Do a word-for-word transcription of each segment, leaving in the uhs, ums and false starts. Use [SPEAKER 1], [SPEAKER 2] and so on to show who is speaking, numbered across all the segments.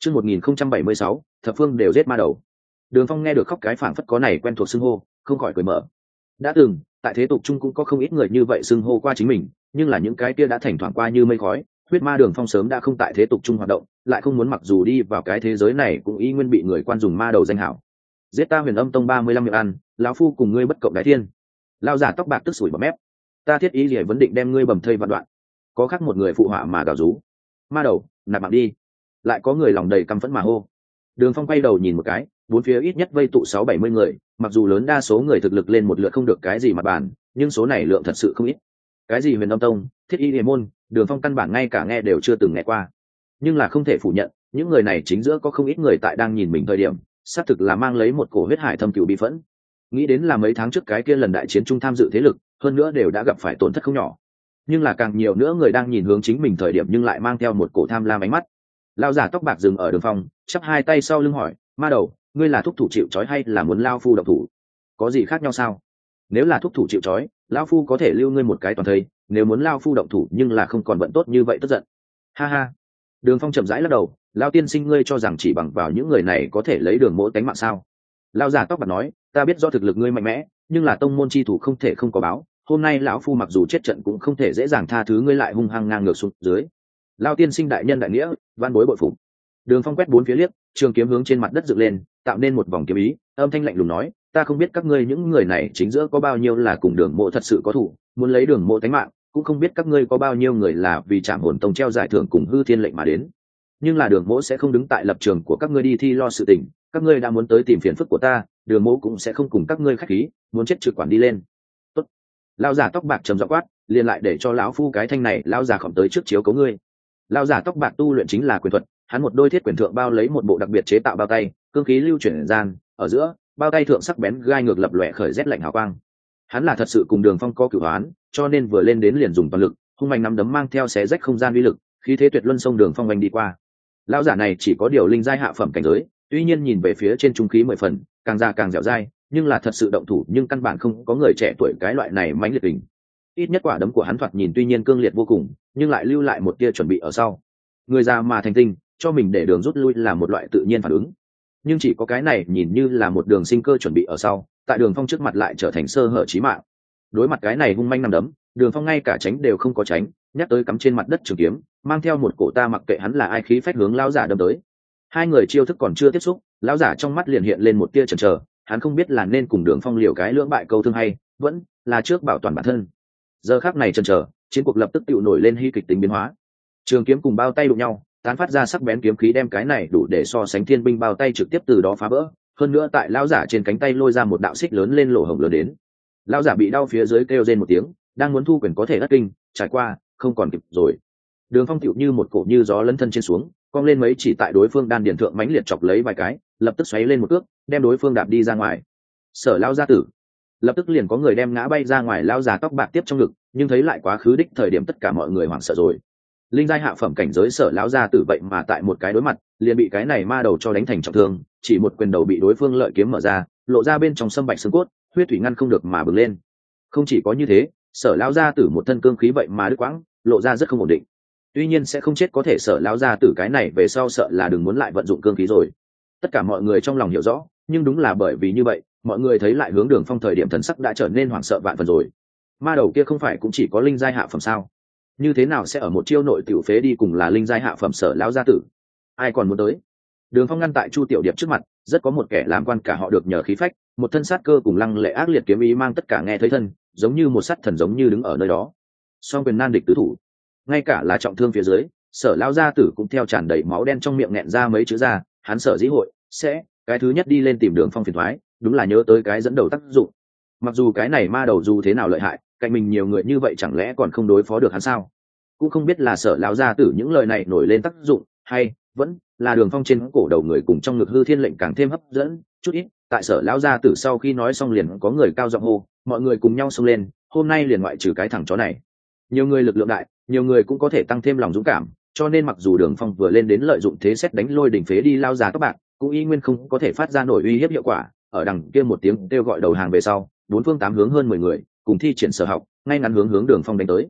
[SPEAKER 1] Chương một nghìn không trăm bảy mươi sáu, thập phương đều giết ma đầu. Đường Phong nghe được khóc cái phảng phất có này quen thuộc xưng hô, không khỏi cười mở. Đã từng, tại thế tục chung cũng có không ít người như vậy xưng hô qua chính mình, nhưng là những cái kia đã thành thoảng qua như mây khói. Huyết ma Đường Phong sớm đã không tại thế tục chung hoạt động, lại không muốn mặc dù đi vào cái thế giới này cũng y nguyên bị người quan dùng ma đầu danh hảo. Giết ta Huyền Âm Tông ba mươi lăm miệng ăn, lão phu cùng ngươi bất cộng đái thiên. Lão giả tóc bạc tức sủi bọt mép. Ta thiết ý liễu vấn định đem ngươi bầm thây vạn đoạn. Có khác một người phụ họa mà gào rú. Ma đầu, nạp mạng đi. Lại có người lòng đầy căm phẫn mà hô. Đường Phong quay đầu nhìn một cái, bốn phía ít nhất vây tụ sáu bảy mươi người, mặc dù lớn đa số người thực lực lên một lượt không được cái gì mặt bàn, nhưng số này lượng thật sự không ít. Cái gì Huyền Âm Tông, Thiết Y Liễu môn, Đường Phong căn bản ngay cả nghe đều chưa từng nghe qua. Nhưng là không thể phủ nhận, những người này chính giữa có không ít người tại đang nhìn mình thời điểm, xác thực là mang lấy một cổ huyết hải thâm cừu bi phẫn. Nghĩ đến là mấy tháng trước cái kia lần đại chiến trung tham dự thế lực, hơn nữa đều đã gặp phải tổn thất không nhỏ. Nhưng là càng nhiều nữa người đang nhìn hướng chính mình thời điểm nhưng lại mang theo một cổ tham lam ánh mắt. Lão giả tóc bạc dừng ở Đường Phong, chắp hai tay sau lưng hỏi, ma đầu, ngươi là thúc thủ chịu trói hay là muốn lao phu động thủ? Có gì khác nhau sao? Nếu là thúc thủ chịu trói, lão phu có thể lưu ngươi một cái toàn thây, nếu muốn lao phu động thủ nhưng là không còn bận tốt như vậy tức giận. Ha ha. Đường Phong chậm rãi lắc đầu, lão tiên sinh ngươi cho rằng chỉ bằng vào những người này có thể lấy Đường mỗ tánh mạng sao? Lão giả tóc bạc nói, ta biết do thực lực ngươi mạnh mẽ, nhưng là tông môn chi thủ không thể không có báo, hôm nay lão phu mặc dù chết trận cũng không thể dễ dàng tha thứ ngươi lại hung hăng ngang ngược xuống dưới. Lão tiên sinh đại nhân đại nghĩa, van bối bội phục. Đường Phong quét bốn phía liếc, trường kiếm hướng trên mặt đất dựng lên, tạo nên một vòng kiếm ý, âm thanh lạnh lùng nói, ta không biết các ngươi những người này chính giữa có bao nhiêu là cùng Đường mộ thật sự có thủ, muốn lấy Đường mộ tánh mạng, cũng không biết các ngươi có bao nhiêu người là vì Trảm Hồn Tông treo giải thưởng cùng hư thiên lệnh mà đến. Nhưng là Đường mộ sẽ không đứng tại lập trường của các ngươi đi thi lo sự tình, các ngươi đã muốn tới tìm phiền phức của ta, Đường mộ cũng sẽ không cùng các ngươi khách khí, muốn chết trực quản đi lên. Tốt. Lão giả tóc bạc trầm giọng quát, liền lại để cho lão phu cái thanh này lão già khổng tới trước chiếu cấu ngươi. Lão giả tóc bạc tu luyện chính là quyền thuật, hắn một đôi thiết quyền thượng bao lấy một bộ đặc biệt chế tạo bao tay, cương khí lưu chuyển gian, ở giữa, bao tay thượng sắc bén gai ngược lập lòe khởi rét lạnh hào quang. Hắn là thật sự cùng Đường Phong có cửu oán, cho nên vừa lên đến liền dùng toàn lực, hung mạnh nắm đấm mang theo xé rách không gian uy lực, khí thế tuyệt luân xông Đường Phong vành đi qua. Lão giả này chỉ có điều linh giai hạ phẩm cảnh giới, tuy nhiên nhìn về phía trên trung khí mười phần, càng già càng dẻo dai, nhưng là thật sự động thủ nhưng căn bản không có người trẻ tuổi cái loại này mãnh liệt tình. Ít nhất quả đấm của hắn thoạt nhìn tuy nhiên cương liệt vô cùng, nhưng lại lưu lại một tia chuẩn bị ở sau. Người già mà thành tinh, cho mình để đường rút lui là một loại tự nhiên phản ứng. Nhưng chỉ có cái này nhìn như là một đường sinh cơ chuẩn bị ở sau, tại Đường Phong trước mặt lại trở thành sơ hở chí mạng. Đối mặt cái này hung manh nằm đấm, Đường Phong ngay cả tránh đều không có tránh, nhắc tới cắm trên mặt đất trường kiếm, mang theo một cổ ta mặc kệ hắn là ai khí phách hướng lão giả đâm tới. Hai người chiêu thức còn chưa tiếp xúc, lão giả trong mắt liền hiện lên một tia chần chờ, hắn không biết là nên cùng Đường Phong liều cái lưỡng bại câu thương hay vẫn là trước bảo toàn bản thân. Giờ khắc này chần chờ, chiến cuộc lập tức tựu nổi lên hy kịch tính biến hóa. Trường kiếm cùng bao tay đụng nhau, tán phát ra sắc bén kiếm khí đem cái này đủ để so sánh thiên binh bao tay trực tiếp từ đó phá vỡ, hơn nữa tại lão giả trên cánh tay lôi ra một đạo xích lớn lên lỗ hổng lớn đến. Lão giả bị đau phía dưới kêu rên một tiếng, đang muốn thu quyền có thể đắc kinh, trải qua, không còn kịp rồi. Đường Phong tựu như một cổ như gió lấn thân trên xuống, cong lên mấy chỉ tại đối phương đan điền thượng mãnh liệt chọc lấy vài cái, lập tức xoáy lên một cước, đem đối phương đạp đi ra ngoài. Sở lão gia tử, lập tức liền có người đem ngã bay ra ngoài lão già tóc bạc tiếp trong ngực, nhưng thấy lại quá khứ đích thời điểm tất cả mọi người hoảng sợ rồi. Linh giai hạ phẩm cảnh giới Sở lão gia tử vậy mà tại một cái đối mặt, liền bị cái này ma đầu cho đánh thành trọng thương, chỉ một quyền đầu bị đối phương lợi kiếm mở ra, lộ ra bên trong sâm bạch xương cốt, huyết thủy ngăn không được mà bừng lên. Không chỉ có như thế, Sở lão gia tử một thân cương khí vậy mà đứt quãng, lộ ra rất không ổn định. Tuy nhiên sẽ không chết có thể Sở lão gia tử cái này về sau sợ là đừng muốn lại vận dụng cương khí rồi. Tất cả mọi người trong lòng hiểu rõ, nhưng đúng là bởi vì như vậy, mọi người thấy lại hướng Đường Phong thời điểm thần sắc đã trở nên hoảng sợ vạn phần rồi. Ma đầu kia không phải cũng chỉ có linh giai hạ phẩm sao? Như thế nào sẽ ở một chiêu nội tiểu phế đi cùng là linh giai hạ phẩm Sở lão gia tử? Ai còn muốn tới? Đường Phong ngăn tại Chu Tiểu Điệp trước mặt, rất có một kẻ làm quan cả họ được nhờ khí phách, một thân sát cơ cùng lăng lệ ác liệt kiếm ý mang tất cả nghe thấy thân, giống như một sát thần giống như đứng ở nơi đó. Song quyền nan địch tứ thủ, ngay cả là trọng thương phía dưới, Sở lão gia tử cũng theo tràn đầy máu đen trong miệng nghẹn ra mấy chữ ra, hắn Sở dĩ hội sẽ cái thứ nhất đi lên tìm Đường Phong phiền toái, đúng là nhớ tới cái dẫn đầu tác dụng. Mặc dù cái này ma đầu dù thế nào lợi hại, cạnh mình nhiều người như vậy chẳng lẽ còn không đối phó được hắn sao? Cũng không biết là Sở lão gia tử những lời này nổi lên tác dụng, hay vẫn là Đường Phong trên cổ đầu người cùng trong ngực hư thiên lệnh càng thêm hấp dẫn chút ít. Tại Sở lão gia tử sau khi nói xong liền có người cao giọng hô, mọi người cùng nhau xông lên, hôm nay liền ngoại trừ cái thằng chó này. Nhiều người lực lượng đại, nhiều người cũng có thể tăng thêm lòng dũng cảm, cho nên mặc dù Đường Phong vừa lên đến lợi dụng thế xét đánh lôi đỉnh phế đi lao già các bạn, cũng y nguyên không có thể phát ra nổi uy hiếp hiệu quả. Ở đằng kia một tiếng kêu gọi đầu hàng về sau, bốn phương tám hướng hơn mười người cùng thi triển sở học, ngay ngắn hướng hướng Đường Phong đánh tới.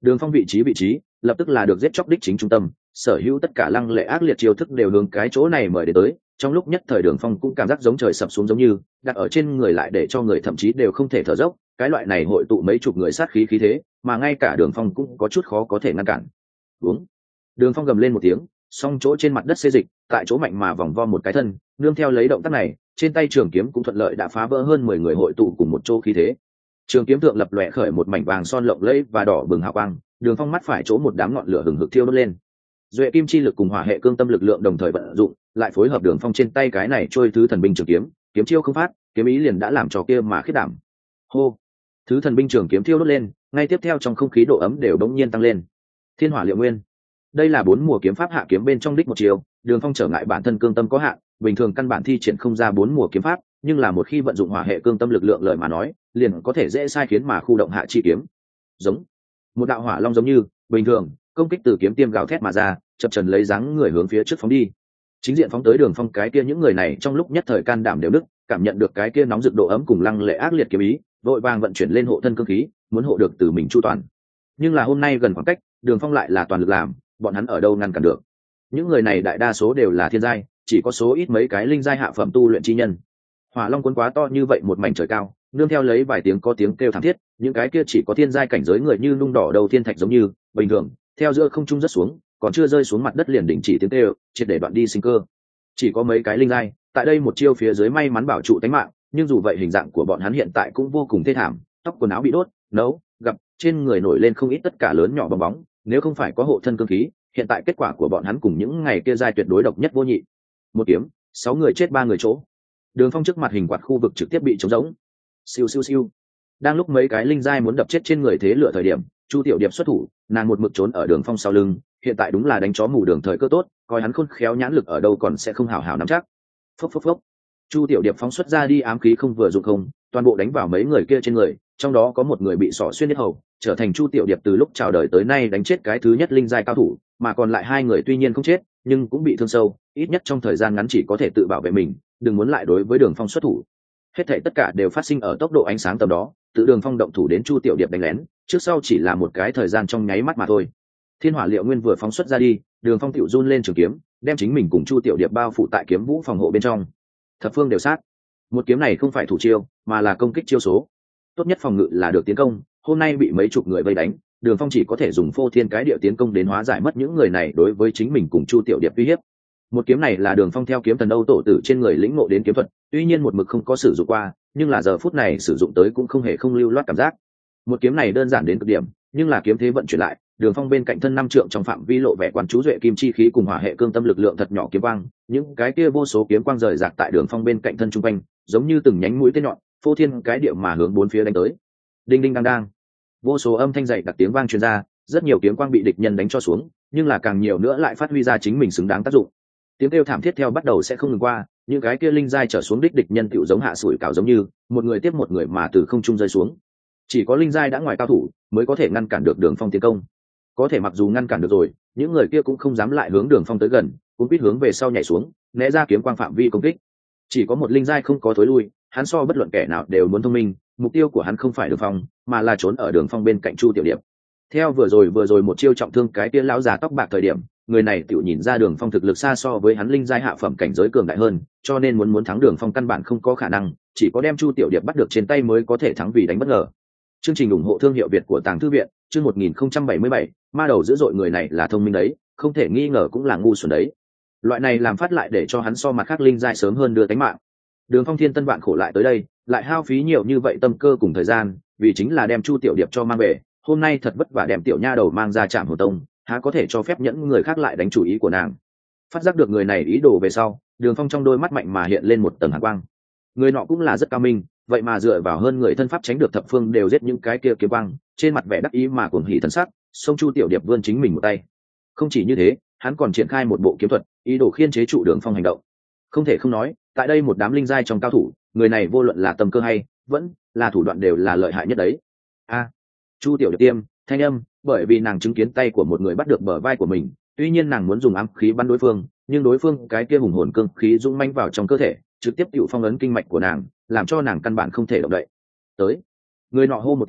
[SPEAKER 1] Đường Phong vị trí vị trí lập tức là được giết chóc đích chính trung tâm, sở hữu tất cả lăng lệ ác liệt chiêu thức đều hướng cái chỗ này mời đến tới. Trong lúc nhất thời Đường Phong cũng cảm giác giống trời sập xuống giống như đặt ở trên người lại để cho người thậm chí đều không thể thở dốc. Cái loại này hội tụ mấy chục người sát khí khí thế, mà ngay cả Đường Phong cũng có chút khó có thể ngăn cản. Uống. Đường Phong gầm lên một tiếng, song chỗ trên mặt đất xê dịch, tại chỗ mạnh mà vòng vo một cái thân, nương theo lấy động tác này, trên tay trường kiếm cũng thuận lợi đã phá vỡ hơn mười người hội tụ cùng một chỗ khí thế. Trường kiếm thượng lập lòe khởi một mảnh vàng son lộng lẫy và đỏ bừng hào quang, Đường Phong mắt phải chỗ một đám ngọn lửa hừng hực thiêu đốt lên. Duệ kim chi lực cùng hỏa hệ cương tâm lực lượng đồng thời vận dụng, lại phối hợp Đường Phong trên tay cái này trôi thứ thần binh trường kiếm, kiếm chiêu không phát, kiếm ý liền đã làm cho kia mà khiết đảm. Hô. Thứ thần binh trường kiếm thiêu đốt lên, ngay tiếp theo trong không khí độ ấm đều đống nhiên tăng lên. Thiên hỏa liệu nguyên. Đây là bốn mùa kiếm pháp hạ kiếm bên trong đích một chiều, Đường Phong trở ngại bản thân cương tâm có hạn, bình thường căn bản thi triển không ra bốn mùa kiếm pháp, nhưng là một khi vận dụng hỏa hệ cương tâm lực lượng lời mà nói, liền có thể dễ sai khiến mà khu động hạ chi kiếm. Giống một đạo hỏa long giống như bình thường công kích từ kiếm tiêm gào thét mà ra, chập trần lấy dáng người hướng phía trước phóng đi. Chính diện phóng tới Đường Phong cái kia những người này trong lúc nhất thời can đảm đều nứt, cảm nhận được cái kia nóng rực độ ấm cùng lăng lệ ác liệt kiếm ý, vội vàng vận chuyển lên hộ thân cương khí, muốn hộ được từ mình chu toàn. Nhưng là hôm nay gần khoảng cách, Đường Phong lại là toàn lực làm, bọn hắn ở đâu ngăn cản được. Những người này đại đa số đều là thiên giai, chỉ có số ít mấy cái linh giai hạ phẩm tu luyện chi nhân. Hỏa long cuốn quá to như vậy một mảnh trời cao, nương theo lấy vài tiếng có tiếng kêu thảm thiết, những cái kia chỉ có thiên giai cảnh giới người như nung đỏ đầu thiên thạch giống như bình thường, theo giữa không trung rất xuống, còn chưa rơi xuống mặt đất liền đình chỉ tiếng kêu, triệt để đoạn đi sinh cơ. Chỉ có mấy cái linh giai, tại đây một chiêu phía dưới may mắn bảo trụ tính mạng, nhưng dù vậy hình dạng của bọn hắn hiện tại cũng vô cùng thê thảm, tóc quần áo bị đốt, nấu, gặp, trên người nổi lên không ít tất cả lớn nhỏ bong bóng, nếu không phải có hộ thân cương khí, hiện tại kết quả của bọn hắn cùng những ngày kia giai tuyệt đối độc nhất vô nhị. Một kiếm, sáu người chết ba người chỗ. Đường Phong trước mặt hình quạt khu vực trực tiếp bị trống rỗng. Siêu siêu siêu. Đang lúc mấy cái linh giai muốn đập chết trên người thế lửa thời điểm, Chu Tiểu Điệp xuất thủ, nàng một mực trốn ở Đường Phong sau lưng, hiện tại đúng là đánh chó mù đường thời cơ tốt, coi hắn khôn khéo nhãn lực ở đâu còn sẽ không hảo hảo nắm chắc. Phốc phốc phốc. Chu Tiểu Điệp phóng xuất ra đi ám khí không vừa dụng không, toàn bộ đánh vào mấy người kia trên người, trong đó có một người bị xỏ xuyên huyết hầu, trở thành Chu Tiểu Điệp từ lúc chào đời tới nay đánh chết cái thứ nhất linh giai cao thủ, mà còn lại hai người tuy nhiên không chết, nhưng cũng bị thương sâu, ít nhất trong thời gian ngắn chỉ có thể tự bảo vệ mình, đừng muốn lại đối với Đường Phong xuất thủ. Hết thảy tất cả đều phát sinh ở tốc độ ánh sáng tầm đó, tự Đường Phong động thủ đến Chu Tiểu Điệp đánh lén, trước sau chỉ là một cái thời gian trong nháy mắt mà thôi. Thiên hỏa liệu nguyên vừa phóng xuất ra đi, Đường Phong tiểu run lên trường kiếm, đem chính mình cùng Chu Tiểu Điệp bao phủ tại kiếm vũ phòng hộ bên trong. Thập phương đều sát. Một kiếm này không phải thủ chiêu, mà là công kích chiêu số. Tốt nhất phòng ngự là được tiến công, hôm nay bị mấy chục người vây đánh, Đường Phong chỉ có thể dùng phô thiên cái địa tiến công đến hóa giải mất những người này đối với chính mình cùng Chu Tiểu Điệp uy hiếp. Một kiếm này là Đường Phong theo kiếm thần Âu tổ tử trên người lĩnh ngộ đến kiếm thuật, tuy nhiên một mực không có sử dụng qua, nhưng là giờ phút này sử dụng tới cũng không hề không lưu loát cảm giác. Một kiếm này đơn giản đến cực điểm, nhưng là kiếm thế vận chuyển lại, Đường Phong bên cạnh thân năm trượng trong phạm vi lộ vẻ quán chú duệ kim chi khí cùng hỏa hệ cương tâm lực lượng thật nhỏ kiếm quang, những cái kia vô số kiếm quang rời rạc tại Đường Phong bên cạnh thân trung quanh, giống như từng nhánh mũi tên nhọn, phô thiên cái địa mà hướng bốn phía đánh tới. Đinh đinh đang đang, vô số âm thanh dậy đặc tiếng vang truyền ra, rất nhiều kiếm quang bị địch nhân đánh cho xuống, nhưng là càng nhiều nữa lại phát huy ra chính mình xứng đáng tác dụng. Tiếng kêu thảm thiết theo bắt đầu sẽ không ngừng qua, những cái kia linh giai trở xuống đích địch nhân tựu giống hạ sủi cảo giống như một người tiếp một người mà từ không trung rơi xuống. Chỉ có linh giai đã ngoài cao thủ mới có thể ngăn cản được Đường Phong tiến công. Có thể mặc dù ngăn cản được rồi, những người kia cũng không dám lại hướng Đường Phong tới gần, cũng biết hướng về sau nhảy xuống, né ra kiếm quang phạm vi công kích. Chỉ có một linh giai không có thối lui, hắn so bất luận kẻ nào đều muốn thông minh, mục tiêu của hắn không phải Đường Phong, mà là trốn ở Đường Phong bên cạnh Chu Tiểu Điệp. Theo vừa rồi vừa rồi một chiêu trọng thương cái kia lão già tóc bạc thời điểm, người này tiểu nhìn ra Đường Phong thực lực xa so với hắn linh giai hạ phẩm cảnh giới cường đại hơn, cho nên muốn muốn thắng Đường Phong căn bản không có khả năng, chỉ có đem Chu Tiểu Điệp bắt được trên tay mới có thể thắng vì đánh bất ngờ. Chương trình ủng hộ thương hiệu Việt của Tàng Thư viện, chương một nghìn không trăm bảy mươi bảy, ma đầu dữ dội người này là thông minh đấy, không thể nghi ngờ cũng là ngu xuẩn đấy. Loại này làm phát lại để cho hắn so mặt khác linh giai sớm hơn đưa tánh mạng. Đường Phong thiên tân vạn khổ lại tới đây, lại hao phí nhiều như vậy tâm cơ cùng thời gian, vì chính là đem Chu Tiểu Điệp cho mang về, hôm nay thật vất vả đem tiểu nha đầu mang ra Trảm Hồn Tông, há có thể cho phép những người khác lại đánh chủ ý của nàng. Phát giác được người này ý đồ về sau, Đường Phong trong đôi mắt mạnh mà hiện lên một tầng hàn quang. Người nọ cũng là rất cao minh, vậy mà dựa vào hơn người thân pháp tránh được thập phương đều giết những cái kia kiếm quang, trên mặt vẻ đắc ý mà cuồng hỉ thần sắc, xông Chu Tiểu Điệp vươn chính mình một tay. Không chỉ như thế, hắn còn triển khai một bộ kiếm thuật, ý đồ khiên chế trụ Đường Phong hành động. Không thể không nói, tại đây một đám linh giai trong cao thủ, người này vô luận là tâm cơ hay vẫn là thủ đoạn đều là lợi hại nhất đấy. A, Chu Tiểu Điệp tiêm thanh âm, bởi vì nàng chứng kiến tay của một người bắt được bờ vai của mình, tuy nhiên nàng muốn dùng ám khí bắn đối phương, nhưng đối phương cái kia hùng hồn cương khí dũng mãnh vào trong cơ thể, trực tiếp tự phong ấn kinh mạch của nàng, làm cho nàng căn bản không thể động đậy. Tới, người nọ hô một tiếng,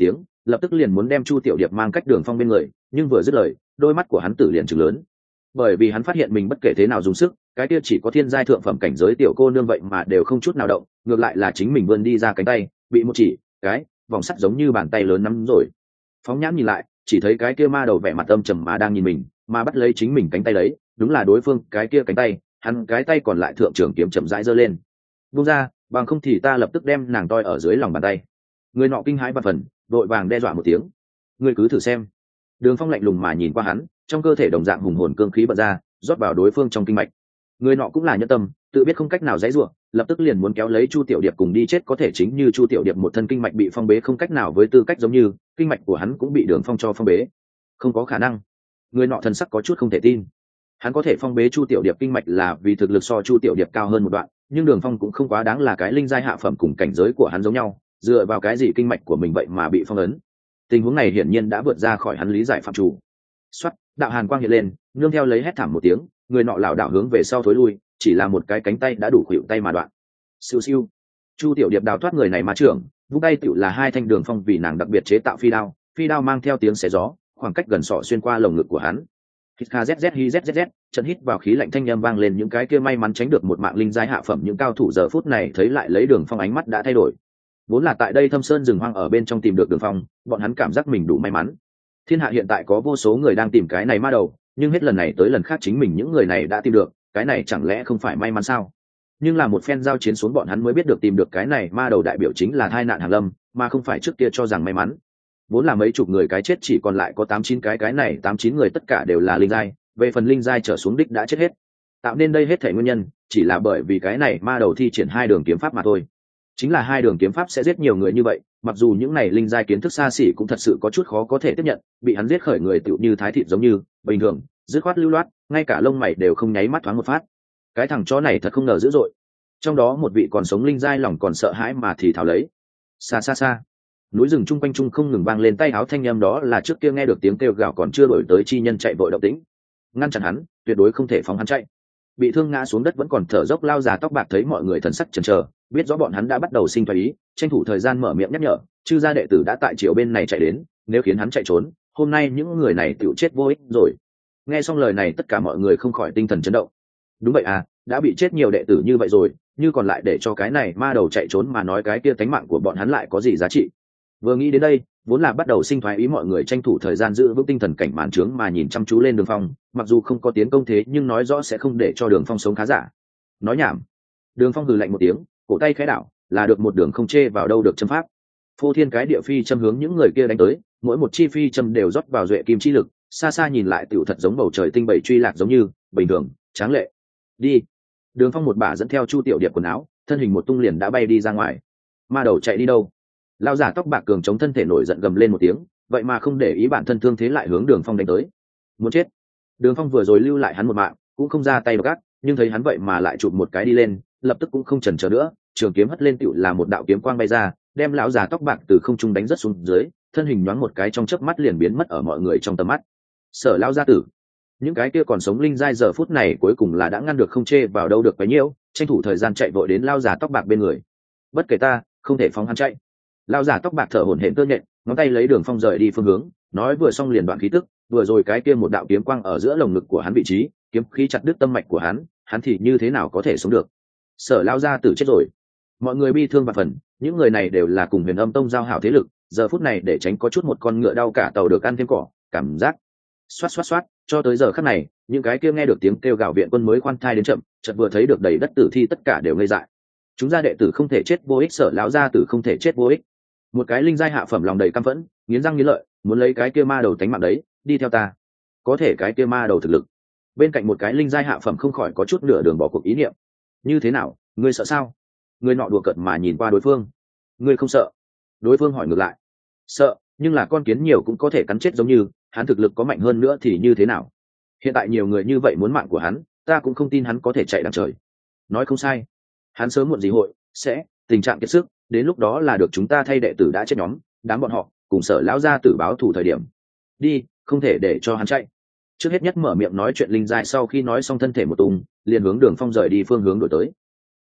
[SPEAKER 1] lập tức liền muốn đem Chu Tiểu Điệp mang cách Đường Phong bên người, nhưng vừa dứt lời, đôi mắt của hắn tử liền trừng lớn, bởi vì hắn phát hiện mình bất kể thế nào dùng sức, cái kia chỉ có thiên giai thượng phẩm cảnh giới tiểu cô nương vậy mà đều không chút nào động, ngược lại là chính mình vươn đi ra cánh tay bị một chỉ cái vòng sắt giống như bàn tay lớn nắm rồi. Phóng nhãn nhìn lại, chỉ thấy cái kia ma đầu vẻ mặt âm trầm mà đang nhìn mình, mà bắt lấy chính mình cánh tay đấy, đúng là đối phương cái kia cánh tay, hắn cái tay còn lại thượng trưởng kiếm chậm rãi giơ lên. Buông ra, bằng không thì ta lập tức đem nàng toi ở dưới lòng bàn tay. Người nọ kinh hãi và phần, đội vàng đe dọa một tiếng. Ngươi cứ thử xem. Đường Phong lạnh lùng mà nhìn qua hắn, trong cơ thể đồng dạng hùng hồn cương khí bật ra, rót vào đối phương trong kinh mạch. Người nọ cũng là nhẫn tâm, tự biết không cách nào giãy giụa, lập tức liền muốn kéo lấy Chu Tiểu Điệp cùng đi chết, có thể chính như Chu Tiểu Điệp một thân kinh mạch bị phong bế không cách nào với tư cách giống như, kinh mạch của hắn cũng bị Đường Phong cho phong bế. Không có khả năng. Người nọ thần sắc có chút không thể tin. Hắn có thể phong bế Chu Tiểu Điệp kinh mạch là vì thực lực so Chu Tiểu Điệp cao hơn một đoạn, nhưng Đường Phong cũng không quá đáng là cái linh giai hạ phẩm cùng cảnh giới của hắn giống nhau, dựa vào cái gì kinh mạch của mình vậy mà bị phong ấn? Tình huống này hiển nhiên đã vượt ra khỏi hắn lý giải phạm chủ. Soát, đạo hàn quang hiện lên, nương theo lấy hét thảm một tiếng, người nọ lảo đảo hướng về sau thối lui, chỉ là một cái cánh tay đã đủ khuỵu tay mà đoạn. Siêu siêu. Chu Tiểu Điệp đào thoát người này mà trưởng, vung tay tựu là hai thanh Đường Phong vì nàng đặc biệt chế tạo phi đao, phi đao mang theo tiếng xé gió, khoảng cách gần sọ xuyên qua lồng ngực của hắn. Hít kha zz hi zzz, trận hít vào khí lạnh thanh âm vang lên, những cái kia may mắn tránh được một mạng linh giai hạ phẩm những cao thủ giờ phút này thấy lại lấy Đường Phong ánh mắt đã thay đổi. Vốn là tại đây thâm sơn rừng hoang ở bên trong tìm được Đường Phong, bọn hắn cảm giác mình đủ may mắn. Thiên hạ hiện tại có vô số người đang tìm cái này ma đầu, nhưng hết lần này tới lần khác chính mình những người này đã tìm được, cái này chẳng lẽ không phải may mắn sao? Nhưng là một phen giao chiến xuống bọn hắn mới biết được tìm được cái này ma đầu đại biểu chính là tai nạn hàng lâm, mà không phải trước kia cho rằng may mắn. Vốn là mấy chục người cái chết chỉ còn lại có tám chín cái, cái này tám chín người tất cả đều là linh giai, về phần linh giai trở xuống đích đã chết hết. Tạo nên đây hết thảy nguyên nhân, chỉ là bởi vì cái này ma đầu thi triển hai đường kiếm pháp mà thôi. Chính là hai đường kiếm pháp sẽ giết nhiều người như vậy, mặc dù những này linh giai kiến thức xa xỉ cũng thật sự có chút khó có thể tiếp nhận, bị hắn giết khởi người tựu như thái thịt giống như bình thường, dứt khoát lưu loát, ngay cả lông mày đều không nháy mắt thoáng một phát. Cái thằng chó này thật không ngờ dữ dội. Trong đó một vị còn sống linh giai lòng còn sợ hãi mà thì thào lấy. Xa xa xa, núi rừng chung quanh chung không ngừng vang lên tay áo thanh âm, đó là trước kia nghe được tiếng kêu gào còn chưa đổi tới chi nhân chạy vội động tĩnh. Ngăn chặn hắn, tuyệt đối không thể phóng hắn chạy. Bị thương ngã xuống đất vẫn còn thở dốc lao già tóc bạc thấy mọi người thần sắc chần chờ, biết rõ bọn hắn đã bắt đầu sinh thoái ý, tranh thủ thời gian mở miệng nhắc nhở, chư gia đệ tử đã tại chiều bên này chạy đến, nếu khiến hắn chạy trốn, hôm nay những người này tựu chết vô ích rồi. Nghe xong lời này tất cả mọi người không khỏi tinh thần chấn động. Đúng vậy à, đã bị chết nhiều đệ tử như vậy rồi, như còn lại để cho cái này ma đầu chạy trốn mà nói cái kia tánh mạng của bọn hắn lại có gì giá trị? Vừa nghĩ đến đây, vốn là bắt đầu sinh thoái ý mọi người tranh thủ thời gian giữ vững tinh thần cảnh màn trướng mà nhìn chăm chú lên Đường Phong, mặc dù không có tiến công thế nhưng nói rõ sẽ không để cho Đường Phong sống khá giả. Nói nhảm. Đường Phong hừ lạnh một tiếng, cổ tay khẽ đảo, là được một đường không chê vào đâu được châm pháp. Phô thiên cái địa phi châm hướng những người kia đánh tới, mỗi một chi phi châm đều rót vào duệ kim chi lực, xa xa nhìn lại tựu thật giống bầu trời tinh bầy truy lạc giống như bình thường, tráng lệ. Đi. Đường Phong một bả dẫn theo Chu Tiểu Điệp quần áo, thân hình một tung liền đã bay đi ra ngoài. Ma đầu chạy đi đâu? Lão giả tóc bạc cường chống thân thể nổi giận gầm lên một tiếng, vậy mà không để ý bản thân thương thế lại hướng Đường Phong đánh tới. Muốn chết. Đường Phong vừa rồi lưu lại hắn một mạng, cũng không ra tay gắt, nhưng thấy hắn vậy mà lại chụp một cái đi lên, lập tức cũng không chần chờ nữa, trường kiếm hất lên tựu là một đạo kiếm quang bay ra, đem lão già tóc bạc từ không trung đánh rất xuống dưới, thân hình nhoáng một cái trong chớp mắt liền biến mất ở mọi người trong tầm mắt. Sở lão gia tử, những cái kia còn sống linh giai giờ phút này cuối cùng là đã ngăn được không chê vào đâu được cái nhiễu, tranh thủ thời gian chạy vội đến lão già tóc bạc bên người. Bất kể ta, không thể phóng hắn chạy. Lão già tóc bạc thở hổn hển tơ nhện, ngón tay lấy Đường Phong rời đi phương hướng, nói vừa xong liền đoạn khí tức, vừa rồi cái kia một đạo kiếm quang ở giữa lồng ngực của hắn vị trí, kiếm khí chặt đứt tâm mạch của hắn, hắn thì như thế nào có thể sống được? Sở lão gia tử chết rồi. Mọi người bi thương và phần, những người này đều là cùng Huyền Âm Tông giao hảo thế lực, giờ phút này để tránh có chút một con ngựa đau cả tàu được ăn thêm cỏ, cảm giác xoát xoát xoát, cho tới giờ khắc này, những cái kia nghe được tiếng kêu gào viện quân mới khoan thai đến chậm, chợt vừa thấy được đầy đất tử thi tất cả đều ngây dại. Chúng gia đệ tử không thể chết vô ích, Sở lão gia tử không thể chết vô ích. Một cái linh giai hạ phẩm lòng đầy căm phẫn, nghiến răng nghiến lợi, muốn lấy cái kia ma đầu tánh mạng đấy, đi theo ta. Có thể cái kia ma đầu thực lực. Bên cạnh một cái linh giai hạ phẩm không khỏi có chút nửa đường bỏ cuộc ý niệm. Như thế nào, ngươi sợ sao? Ngươi nọ đùa cợt mà nhìn qua đối phương. Ngươi không sợ? Đối phương hỏi ngược lại. Sợ, nhưng là con kiến nhiều cũng có thể cắn chết giống như, hắn thực lực có mạnh hơn nữa thì như thế nào? Hiện tại nhiều người như vậy muốn mạng của hắn, ta cũng không tin hắn có thể chạy đằng trời. Nói không sai, hắn sớm muộn gì hội sẽ tình trạng kiệt sức, đến lúc đó là được chúng ta thay đệ tử đã chết nhóm, đám bọn họ cùng Sở lão gia tử báo thù thời điểm. Đi, không thể để cho hắn chạy. Trước hết nhất mở miệng nói chuyện linh giai sau khi nói xong thân thể một tung, liền hướng Đường Phong rời đi phương hướng đổi tới.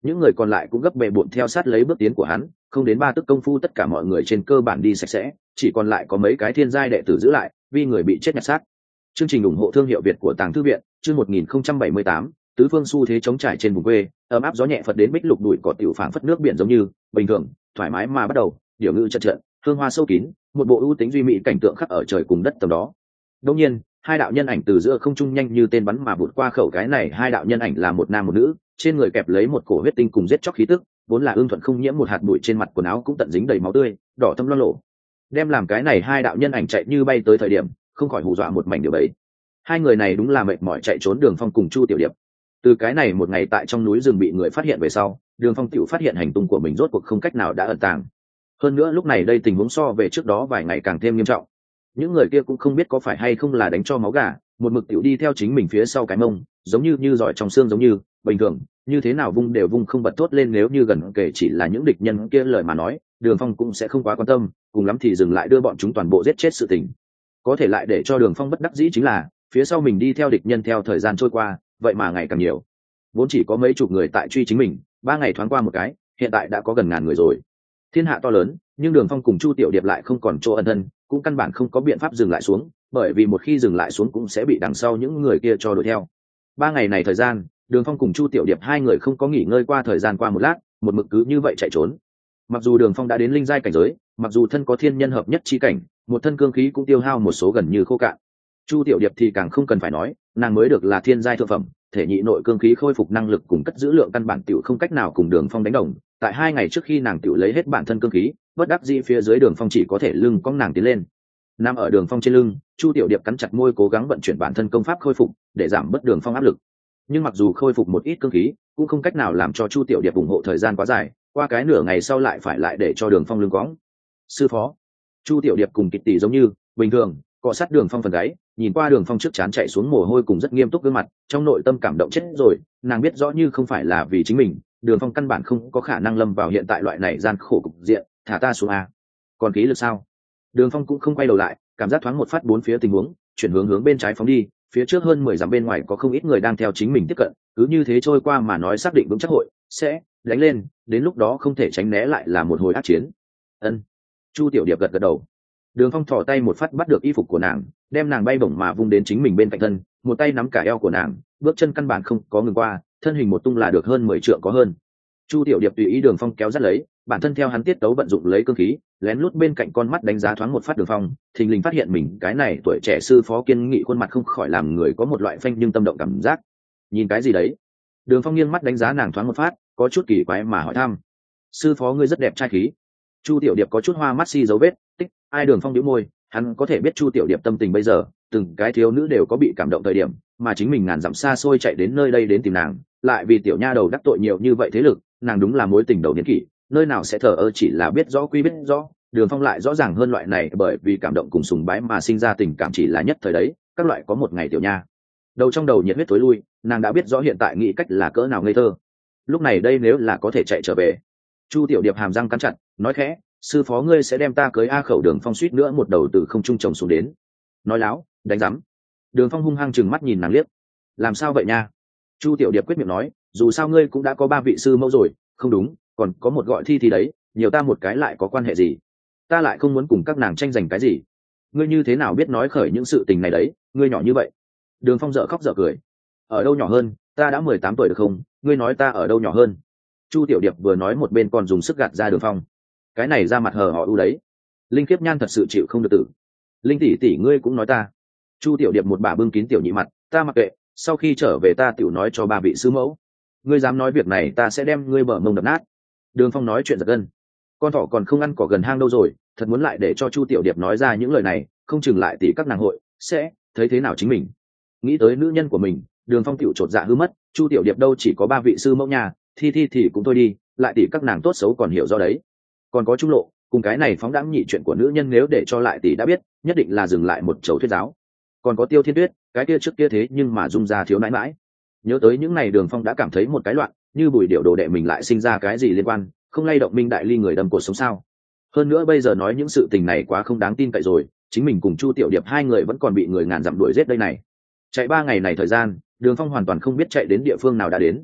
[SPEAKER 1] những người còn lại cũng gấp bệ bộn theo sát lấy bước tiến của hắn, không đến ba tức công phu tất cả mọi người trên cơ bản đi sạch sẽ, chỉ còn lại có mấy cái thiên giai đệ tử giữ lại, vì người bị chết nhặt xác. Chương trình ủng hộ thương hiệu Việt của Tàng Thư viện, chương một nghìn không trăm bảy mươi tám, tứ phương xu thế chống trải trên vùng quê, ấm áp gió nhẹ phật đến bích lục đùi cỏ tiểu phảng phất nước biển giống như bình thường, thoải mái mà bắt đầu, điều ngữ chợt chợt, hương hoa sâu kín, một bộ ưu tính duy mỹ cảnh tượng khắc ở trời cùng đất tầm đó. Đương nhiên, hai đạo nhân ảnh từ giữa không trung nhanh như tên bắn mà vụt qua khẩu cái này, hai đạo nhân ảnh là một nam một nữ, trên người kẹp lấy một cổ huyết tinh cùng giết chóc khí tức, vốn là ương thuận không nhiễm một hạt bụi, trên mặt quần áo cũng tận dính đầy máu tươi, đỏ thâm loang lổ. Đem làm cái này hai đạo nhân ảnh chạy như bay tới thời điểm, không khỏi hù dọa một mảnh điều bấy. Hai người này đúng là mệt mỏi chạy trốn Đường Phong cùng Chu Tiểu Điệp. Từ cái này một ngày tại trong núi rừng bị người phát hiện về sau, Đường Phong tiểu phát hiện hành tung của mình rốt cuộc không cách nào đã ẩn tàng. Hơn nữa lúc này đây tình huống so về trước đó vài ngày càng thêm nghiêm trọng. Những người kia cũng không biết có phải hay không là đánh cho máu gà, một mực tiểu đi theo chính mình phía sau cái mông, giống như như giỏi trong xương giống như bình thường, như thế nào vung đều vung không bật tốt lên. Nếu như gần kể chỉ là những địch nhân kia lời mà nói, Đường Phong cũng sẽ không quá quan tâm, cùng lắm thì dừng lại đưa bọn chúng toàn bộ giết chết sự tình. Có thể lại để cho Đường Phong bất đắc dĩ chính là, phía sau mình đi theo địch nhân theo thời gian trôi qua, vậy mà ngày càng nhiều. Vốn chỉ có mấy chục người tại truy chính mình, ba ngày thoáng qua một cái, hiện tại đã có gần ngàn người rồi. Thiên hạ to lớn, nhưng Đường Phong cùng Chu Tiểu Điệp lại không còn chỗ ẩn thân, cũng căn bản không có biện pháp dừng lại xuống, bởi vì một khi dừng lại xuống cũng sẽ bị đằng sau những người kia cho đuổi theo. Ba ngày này thời gian, Đường Phong cùng Chu Tiểu Điệp hai người không có nghỉ ngơi qua thời gian qua một lát, một mực cứ như vậy chạy trốn. Mặc dù Đường Phong đã đến linh giai cảnh giới, mặc dù thân có thiên nhân hợp nhất chi cảnh, một thân cương khí cũng tiêu hao một số gần như khô cạn. Chu Tiểu Điệp thì càng không cần phải nói, nàng mới được là thiên giai thượng phẩm, thể nhị nội cương khí khôi phục năng lực cùng cất giữ lượng căn bản tiểu không cách nào cùng Đường Phong đánh đồng. Tại hai ngày trước khi nàng tiểu lấy hết bản thân cương khí, bất đắc dĩ phía dưới Đường Phong chỉ có thể lưng cong nàng tiến lên. Nằm ở Đường Phong trên lưng, Chu Tiểu Điệp cắn chặt môi cố gắng vận chuyển bản thân công pháp khôi phục để giảm bớt Đường Phong áp lực. Nhưng mặc dù khôi phục một ít cương khí, cũng không cách nào làm cho Chu Tiểu Điệp ủng hộ thời gian quá dài, qua cái nửa ngày sau lại phải lại để cho Đường Phong lưng cõng. Sư phó. Chu Tiểu Điệp cùng Kịch Tỷ giống như bình thường, cọ sát Đường Phong phần gáy, nhìn qua Đường Phong trước chán chạy xuống mồ hôi cùng rất nghiêm túc gương mặt, trong nội tâm cảm động chết rồi. Nàng biết rõ như không phải là vì chính mình, Đường Phong căn bản không có khả năng lâm vào hiện tại loại này gian khổ cục diện. Thả ta xuống a. Còn khí lực sao? Đường Phong cũng không quay đầu lại, cảm giác thoáng một phát bốn phía tình huống, chuyển hướng hướng bên trái phóng đi. Phía trước hơn mười dặm bên ngoài có không ít người đang theo chính mình tiếp cận, cứ như thế trôi qua mà nói xác định vững chắc hội sẽ đánh lên, đến lúc đó không thể tránh né lại là một hồi ác chiến. Ân. Chu Tiểu Điệp gật gật đầu. Đường Phong thò tay một phát bắt được y phục của nàng, đem nàng bay bổng mà vung đến chính mình bên cạnh thân, một tay nắm cả eo của nàng, bước chân căn bản không có ngừng qua, thân hình một tung là được hơn mười trượng có hơn. Chu Tiểu Điệp tùy ý Đường Phong kéo dắt lấy, bản thân theo hắn tiết tấu vận dụng lấy cương khí, lén lút bên cạnh con mắt đánh giá thoáng một phát Đường Phong, thình lình phát hiện mình cái này tuổi trẻ sư phó kiên nghị khuôn mặt không khỏi làm người có một loại phanh nhưng tâm động cảm giác. Nhìn cái gì đấy? Đường Phong nghiêng mắt đánh giá nàng thoáng một phát, có chút kỳ quái mà hỏi thăm. Sư phó ngươi rất đẹp trai khí. Chu Tiểu Điệp có chút hoa mắt si dấu vết, tích, ai Đường Phong nhíu môi, hắn có thể biết Chu Tiểu Điệp tâm tình bây giờ, từng cái thiếu nữ đều có bị cảm động thời điểm, mà chính mình ngàn dặm xa xôi chạy đến nơi đây đến tìm nàng, lại vì tiểu nha đầu đắc tội nhiều như vậy thế lực, nàng đúng là mối tình đầu niên kỷ, nơi nào sẽ thờ ơ chỉ là biết rõ quy biết rõ. Đường Phong lại rõ ràng hơn loại này bởi vì cảm động cùng sùng bái mà sinh ra tình cảm chỉ là nhất thời đấy, các loại có một ngày tiểu nha đầu trong đầu nhiệt huyết tối lui, nàng đã biết rõ hiện tại nghĩ cách là cỡ nào ngây thơ. Lúc này đây nếu là có thể chạy trở về. Chu Tiểu Điệp hàm răng cắn chặt, nói khẽ, sư phó ngươi sẽ đem ta cưới a khẩu. Đường Phong suýt nữa một đầu từ không trung trồng xuống đến. Nói láo, đánh rắm. Đường Phong hung hăng chừng mắt nhìn nàng liếc. Làm sao vậy nha? Chu Tiểu Điệp quyết miệng nói, dù sao ngươi cũng đã có ba vị sư mẫu rồi, không đúng, còn có một gọi Thi Thi đấy, nhiều ta một cái lại có quan hệ gì? Ta lại không muốn cùng các nàng tranh giành cái gì. Ngươi như thế nào biết nói khởi những sự tình này đấy, ngươi nhỏ như vậy. Đường Phong dở khóc dở cười. Ở đâu nhỏ hơn, ta đã mười tám tuổi được không, ngươi nói ta ở đâu nhỏ hơn? Chu Tiểu Điệp vừa nói một bên còn dùng sức gạt ra Đường Phong. Cái này ra mặt hờ họ u đấy. Linh Kiếp Nhan thật sự chịu không được tử. Linh tỷ tỷ ngươi cũng nói ta. Chu Tiểu Điệp một bà bưng kín tiểu nhị mặt, ta mặc kệ, sau khi trở về ta tiểu nói cho ba vị sư mẫu. Ngươi dám nói việc này ta sẽ đem ngươi bở mông đập nát. Đường Phong nói chuyện giật gân. Con thỏ còn không ăn cỏ gần hang đâu rồi, thật muốn lại để cho Chu Tiểu Điệp nói ra những lời này, không chừng lại tỷ các nàng hội sẽ thấy thế nào chính mình. Nghĩ tới nữ nhân của mình, Đường Phong tiểu chột dạ hư mất. Chu Tiểu Điệp đâu chỉ có ba vị sư mẫu nhà, Thi Thi thì cũng thôi đi, lại tỷ các nàng tốt xấu còn hiểu do đấy. Còn có Trung Lộ, cùng cái này phóng đãng nhị chuyện của nữ nhân nếu để cho lại tỷ đã biết, nhất định là dừng lại một chầu thuyết giáo. Còn có Tiêu Thiên Tuyết, cái kia trước kia thế nhưng mà dung ra thiếu nãi mãi. Nhớ tới những này Đường Phong đã cảm thấy một cái loạn, như Bùi Điểu đồ đệ mình lại sinh ra cái gì liên quan, không lay động Minh Đại Ly người đâm cuộc sống sao? Hơn nữa bây giờ nói những sự tình này quá không đáng tin cậy rồi, chính mình cùng Chu Tiểu Điệp hai người vẫn còn bị người ngàn dặm đuổi giết đây này. Chạy ba ngày này thời gian, Đường Phong hoàn toàn không biết chạy đến địa phương nào đã đến.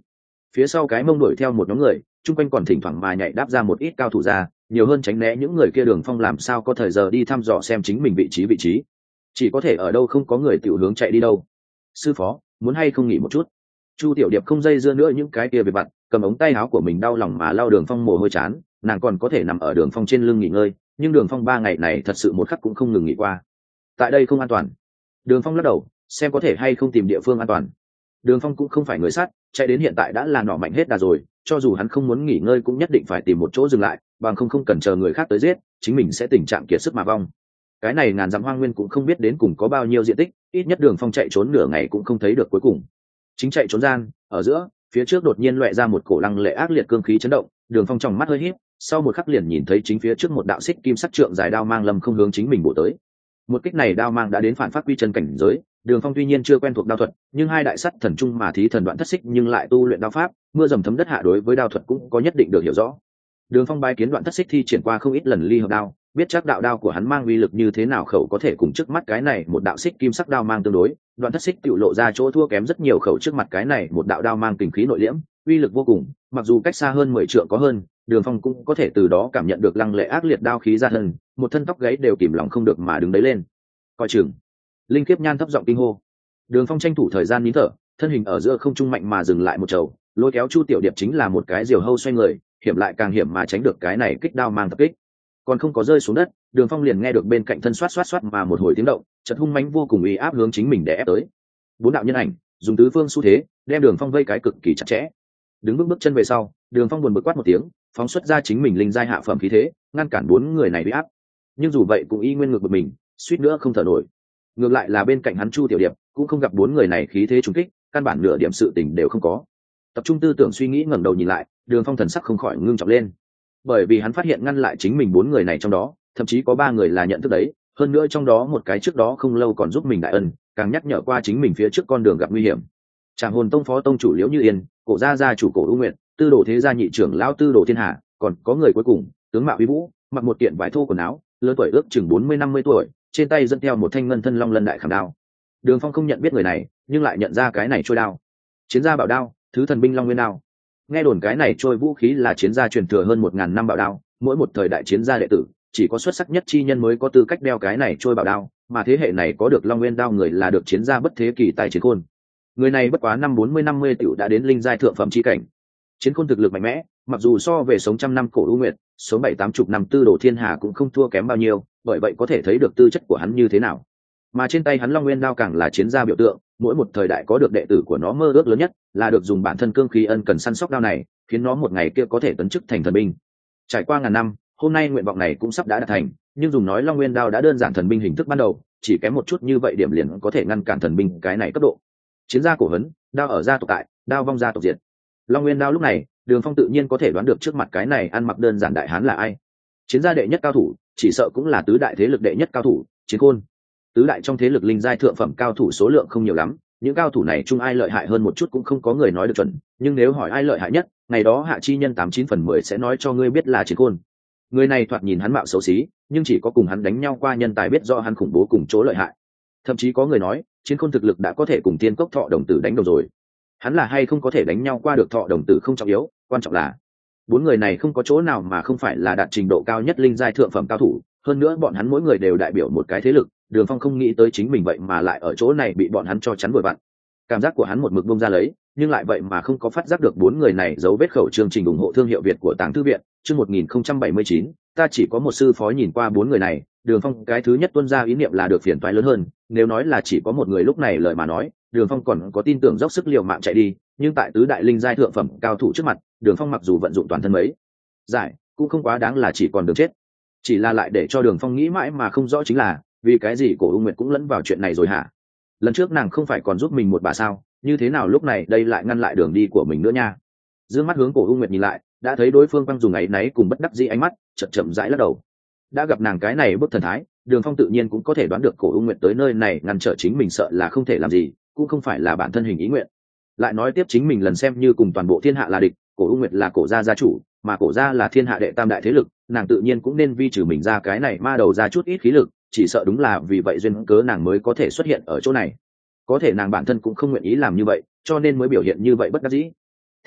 [SPEAKER 1] Phía sau cái mông đuổi theo một nhóm người, chung quanh còn thỉnh thoảng mà nhảy đáp ra một ít cao thủ ra, nhiều hơn tránh né những người kia. Đường Phong làm sao có thời giờ đi thăm dò xem chính mình vị trí vị trí, chỉ có thể ở đâu không có người tiểu hướng chạy đi đâu. Sư phó, muốn hay không nghỉ một chút? Chu Tiểu Điệp không dây dưa nữa những cái kia về vặt, cầm ống tay áo của mình đau lòng mà lau Đường Phong mồ hôi chán. Nàng còn có thể nằm ở Đường Phong trên lưng nghỉ ngơi, nhưng Đường Phong ba ngày này thật sự một khắc cũng không ngừng nghỉ qua. Tại đây không an toàn. Đường Phong lắc đầu, xem có thể hay không tìm địa phương an toàn. Đường Phong cũng không phải người sát, chạy đến hiện tại đã là nỏ mạnh hết đà rồi, cho dù hắn không muốn nghỉ ngơi cũng nhất định phải tìm một chỗ dừng lại, bằng không không cần chờ người khác tới giết, chính mình sẽ tình trạng kiệt sức mà vong. Cái này ngàn dặm hoang nguyên cũng không biết đến cùng có bao nhiêu diện tích, ít nhất Đường Phong chạy trốn nửa ngày cũng không thấy được cuối cùng. Chính chạy trốn gian, ở giữa, phía trước đột nhiên loẹt ra một cổ lăng lệ ác liệt cương khí chấn động, Đường Phong trong mắt hơi híp, sau một khắc liền nhìn thấy chính phía trước một đạo xích kim sắc trượng dài đao mang lâm không hướng chính mình bổ tới. Một kích này đao mang đã đến phản phát quy chân cảnh giới. Đường Phong tuy nhiên chưa quen thuộc đao thuật, nhưng hai đại sắt thần trung mà thí thần đoạn thất xích nhưng lại tu luyện đao pháp, mưa dầm thấm đất hạ đối với đao thuật cũng có nhất định được hiểu rõ. Đường Phong bái kiến đoạn thất xích thi triển qua không ít lần ly hợp đao, biết chắc đạo đao của hắn mang uy lực như thế nào, khẩu có thể cùng trước mắt cái này một đạo xích kim sắc đao mang tương đối. Đoạn thất xích tự lộ ra chỗ thua kém rất nhiều, khẩu trước mặt cái này một đạo đao mang kình khí nội liễm, uy lực vô cùng, mặc dù cách xa hơn mười trượng có hơn, Đường Phong cũng có thể từ đó cảm nhận được lăng lệ ác liệt đao khí ra thân, một thân tóc gáy đều kìm lòng không được mà đứng đấy lên. Coi chừng. Linh Kiếp Nhan thấp giọng kinh hô. Đường Phong tranh thủ thời gian nín thở, thân hình ở giữa không trung mạnh mà dừng lại một chầu, lôi kéo Chu Tiểu Điệp chính là một cái diều hâu xoay người, hiểm lại càng hiểm mà tránh được cái này kích đao mang tập kích. Còn không có rơi xuống đất, Đường Phong liền nghe được bên cạnh thân xoát xoát xoát mà một hồi tiếng động, chợt hung mãnh vô cùng uy áp hướng chính mình đè ép tới. Bốn đạo nhân ảnh, dùng tứ phương xu thế, đem Đường Phong vây cái cực kỳ chặt chẽ. Đứng bước bước chân về sau, Đường Phong buồn bực quát một tiếng, phóng xuất ra chính mình linh giai hạ phẩm khí thế, ngăn cản bốn người này uy áp. Nhưng dù vậy cũng y nguyên ngược bực mình, suýt nữa không thở nổi. Ngược lại là bên cạnh hắn Chu Tiểu Điệp cũng không gặp bốn người này khí thế trùng kích, căn bản nửa điểm sự tình đều không có. Tập trung tư tưởng suy nghĩ, ngẩng đầu nhìn lại, Đường Phong thần sắc không khỏi ngưng trọng lên, bởi vì hắn phát hiện ngăn lại chính mình bốn người này trong đó, thậm chí có ba người là nhận thức đấy, hơn nữa trong đó một cái trước đó không lâu còn giúp mình đại ân, càng nhắc nhở qua chính mình phía trước con đường gặp nguy hiểm. Trảm Hồn Tông phó tông chủ Liễu Như Yên, Cổ gia gia chủ Cổ U Nguyệt, Tư Đồ thế gia nhị trưởng lão Tư Đồ Thiên Hà, còn có người cuối cùng, tướng mạo uy vũ, mặc một kiện vải thô quần áo, lớn tuổi ước chừng bốn mươi năm mươi tuổi, trên tay dẫn theo một thanh ngân thân long lân đại khảm đao. Đường Phong không nhận biết người này, nhưng lại nhận ra cái này trôi đao, chiến gia bảo đao, thứ thần binh long nguyên đao. Nghe đồn cái này trôi vũ khí là chiến gia truyền thừa hơn một ngàn năm bảo đao, mỗi một thời đại chiến gia đệ tử chỉ có xuất sắc nhất chi nhân mới có tư cách đeo cái này trôi bảo đao, mà thế hệ này có được long nguyên đao người là được chiến gia bất thế kỳ tài Chiến Khôn. Người này bất quá năm bốn mươi năm mươi tiểu đã đến linh giai thượng phẩm chi cảnh. Chiến Khôn thực lực mạnh mẽ, mặc dù so về sống trăm năm Cổ U Nguyệt, sống bảy tám chục năm Tư Đồ Thiên Hà cũng không thua kém bao nhiêu, bởi vậy có thể thấy được tư chất của hắn như thế nào. Mà trên tay hắn long nguyên đao càng là chiến gia biểu tượng, mỗi một thời đại có được đệ tử của nó mơ ước lớn nhất là được dùng bản thân cương khí ân cần săn sóc đao này, khiến nó một ngày kia có thể tấn chức thành thần binh. Trải qua ngàn năm, hôm nay nguyện vọng này cũng sắp đã đạt thành, nhưng dùng nói long nguyên đao đã đơn giản thần binh hình thức ban đầu, chỉ kém một chút như vậy điểm liền có thể ngăn cản thần binh cái này cấp độ. Chiến gia cổ hấn, đao ở gia tộc tại, đao vong gia tộc diệt. Long nguyên đao lúc này, Đường Phong tự nhiên có thể đoán được trước mặt cái này ăn mặc đơn giản đại hán là ai. Chiến gia đệ nhất cao thủ, chỉ sợ cũng là tứ đại thế lực đệ nhất cao thủ, Chiến Khôn. Tứ đại trong thế lực linh giai thượng phẩm cao thủ số lượng không nhiều lắm, những cao thủ này chung ai lợi hại hơn một chút cũng không có người nói được chuẩn, nhưng nếu hỏi ai lợi hại nhất, ngày đó hạ chi nhân tám chín phần mười sẽ nói cho ngươi biết là Chiến Khôn. Người này thoạt nhìn hắn mạo xấu xí, nhưng chỉ có cùng hắn đánh nhau qua nhân tài biết rõ hắn khủng bố cùng chỗ lợi hại. Thậm chí có người nói, Chiến Khôn thực lực đã có thể cùng Tiên Cốc Thọ đồng tử đánh đầu rồi. Hắn là hay không có thể đánh nhau qua được Thọ đồng tử không trọng yếu, quan trọng là bốn người này không có chỗ nào mà không phải là đạt trình độ cao nhất linh giai thượng phẩm cao thủ, hơn nữa bọn hắn mỗi người đều đại biểu một cái thế lực. Đường Phong không nghĩ tới chính mình vậy mà lại ở chỗ này bị bọn hắn cho chắn vừa vặn. Cảm giác của hắn một mực bung ra lấy, nhưng lại vậy mà không có phát giác được bốn người này giấu vết khẩu chương trình ủng hộ thương hiệu Việt của Tàng Thư Viện, chương một nghìn không trăm bảy mươi chín, ta chỉ có một sư phó. Nhìn qua bốn người này, Đường Phong cái thứ nhất tuôn ra ý niệm là được phiền toái lớn hơn, nếu nói là chỉ có một người lúc này lời mà nói, Đường Phong còn có tin tưởng dốc sức liều mạng chạy đi, nhưng tại tứ đại linh giai thượng phẩm cao thủ trước mặt, Đường Phong mặc dù vận dụng toàn thân mấy giải, cũng không quá đáng là chỉ còn đường chết. Chỉ là lại để cho Đường Phong nghĩ mãi mà không rõ chính là, vì cái gì Cổ U Nguyệt cũng lẫn vào chuyện này rồi hả? Lần trước nàng không phải còn giúp mình một bà sao, như thế nào lúc này đây lại ngăn lại đường đi của mình nữa nha? Dương mắt hướng Cổ U Nguyệt nhìn lại, đã thấy đối phương băng dùng áy náy cùng bất đắc dĩ ánh mắt, chậm chậm rãi lắc đầu. Đã gặp nàng cái này bức thần thái, Đường Phong tự nhiên cũng có thể đoán được Cổ U Nguyệt tới nơi này ngăn trở chính mình sợ là không thể làm gì, cũng không phải là bản thân hình ý nguyện. Lại nói tiếp chính mình lần xem như cùng toàn bộ thiên hạ là địch, Cổ U Nguyệt là Cổ gia gia chủ, mà Cổ gia là thiên hạ đệ tam đại thế lực, nàng tự nhiên cũng nên vi trừ mình ra cái này ma đầu ra chút ít khí lực, chỉ sợ đúng là vì vậy duyên cớ nàng mới có thể xuất hiện ở chỗ này. Có thể nàng bản thân cũng không nguyện ý làm như vậy, cho nên mới biểu hiện như vậy bất đắc dĩ.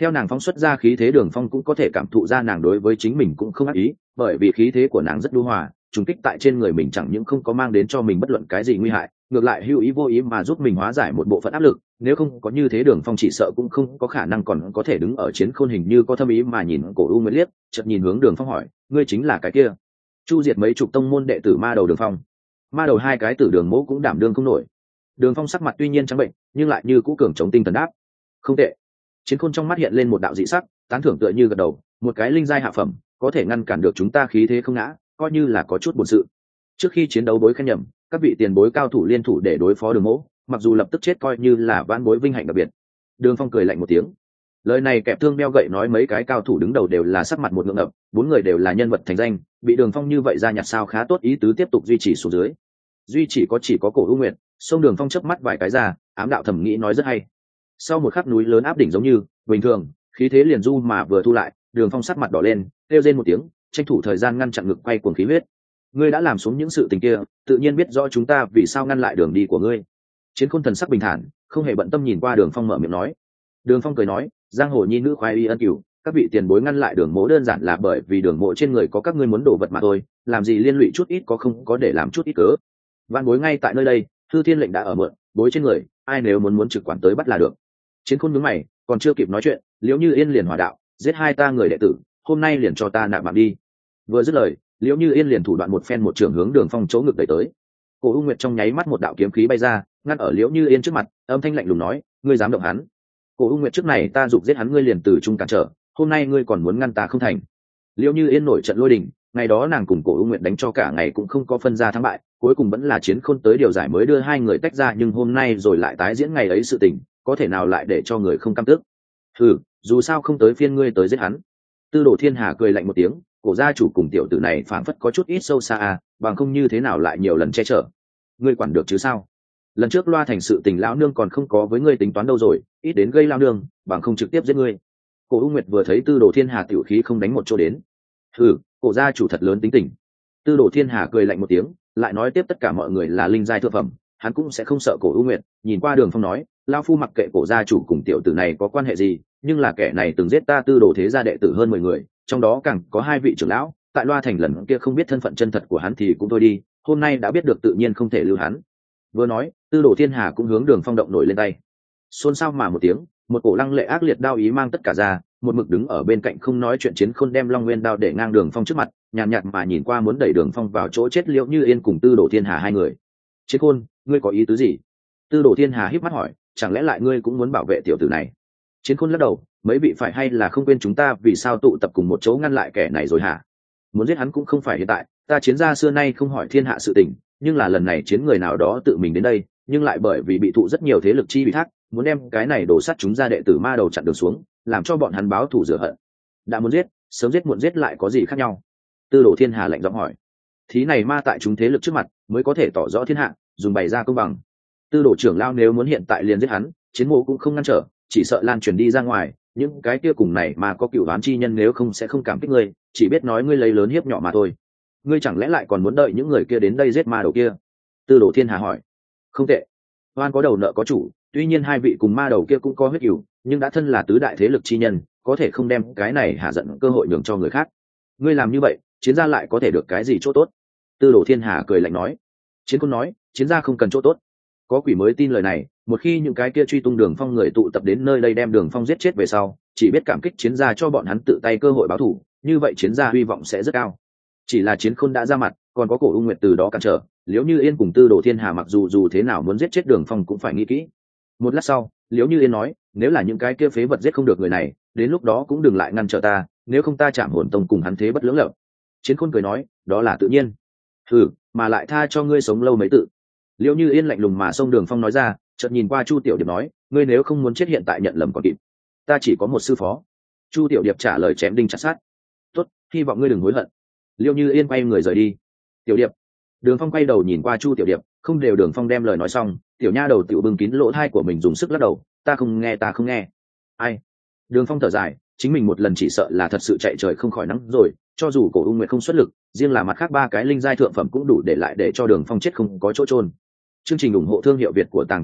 [SPEAKER 1] Theo nàng phóng xuất ra khí thế, Đường Phong cũng có thể cảm thụ ra nàng đối với chính mình cũng không ác ý, bởi vì khí thế của nàng rất nhu hòa, trùng kích tại trên người mình chẳng những không có mang đến cho mình bất luận cái gì nguy hại, ngược lại hữu ý vô ý mà giúp mình hóa giải một bộ phận áp lực. Nếu không có như thế, Đường Phong chỉ sợ cũng không có khả năng còn có thể đứng ở Chiến Khôn hình như có thâm ý mà nhìn Cổ U Nguyệt liếc, chợt nhìn hướng Đường Phong hỏi, ngươi chính là cái kia chu diệt mấy chục tông môn đệ tử ma đầu Đường Phong? Ma đầu hai cái tử Đường Mỗ cũng đảm đương không nổi. Đường Phong sắc mặt tuy nhiên trắng bệnh, nhưng lại như cũ cường chống tinh thần đáp, không tệ. Chiến Khôn trong mắt hiện lên một đạo dị sắc, tán thưởng tựa như gật đầu, một cái linh giai hạ phẩm có thể ngăn cản được chúng ta khí thế không ngã, coi như là có chút buồn sự. Trước khi chiến đấu bối khen nhầm, các vị tiền bối cao thủ liên thủ để đối phó Đường Mỗ, mặc dù lập tức chết coi như là vãn bối vinh hạnh đặc biệt. Đường Phong cười lạnh một tiếng, lời này kẹp thương đeo gậy nói mấy cái cao thủ đứng đầu đều là sắc mặt một ngượng ngập, bốn người đều là nhân vật thành danh, bị Đường Phong như vậy ra nhặt sao khá tốt ý tứ tiếp tục duy trì xuống dưới. Duy chỉ có chỉ có Cổ U Nguyệt, xông Đường Phong chớp mắt vài cái ra, ám đạo thẩm nghĩ nói rất hay. Sau một khắc núi lớn áp đỉnh giống như bình thường, khí thế liền du mà vừa thu lại, Đường Phong sắc mặt đỏ lên, kêu rên một tiếng, tranh thủ thời gian ngăn chặn ngực quay cuồng khí huyết. Ngươi đã làm xuống những sự tình kia, tự nhiên biết rõ chúng ta vì sao ngăn lại đường đi của ngươi. Chiến Khôn thần sắc bình thản, không hề bận tâm nhìn qua Đường Phong mở miệng nói. Đường Phong cười nói, giang hồ nhi nữ khoái y ân cửu, các vị tiền bối ngăn lại Đường Mỗ đơn giản là bởi vì Đường Mỗ trên người có các ngươi muốn đổ vật mà thôi, làm gì liên lụy chút ít có không có để làm chút ít cớ. Vạn bối ngay tại nơi đây, Hư Thiên lệnh đã ở mượn, bối trên người, ai nếu muốn muốn trực quản tới bắt là được. Chiến Khôn nhướng mày, còn chưa kịp nói chuyện, Liễu Như Yên liền hỏa đạo, giết hai ta người đệ tử, hôm nay liền cho ta nạp mạng đi. Vừa dứt lời, Liễu Như Yên liền thủ đoạn một phen một trường hướng Đường Phong chỗ ngực đẩy tới. Cổ U Nguyệt trong nháy mắt một đạo kiếm khí bay ra, ngăn ở Liễu Như Yên trước mặt, âm thanh lạnh lùng nói, ngươi dám động hắn? Cổ U Nguyệt trước này ta giục giết hắn ngươi liền từ trung cản trở, hôm nay ngươi còn muốn ngăn ta không thành? Liễu Như Yên nổi trận lôi đình, ngày đó nàng cùng Cổ U Nguyệt đánh cho cả ngày cũng không có phân ra thắng bại, cuối cùng vẫn là Chiến Khôn tới điều giải mới đưa hai người tách ra, nhưng hôm nay rồi lại tái diễn ngày ấy sự tình, có thể nào lại để cho người không căm tức? Ừ, dù sao không tới phiên ngươi tới giết hắn. Tư Đồ Thiên Hà cười lạnh một tiếng, Cổ gia chủ cùng tiểu tử này phảng phất có chút ít sâu xa à, bằng không như thế nào lại nhiều lần che chở. Ngươi quản được chứ sao? Lần trước loa thành sự tình lão nương còn không có với ngươi tính toán đâu rồi, ít đến gây lao nương, bằng không trực tiếp giết ngươi. Cổ U Nguyệt vừa thấy Tư Đồ Thiên Hà tiểu khí không đánh một chỗ đến. Ừ, Cổ gia chủ thật lớn tính tình. Tư Đồ Thiên Hà cười lạnh một tiếng, lại nói tiếp tất cả mọi người là linh giai thượng phẩm, hắn cũng sẽ không sợ Cổ U Nguyệt. Nhìn qua Đường Phong nói, lão phu mặc kệ Cổ gia chủ cùng tiểu tử này có quan hệ gì, nhưng là kẻ này từng giết ta Tư Đồ thế gia đệ tử hơn mười người, trong đó càng có hai vị trưởng lão, tại loa thành lần kia không biết thân phận chân thật của hắn thì cũng thôi đi, hôm nay đã biết được tự nhiên không thể lưu hắn. Vừa nói, Tư Đồ Thiên Hà cũng hướng Đường Phong động nổi lên tay. Xôn xao mà một tiếng, một cổ lăng lệ ác liệt đao ý mang tất cả ra, một mực đứng ở bên cạnh không nói chuyện Chiến Khôn đem Long Nguyên đao để ngang Đường Phong trước mặt, nhàn nhạt, nhạt mà nhìn qua muốn đẩy Đường Phong vào chỗ chết Liễu Như Yên cùng Tư Đồ Thiên Hà hai người. Chiến Khôn, ngươi có ý tứ gì? Tư Đồ Thiên Hà híp mắt hỏi, chẳng lẽ lại ngươi cũng muốn bảo vệ tiểu tử này? Chiến Khôn lắc đầu, mấy vị phải hay là không quên chúng ta vì sao tụ tập cùng một chỗ ngăn lại kẻ này rồi hả? Muốn giết hắn cũng không phải hiện tại, ta Chiến gia xưa nay không hỏi thiên hạ sự tình, nhưng là lần này chiến người nào đó tự mình đến đây, nhưng lại bởi vì bị thụ rất nhiều thế lực chi bị thác, muốn đem cái này đổ sát chúng ra đệ tử ma đầu chặn đường xuống, làm cho bọn hắn báo thù rửa hận. Đã muốn giết, sớm giết muộn giết lại có gì khác nhau? Tư Đồ Thiên Hà lạnh giọng hỏi. Thí này ma tại chúng thế lực trước mặt, mới có thể tỏ rõ thiên hạ, dùng bày ra công bằng. Tư Đồ trưởng lao nếu muốn hiện tại liền giết hắn, chiến mộ cũng không ngăn trở, chỉ sợ lan truyền đi ra ngoài, những cái kia cùng này mà có cựu đoán chi nhân nếu không sẽ không cảm kích ngươi, chỉ biết nói ngươi lấy lớn hiếp nhỏ mà thôi. Ngươi chẳng lẽ lại còn muốn đợi những người kia đến đây giết ma đầu kia? Tư Đồ Thiên Hà hỏi. Không tệ, oan có đầu nợ có chủ, tuy nhiên hai vị cùng ma đầu kia cũng có huyết cửu, nhưng đã thân là tứ đại thế lực chi nhân, có thể không đem cái này hạ giận cơ hội nhường cho người khác. Ngươi làm như vậy, Chiến gia lại có thể được cái gì chỗ tốt? Tư Đồ Thiên Hà cười lạnh nói. Chiến Khôn nói, Chiến gia không cần chỗ tốt. Có quỷ mới tin lời này, một khi những cái kia truy tung Đường Phong người tụ tập đến nơi đây đem Đường Phong giết chết về sau, chỉ biết cảm kích Chiến gia cho bọn hắn tự tay cơ hội báo thù, như vậy Chiến gia hy vọng sẽ rất cao. Chỉ là Chiến Khôn đã ra mặt, còn có Cổ U Nguyệt từ đó cản trở, Liễu Như Yên cùng Tư Đồ Thiên Hà mặc dù dù thế nào muốn giết chết Đường Phong cũng phải nghĩ kỹ. Một lát sau, Liễu Như Yên nói, nếu là những cái kia phế vật giết không được người này, đến lúc đó cũng đừng lại ngăn trở ta, nếu không ta chạm hồn tông cùng hắn thế bất lưỡng lập. Chiến Khôn cười nói, đó là tự nhiên. Ừ, mà lại tha cho ngươi sống lâu mấy tự. Liễu Như Yên lạnh lùng mà xông Đường Phong nói ra, chợt nhìn qua Chu Tiểu Điệp nói, ngươi nếu không muốn chết hiện tại nhận lầm còn kịp. Ta chỉ có một sư phó. Chu Tiểu Điệp trả lời chém đinh chặt sắt. Tốt, hy vọng ngươi đừng hối hận. Liễu Như Yên quay người rời đi. Tiểu Điệp. Đường Phong quay đầu nhìn qua Chu Tiểu Điệp, không đều Đường Phong đem lời nói xong, tiểu nha đầu tiểu bưng kín lỗ tai của mình dùng sức lắc đầu, ta không nghe ta không nghe. Ai? Đường Phong thở dài, chính mình một lần chỉ sợ là thật sự chạy trời không khỏi nắng rồi, cho dù Cổ U Nguyệt không xuất lực, riêng là mặt khác ba cái linh giai thượng phẩm cũng đủ để lại để cho Đường Phong chết không có chỗ trôn. Chương trình ủng hộ thương hiệu Việt của Tàng Thư viện,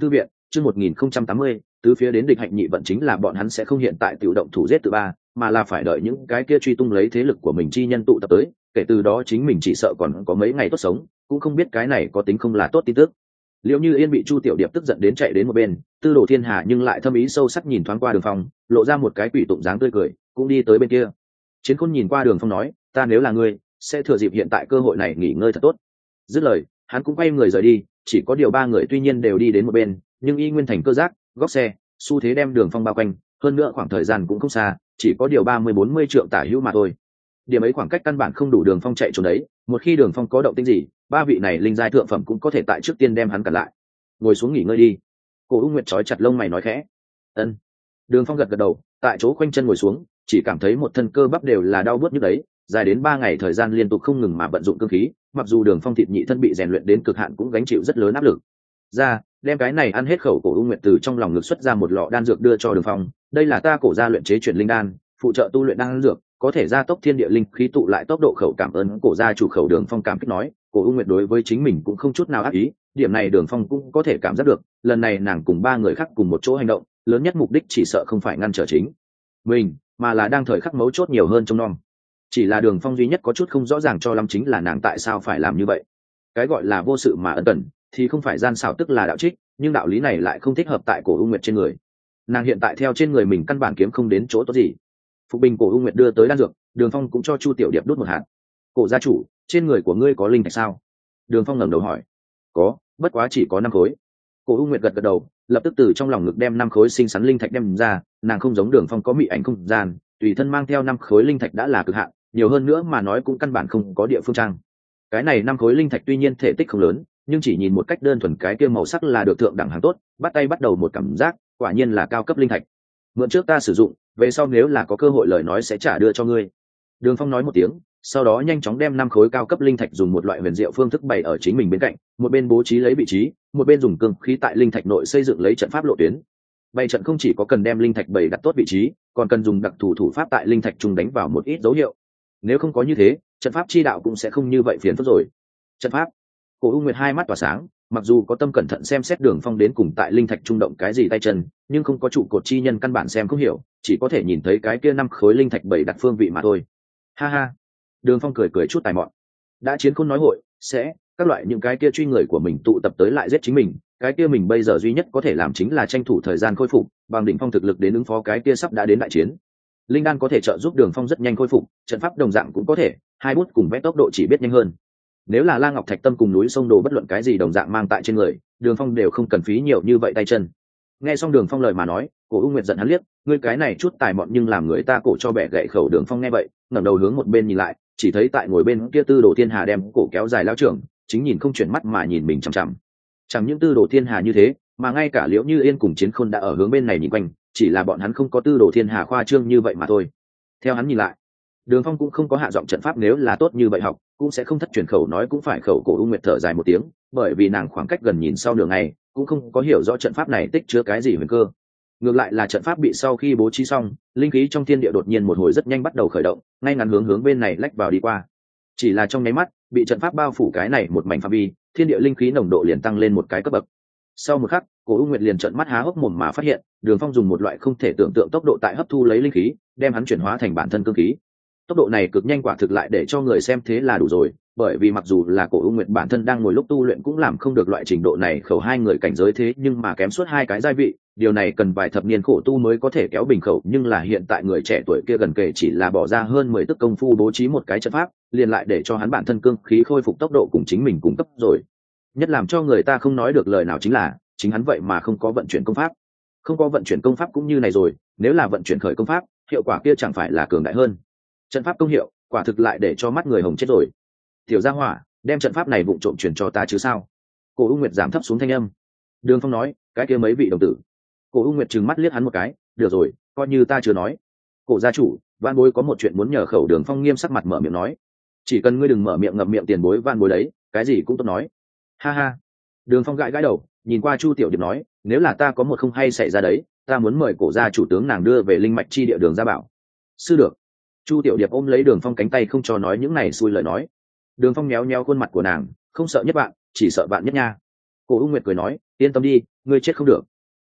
[SPEAKER 1] chương một nghìn không trăm tám mươi, từ phía đến địch hạnh nhị vận chính là bọn hắn sẽ không hiện tại tự động thủ giết từ ba, mà là phải đợi những cái kia truy tung lấy thế lực của mình chi nhân tụ tập tới, kể từ đó chính mình chỉ sợ còn có mấy ngày tốt sống, cũng không biết cái này có tính không là tốt tin tức. Liệu Như Yên bị Chu Tiểu Điệp tức giận đến chạy đến một bên, Tư Đồ Thiên Hà nhưng lại thâm ý sâu sắc nhìn thoáng qua Đường Phong, lộ ra một cái quỷ tụng dáng tươi cười, cũng đi tới bên kia. Chiến Khôn nhìn qua Đường Phong nói, ta nếu là ngươi, sẽ thừa dịp hiện tại cơ hội này nghỉ ngơi thật tốt. Dứt lời, hắn cũng quay người rời đi, chỉ có điều ba người tuy nhiên đều đi đến một bên, nhưng y nguyên thành cơ giác, góc xe, xu thế đem Đường Phong bao quanh, hơn nữa khoảng thời gian cũng không xa, chỉ có điều ba mươi bốn mươi trượng tả hữu mà thôi. Điểm ấy khoảng cách căn bản không đủ Đường Phong chạy trốn đấy, một khi Đường Phong có động tĩnh gì, ba vị này linh giai thượng phẩm cũng có thể tại trước tiên đem hắn cản lại. Ngồi xuống nghỉ ngơi đi. Cổ U Nguyệt trói chặt lông mày nói khẽ. Ân. Đường Phong gật gật đầu, tại chỗ khoanh chân ngồi xuống, chỉ cảm thấy một thân cơ bắp đều là đau bứt như đấy, dài đến ba ngày thời gian liên tục không ngừng mà vận dụng cương khí, mặc dù Đường Phong thịt nhị thân bị rèn luyện đến cực hạn cũng gánh chịu rất lớn áp lực. Ra, đem cái này ăn hết khẩu. Cổ U Nguyệt từ trong lòng ngực xuất ra một lọ đan dược đưa cho Đường Phong, đây là ta cổ gia luyện chế chuyển linh đan, phụ trợ tu luyện đan dược, có thể gia tốc thiên địa linh khí tụ lại tốc độ. Khẩu cảm ơn cổ gia chủ. Khẩu Đường Phong cảm kích nói, Cổ U Nguyệt đối với chính mình cũng không chút nào ác ý, điểm này Đường Phong cũng có thể cảm giác được, lần này nàng cùng ba người khác cùng một chỗ hành động, lớn nhất mục đích chỉ sợ không phải ngăn trở chính mình, mà là đang thời khắc mấu chốt nhiều hơn trông nom. Chỉ là Đường Phong duy nhất có chút không rõ ràng cho lắm chính là nàng tại sao phải làm như vậy. Cái gọi là vô sự mà ân cần thì không phải gian xảo tức là đạo trích, nhưng đạo lý này lại không thích hợp tại Cổ U Nguyệt trên người. Nàng hiện tại theo trên người mình căn bản kiếm không đến chỗ tốt gì. Phục bình Cổ U Nguyệt đưa tới đan dược, Đường Phong cũng cho Chu Tiểu Điệp đút một hạt. Cổ gia chủ, trên người của ngươi có linh thạch sao? Đường Phong ngẩng đầu hỏi. Có, bất quá chỉ có năm khối. Cổ U Nguyệt gật gật đầu, lập tức từ trong lòng ngực đem năm khối xinh xắn linh thạch đem ra. Nàng không giống Đường Phong có mị ảnh không gian, tùy thân mang theo năm khối linh thạch đã là cực hạn, nhiều hơn nữa mà nói cũng căn bản không có địa phương trang. Cái này năm khối linh thạch tuy nhiên thể tích không lớn, nhưng chỉ nhìn một cách đơn thuần cái kia màu sắc là được thượng đẳng hàng tốt, bắt tay bắt đầu một cảm giác, quả nhiên là cao cấp linh thạch. Mượn trước ta sử dụng, về sau nếu là có cơ hội lời nói sẽ trả đưa cho ngươi. Đường Phong nói một tiếng, sau đó nhanh chóng đem năm khối cao cấp linh thạch dùng một loại huyền diệu phương thức bày ở chính mình bên cạnh, một bên bố trí lấy vị trí, một bên dùng cương khí tại linh thạch nội xây dựng lấy trận pháp lộ tuyến. Bày trận không chỉ có cần đem linh thạch bày đặt tốt vị trí, còn cần dùng đặc thủ thủ pháp tại linh thạch trung đánh vào một ít dấu hiệu. Nếu không có như thế, trận pháp chi đạo cũng sẽ không như vậy phiền phức rồi. Trận pháp. Cổ U Nguyệt hai mắt tỏa sáng, mặc dù có tâm cẩn thận xem xét Đường Phong đến cùng tại linh thạch trung động cái gì tay chân, nhưng không có trụ cột chi nhân căn bản xem không hiểu, chỉ có thể nhìn thấy cái kia năm khối linh thạch bày đặt phương vị mà thôi. Ha ha. Đường Phong cười cười chút tài mọn. Đã chiến khôn nói hội sẽ các loại những cái kia truy người của mình tụ tập tới lại giết chính mình, cái kia mình bây giờ duy nhất có thể làm chính là tranh thủ thời gian khôi phục, bằng đỉnh phong thực lực đến ứng phó cái kia sắp đã đến đại chiến. Linh đan có thể trợ giúp Đường Phong rất nhanh khôi phục, trận pháp đồng dạng cũng có thể, hai bút cùng vẽ tốc độ chỉ biết nhanh hơn. Nếu là La Ngọc Thạch Tâm cùng núi sông đồ bất luận cái gì đồng dạng mang tại trên người, Đường Phong đều không cần phí nhiều như vậy tay chân. Nghe xong Đường Phong lời mà nói, Cổ U Nguyệt giận hắn liếc, ngươi cái này chút tài mọn nhưng làm người ta cổ cho bẻ gãy khẩu. Đường Phong nghe vậy, ngẩng đầu hướng một bên nhìn lại, chỉ thấy tại ngồi bên kia Tư Đồ Thiên Hà đem cổ kéo dài lao trưởng, chính nhìn không chuyển mắt mà nhìn mình chằm chằm. Chẳng những Tư Đồ Thiên Hà như thế, mà ngay cả Liễu Như Yên cùng Chiến Khôn đã ở hướng bên này nhìn quanh, chỉ là bọn hắn không có Tư Đồ Thiên Hà khoa trương như vậy mà thôi. Theo hắn nhìn lại, Đường Phong cũng không có hạ giọng trận pháp nếu là tốt như vậy học, cũng sẽ không thất truyền khẩu nói cũng phải khẩu. Cổ U Nguyệt thở dài một tiếng, bởi vì nàng khoảng cách gần nhìn sau đường này, cũng không có hiểu rõ trận pháp này tích chứa cái gì huyền cơ. Ngược lại là trận pháp bị sau khi bố trí xong, linh khí trong thiên địa đột nhiên một hồi rất nhanh bắt đầu khởi động, ngay ngắn hướng hướng bên này lách vào đi qua. Chỉ là trong nháy mắt, bị trận pháp bao phủ cái này một mảnh phạm vi, thiên địa linh khí nồng độ liền tăng lên một cái cấp bậc. Sau một khắc, Cổ U Nguyệt liền trợn mắt há hốc mồm mà phát hiện, Đường Phong dùng một loại không thể tưởng tượng tốc độ tại hấp thu lấy linh khí, đem hắn chuyển hóa thành bản thân cương khí. Tốc độ này cực nhanh quả thực lại để cho người xem thế là đủ rồi, bởi vì mặc dù là Cổ U Nguyệt bản thân đang ngồi lúc tu luyện cũng làm không được loại trình độ này. Khẩu hai người cảnh giới thế nhưng mà kém suốt hai cái giai vị, điều này cần vài thập niên khổ tu mới có thể kéo bình khẩu, nhưng là hiện tại người trẻ tuổi kia gần kể chỉ là bỏ ra hơn mười tức công phu bố trí một cái trận pháp, liền lại để cho hắn bản thân cương khí khôi phục tốc độ cùng chính mình cung cấp rồi. Nhất làm cho người ta không nói được lời nào chính là, chính hắn vậy mà không có vận chuyển công pháp. Không có vận chuyển công pháp cũng như này rồi, nếu là vận chuyển khởi công pháp, hiệu quả kia chẳng phải là cường đại hơn. Trận pháp công hiệu, quả thực lại để cho mắt người hồng chết rồi. Tiểu Gia Hỏa, đem trận pháp này vụng trộm truyền cho ta chứ sao? Cổ U Nguyệt giảm thấp xuống thanh âm. Đường Phong nói, cái kia mấy vị đồng tử. Cổ U Nguyệt trừng mắt liếc hắn một cái, được rồi, coi như ta chưa nói. Cổ gia chủ, van bối có một chuyện muốn nhờ khẩu. Đường Phong nghiêm sắc mặt mở miệng nói, chỉ cần ngươi đừng mở miệng ngậm miệng tiền bối van bối đấy, cái gì cũng tốt nói. Ha ha. Đường Phong gãi gãi đầu, nhìn qua Chu Tiểu Điệp nói, nếu là ta có một không hay xảy ra đấy, ta muốn mời cổ gia chủ tướng nàng đưa về linh mạch chi địa Đường gia bảo. Sư được. Chu Tiểu Điệp ôm lấy Đường Phong cánh tay không cho nói những này xui lời nói. Đường Phong méo méo khuôn mặt của nàng, không sợ nhất bạn, chỉ sợ bạn nhất nha. Cổ U Nguyệt cười nói, yên tâm đi, ngươi chết không được.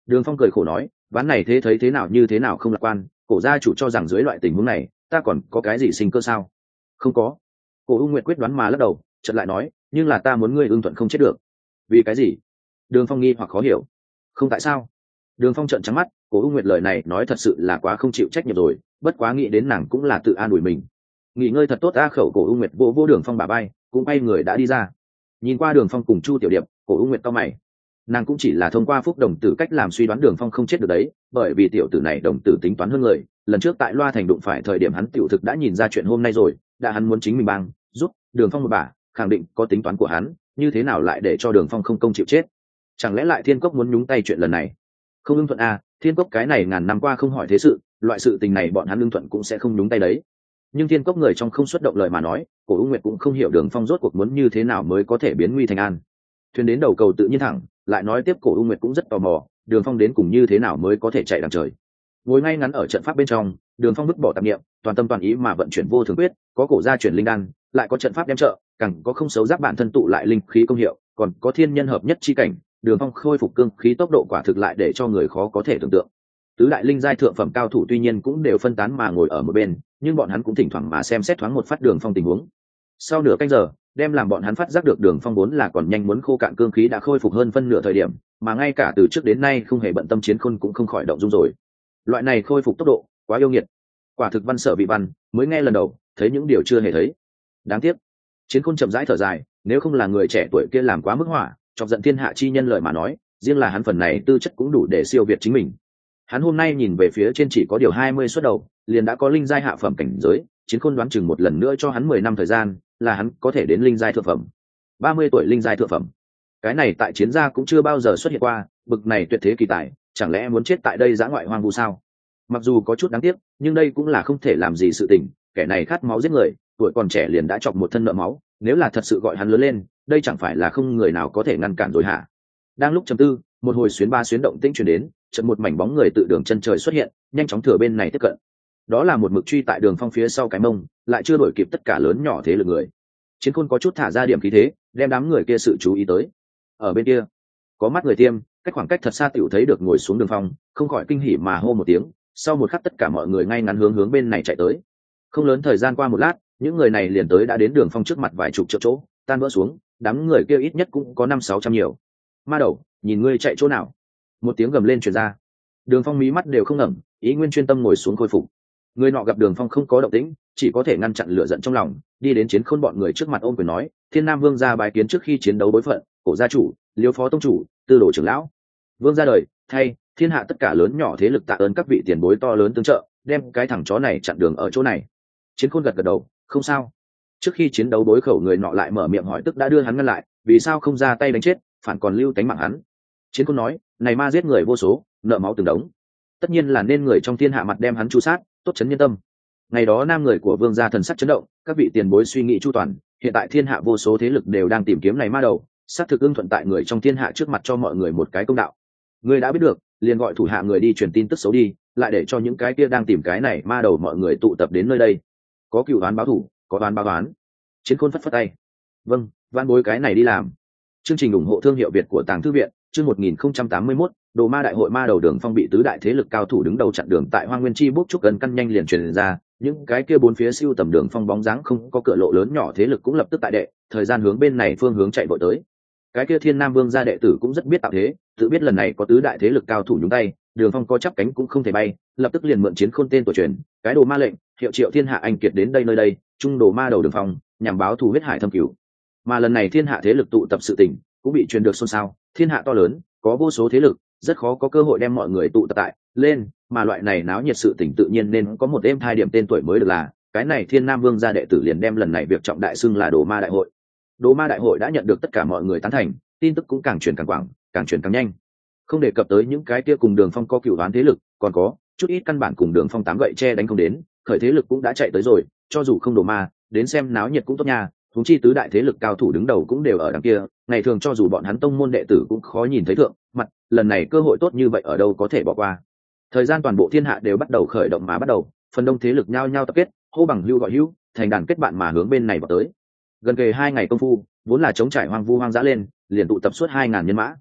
[SPEAKER 1] Đường Phong cười khổ nói, ván này thế thấy thế nào như thế nào không lạc quan, cổ gia chủ cho rằng dưới loại tình huống này ta còn có cái gì sinh cơ sao? Không có. Cổ U Nguyệt quyết đoán mà lắc đầu, chợt lại nói, nhưng là ta muốn ngươi ưng thuận không chết được. Vì cái gì? Đường Phong nghi hoặc khó hiểu. Không tại sao? Đường Phong trợn trắng mắt, Cổ U Nguyệt lời này nói thật sự là quá không chịu trách nhiệm rồi, bất quá nghĩ đến nàng cũng là tự an ủi mình. Nghỉ ngơi thật tốt a. Khẩu Cổ U Nguyệt vô vô Đường Phong bả vai, cũng bay người đã đi ra. Nhìn qua Đường Phong cùng Chu Tiểu Điệp, Cổ U Nguyệt cau mày. Nàng cũng chỉ là thông qua phúc đồng tử cách làm suy đoán Đường Phong không chết được đấy, bởi vì tiểu tử này đồng tử tính toán hơn người, lần trước tại Loa Thành đụng phải thời điểm hắn tiểu thực đã nhìn ra chuyện hôm nay rồi, đã hắn muốn chính mình bang giúp Đường Phong một bả, khẳng định có tính toán của hắn, như thế nào lại để cho Đường Phong không công chịu chết? Chẳng lẽ lại Thiên Cốc muốn nhúng tay chuyện lần này? Không ưng thuận à? Thiên Cốc cái này ngàn năm qua không hỏi thế sự, loại sự tình này bọn hắn ưng thuận cũng sẽ không nhúng tay đấy. Nhưng Thiên Cốc người trong không xuất động lời mà nói, Cổ U Nguyệt cũng không hiểu Đường Phong rốt cuộc muốn như thế nào mới có thể biến nguy thành an. Thuyền đến đầu cầu tự nhiên thẳng, lại nói tiếp Cổ U Nguyệt cũng rất tò mò, Đường Phong đến cùng như thế nào mới có thể chạy đằng trời. Ngồi ngay ngắn ở trận pháp bên trong, Đường Phong vứt bỏ tạp niệm, toàn tâm toàn ý mà vận chuyển vô thường quyết, có cổ gia chuyển linh đan, lại có trận pháp đem trợ, càng có không xấu giáp bản thân tụ lại linh khí công hiệu, còn có thiên nhân hợp nhất chi cảnh, Đường Phong khôi phục cương khí tốc độ quả thực lại để cho người khó có thể tưởng tượng. Tứ đại linh giai thượng phẩm cao thủ tuy nhiên cũng đều phân tán mà ngồi ở một bên, nhưng bọn hắn cũng thỉnh thoảng mà xem xét thoáng một phát Đường Phong tình huống. Sau nửa canh giờ, đem làm bọn hắn phát giác được Đường Phong vốn là còn nhanh muốn khô cạn cương khí đã khôi phục hơn phân nửa thời điểm, mà ngay cả từ trước đến nay không hề bận tâm chiến khôn cũng không khỏi động dung rồi. Loại này khôi phục tốc độ quá yêu nghiệt, quả thực văn sở vị văn, mới nghe lần đầu thấy những điều chưa hề thấy. Đáng tiếc. Chiến khôn chậm rãi thở dài, nếu không là người trẻ tuổi kia làm quá mức hỏa, chọc giận thiên hạ chi nhân lời mà nói, riêng là hắn phần này tư chất cũng đủ để siêu việt chính mình. Hắn hôm nay nhìn về phía trên chỉ có điều hai mươi xuất đầu, liền đã có linh giai hạ phẩm cảnh giới, chiến khôn đoán chừng một lần nữa cho hắn mười năm thời gian, là hắn có thể đến linh giai thượng phẩm. ba mươi tuổi linh giai thượng phẩm. Cái này tại chiến gia cũng chưa bao giờ xuất hiện qua, bực này tuyệt thế kỳ tài, chẳng lẽ muốn chết tại đây dã ngoại hoang vu sao? Mặc dù có chút đáng tiếc, nhưng đây cũng là không thể làm gì sự tình, kẻ này khát máu giết người, tuổi còn trẻ liền đã chọc một thân nợ máu, nếu là thật sự gọi hắn lớn lên, đây chẳng phải là không người nào có thể ngăn cản rồi hả? Đang lúc trầm tư, một hồi xuyến ba xuyến động tĩnh truyền đến, chợt một mảnh bóng người tự đường chân trời xuất hiện, nhanh chóng thừa bên này tiếp cận. Đó là một mực truy tại Đường Phong phía sau cái mông, lại chưa đuổi kịp tất cả lớn nhỏ thế lực người. Chiến khôn có chút thả ra điểm khí thế, đem đám người kia sự chú ý tới. Ở bên kia, có mắt người tiêm, cách khoảng cách thật xa tiểu thấy được ngồi xuống Đường Phong, không khỏi kinh hỉ mà hô một tiếng. Sau một khắc tất cả mọi người ngay ngắn hướng hướng bên này chạy tới. Không lớn thời gian qua một lát, những người này liền tới đã đến Đường Phong trước mặt vài chục triệu chỗ, tan vỡ xuống, đám người kia ít nhất cũng có năm sáu trăm nhiều. Ma đầu, nhìn ngươi chạy chỗ nào? Một tiếng gầm lên truyền ra. Đường Phong mí mắt đều không ngẩng, ý nguyên chuyên tâm ngồi xuống khôi phục. Người nọ gặp Đường Phong không có động tĩnh, chỉ có thể ngăn chặn lửa giận trong lòng, đi đến chiến khôn bọn người trước mặt ôm quyền nói, Thiên Nam Vương gia bái kiến trước khi chiến đấu đối phận, cổ gia chủ, Liêu phó tông chủ, tư đồ trưởng lão. Vương gia đời, thay thiên hạ tất cả lớn nhỏ thế lực tạ ơn các vị tiền bối to lớn tương trợ, đem cái thằng chó này chặn đường ở chỗ này. Chiến khôn gật gật đầu, không sao. Trước khi chiến đấu đối khẩu người nọ lại mở miệng hỏi tức đã đưa hắn ngăn lại, vì sao không ra tay đánh chết, phản còn lưu tánh mạng hắn. Chiến khôn nói, này ma giết người vô số, nợ máu từng đống, tất nhiên là nên người trong thiên hạ mặt đem hắn chu sát, tốt chấn nhân tâm. Ngày đó nam người của vương gia thần sắc chấn động, các vị tiền bối suy nghĩ chu toàn, hiện tại thiên hạ vô số thế lực đều đang tìm kiếm này ma đầu, sát thực ưng thuận tại người trong thiên hạ trước mặt cho mọi người một cái công đạo. Người đã biết được, liền gọi thủ hạ người đi truyền tin tức xấu đi, lại để cho những cái kia đang tìm cái này ma đầu mọi người tụ tập đến nơi đây. Có cựu đoán báo thủ, có đoán báo đoán. Chiến khôn phất phất tay. Vâng, van bối cái này đi làm. Chương trình ủng hộ thương hiệu Việt của Tàng Thư viện, chương một nghìn không trăm tám mươi mốt, Đồ Ma đại hội ma đầu Đường Phong bị tứ đại thế lực cao thủ đứng đầu chặn đường tại Hoang Nguyên Chi bốc trúc gần căn nhanh liền truyền ra, những cái kia bốn phía siêu tầm Đường Phong bóng dáng không có cửa lộ lớn nhỏ thế lực cũng lập tức tại đệ, thời gian hướng bên này phương hướng chạy vội tới. Cái kia Thiên Nam Vương gia đệ tử cũng rất biết tạo thế, tự biết lần này có tứ đại thế lực cao thủ nhúng tay, Đường Phong có chắp cánh cũng không thể bay, lập tức liền mượn chiến khôn tên tổ truyền, cái đồ ma lệnh, hiệu triệu thiên hạ anh kiệt đến đây nơi đây, trung đồ ma đầu Đường Phong, nhằm báo thù huyết hải thâm cửu. Mà lần này thiên hạ thế lực tụ tập sự tình, cũng bị truyền được xôn xao, thiên hạ to lớn, có vô số thế lực, rất khó có cơ hội đem mọi người tụ tập tại lên, mà loại này náo nhiệt sự tình tự nhiên nên có một đêm thai điểm tên tuổi mới được là, cái này Thiên Nam Vương gia đệ tử liền đem lần này việc trọng đại xưng là Đồ Ma đại hội. Đồ Ma đại hội đã nhận được tất cả mọi người tán thành, tin tức cũng càng truyền càng quảng, càng truyền càng nhanh. Không đề cập tới những cái kia cùng Đường Phong có cửu đoán thế lực, còn có chút ít căn bản cùng Đường Phong tám gậy che đánh không đến, khởi thế lực cũng đã chạy tới rồi, cho dù không Đồ Ma, đến xem náo nhiệt cũng tốt nha. Huống chi tứ đại thế lực cao thủ đứng đầu cũng đều ở đằng kia, ngày thường cho dù bọn hắn tông môn đệ tử cũng khó nhìn thấy thượng mặt, lần này cơ hội tốt như vậy ở đâu có thể bỏ qua. Thời gian toàn bộ thiên hạ đều bắt đầu khởi động mà bắt đầu, phần đông thế lực nhao nhao tập kết, hô bằng hưu gọi hưu, thành đàn kết bạn mà hướng bên này vào tới. Gần kề hai ngày công phu, vốn là chống trải hoang vu hoang dã lên, liền tụ tập suốt hai ngàn nhân mã.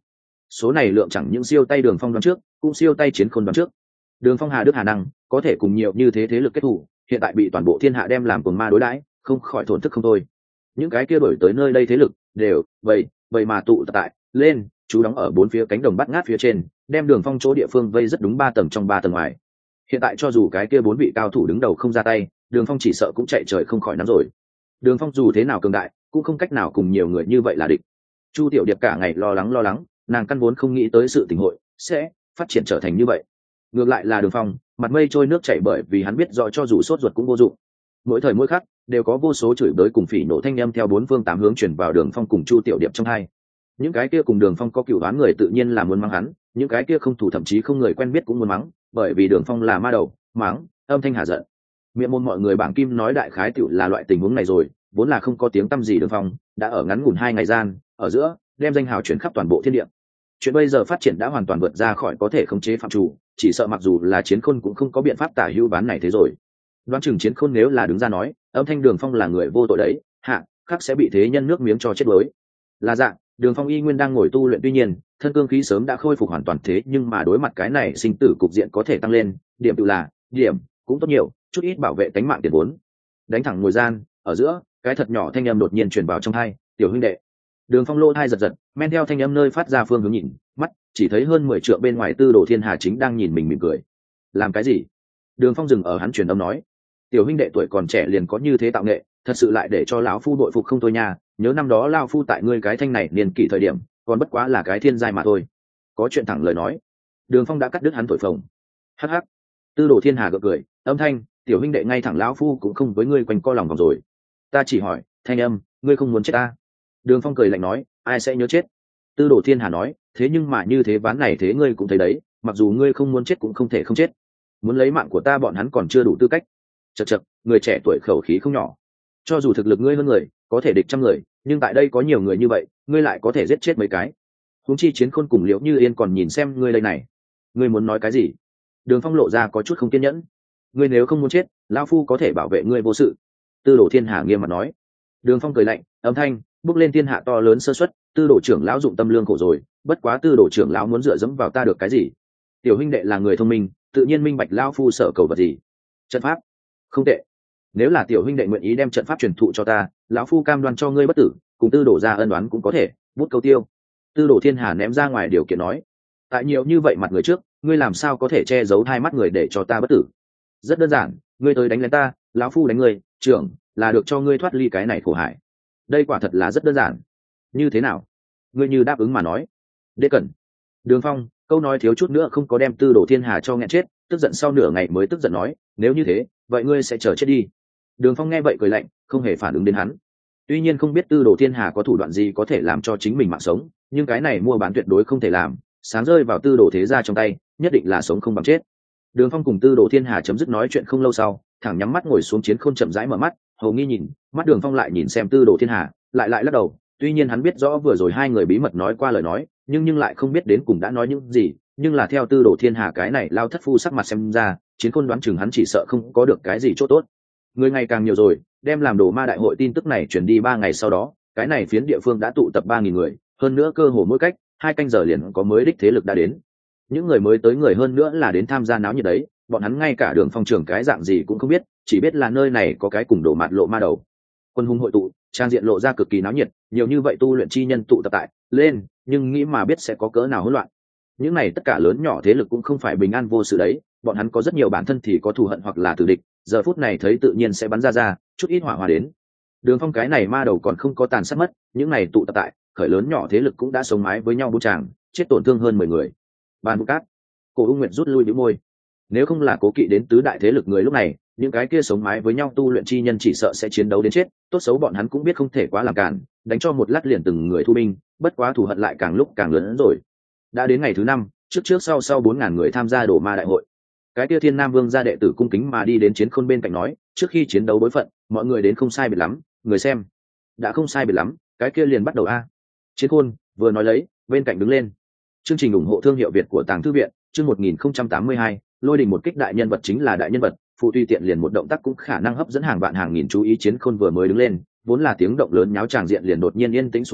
[SPEAKER 1] số này lượng chẳng những siêu tay Đường Phong đoán trước, cũng siêu tay Chiến Khôn đoán trước. Đường Phong hà đức hà năng có thể cùng nhiều như thế thế lực kết thủ, hiện tại bị toàn bộ thiên hạ đem làm cuồng ma đối đãi, không khỏi thổn thức không thôi. Những cái kia đổi tới nơi đây thế lực đều vậy vậy mà tụ tập tại lên chú đóng ở bốn phía cánh đồng bát ngát phía trên, đem Đường Phong chỗ địa phương vây rất đúng ba tầng trong ba tầng ngoài. Hiện tại cho dù cái kia bốn vị cao thủ đứng đầu không ra tay, Đường Phong chỉ sợ cũng chạy trời không khỏi nắm rồi. Đường Phong dù thế nào cường đại, cũng không cách nào cùng nhiều người như vậy là địch. Chu Tiểu Điệp cả ngày lo lắng lo lắng, nàng căn vốn không nghĩ tới sự tình hội sẽ phát triển trở thành như vậy. Ngược lại là Đường Phong, mặt mây trôi nước chảy, bởi vì hắn biết rõ cho dù sốt ruột cũng vô dụng. Mỗi thời mỗi khắc đều có vô số chửi bới cùng phỉ nổ thanh âm theo bốn phương tám hướng truyền vào Đường Phong cùng Chu Tiểu Điệp trong hai. Những cái kia cùng Đường Phong có cựu đoán người tự nhiên là muốn mắng hắn, những cái kia không thủ thậm chí không người quen biết cũng muốn mắng, bởi vì Đường Phong là ma đầu, mắng, âm thanh hạ giận. Miệng môn mọi người bảng kim nói đại khái tiểu là loại tình huống này rồi, vốn là không có tiếng tăm gì Đường Phong, đã ở ngắn ngủn hai ngày gian, ở giữa đem danh hào chuyển khắp toàn bộ thiên địa. Chuyện bây giờ phát triển đã hoàn toàn vượt ra khỏi có thể khống chế phạm chủ, chỉ sợ mặc dù là Chiến Khôn cũng không có biện pháp tả hữu bán này thế rồi. Đoán chừng Chiến Khôn nếu là đứng ra nói, âm thanh Đường Phong là người vô tội đấy, hạ khắc sẽ bị thế nhân nước miếng cho chết đuối. Là dạng, Đường Phong y nguyên đang ngồi tu luyện, tuy nhiên thân cương khí sớm đã khôi phục hoàn toàn, thế nhưng mà đối mặt cái này sinh tử cục diện có thể tăng lên, điểm tự là điểm cũng tốt nhiều, chút ít bảo vệ tính mạng tiền vốn. Đánh thẳng ngồi gian, ở giữa cái thật nhỏ thanh âm đột nhiên truyền vào trong tai, "Tiểu huynh đệ." Đường Phong lô thai giật giật, men theo thanh âm nơi phát ra phương hướng nhìn, mắt chỉ thấy hơn mười trượng bên ngoài Tư Đồ Thiên Hà chính đang nhìn mình mỉm cười. "Làm cái gì?" Đường Phong dừng ở hắn truyền âm nói, "Tiểu huynh đệ tuổi còn trẻ liền có như thế tạo nghệ, thật sự lại để cho lão phu bội phục không thôi nha, nhớ năm đó lão phu tại ngươi cái thanh này niên kỷ thời điểm, còn bất quá là cái thiên giai mà thôi." Có chuyện thẳng lời nói. Đường Phong đã cắt đứt hắn thổi phồng. Hắc hắc. Tư Đồ Thiên Hà gượng cười, âm thanh, "Tiểu huynh đệ ngay thẳng lão phu cũng không với ngươi quanh co lòng vòng rồi. Ta chỉ hỏi, thanh âm, ngươi không muốn chết ta?" Đường Phong cười lạnh nói, "Ai sẽ nhớ chết?" Tư Đồ Thiên Hà nói, "Thế nhưng mà như thế ván này thế ngươi cũng thấy đấy, mặc dù ngươi không muốn chết cũng không thể không chết. Muốn lấy mạng của ta bọn hắn còn chưa đủ tư cách." Chậc chậc, người trẻ tuổi khẩu khí không nhỏ. Cho dù thực lực ngươi hơn người, có thể địch trăm người, nhưng tại đây có nhiều người như vậy, ngươi lại có thể giết chết mấy cái. Huống chi Chiến Khôn cùng Liễu Như Yên còn nhìn xem ngươi đây này. Ngươi muốn nói cái gì? Đường Phong lộ ra có chút không kiên nhẫn. "Ngươi nếu không muốn chết, lão phu có thể bảo vệ ngươi vô sự." Tư Đồ Thiên Hà nghiêm mặt nói. Đường Phong cười lạnh, âm thanh, bước lên thiên hạ to lớn sơ suất, Tư Đồ trưởng lão dụng tâm lương khổ rồi, bất quá Tư Đồ trưởng lão muốn dựa dẫm vào ta được cái gì? Tiểu huynh đệ là người thông minh, tự nhiên minh bạch lão phu sợ cầu vật gì. Trận pháp, không tệ. Nếu là tiểu huynh đệ nguyện ý đem trận pháp truyền thụ cho ta, lão phu cam đoan cho ngươi bất tử, cùng Tư Đồ ra ân oán cũng có thể, bút câu tiêu. Tư Đồ Thiên Hà ném ra ngoài điều kiện nói, tại nhiều như vậy mặt người trước, ngươi làm sao có thể che giấu hai mắt người để cho ta bất tử? Rất đơn giản, ngươi tới đánh lén ta, lão phu đánh ngươi, trưởng, là được cho ngươi thoát ly cái này khổ hải. Đây quả thật là rất đơn giản. Như thế nào? Ngươi như đáp ứng mà nói. Đế cẩn. Đường Phong, câu nói thiếu chút nữa không có đem Tư Đồ Thiên Hà cho nghẹn chết, tức giận sau nửa ngày mới tức giận nói, nếu như thế, vậy ngươi sẽ chờ chết đi. Đường Phong nghe vậy cười lạnh, không hề phản ứng đến hắn. Tuy nhiên không biết Tư Đồ Thiên Hà có thủ đoạn gì có thể làm cho chính mình mạng sống, nhưng cái này mua bán tuyệt đối không thể làm, sáng rơi vào Tư Đồ thế gia trong tay, nhất định là sống không bằng chết. Đường Phong cùng Tư Đồ Thiên Hà chấm dứt nói chuyện không lâu sau, thẳng nhắm mắt ngồi xuống Chiến Khôn chậm rãi mở mắt, hầu nghi nhìn, mắt Đường Phong lại nhìn xem Tư Đồ Thiên Hà, lại lại lắc đầu. Tuy nhiên hắn biết rõ vừa rồi hai người bí mật nói qua lời nói, nhưng nhưng lại không biết đến cùng đã nói những gì, nhưng là theo Tư Đồ Thiên Hà cái này lao thất phu sắc mặt xem ra, Chiến Khôn đoán chừng hắn chỉ sợ không có được cái gì chỗ tốt. Người ngày càng nhiều rồi, đem làm đồ ma đại hội tin tức này chuyển đi ba ngày sau đó, cái này phiến địa phương đã tụ tập ba nghìn người, hơn nữa cơ hồ mỗi cách hai canh giờ liền có mới đích thế lực đã đến. Những người mới tới người hơn nữa là đến tham gia náo nhiệt đấy, bọn hắn ngay cả Đường Phong trưởng cái dạng gì cũng không biết, chỉ biết là nơi này có cái cùng đổ mạt lộ ma đầu. Quân hùng hội tụ, trang diện lộ ra cực kỳ náo nhiệt, nhiều như vậy tu luyện chi nhân tụ tập tại lên, nhưng nghĩ mà biết sẽ có cỡ nào hỗn loạn. Những này tất cả lớn nhỏ thế lực cũng không phải bình an vô sự đấy, bọn hắn có rất nhiều bản thân thì có thù hận hoặc là tử địch, giờ phút này thấy tự nhiên sẽ bắn ra ra, chút ít hỏa hòa đến. Đường Phong cái này ma đầu còn không có tàn sát mất, những này tụ tập tại khởi lớn nhỏ thế lực cũng đã sống mái với nhau bút tràng, chết tổn thương hơn mười người. Bàn Bục Cát, Cổ U Nguyệt rút lui bĩu môi. Nếu không là cố kỵ đến tứ đại thế lực người lúc này, những cái kia sống mái với nhau tu luyện chi nhân chỉ sợ sẽ chiến đấu đến chết, tốt xấu bọn hắn cũng biết không thể quá làm cản, đánh cho một lát liền từng người thu binh, bất quá thù hận lại càng lúc càng lớn hơn rồi. Đã đến ngày thứ năm, trước trước sau sau bốn ngàn người tham gia đổ ma đại hội. Cái kia Thiên Nam Vương gia đệ tử cung kính mà đi đến Chiến Khôn bên cạnh nói, trước khi chiến đấu bối phận, mọi người đến không sai biệt lắm, người xem. Đã không sai biệt lắm, cái kia liền bắt đầu a. Chiến Khôn vừa nói lấy, bên cạnh đứng lên. Chương trình ủng hộ thương hiệu Việt của Tàng Thư viện, chương một nghìn không trăm tám mươi hai, lôi đình một kích đại nhân vật chính là đại nhân vật, phụ tùy tiện liền một động tác cũng khả năng hấp dẫn hàng vạn hàng nghìn chú ý. Chiến Khôn vừa mới đứng lên, vốn là tiếng động lớn nháo tràng diện liền đột nhiên yên tĩnh xuống tới,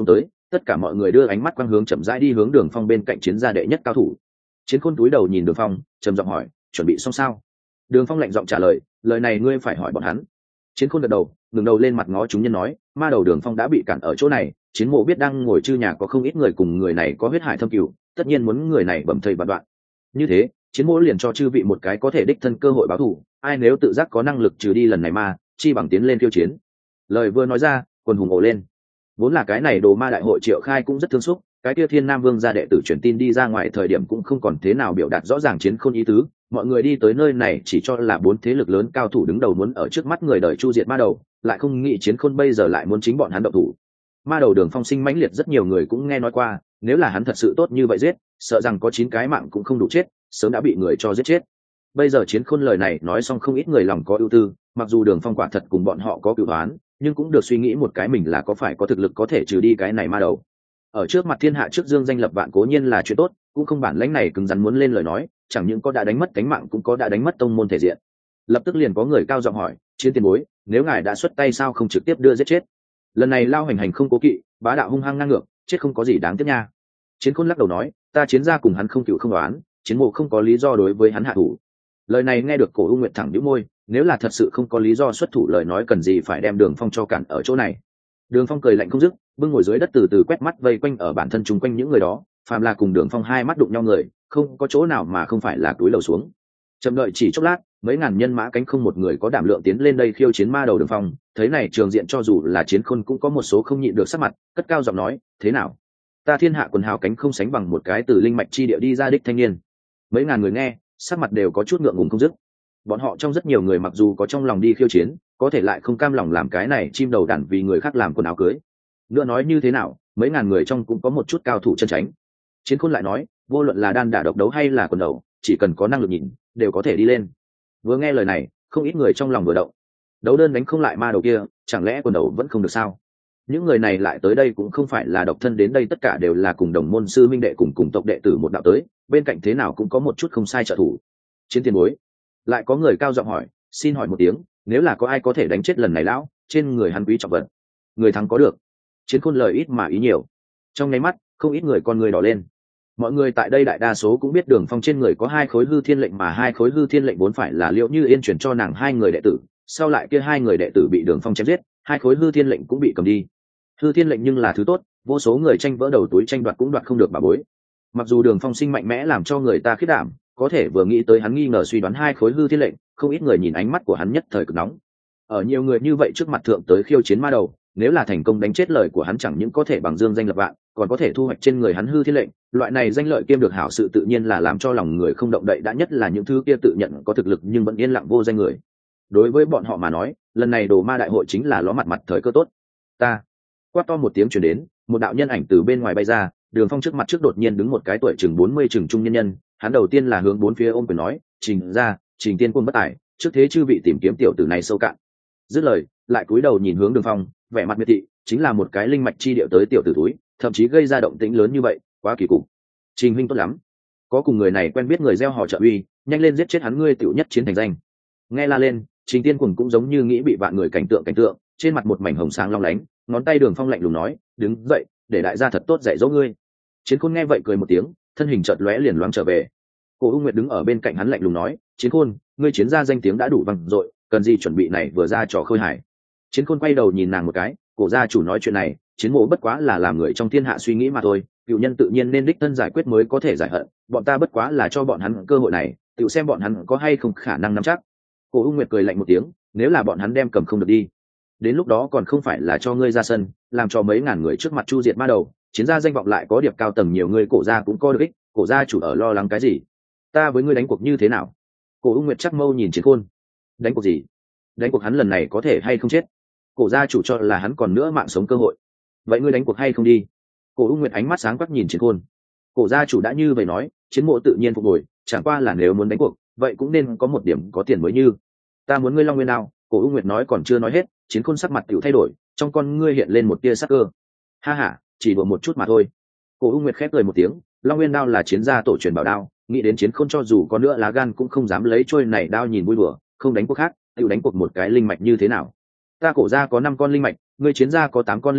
[SPEAKER 1] tất cả mọi người đưa ánh mắt quang hướng chậm rãi đi hướng Đường Phong bên cạnh chiến gia đệ nhất cao thủ. Chiến Khôn túi đầu nhìn Đường Phong, trầm giọng hỏi, chuẩn bị xong sao? Đường Phong lạnh giọng trả lời, lời này ngươi phải hỏi bọn hắn. Chiến Khôn gật đầu, ngẩng đầu lên mặt ngó chúng nhân nói, ma đầu Đường Phong đã bị cản ở chỗ này, Chiến Mộ biết đang ngồi chư nhà có không ít người cùng người này có huyết hải thâm cừu, tất nhiên muốn người này bầm thây vạn đoạn. Như thế, Chiến Mộ liền cho chư vị một cái có thể đích thân cơ hội báo thù, ai nếu tự giác có năng lực trừ đi lần này ma, chi bằng tiến lên khiêu chiến. Lời vừa nói ra, quần hùng ồ lên. Vốn là cái này đồ ma đại hội Triệu Khai cũng rất thương xúc, cái kia Thiên Nam Vương gia đệ tử truyền tin đi ra ngoài thời điểm cũng không còn thế nào biểu đạt rõ ràng Chiến Khôn ý tứ, mọi người đi tới nơi này chỉ cho là bốn thế lực lớn cao thủ đứng đầu muốn ở trước mắt người đời chu diệt ma đầu, lại không nghĩ Chiến Khôn bây giờ lại muốn chính bọn hắn động thủ. Ma đầu Đường Phong sinh mãnh liệt rất nhiều người cũng nghe nói qua, nếu là hắn thật sự tốt như vậy giết, sợ rằng có chín cái mạng cũng không đủ chết, sớm đã bị người cho giết chết. Bây giờ Chiến Khôn lời này nói xong không ít người lòng có ưu tư, mặc dù Đường Phong quả thật cùng bọn họ có cửu oán, nhưng cũng được suy nghĩ một cái mình là có phải có thực lực có thể trừ đi cái này ma đầu. Ở trước mặt thiên hạ trước dương danh lập vạn cố nhiên là chuyện tốt, cũng không bản lãnh này cứng rắn muốn lên lời nói, chẳng những có đã đánh mất cánh mạng cũng có đã đánh mất tông môn thể diện. Lập tức liền có người cao giọng hỏi, Chiến tiền bối, nếu ngài đã xuất tay sao không trực tiếp đưa giết chết? Lần này lao hành hành không cố kỵ, bá đạo hung hăng ngang ngược, chết không có gì đáng tiếc nha. Chiến Khôn lắc đầu nói, ta Chiến gia cùng hắn không cựu không đoán, Chiến Mộ không có lý do đối với hắn hạ thủ. Lời này nghe được Cổ U Nguyệt thẳng nhíu môi, nếu là thật sự không có lý do xuất thủ lời nói cần gì phải đem Đường Phong cho cản ở chỗ này. Đường Phong cười lạnh không dứt, bưng ngồi dưới đất từ từ quét mắt vây quanh ở bản thân chung quanh những người đó, phàm là cùng Đường Phong hai mắt đụng nhau người, không có chỗ nào mà không phải là túi lầu xuống. Chậm đợi chỉ chốc lát, mấy ngàn nhân mã cánh không một người có đảm lượng tiến lên đây khiêu chiến ma đầu Đường Phong, thấy này trường diện cho dù là Chiến Khôn cũng có một số không nhịn được sắc mặt, cất cao giọng nói, thế nào? Ta thiên hạ quần hào cánh không sánh bằng một cái từ linh mạch chi địa đi ra đích thanh niên. Mấy ngàn người nghe, sắc mặt đều có chút ngượng ngùng không dứt. Bọn họ trong rất nhiều người mặc dù có trong lòng đi khiêu chiến, có thể lại không cam lòng làm cái này chim đầu đàn vì người khác làm quần áo cưới. Nữa nói như thế nào, mấy ngàn người trong cũng có một chút cao thủ chân tránh. Chiến Khôn lại nói, vô luận là đan đả độc đấu hay là quần đầu, chỉ cần có năng lực nhìn, đều có thể đi lên. Vừa nghe lời này, không ít người trong lòng vừa động. Đấu đơn đánh không lại ma đầu kia, chẳng lẽ quần đầu vẫn không được sao? Những người này lại tới đây cũng không phải là độc thân đến đây, tất cả đều là cùng đồng môn sư minh đệ cùng cùng tộc đệ tử một đạo tới, bên cạnh thế nào cũng có một chút không sai trợ thủ. Chiến tiền bối, lại có người cao giọng hỏi, xin hỏi một tiếng, nếu là có ai có thể đánh chết lần này lão, trên người hắn quý trọng vật, người thắng có được. Chiến Khôn lời ít mà ý nhiều, trong nháy mắt không ít người con người đỏ lên. Mọi người tại đây đại đa số cũng biết Đường Phong trên người có hai khối hư thiên lệnh, mà hai khối hư thiên lệnh vốn phải là Liễu Như Yên chuyển cho nàng hai người đệ tử, sau lại kia hai người đệ tử bị Đường Phong chém giết, hai khối hư thiên lệnh cũng bị cầm đi. Hư thiên lệnh nhưng là thứ tốt, vô số người tranh vỡ đầu túi tranh đoạt cũng đoạt không được bà bối. Mặc dù Đường Phong sinh mạnh mẽ làm cho người ta khiếp đảm, có thể vừa nghĩ tới hắn nghi ngờ suy đoán hai khối hư thiên lệnh, không ít người nhìn ánh mắt của hắn nhất thời cực nóng. Ở nhiều người như vậy trước mặt thượng tới khiêu chiến ma đầu, nếu là thành công đánh chết lời của hắn chẳng những có thể bằng dương danh lập vạn, còn có thể thu hoạch trên người hắn hư thiên lệnh, loại này danh lợi kiêm được hảo sự tự nhiên là làm cho lòng người không động đậy, đã nhất là những thứ kia tự nhận có thực lực nhưng vẫn yên lặng vô danh người. Đối với bọn họ mà nói, lần này đồ ma đại hội chính là ló mặt mặt thời cơ tốt. Ta quát to một tiếng truyền đến, một đạo nhân ảnh từ bên ngoài bay ra, Đường Phong trước mặt trước đột nhiên đứng một cái tuổi chừng bốn mươi chừng trung nhân nhân, hắn đầu tiên là hướng bốn phía ôm quyền nói, Trình ra, Trình tiên quân bất tài, trước thế chư vị tìm kiếm tiểu tử này sâu cạn. Dứt lời, lại cúi đầu nhìn hướng Đường Phong, vẻ mặt miệt thị, chính là một cái linh mạch chi điệu tới tiểu tử túi, thậm chí gây ra động tĩnh lớn như vậy, quá kỳ cục. Trình huynh tốt lắm, có cùng người này quen biết người gieo họ trợ uy, nhanh lên giết chết hắn, ngươi tiểu nhất chiến thành danh. Nghe la lên, Trình tiên quân cũng giống như nghĩ bị vạn người cảnh tượng cảnh tượng, trên mặt một mảnh hồng sáng long lánh, ngón tay Đường Phong lạnh lùng nói, đứng dậy, để đại gia thật tốt dạy dỗ ngươi. Chiến Khôn nghe vậy cười một tiếng, thân hình chợt lóe liền loáng trở về. Cổ U Nguyệt đứng ở bên cạnh hắn lạnh lùng nói, Chiến Khôn, ngươi chiến gia danh tiếng đã đủ vang dội, cần gì chuẩn bị này vừa ra trò khơi hài. Chiến Khôn quay đầu nhìn nàng một cái, cổ gia chủ nói chuyện này, Chiến Mộ bất quá là làm người trong thiên hạ suy nghĩ mà thôi, cựu nhân tự nhiên nên đích thân giải quyết mới có thể giải hận, bọn ta bất quá là cho bọn hắn cơ hội này, tự xem bọn hắn có hay không khả năng nắm chắc. Cổ U Nguyệt cười lạnh một tiếng, nếu là bọn hắn đem cầm không được đi, đến lúc đó còn không phải là cho ngươi ra sân, làm cho mấy ngàn người trước mặt chu diệt ma đầu, chiến gia danh vọng lại có điệp cao tầng nhiều người, cổ gia cũng có được ích, cổ gia chủ ở lo lắng cái gì? Ta với ngươi đánh cuộc như thế nào? Cổ U Nguyệt chắc mâu nhìn Chiến Khôn, đánh cuộc gì? Đánh cuộc hắn lần này có thể hay không chết? Cổ gia chủ cho là hắn còn nữa mạng sống cơ hội, vậy ngươi đánh cuộc hay không đi? Cổ U Nguyệt ánh mắt sáng quắc nhìn Chiến Khôn. Cổ gia chủ đã như vậy nói, Chiến Mộ tự nhiên phục hồi, chẳng qua là nếu muốn đánh cuộc, vậy cũng nên có một điểm có tiền mới như. Ta muốn ngươi Long Nguyên Đao. Cổ U Nguyệt nói còn chưa nói hết, Chiến Khôn sắc mặt tiểu thay đổi, trong con ngươi hiện lên một tia sắc cơ. Ha ha, chỉ đùa một chút mà thôi. Cổ U Nguyệt khép cười một tiếng, Long Nguyên Đao là chiến gia tổ truyền bảo đao, nghĩ đến Chiến Khôn cho dù có nữa lá gan cũng không dám lấy trôi này đao nhìn vui đùa, không đánh cuộc khác, tiểu đánh cuộc một cái linh mạch như thế nào? Ta cổ gia có năm con linh mạch, ngươi chiến gia có tám con linh mạch,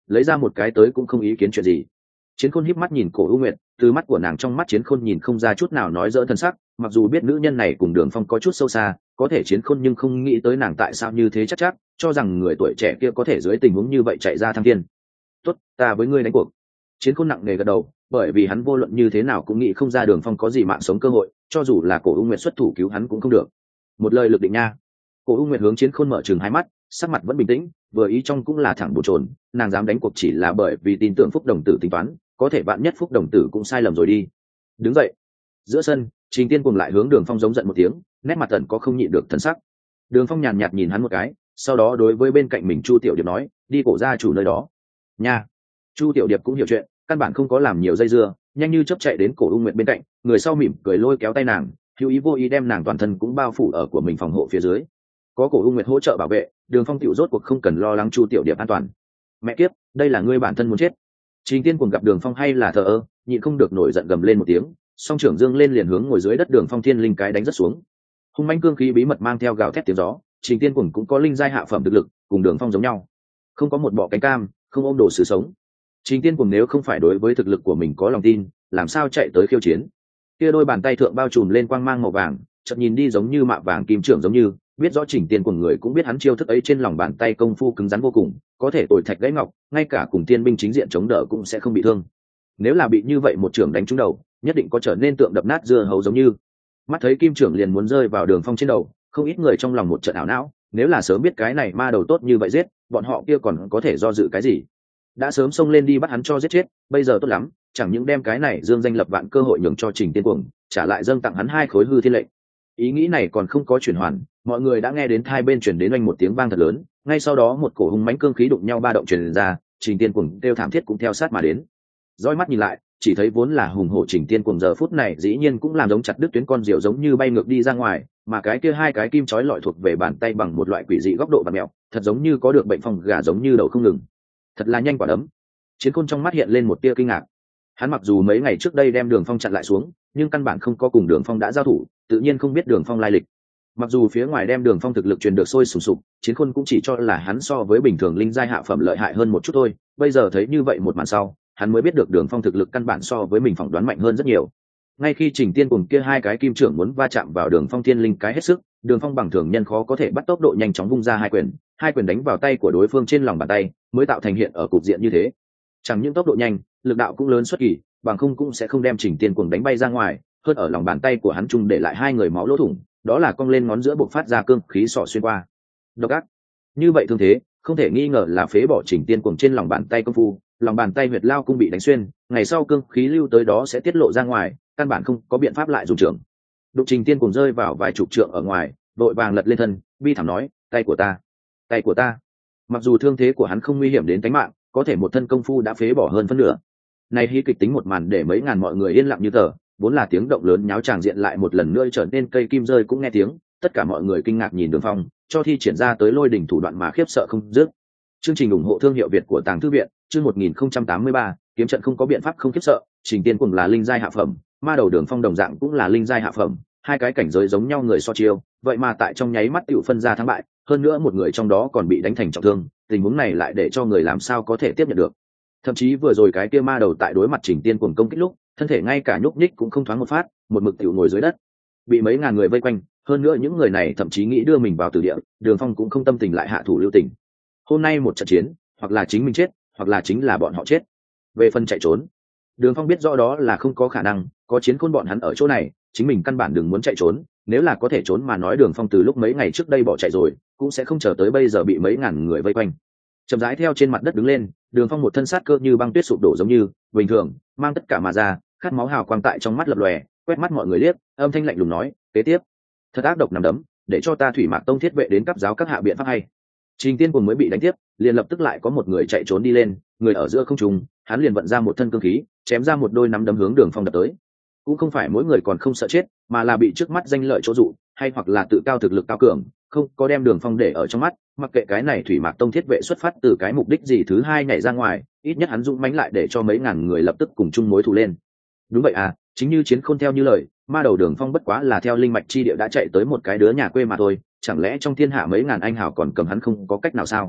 [SPEAKER 1] lấy ra một cái tới cũng không ý kiến chuyện gì. Chiến Khôn híp mắt nhìn Cổ U Nguyệt, từ mắt của nàng trong mắt Chiến Khôn nhìn không ra chút nào nói dỡ thân sắc, mặc dù biết nữ nhân này cùng Đường Phong có chút sâu xa, có thể Chiến Khôn nhưng không nghĩ tới nàng tại sao như thế chắc chắc, cho rằng người tuổi trẻ kia có thể dưới tình huống như vậy chạy ra thăng thiên. "Tốt, ta với ngươi đánh cuộc." Chiến Khôn nặng nề gật đầu, bởi vì hắn vô luận như thế nào cũng nghĩ không ra Đường Phong có gì mạng sống cơ hội, cho dù là Cổ U Nguyệt xuất thủ cứu hắn cũng không được. Một lời lực định nha. Cổ U Nguyệt hướng Chiến Khôn mở trừng hai mắt, sắc mặt vẫn bình tĩnh, vừa ý trong cũng là thẳng bổ trồn, nàng dám đánh cuộc chỉ là bởi vì tin tưởng Phúc Đồng Tử tính toán, có thể bạn nhất Phúc Đồng Tử cũng sai lầm rồi đi. Đứng dậy. Giữa sân, Trình Tiên cùng lại hướng Đường Phong giống giận một tiếng, nét mặt tần có không nhịn được thần sắc. Đường Phong nhàn nhạt nhìn hắn một cái, sau đó đối với bên cạnh mình Chu Tiểu Điệp nói, đi Cổ gia chủ nơi đó. Nha. Chu Tiểu Điệp cũng hiểu chuyện, căn bản không có làm nhiều dây dưa, nhanh như chớp chạy đến Cổ U Nguyệt bên cạnh, người sau mỉm cười lôi kéo tay nàng, hữu ý vô ý đem nàng toàn thân cũng bao phủ ở của mình phòng hộ phía dưới. Có Cổ U Nguyệt hỗ trợ bảo vệ, Đường Phong tiểu rốt cuộc không cần lo lắng Chu Tiểu Điệp an toàn. Mẹ kiếp, đây là ngươi bản thân muốn chết. Trình Tiên cùng gặp Đường Phong hay là thờ ơ, nhịn không được nổi giận gầm lên một tiếng, song trưởng dương lên liền hướng ngồi dưới đất Đường Phong thiên linh cái đánh rất xuống. Hung mãnh cương khí bí mật mang theo gào thét tiếng gió, Trình Tiên cùng cũng có linh giai hạ phẩm thực lực, cùng Đường Phong giống nhau, không có một bọ cánh cam, không ôm đồ sứ sống. Trình Tiên cùng nếu không phải đối với thực lực của mình có lòng tin, làm sao chạy tới khiêu chiến? Kia đôi bàn tay thượng bao trùm lên quang mang màu vàng, chợt nhìn đi giống như mạ vàng kim trưởng giống như, biết rõ Trình Tiên cùng người cũng biết hắn chiêu thức ấy trên lòng bàn tay công phu cứng rắn vô cùng, có thể tồi thạch gãy ngọc, ngay cả cùng tiên binh chính diện chống đỡ cũng sẽ không bị thương. Nếu là bị như vậy một trưởng đánh trúng đầu, nhất định có trở nên tượng đập nát dưa hấu giống như. Mắt thấy kim trưởng liền muốn rơi vào Đường Phong trên đầu, không ít người trong lòng một trận ảo não, nếu là sớm biết cái này ma đầu tốt như vậy giết, bọn họ kia còn có thể do dự cái gì? Đã sớm xông lên đi bắt hắn cho giết chết, bây giờ tốt lắm, chẳng những đem cái này dương danh lập vạn cơ hội nhường cho Trình Tiên Cuồng, trả lại dâng tặng hắn hai khối hư thiên lệnh. Ý nghĩ này còn không có chuyển hoàn, mọi người đã nghe đến hai bên chuyển đến oanh một tiếng vang thật lớn, ngay sau đó một cổ hung mãnh cương khí đụng nhau ba động truyền ra, Trình Tiên Cuồng kêu thảm thiết cũng theo sát mà đến. Dõi mắt nhìn lại, chỉ thấy vốn là hùng hổ Trình Tiên Cuồng giờ phút này dĩ nhiên cũng làm giống chặt đứt tuyến con diều giống như bay ngược đi ra ngoài, mà cái kia hai cái kim chói lọi thuộc về bàn tay bằng một loại quỷ dị góc độ và mèo, thật giống như có được bệnh phòng gà giống như đầu không ngừng. Thật là nhanh quả đấm. Chiến Khôn trong mắt hiện lên một tia kinh ngạc. Hắn mặc dù mấy ngày trước đây đem Đường Phong chặn lại xuống, nhưng căn bản không có cùng Đường Phong đã giao thủ, tự nhiên không biết Đường Phong lai lịch. Mặc dù phía ngoài đem Đường Phong thực lực truyền được sôi sùng sục, Chiến Khôn cũng chỉ cho là hắn so với bình thường linh giai hạ phẩm lợi hại hơn một chút thôi. Bây giờ thấy như vậy một màn sau, hắn mới biết được Đường Phong thực lực căn bản so với mình phỏng đoán mạnh hơn rất nhiều. Ngay khi Trình Tiên cùng kia hai cái kim trưởng muốn va chạm vào Đường Phong thiên linh cái hết sức, Đường Phong bằng thường nhân khó có thể bắt tốc độ nhanh chóng vung ra hai quyền, hai quyền đánh vào tay của đối phương trên lòng bàn tay, mới tạo thành hiện ở cục diện như thế. Chẳng những tốc độ nhanh, lực đạo cũng lớn xuất kỳ, bằng không cũng sẽ không đem Trình Tiên cuồng đánh bay ra ngoài, hơn ở lòng bàn tay của hắn trung để lại hai người máu lỗ thủng, đó là cong lên ngón giữa bộc phát ra cương khí sọ xuyên qua. Độc ác. Như vậy thương thế, không thể nghi ngờ là phế bỏ Trình Tiên cuồng trên lòng bàn tay công phu, lòng bàn tay huyệt lao cung bị đánh xuyên, ngày sau cương khí lưu tới đó sẽ tiết lộ ra ngoài, căn bản không có biện pháp lại dùng trưởng. Đụng Trình Tiên cuồng rơi vào vài chục trượng ở ngoài, đội vàng lật lên thân, bi thảm nói, tay của ta, tay của ta. Mặc dù thương thế của hắn không nguy hiểm đến tính mạng, có thể một thân công phu đã phế bỏ hơn phân nửa. Này hí kịch tính một màn để mấy ngàn mọi người yên lặng như tờ, vốn là tiếng động lớn nháo tràng diện lại một lần nữa trở nên cây kim rơi cũng nghe tiếng, tất cả mọi người kinh ngạc nhìn Đường Phong, cho thi triển ra tới lôi đỉnh thủ đoạn mà khiếp sợ không dứt. Chương trình ủng hộ thương hiệu Việt của Tàng Thư viện, chương một nghìn không trăm tám mươi ba, kiếm trận không có biện pháp không khiếp sợ, Trình Tiên Cuồng là linh giai hạ phẩm, ma đầu Đường Phong đồng dạng cũng là linh giai hạ phẩm, hai cái cảnh giới giống nhau người so chiêu, vậy mà tại trong nháy mắt tựu phân ra thắng bại, hơn nữa một người trong đó còn bị đánh thành trọng thương, tình huống này lại để cho người làm sao có thể tiếp nhận được. Thậm chí vừa rồi cái kia ma đầu tại đối mặt Trình Tiên Cuồng công kích lúc, thân thể ngay cả nhúc nhích cũng không thoáng một phát, một mực tiểu ngồi dưới đất, bị mấy ngàn người vây quanh, hơn nữa những người này thậm chí nghĩ đưa mình vào tử địa, Đường Phong cũng không tâm tình lại hạ thủ lưu tình. Hôm nay một trận chiến, hoặc là chính mình chết, hoặc là chính là bọn họ chết. Về phần chạy trốn, Đường Phong biết rõ đó là không có khả năng, có Chiến Khôn bọn hắn ở chỗ này, chính mình căn bản đừng muốn chạy trốn, nếu là có thể trốn mà nói Đường Phong từ lúc mấy ngày trước đây bỏ chạy rồi, cũng sẽ không chờ tới bây giờ bị mấy ngàn người vây quanh. Chậm rãi theo trên mặt đất đứng lên, Đường Phong một thân sát cơ như băng tuyết sụp đổ giống như bình thường, mang tất cả mà ra, khát máu hào quang tại trong mắt lập lòe, quét mắt mọi người liếc, âm thanh lạnh lùng nói, kế tiếp, thật ác độc nằm đấm, để cho ta Thủy Mạc Tông thiết vệ đến cấp giáo các hạ biện pháp hay. Trình Tiên Cuồng mới bị đánh tiếp, liền lập tức lại có một người chạy trốn đi lên, người ở giữa không trung, hắn liền vận ra một thân cương khí, chém ra một đôi nắm đấm hướng Đường Phong đập tới. Cũng không phải mỗi người còn không sợ chết, mà là bị trước mắt danh lợi chỗ dụ, hay hoặc là tự cao thực lực cao cường, không có đem Đường Phong để ở trong mắt, mặc kệ cái này Thủy Mạc Tông thiết vệ xuất phát từ cái mục đích gì thứ hai nhảy ra ngoài, ít nhất hắn dũng mãnh lại để cho mấy ngàn người lập tức cùng chung mối thù lên. Đúng vậy à, chính như Chiến Khôn theo như lời, ma đầu Đường Phong bất quá là theo linh mạch chi địa đã chạy tới một cái đứa nhà quê mà thôi, chẳng lẽ trong thiên hạ mấy ngàn anh hào còn cầm hắn không có cách nào sao?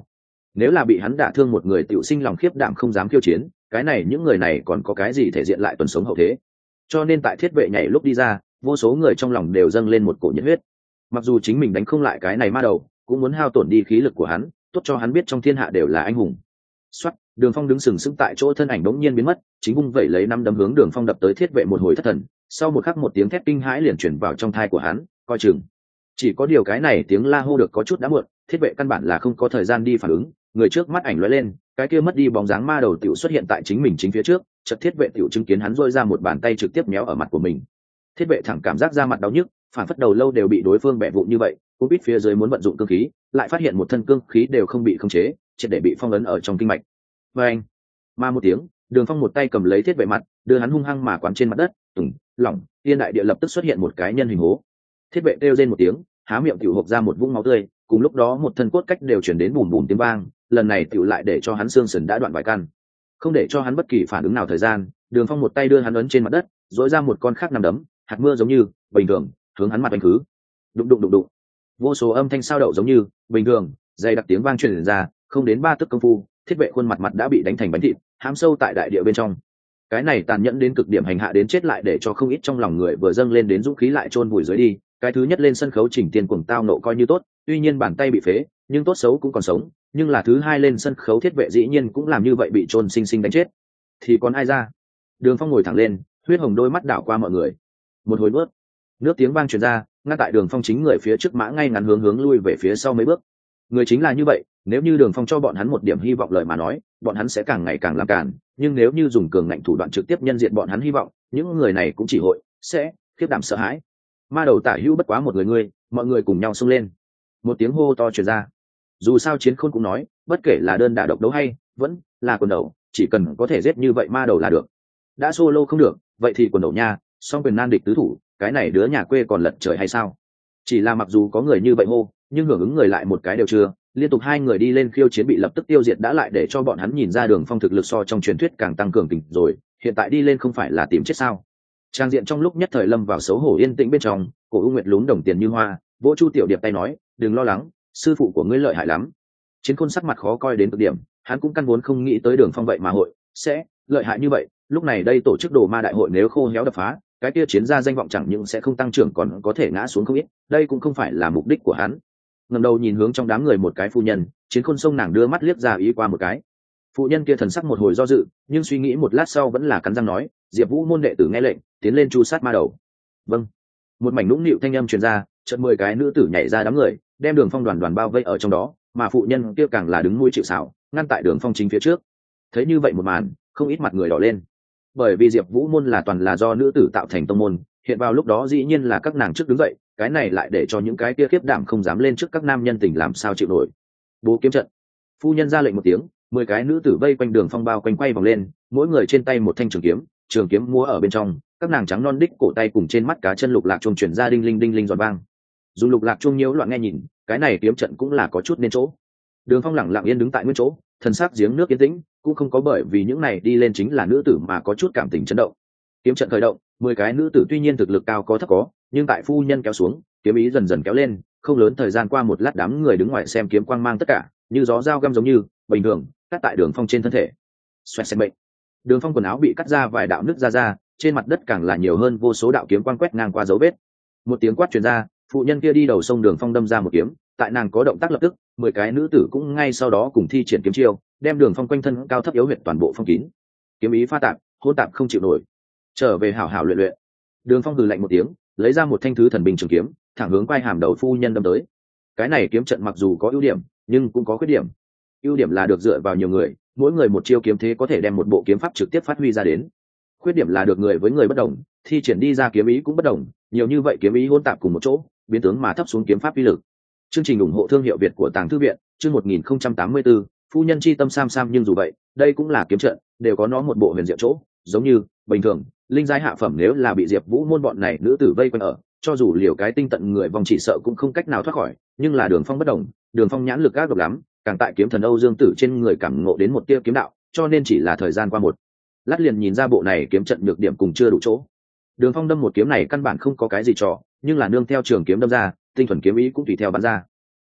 [SPEAKER 1] nếu là bị hắn đả thương một người tiểu sinh lòng khiếp đảm không dám khiêu chiến, cái này những người này còn có cái gì thể diện lại tuần sống hậu thế. Cho nên tại thiết vệ nhảy lúc đi ra, vô số người trong lòng đều dâng lên một cổ nhiệt huyết. Mặc dù chính mình đánh không lại cái này ma đầu, cũng muốn hao tổn đi khí lực của hắn, tốt cho hắn biết trong thiên hạ đều là anh hùng. Soát, Đường Phong đứng sừng sững tại chỗ, thân ảnh đống nhiên biến mất, chính vung vẩy lấy năm đấm hướng Đường Phong đập tới. Thiết vệ một hồi thất thần, sau một khắc một tiếng thét kinh hãi liền truyền vào trong tai của hắn, coi chừng. Chỉ có điều cái này tiếng la hô được có chút đã muộn, thiết vệ căn bản là không có thời gian đi phản ứng, người trước mắt ảnh lóe lên, cái kia mất đi bóng dáng ma đầu tiểu xuất hiện tại chính mình chính phía trước, chợt thiết vệ tiểu chứng kiến hắn rôi ra một bàn tay trực tiếp méo ở mặt của mình. Thiết vệ thẳng cảm giác da mặt đau nhức, phản phất đầu lâu đều bị đối phương bẻ vụn như vậy, cũng biết phía dưới muốn vận dụng cương khí, lại phát hiện một thân cương khí đều không bị khống chế, triệt để bị phong ấn ở trong kinh mạch. Và anh, ma một tiếng, Đường Phong một tay cầm lấy thiết vệ mặt, đưa hắn hung hăng mà quán trên mặt đất, tùng, lỏng, tiên đại địa lập tức xuất hiện một cái nhân hình hố. Thiết vệ kêu rên một tiếng, há miệng tiểu hộc ra một vũng máu tươi, cùng lúc đó một thân cốt cách đều chuyển đến bùm bùm tiếng vang, lần này tiểu lại để cho hắn xương sườn đã đoạn vài căn. Không để cho hắn bất kỳ phản ứng nào thời gian, Đường Phong một tay đưa hắn ấn trên mặt đất, dỗi ra một con khác nằm đấm, hạt mưa giống như bình thường hướng hắn mặt đánh khứ. Đụng đụng đụng đụng, vô số âm thanh sao đậu giống như bình thường dày đặc tiếng vang truyền ra, không đến ba tức công phu, thiết vệ khuôn mặt mặt đã bị đánh thành bánh thịt, hãm sâu tại đại địa bên trong. Cái này tàn nhẫn đến cực điểm hành hạ đến chết lại để cho không ít trong lòng người vừa dâng lên đến dũng khí lại chôn vùi dưới đi. Cái thứ nhất lên sân khấu chỉnh tiền cuồng tao nộ coi như tốt, tuy nhiên bàn tay bị phế, nhưng tốt xấu cũng còn sống, nhưng là thứ hai lên sân khấu thiết vệ dĩ nhiên cũng làm như vậy, bị chôn sinh sinh đánh chết. Thì còn ai ra? Đường Phong ngồi thẳng lên, huyết hồng đôi mắt đảo qua mọi người. Một hồi bước, nước tiếng vang truyền ra, ngăn tại Đường Phong chính người phía trước mã ngay ngắn hướng hướng lui về phía sau mấy bước. Người chính là như vậy, nếu như Đường Phong cho bọn hắn một điểm hy vọng lời mà nói, bọn hắn sẽ càng ngày càng làm cản, nhưng nếu như dùng cường ngạnh thủ đoạn trực tiếp nhân diện bọn hắn hy vọng, những người này cũng chỉ hội sẽ khiếp đảm sợ hãi. Ma đầu tả hữu bất quá một người ngươi, mọi người cùng nhau xông lên. Một tiếng hô to truyền ra. Dù sao Chiến Khôn cũng nói, bất kể là đơn đả độc đấu hay vẫn là quần đầu, chỉ cần có thể giết như vậy ma đầu là được. Đã solo không được, vậy thì quần đầu nha, song quyền nan địch tứ thủ, cái này đứa nhà quê còn lật trời hay sao? Chỉ là mặc dù có người như vậy hô, nhưng hưởng ứng người lại một cái đều chưa, liên tục hai người đi lên khiêu chiến bị lập tức tiêu diệt, đã lại để cho bọn hắn nhìn ra Đường Phong thực lực so trong truyền thuyết càng tăng cường tình rồi, hiện tại đi lên không phải là tìm chết sao? Trang diện trong lúc nhất thời lâm vào xấu hổ yên tĩnh bên trong, Cổ U Nguyệt lún đồng tiền như hoa, vỗ Chu Tiểu Điệp tay nói, đừng lo lắng, sư phụ của ngươi lợi hại lắm. Chiến Khôn sắc mặt khó coi đến cực điểm, hắn cũng căn vốn không nghĩ tới Đường Phong vậy mà hội sẽ lợi hại như vậy, lúc này đây tổ chức đồ ma đại hội nếu khô héo đập phá, cái kia chiến gia danh vọng chẳng những sẽ không tăng trưởng còn có thể ngã xuống không ít, đây cũng không phải là mục đích của hắn. Ngẩng đầu nhìn hướng trong đám người một cái phu nhân, Chiến Khôn xông nàng đưa mắt liếc ra ý qua một cái. Phụ nhân kia thần sắc một hồi do dự, nhưng suy nghĩ một lát sau vẫn là cắn răng nói, Diệp Vũ môn đệ tử nghe lệnh, tiến lên chu sát ma đầu. Vâng. Một mảnh nũng nịu thanh âm truyền ra, chợt mười cái nữ tử nhảy ra đám người, đem Đường Phong đoàn đoàn bao vây ở trong đó, mà phụ nhân kia càng là đứng mũi chịu sào, ngăn tại Đường Phong chính phía trước. Thấy như vậy một màn, không ít mặt người đỏ lên. Bởi vì Diệp Vũ môn là toàn là do nữ tử tạo thành tông môn, hiện vào lúc đó dĩ nhiên là các nàng trước đứng dậy, cái này lại để cho những cái kia khiếp đảm không dám lên trước các nam nhân tình làm sao chịu nổi. Bố kiếm trận. Phu nhân ra lệnh một tiếng, mười cái nữ tử vây quanh Đường Phong bao quanh quay vòng lên, mỗi người trên tay một thanh trường kiếm, trường kiếm múa ở bên trong, các nàng trắng non đích cổ tay cùng trên mắt cá chân lục lạc chuông chuyển ra đinh linh đinh linh giòn vang. Dùng lục lạc chuông nhiễu loạn nghe nhìn, cái này kiếm trận cũng là có chút nên chỗ. Đường Phong lặng lặng yên đứng tại nguyên chỗ, thần sắc giếng nước yên tĩnh, cũng không có bởi vì những này đi lên chính là nữ tử mà có chút cảm tình chấn động. Kiếm trận khởi động, mười cái nữ tử tuy nhiên thực lực cao có thấp có, nhưng tại phu nhân kéo xuống, kiếm ý dần dần kéo lên, không lớn thời gian qua một lát đám người đứng ngoài xem kiếm quang mang tất cả, như gió dao găm giống như bình thường, cắt tại Đường Phong trên thân thể. Xoẹt xẹt bệnh. Đường Phong quần áo bị cắt ra vài đạo nứt ra ra, trên mặt đất càng là nhiều hơn vô số đạo kiếm quang quét ngang qua dấu vết. Một tiếng quát truyền ra, phụ nhân kia đi đầu sông Đường Phong đâm ra một kiếm, tại nàng có động tác lập tức, mười cái nữ tử cũng ngay sau đó cùng thi triển kiếm chiêu, đem Đường Phong quanh thân cao thấp yếu huyệt toàn bộ phong kín. Kiếm ý pha tạp, hỗn tạp không chịu nổi. Trở về hảo hảo luyện luyện. Đường Phong hừ lạnh một tiếng, lấy ra một thanh thứ thần binh trường kiếm, thẳng hướng quai hàm đầu phu nhân đâm tới. Cái này kiếm trận mặc dù có ưu điểm, nhưng cũng có khuyết điểm. Ưu điểm là được dựa vào nhiều người, mỗi người một chiêu kiếm thế có thể đem một bộ kiếm pháp trực tiếp phát huy ra đến. Khuyết điểm là được người với người bất đồng, thi triển đi ra kiếm ý cũng bất đồng, nhiều như vậy kiếm ý hỗn tạp cùng một chỗ, biến tướng mà thấp xuống kiếm pháp uy lực. Chương trình ủng hộ thương hiệu Việt của Tàng Thư viện, chương một nghìn không trăm tám mươi tư, phu nhân chi tâm sam sam, nhưng dù vậy, đây cũng là kiếm trận, đều có nó một bộ huyền diệu chỗ, giống như bình thường, linh giai hạ phẩm nếu là bị Diệp Vũ môn bọn này nữ tử vây quanh ở, cho dù liều cái tinh tận người vòng chỉ sợ cũng không cách nào thoát khỏi, nhưng là Đường Phong bất đồng, Đường Phong nhãn lực ác độc lắm, càng tại kiếm thần Âu Dương Tử trên người cảm ngộ đến một tia kiếm đạo, cho nên chỉ là thời gian qua một lát liền nhìn ra bộ này kiếm trận nhược điểm cùng chưa đủ chỗ. Đường Phong đâm một kiếm này căn bản không có cái gì trò, nhưng là nương theo trường kiếm đâm ra, tinh thuần kiếm ý cũng tùy theo bắn ra.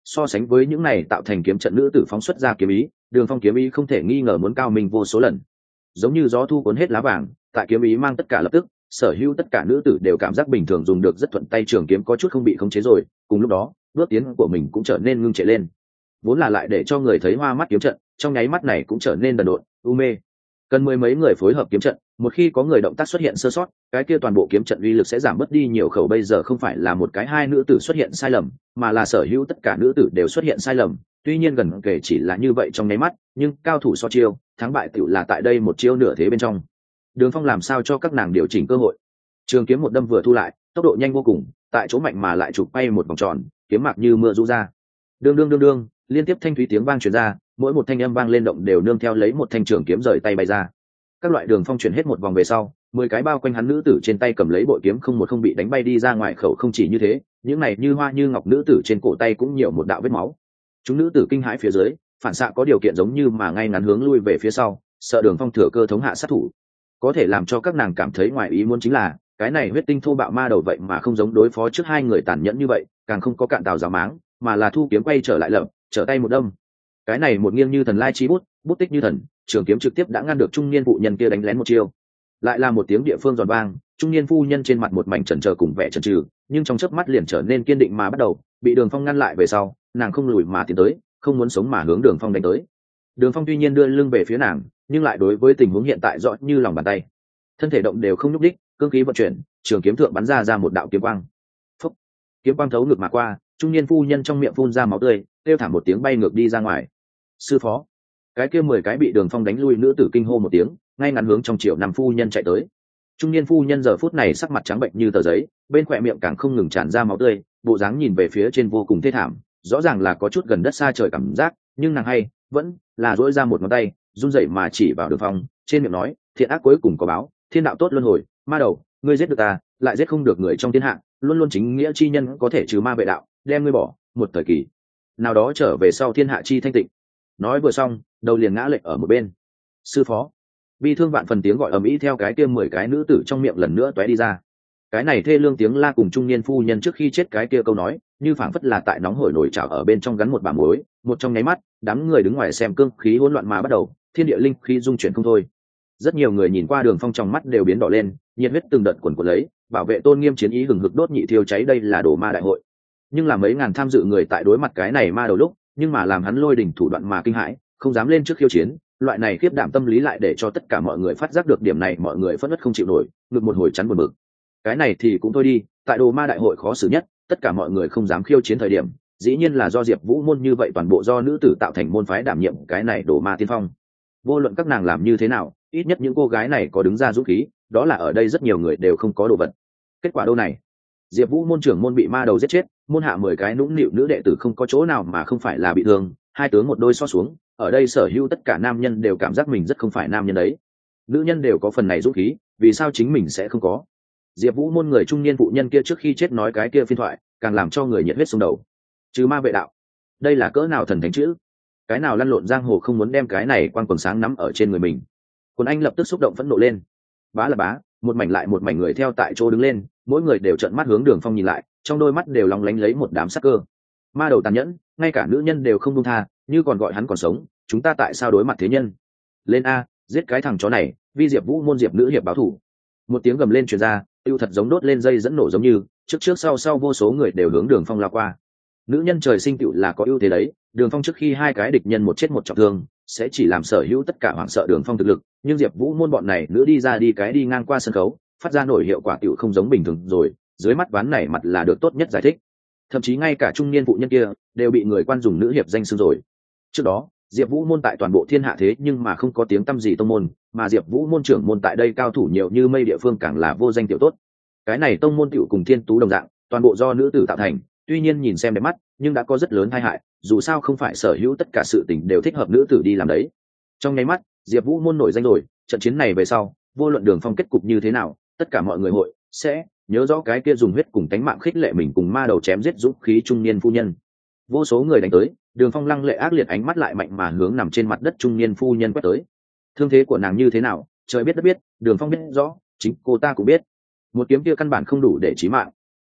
[SPEAKER 1] so sánh với những này tạo thành kiếm trận nữ tử phóng xuất ra kiếm ý, Đường Phong kiếm ý không thể nghi ngờ muốn cao minh vô số lần. Giống như gió thu cuốn hết lá vàng, tại kiếm ý mang tất cả lập tức, sở hữu tất cả nữ tử đều cảm giác bình thường dùng được rất thuận tay, trường kiếm có chút không bị khống chế rồi, cùng lúc đó, bước tiến của mình cũng trở nên ngưng trệ lên. Vốn là lại để cho người thấy hoa mắt kiếm trận, trong nháy mắt này cũng trở nên đần độn, u mê. Cần mười mấy người phối hợp kiếm trận, một khi có người động tác xuất hiện sơ sót, cái kia toàn bộ kiếm trận uy lực sẽ giảm mất đi nhiều khẩu. Bây giờ không phải là một cái hai nữ tử xuất hiện sai lầm, mà là sở hữu tất cả nữ tử đều xuất hiện sai lầm. Tuy nhiên gần kể chỉ là như vậy trong nháy mắt, nhưng cao thủ so chiêu, thắng bại tựu là tại đây một chiêu nửa thế bên trong. Đường Phong làm sao cho các nàng điều chỉnh cơ hội. Trường kiếm một đâm vừa thu lại, tốc độ nhanh vô cùng, tại chỗ mạnh mà lại chụp bay một vòng tròn, kiếm mạc như mưa rũ ra. Đương đương đương đương, liên tiếp thanh thúy tiếng vang truyền ra, mỗi một thanh âm vang lên động đều nương theo lấy một thanh trường kiếm rời tay bay ra. Các loại Đường Phong chuyển hết một vòng về sau, mười cái bao quanh hắn nữ tử trên tay cầm lấy bội kiếm không một không bị đánh bay đi ra ngoài khẩu. Không chỉ như thế, những này như hoa như ngọc nữ tử trên cổ tay cũng nhiều một đạo vết máu. Chúng nữ tử kinh hãi phía dưới, phản xạ có điều kiện giống như mà ngay ngắn hướng lui về phía sau, sợ Đường Phong thừa cơ thống hạ sát thủ. Có thể làm cho các nàng cảm thấy ngoài ý muốn chính là, cái này huyết tinh thô bạo ma đầu vậy mà không giống đối phó trước hai người tàn nhẫn như vậy, càng không có cạn tàu giáo máng, mà là thu kiếm quay trở lại lợm, trở tay một đâm. Cái này một nghiêng như thần lai chi bút, bút tích như thần, trường kiếm trực tiếp đã ngăn được trung niên phụ nhân kia đánh lén một chiêu. Lại là một tiếng địa phương giòn vang, trung niên phu nhân trên mặt một mảnh chần chờ cùng vẻ chần chừ, nhưng trong chớp mắt liền trở nên kiên định mà bắt đầu, bị Đường Phong ngăn lại về sau, nàng không lùi mà tiến tới, không muốn sống mà hướng Đường Phong đánh tới. Đường Phong tuy nhiên đưa lưng về phía nàng, nhưng lại đối với tình huống hiện tại rõ như lòng bàn tay. Thân thể động đều không nhúc đích, cương khí vận chuyển, trường kiếm thượng bắn ra ra một đạo kiếm quang. Phốc, kiếm quang thấu ngực mà qua, trung niên phu nhân trong miệng phun ra máu tươi, kêu thảm một tiếng bay ngược đi ra ngoài. Sư phó, cái kia mười cái bị Đường Phong đánh lui nữ tử kinh hô một tiếng, ngay ngắn hướng trong triệu năm phu nhân chạy tới. Trung niên phu nhân giờ phút này sắc mặt trắng bệnh như tờ giấy, bên khỏe miệng càng không ngừng tràn ra máu tươi, bộ dáng nhìn về phía trên vô cùng thê thảm, rõ ràng là có chút gần đất xa trời cảm giác, nhưng nàng hay vẫn là duỗi ra một ngón tay, run rẩy mà chỉ vào Đường Phong, trên miệng nói: thiện ác cuối cùng có báo, thiên đạo tốt luân hồi, ma đầu, ngươi giết được ta, lại giết không được người trong thiên hạ, luôn luôn chính nghĩa chi nhân có thể trừ ma vệ đạo, đem ngươi bỏ, một thời kỳ nào đó trở về sau thiên hạ chi thanh tịnh. Nói vừa xong, đầu liền ngã lệch ở một bên. Sư phó, bi thương vạn phần tiếng gọi ầm ĩ theo cái kia mười cái nữ tử trong miệng lần nữa tóe đi ra. Cái này thê lương tiếng la cùng trung niên phu nhân trước khi chết cái kia câu nói, như phảng phất là tại nóng hổi nổi trào ở bên trong gắn một bả muối, một trong nháy mắt, đám người đứng ngoài xem cương khí hỗn loạn mà bắt đầu, thiên địa linh khí dung chuyển không thôi. Rất nhiều người nhìn qua Đường Phong trong mắt đều biến đỏ lên, nhiệt huyết từng đợt cuồn cuộn lấy, bảo vệ tôn nghiêm chiến ý hừng hực đốt nhị thiêu cháy. Đây là đồ ma đại hội, nhưng là mấy ngàn tham dự người tại đối mặt cái này ma đầu lúc, nhưng mà làm hắn lôi đỉnh thủ đoạn mà kinh hãi, không dám lên trước khiêu chiến. Loại này khiếp đảm tâm lý lại để cho tất cả mọi người phát giác được điểm này, mọi người phẫn nộ không chịu nổi, ngực một hồi chắn buồn bực. Cái này thì cũng thôi đi, tại đồ ma đại hội khó xử nhất, tất cả mọi người không dám khiêu chiến thời điểm, dĩ nhiên là do Diệp Vũ môn như vậy toàn bộ do nữ tử tạo thành môn phái đảm nhiệm cái này đồ ma tiên phong. Vô luận các nàng làm như thế nào, ít nhất những cô gái này có đứng ra dũng khí, đó là ở đây rất nhiều người đều không có đồ vật. Kết quả đâu này? Diệp Vũ môn trưởng môn bị ma đầu giết chết, môn hạ mười cái nũng nịu nữ đệ tử không có chỗ nào mà không phải là bị thương, hai tướng một đôi so xuống, ở đây sở hữu tất cả nam nhân đều cảm giác mình rất không phải nam nhân đấy. Nữ nhân đều có phần này dũng khí, vì sao chính mình sẽ không có? Diệp Vũ môn người trung niên phụ nhân kia trước khi chết nói cái kia phiên thoại, càng làm cho người nhiệt huyết xung đầu. Trừ ma vệ đạo, đây là cỡ nào thần thánh chữ? Cái nào lăn lộn giang hồ không muốn đem cái này quang quần sáng nắm ở trên người mình? Quân Anh lập tức xúc động phẫn nộ lên. Bá là bá, một mảnh lại một mảnh người theo tại chỗ đứng lên, mỗi người đều trợn mắt hướng Đường Phong nhìn lại, trong đôi mắt đều long lánh lấy một đám sắc cơ. Ma đầu tàn nhẫn, ngay cả nữ nhân đều không buông tha, như còn gọi hắn còn sống, chúng ta tại sao đối mặt thế nhân? Lên a, giết cái thằng chó này, vi Diệp Vũ môn Diệp nữ hiệp báo thủ. Một tiếng gầm lên truyền ra, tiêu thật giống đốt lên dây dẫn nổ giống như, trước trước sau sau vô số người đều hướng Đường Phong lao qua. Nữ nhân trời sinh tựu là có ưu thế đấy, Đường Phong trước khi hai cái địch nhân một chết một trọng thương, sẽ chỉ làm sở hữu tất cả hoảng sợ Đường Phong thực lực, nhưng Diệp Vũ môn bọn này nữ đi ra đi cái đi ngang qua sân khấu, phát ra nổi hiệu quả tựu không giống bình thường rồi, dưới mắt ván này mặt là được tốt nhất giải thích. Thậm chí ngay cả trung niên phụ nhân kia đều bị người quan dùng nữ hiệp danh xưng rồi. Trước đó, Diệp Vũ môn tại toàn bộ thiên hạ thế nhưng mà không có tiếng tăm gì tông môn, mà Diệp Vũ môn trưởng môn tại đây cao thủ nhiều như mây địa phương càng là vô danh tiểu tốt. Cái này tông môn tiểu cùng Thiên Tú đồng dạng, toàn bộ do nữ tử tạo thành, tuy nhiên nhìn xem đẹp mắt, nhưng đã có rất lớn tai hại, dù sao không phải sở hữu tất cả sự tình đều thích hợp nữ tử đi làm đấy. Trong nháy mắt, Diệp Vũ môn nổi danh rồi, trận chiến này về sau, vô luận Đường Phong kết cục như thế nào, tất cả mọi người hội sẽ nhớ rõ cái kia dùng huyết cùng tánh mạng khích lệ mình cùng ma đầu chém giết dũng khí trung niên phu nhân. Vô số người đánh tới, Đường Phong lăng lệ ác liệt ánh mắt lại mạnh mà hướng nằm trên mặt đất trung niên phu nhân quét tới. Thương thế của nàng như thế nào, trời biết đất biết, Đường Phong biết rõ, chính cô ta cũng biết. Một kiếm kia căn bản không đủ để chí mạng.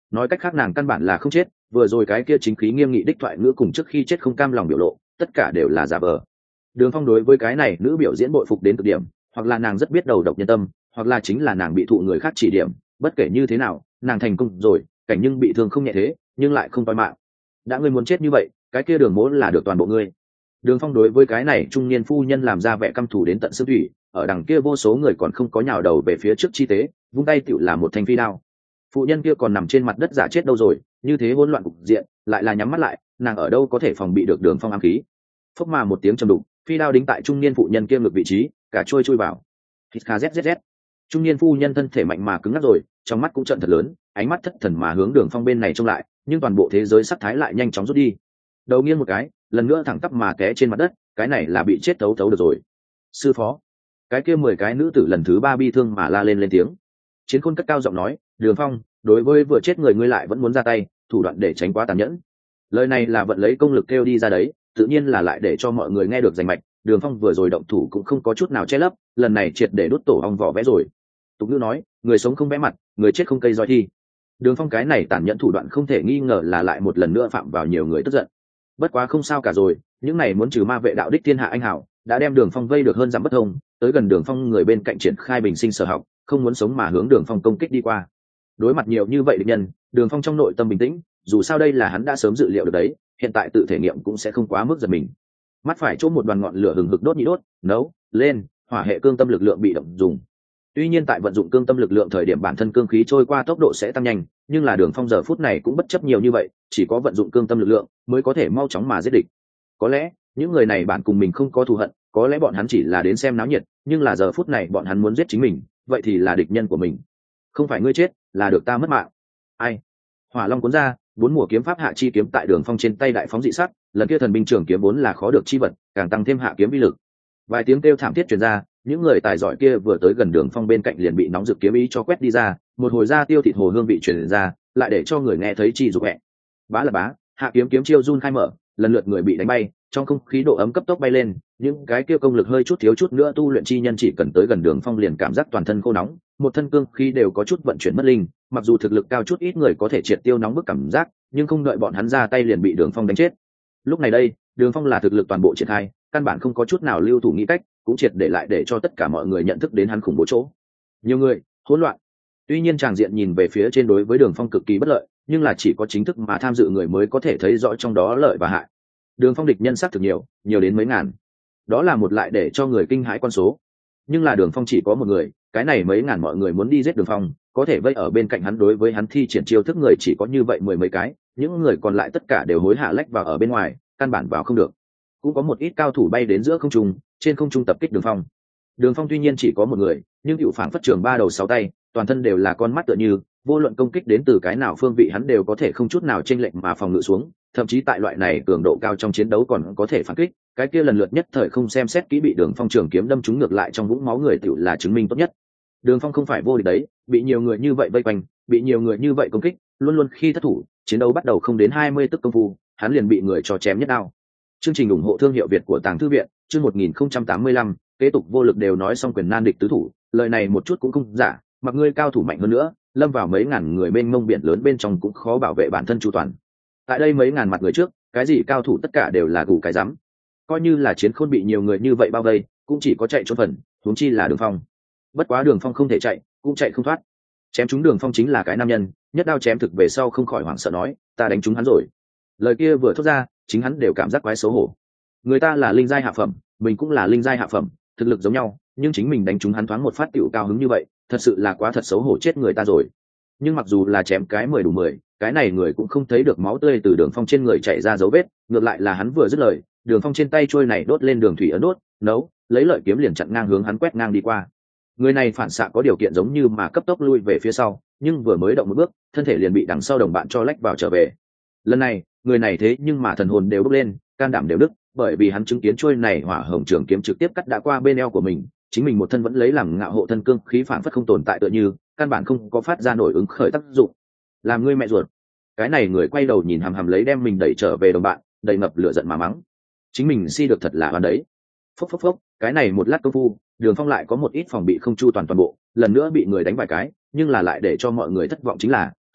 [SPEAKER 1] nói cách khác nàng căn bản là không chết, vừa rồi cái kia chính khí nghiêm nghị đích thoại ngữ cùng trước khi chết không cam lòng biểu lộ tất cả đều là giả vờ. Đường Phong đối với cái này nữ biểu diễn bội phục đến cực điểm, hoặc là nàng rất biết đầu độc nhân tâm, hoặc là chính là nàng bị thụ người khác chỉ điểm, bất kể như thế nào nàng thành công rồi, cảnh nhưng bị thương không nhẹ thế nhưng lại không toi mạng. Đã ngươi muốn chết như vậy, cái kia Đường mỗ là được toàn bộ ngươi. Đường Phong đối với cái này trung niên phu nhân làm ra vẻ căm thù đến tận xương thủy, ở đằng kia vô số người còn không có nhào đầu về phía trước chi tế, vung tay tựu là một thanh phi đao. Phụ nhân kia còn nằm trên mặt đất giả chết đâu rồi, như thế hỗn loạn cục diện, lại là nhắm mắt lại, nàng ở đâu có thể phòng bị được Đường Phong ám khí. Phốc mà một tiếng trầm đục, phi đao đính tại trung niên phụ nhân kia ngược vị trí, cả trôi chui vào. Hít kha zzz. Trung niên phu nhân thân thể mạnh mà cứng ngắc rồi, trong mắt cũng trợn thật lớn, ánh mắt thất thần mà hướng Đường Phong bên này trông lại, nhưng toàn bộ thế giới sắc thái lại nhanh chóng rút đi. Đầu nghiêng một cái, lần nữa thẳng tắp mà té trên mặt đất, cái này là bị chết thấu thấu được rồi. Sư phó. Cái kia mười cái nữ tử lần thứ ba bi thương mà la lên lên tiếng. Chiến Khôn cất cao giọng nói, Đường Phong, đối với vừa chết người ngươi lại vẫn muốn ra tay, thủ đoạn để tránh quá tàn nhẫn. Lời này là vận lấy công lực kêu đi ra đấy, tự nhiên là lại để cho mọi người nghe được rành mạch. Đường Phong vừa rồi động thủ cũng không có chút nào che lấp, lần này triệt để đốt tổ ong vỏ vẽ rồi. Tục ngữ nói, người sống không vẽ mặt, người chết không cây roi thi. Đường Phong cái này tàn nhẫn thủ đoạn không thể nghi ngờ là lại một lần nữa phạm vào nhiều người tức giận. Bất quá không sao cả rồi, những này muốn trừ ma vệ đạo đích thiên hạ anh hảo đã đem Đường Phong vây được hơn dặm bất thông, tới gần Đường Phong người bên cạnh triển khai bình sinh sở học, không muốn sống mà hướng Đường Phong công kích đi qua. Đối mặt nhiều như vậy địch nhân, Đường Phong trong nội tâm bình tĩnh, dù sao đây là hắn đã sớm dự liệu được đấy, hiện tại tự thể nghiệm cũng sẽ không quá mức giật mình. Mắt phải chỗ một đoàn ngọn lửa hừng hực đốt nhị đốt, nấu lên, hỏa hệ cương tâm lực lượng bị động dùng. Tuy nhiên tại vận dụng cương tâm lực lượng thời điểm bản thân cương khí trôi qua tốc độ sẽ tăng nhanh, nhưng là Đường Phong giờ phút này cũng bất chấp nhiều như vậy, chỉ có vận dụng cương tâm lực lượng mới có thể mau chóng mà giết địch. Có lẽ những người này bạn cùng mình không có thù hận, có lẽ bọn hắn chỉ là đến xem náo nhiệt, nhưng là giờ phút này bọn hắn muốn giết chính mình, vậy thì là địch nhân của mình. Không phải ngươi chết, là được ta mất mạng. Ai? Hỏa Long cuốn ra, bốn mùa kiếm pháp hạ chi kiếm tại Đường Phong trên tay đại phóng dị sắc, lần kia thần binh trường kiếm vốn là khó được chi vật, càng tăng thêm hạ kiếm uy lực. Vài tiếng kêu thảm thiết truyền ra, những người tài giỏi kia vừa tới gần Đường Phong bên cạnh liền bị nóng rực kiếm ý cho quét đi ra, một hồi ra tiêu thịt hồ hương vị truyền ra, lại để cho người nghe thấy chi dục hẹ. Bá là bá, hạ kiếm kiếm chiêu run khai mở, lần lượt người bị đánh bay, trong không khí độ ấm cấp tốc bay lên, những cái kia công lực hơi chút thiếu chút nữa tu luyện chi nhân chỉ cần tới gần Đường Phong liền cảm giác toàn thân khô nóng, một thân cương khí đều có chút vận chuyển mất linh, mặc dù thực lực cao chút ít người có thể triệt tiêu nóng bức cảm giác, nhưng không đợi bọn hắn ra tay liền bị Đường Phong đánh chết. Lúc này đây, Đường Phong là thực lực toàn bộ triển khai, căn bản không có chút nào lưu thủ nghĩ cách, cũng triệt để lại để cho tất cả mọi người nhận thức đến hắn khủng bố chỗ. Nhiều người, hỗn loạn. Tuy nhiên tràng diện nhìn về phía trên đối với Đường Phong cực kỳ bất lợi, nhưng là chỉ có chính thức mà tham dự người mới có thể thấy rõ trong đó lợi và hại. Đường Phong địch nhân sát thực nhiều, nhiều đến mấy ngàn. Đó là một lại để cho người kinh hãi con số. Nhưng là Đường Phong chỉ có một người, cái này mấy ngàn mọi người muốn đi giết Đường Phong, có thể vây ở bên cạnh hắn đối với hắn thi triển chiêu thức người chỉ có như vậy mười mấy cái, những người còn lại tất cả đều hối hạ lách vào ở bên ngoài, căn bản vào không được. Cũng có một ít cao thủ bay đến giữa không trung, trên không trung tập kích Đường Phong. Đường Phong tuy nhiên chỉ có một người, nhưng hữu phản phất trường ba đầu sáu tay, toàn thân đều là con mắt tựa như, vô luận công kích đến từ cái nào phương vị hắn đều có thể không chút nào chênh lệch mà phòng ngự xuống, thậm chí tại loại này cường độ cao trong chiến đấu còn có thể phản kích, cái kia lần lượt nhất thời không xem xét kỹ bị Đường Phong trường kiếm đâm trúng ngược lại trong vũng máu người tựu là chứng minh tốt nhất. Đường Phong không phải vô địch đấy, bị nhiều người như vậy vây quanh, bị nhiều người như vậy công kích, luôn luôn khi thất thủ, chiến đấu bắt đầu không đến hai mươi tức công phu, hắn liền bị người cho chém nhất đao. Chương trình ủng hộ thương hiệu Việt của Tàng Thư viện, chương một nghìn không trăm tám mươi lăm, kế tục vô lực đều nói xong quyền nan địch tứ thủ, lời này một chút cũng không giả, mặc ngươi cao thủ mạnh hơn nữa, lâm vào mấy ngàn người mênh mông biển lớn bên trong cũng khó bảo vệ bản thân chu toàn. Tại đây mấy ngàn mặt người trước, cái gì cao thủ tất cả đều là gù cái rắm. Coi như là Chiến Khôn bị nhiều người như vậy bao vây, cũng chỉ có chạy trốn phần, huống chi là Đường Phong. Bất quá Đường Phong không thể chạy, cũng chạy không thoát. Chém trúng Đường Phong chính là cái nam nhân, nhất đao chém thực về sau không khỏi hoảng sợ nói, ta đánh trúng hắn rồi. Lời kia vừa thốt ra, chính hắn đều cảm giác quái xấu hổ. Người ta là linh giai hạ phẩm, mình cũng là linh giai hạ phẩm, thực lực giống nhau, nhưng chính mình đánh trúng hắn thoáng một phát tiểu cao hứng như vậy, thật sự là quá thật xấu hổ chết người ta rồi. Nhưng mặc dù là chém cái mười đủ mười, cái này người cũng không thấy được máu tươi từ Đường Phong trên người chảy ra dấu vết, ngược lại là hắn vừa dứt lời, Đường Phong trên tay trôi này đốt lên đường thủy ấn đốt, nấu, lấy lợi kiếm liền chặn ngang hướng hắn quét ngang đi qua. Người này phản xạ có điều kiện giống như mà cấp tốc lui về phía sau, nhưng vừa mới động một bước, thân thể liền bị đằng sau đồng bạn cho lách vào trở về. Lần này, người này thế nhưng mà thần hồn đều bốc lên, can đảm đều đứt, bởi vì hắn chứng kiến trôi này hỏa hồng trường kiếm trực tiếp cắt đã qua bên eo của mình, chính mình một thân vẫn lấy làm ngạo hộ thân cương khí phản phất không tồn tại tựa như, căn bản không có phát ra nổi ứng khởi tác dụng. Làm ngươi mẹ ruột. Cái này người quay đầu nhìn hằm hằm lấy đem mình đẩy trở về đồng bạn, đầy ngập lửa giận mà mắng. Chính mình si được thật là oan đấy. Phốc phốc phốc, cái này một lát công phu, Đường Phong lại có một ít phòng bị không chu toàn toàn bộ, lần nữa bị người đánh vài cái, nhưng là lại để cho mọi người thất vọng chính là,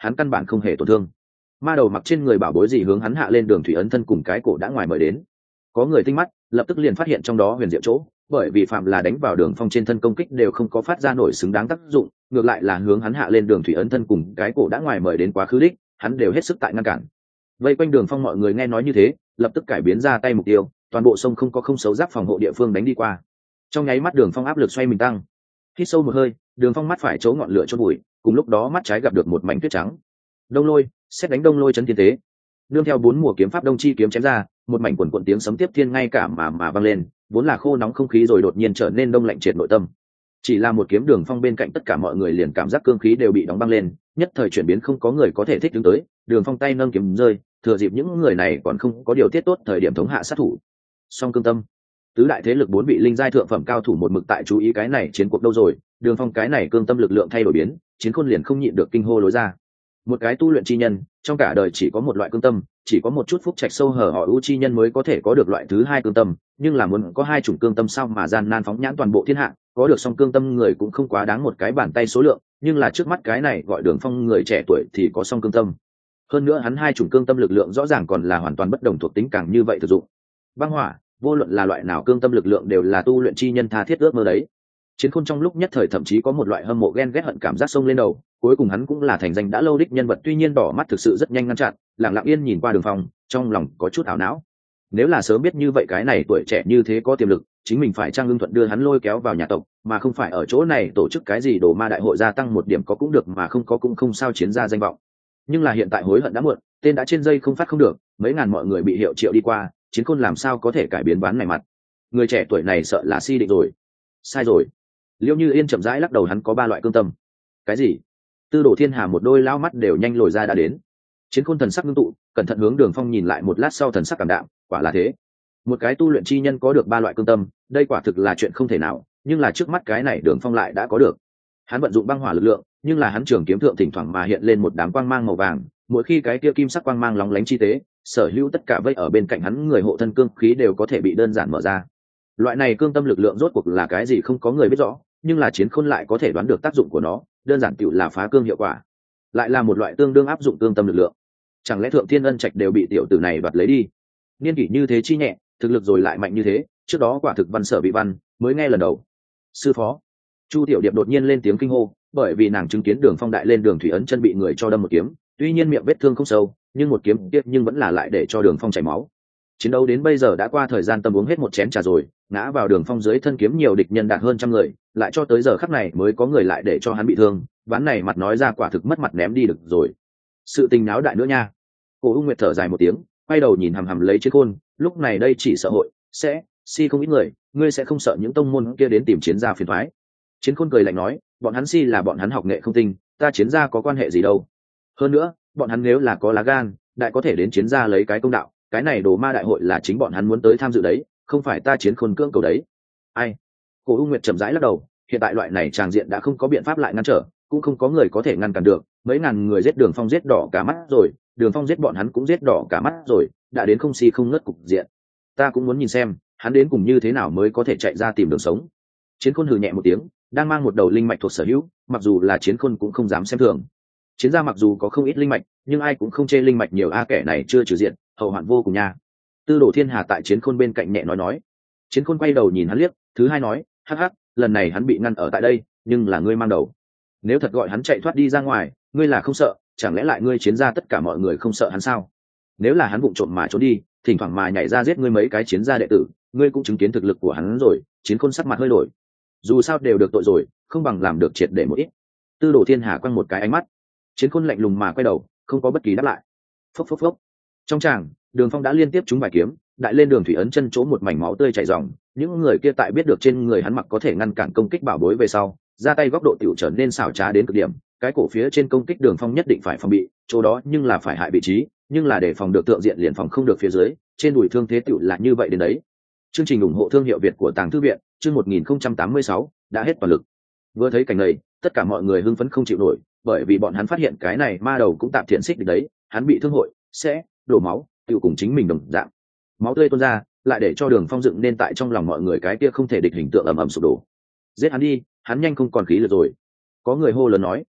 [SPEAKER 1] hắn căn bản không hề tổn thương. Ma đầu mặc trên người bảo bối gì hướng hắn hạ lên đường thủy ấn thân cùng cái cổ đã ngoài mời đến. Có người tinh mắt lập tức liền phát hiện trong đó huyền diệu chỗ, bởi vì phạm là đánh vào đường phong trên thân công kích đều không có phát ra nổi xứng đáng tác dụng, ngược lại là hướng hắn hạ lên đường thủy ấn thân cùng cái cổ đã ngoài mời đến quá khứ đích, hắn đều hết sức tại ngăn cản. Vây quanh đường phong mọi người nghe nói như thế, lập tức cải biến ra tay mục tiêu, toàn bộ sông không có không xấu giáp phòng hộ địa phương đánh đi qua. Trong nháy mắt đường phong áp lực xoay mình tăng, hít sâu một hơi, đường phong mắt phải chỗ ngọn lửa chốt bụi, cùng lúc đó mắt trái gặp được một mảnh tuyết trắng. Đông lôi, xét đánh đông lôi chấn thiên tế. Nương theo bốn mùa kiếm pháp đông chi kiếm chém ra, một mảnh quần quần tiếng sấm tiếp thiên ngay cả mà mà vang lên, vốn là khô nóng không khí rồi đột nhiên trở nên đông lạnh triệt nội tâm. Chỉ là một kiếm đường phong bên cạnh tất cả mọi người liền cảm giác cương khí đều bị đóng băng lên, nhất thời chuyển biến không có người có thể thích đứng tới, đường phong tay nâng kiếm rơi, thừa dịp những người này còn không có điều tiết tốt thời điểm thống hạ sát thủ. Song cương tâm, tứ đại thế lực bốn vị linh giai thượng phẩm cao thủ một mực tại chú ý cái này chiến cuộc đâu rồi, đường phong cái này cương tâm lực lượng thay đổi biến, chiến khôn liền không nhịn được kinh hô lối ra. Một cái tu luyện chi nhân trong cả đời chỉ có một loại cương tâm, chỉ có một chút phúc trạch sâu hở họ ưu chi nhân mới có thể có được loại thứ hai cương tâm, nhưng là muốn có hai chủng cương tâm sao mà gian nan phóng nhãn toàn bộ thiên hạ, có được song cương tâm người cũng không quá đáng một cái bàn tay số lượng, nhưng là trước mắt cái này gọi đường phong người trẻ tuổi thì có song cương tâm. Hơn nữa hắn hai chủng cương tâm lực lượng rõ ràng còn là hoàn toàn bất đồng thuộc tính, càng như vậy thực dụng. Băng hỏa, vô luận là loại nào cương tâm lực lượng đều là tu luyện chi nhân tha thiết ước mơ đấy. Chiến khôn trong lúc nhất thời thậm chí có một loại hâm mộ ghen ghét hận cảm giác xông lên đầu, cuối cùng hắn cũng là thành danh đã lâu đích nhân vật, tuy nhiên đỏ mắt thực sự rất nhanh ngăn chặn, lặng lặng yên nhìn qua đường phong, trong lòng có chút ảo não. Nếu là sớm biết như vậy cái này tuổi trẻ như thế có tiềm lực, chính mình phải trang ưng thuận đưa hắn lôi kéo vào nhà tộc, mà không phải ở chỗ này tổ chức cái gì đồ ma đại hội gia tăng một điểm có cũng được mà không có cũng không sao, chiến ra danh vọng. Nhưng là hiện tại hối hận đã muộn, tên đã trên dây không phát không được, mấy ngàn mọi người bị hiệu triệu đi qua, chiến khôn làm sao có thể cải biến ván này mặt. Người trẻ tuổi này sợ là si định rồi. Sai rồi. Liêu Như Yên chậm rãi lắc đầu, hắn có ba loại cương tâm. Cái gì? Tư Đồ Thiên Hà một đôi lao mắt đều nhanh lồi ra đã đến. Chiến khôn thần sắc ngưng tụ, cẩn thận hướng đường phong nhìn lại một lát sau thần sắc cảm đạm, quả là thế. Một cái tu luyện chi nhân có được ba loại cương tâm, đây quả thực là chuyện không thể nào, nhưng là trước mắt cái này đường phong lại đã có được. Hắn vận dụng băng hỏa lực lượng, nhưng là hắn trường kiếm thượng thỉnh thoảng mà hiện lên một đám quang mang màu vàng, mỗi khi cái kia kim sắc quang mang lóng lánh chi tế, sở hữu tất cả vây ở bên cạnh hắn người hộ thân cương khí đều có thể bị đơn giản mở ra. Loại này cương tâm lực lượng rốt cuộc là cái gì không có người biết rõ, nhưng là chiến khôn lại có thể đoán được tác dụng của nó, đơn giản tựu là phá cương hiệu quả, lại là một loại tương đương áp dụng cương tâm lực lượng. Chẳng lẽ thượng thiên ân trạch đều bị tiểu tử này đoạt lấy đi? Niên kỷ như thế chi nhẹ, thực lực rồi lại mạnh như thế, trước đó quả thực văn sở bị văn mới nghe lần đầu. Sư phó. Chu Tiểu Điệp đột nhiên lên tiếng kinh hô, bởi vì nàng chứng kiến đường phong đại lên đường thủy ấn chân bị người cho đâm một kiếm, tuy nhiên miệng vết thương không sâu, nhưng một kiếm tiếp nhưng vẫn là lại để cho đường phong chảy máu. Chiến đấu đến bây giờ đã qua thời gian tâm uống hết một chén trà rồi, ngã vào đường phong dưới thân kiếm nhiều địch nhân đạt hơn trăm người, lại cho tới giờ khắc này mới có người lại để cho hắn bị thương, ván này mặt nói ra quả thực mất mặt ném đi được rồi. Sự tình náo đại nữa nha. Cô U Nguyệt thở dài một tiếng, quay đầu nhìn hằm hằm lấy Chiến khôn, lúc này đây chỉ sợ hội sẽ si không ít người, ngươi sẽ không sợ những tông môn kia đến tìm chiến gia phiền thoái? Chiến khôn cười lạnh nói, bọn hắn si là bọn hắn học nghệ không tinh, ta chiến gia có quan hệ gì đâu. Hơn nữa bọn hắn nếu là có lá gan, đại có thể đến chiến gia lấy cái công đạo, cái này đồ ma đại hội là chính bọn hắn muốn tới tham dự đấy, không phải ta chiến khôn cưỡng cầu đấy. Ai? Cô U Nguyệt chậm rãi lắc đầu, hiện tại loại này tràng diện đã không có biện pháp lại ngăn trở, cũng không có người có thể ngăn cản được, mấy ngàn người giết đường phong giết đỏ cả mắt rồi, đường phong giết bọn hắn cũng giết đỏ cả mắt rồi, đã đến không si không ngất cục diện. Ta cũng muốn nhìn xem hắn đến cùng như thế nào mới có thể chạy ra tìm đường sống. Chiến khôn hừ nhẹ một tiếng, đang mang một đầu linh mạch thuộc sở hữu, mặc dù là chiến khôn cũng không dám xem thường. Chiến gia mặc dù có không ít linh mạch, nhưng ai cũng không chê linh mạch nhiều, a kẻ này chưa trừ diện, hậu hoạn vô cùng nha. Tư Đồ Thiên Hà tại chiến khôn bên cạnh nhẹ nói nói. Chiến khôn quay đầu nhìn hắn liếc, thứ hai nói, hắc hắc, lần này hắn bị ngăn ở tại đây, nhưng là ngươi mang đầu. Nếu thật gọi hắn chạy thoát đi ra ngoài, ngươi là không sợ, chẳng lẽ lại ngươi chiến gia tất cả mọi người không sợ hắn sao? Nếu là hắn vụng trộm mà trốn đi, thỉnh thoảng mà nhảy ra giết ngươi mấy cái chiến gia đệ tử, ngươi cũng chứng kiến thực lực của hắn rồi. Chiến khôn sắc mặt hơi đổi, dù sao đều được tội rồi, không bằng làm được triệt để một ít. Tư Đồ Thiên Hà quăng một cái ánh mắt, chiến khôn lạnh lùng mà quay đầu, không có bất kỳ đáp lại. Phốc phốc phốc. Trong tràng, đường phong đã liên tiếp trúng vài kiếm, đại lên đường thủy ấn chân chỗ một mảnh máu tươi chảy ròng. Những người kia tại biết được trên người hắn mặc có thể ngăn cản công kích bảo bối về sau, ra tay góc độ tiểu trở nên xảo trá đến cực điểm, cái cổ phía trên công kích đường phong nhất định phải phòng bị, chỗ đó nhưng là phải hại vị trí, nhưng là để phòng được tượng diện liền phòng không được phía dưới, trên đùi thương thế tiểu là như vậy đến đấy. Chương trình ủng hộ thương hiệu Việt của Tàng Thư viện, chương một nghìn không trăm tám mươi sáu, đã hết toàn lực. Vừa thấy cảnh này, tất cả mọi người hưng phấn không chịu nổi, bởi vì bọn hắn phát hiện cái này ma đầu cũng tạm thiện xích được đấy, hắn bị thương hội sẽ đổ máu, tự cùng chính mình đồng dạng. Máu tươi tuôn ra, lại để cho đường phong dựng nên tại trong lòng mọi người cái kia không thể địch hình tượng ầm ầm sụp đổ. Giết hắn đi, hắn nhanh không còn khí lực rồi. Có người hô lớn nói.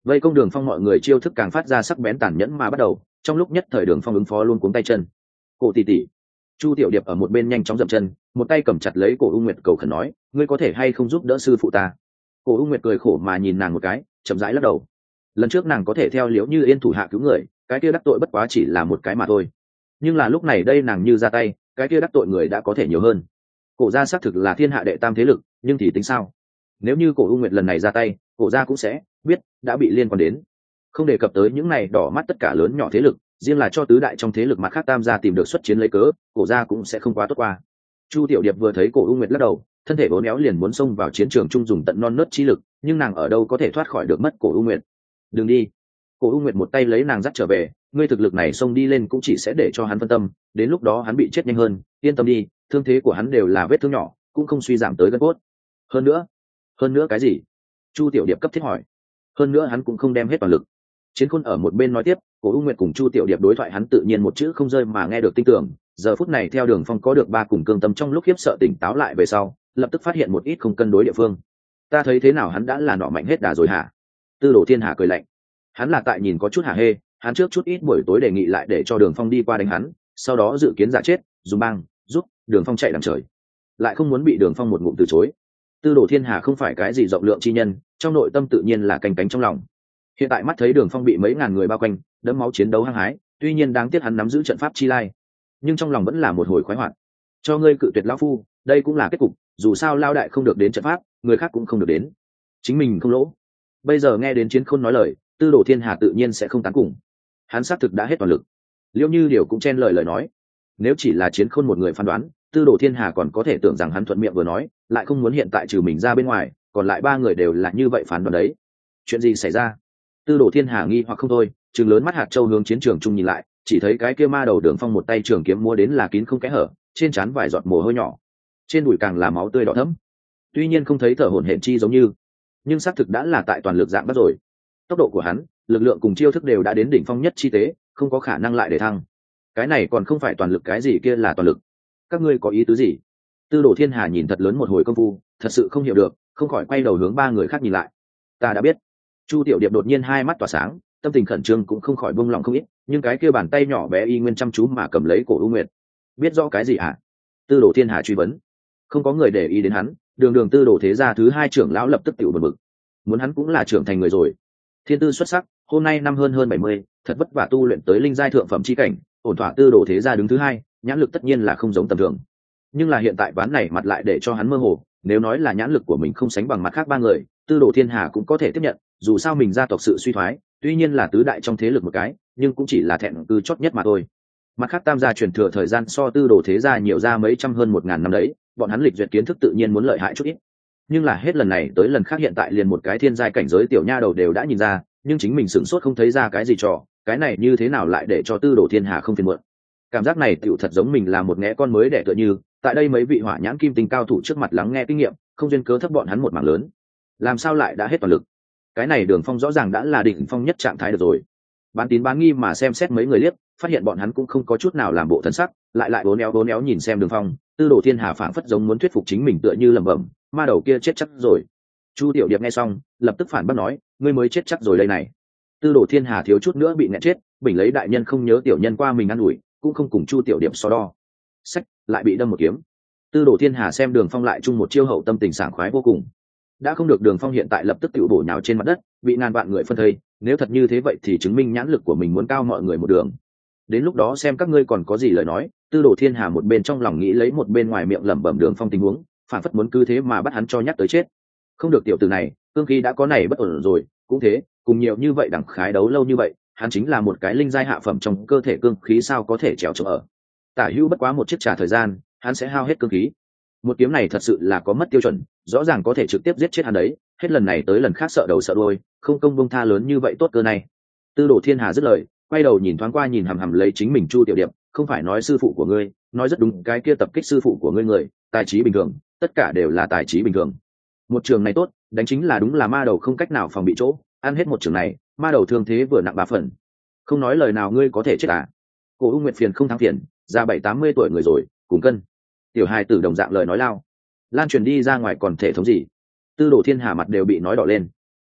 [SPEAKER 1] vây công Đường Phong mọi người chiêu thức càng phát ra sắc bén tàn nhẫn mà bắt đầu, trong lúc nhất thời Đường Phong ứng phó luôn cuống tay chân. Cổ tỷ tỷ. Chu Tiểu Điệp ở một bên nhanh chóng dậm chân, một tay cầm chặt lấy cổ U Nguyệt cầu khẩn nói, ngươi có thể hay không giúp đỡ sư phụ ta? Cổ U Nguyệt cười khổ mà nhìn nàng một cái, chậm rãi lắc đầu. Lần trước nàng có thể theo Liễu Như Yên thủ hạ cứu người, cái kia đắc tội bất quá chỉ là một cái mà thôi. Nhưng là lúc này đây nàng như ra tay, cái kia đắc tội người đã có thể nhiều hơn. Cổ gia xác thực là thiên hạ đệ tam thế lực, nhưng thì tính sao? Nếu như cổ U Nguyệt lần này ra tay, cổ gia cũng sẽ biết đã bị liên quan đến. Không đề cập tới những này đỏ mắt tất cả lớn nhỏ thế lực, riêng là cho tứ đại trong thế lực mặt khác tam gia tìm được xuất chiến lấy cớ, cổ gia cũng sẽ không quá tốt qua. Chu Tiểu Điệp vừa thấy cổ U Nguyệt lắc đầu, thân thể bốn éo liền muốn xông vào chiến trường chung dùng tận non nớt chi lực, nhưng nàng ở đâu có thể thoát khỏi được mất cổ U Nguyệt. Đừng đi. Cổ U Nguyệt một tay lấy nàng dắt trở về, ngươi thực lực này xông đi lên cũng chỉ sẽ để cho hắn phân tâm, đến lúc đó hắn bị chết nhanh hơn, yên tâm đi, thương thế của hắn đều là vết thương nhỏ, cũng không suy giảm tới gân cốt. Hơn nữa, hơn nữa cái gì? Chu Tiểu Điệp cấp thiết hỏi. Hơn nữa hắn cũng không đem hết toàn lực. Chiến Khôn ở một bên nói tiếp, cổ U Nguyệt cùng Chu Tiểu Điệp đối thoại hắn tự nhiên một chữ không rơi mà nghe được tinh tưởng, giờ phút này theo Đường Phong có được ba cùng cương tâm trong lúc khiếp sợ tỉnh táo lại về sau, lập tức phát hiện một ít không cân đối địa phương. Ta thấy thế nào hắn đã là nọ mạnh hết đà rồi hả? Tư Đồ Thiên Hà cười lạnh. Hắn là tại nhìn có chút hả hê, hắn trước chút ít buổi tối đề nghị lại để cho Đường Phong đi qua đánh hắn, sau đó dự kiến giả chết, dùng băng giúp Đường Phong chạy đằng trời, lại không muốn bị Đường Phong một ngụm từ chối. Tư Đồ Thiên Hà không phải cái gì rộng lượng chi nhân, trong nội tâm tự nhiên là canh cánh trong lòng. Hiện tại mắt thấy Đường Phong bị mấy ngàn người bao quanh, đẫm máu chiến đấu hăng hái, tuy nhiên đáng tiếc hắn nắm giữ trận pháp chi lai, nhưng trong lòng vẫn là một hồi khoái hoạt. Cho ngươi cự tuyệt lão phu, đây cũng là kết cục, dù sao lao đại không được đến trận pháp, người khác cũng không được đến, chính mình không lỗ. Bây giờ nghe đến Chiến Khôn nói lời, Tư Đồ Thiên Hà tự nhiên sẽ không tán cùng. Hắn xác thực đã hết toàn lực. Liễu Như Điều cũng chen lời lời nói, nếu chỉ là Chiến Khôn một người phán đoán, Tư Đồ Thiên Hà còn có thể tưởng rằng hắn thuận miệng vừa nói, lại không muốn hiện tại trừ mình ra bên ngoài, còn lại ba người đều là như vậy phán đoán đấy. Chuyện gì xảy ra? Tư Đồ Thiên Hà nghi hoặc không thôi, trừng lớn mắt hạt châu hướng chiến trường trung nhìn lại, chỉ thấy cái kia ma đầu Đường Phong một tay trường kiếm múa đến là kín không kẽ hở, trên trán vài giọt mồ hôi nhỏ, trên đùi càng là máu tươi đỏ thẫm. Tuy nhiên không thấy thở hổn hển chi giống như, nhưng xác thực đã là tại toàn lực dạng bắt rồi. Tốc độ của hắn, lực lượng cùng chiêu thức đều đã đến đỉnh phong nhất chi tế, không có khả năng lại để thăng. Cái này còn không phải toàn lực, cái gì kia là toàn lực? Các ngươi có ý tứ gì? Tư Đồ Thiên Hà nhìn thật lớn một hồi công phu, thật sự không hiểu được, không khỏi quay đầu hướng ba người khác nhìn lại. Ta đã biết. Chu Tiểu Điệp đột nhiên hai mắt tỏa sáng, tâm tình khẩn trương cũng không khỏi buông lòng không ít, nhưng cái kia bàn tay nhỏ bé y nguyên chăm chú mà cầm lấy cổ U Nguyệt. Biết rõ cái gì hả? Tư Đồ Thiên Hà truy vấn. Không có người để ý đến hắn, đường đường Tư Đồ thế gia thứ hai trưởng lão lập tức tiểu bực bực. Muốn hắn cũng là trưởng thành người rồi. Thiên tư xuất sắc, hôm nay năm hơn hơn bảy mươi, thật vất vả tu luyện tới linh giai thượng phẩm chi cảnh, ổn thỏa Tư Đồ thế gia đứng thứ hai, nhãn lực tất nhiên là không giống tầm thường. Nhưng là hiện tại ván này mặt lại để cho hắn mơ hồ, nếu nói là nhãn lực của mình không sánh bằng mặt khác ba người, Tư Đồ Thiên Hà cũng có thể tiếp nhận, dù sao mình gia tộc sự suy thoái, tuy nhiên là tứ đại trong thế lực một cái, nhưng cũng chỉ là thẹn cư chót nhất mà thôi. Mặt khác tam gia truyền thừa thời gian so Tư Đồ thế gia nhiều ra mấy trăm hơn một ngàn năm đấy, bọn hắn lịch duyệt kiến thức tự nhiên muốn lợi hại chút ít. Nhưng là hết lần này tới lần khác hiện tại liền một cái thiên giai cảnh giới tiểu nha đầu đều đã nhìn ra, nhưng chính mình sửng sốt không thấy ra cái gì trò, cái này như thế nào lại để cho Tư Đồ Thiên Hà không phiền muộn. Cảm giác này tựu thật giống mình là một ngẽ con mới đẻ tựa như, tại đây mấy vị hỏa nhãn kim tinh cao thủ trước mặt lắng nghe kinh nghiệm, không duyên cớ thấp bọn hắn một mảng lớn. Làm sao lại đã hết toàn lực? Cái này Đường Phong rõ ràng đã là đỉnh phong nhất trạng thái được rồi. Bán tín bán nghi mà xem xét mấy người liếc, phát hiện bọn hắn cũng không có chút nào làm bộ thân sắc, lại lại bốn éo bốn éo nhìn xem Đường Phong. Tư Đồ Thiên Hà phảng phất giống muốn thuyết phục chính mình tựa như lẩm bẩm, ma đầu kia chết chắc rồi. Chu Tiểu Điệp nghe xong, lập tức phản bác nói, ngươi mới chết chắc rồi đây này. Tư Đồ Thiên Hà thiếu chút nữa bị nghẹn chết, bình lấy đại nhân không nhớ tiểu nhân qua mình ăn ủi, cũng không cùng Chu Tiểu Điệp so đo. Sách, lại bị đâm một kiếm. Tư Đồ Thiên Hà xem Đường Phong lại chung một chiêu hậu tâm tình sảng khoái vô cùng. Đã không được, Đường Phong hiện tại lập tức tự bổ nhào trên mặt đất, bị ngàn vạn người phân thây, nếu thật như thế vậy thì chứng minh nhãn lực của mình muốn cao mọi người một đường. Đến lúc đó xem các ngươi còn có gì lời nói. Tư Đồ Thiên Hà một bên trong lòng nghĩ lấy, một bên ngoài miệng lẩm bẩm Đường Phong tình huống, phản phất muốn cứ thế mà bắt hắn cho nhắc tới chết. Không được, tiểu tử này cương khí đã có này bất ổn rồi, cũng thế, cùng nhiều như vậy đẳng khái đấu lâu như vậy, hắn chính là một cái linh giai hạ phẩm, trong cơ thể cương khí sao có thể trèo trống ở. Tả hữu bất quá một chiếc trà thời gian, hắn sẽ hao hết cương khí. Một kiếm này thật sự là có mất tiêu chuẩn, rõ ràng có thể trực tiếp giết chết hắn đấy, hết lần này tới lần khác sợ đầu sợ đuôi, không công bông tha lớn như vậy tốt cơ này. Tư Đồ Thiên Hà dứt lời, quay đầu nhìn thoáng qua nhìn hằm hằm lấy chính mình Chu Tiểu Điệp, không phải nói sư phụ của ngươi, nói rất đúng, cái kia tập kích sư phụ của ngươi người, tài trí bình thường, tất cả đều là tài trí bình thường. Một trường này tốt, đánh chính là đúng là ma đầu không cách nào phòng bị chỗ, ăn hết một trường này, ma đầu thương thế vừa nặng ba phần. Không nói lời nào ngươi có thể chết à? Cổ U Nguyệt phiền không thắng phiền, ra bảy tám mươi tuổi người rồi, cùng cân. Tiểu hài tử đồng dạng lời nói lao, lan truyền đi ra ngoài còn thể thống gì? Tư Đồ Thiên Hà mặt đều bị nói đỏ lên.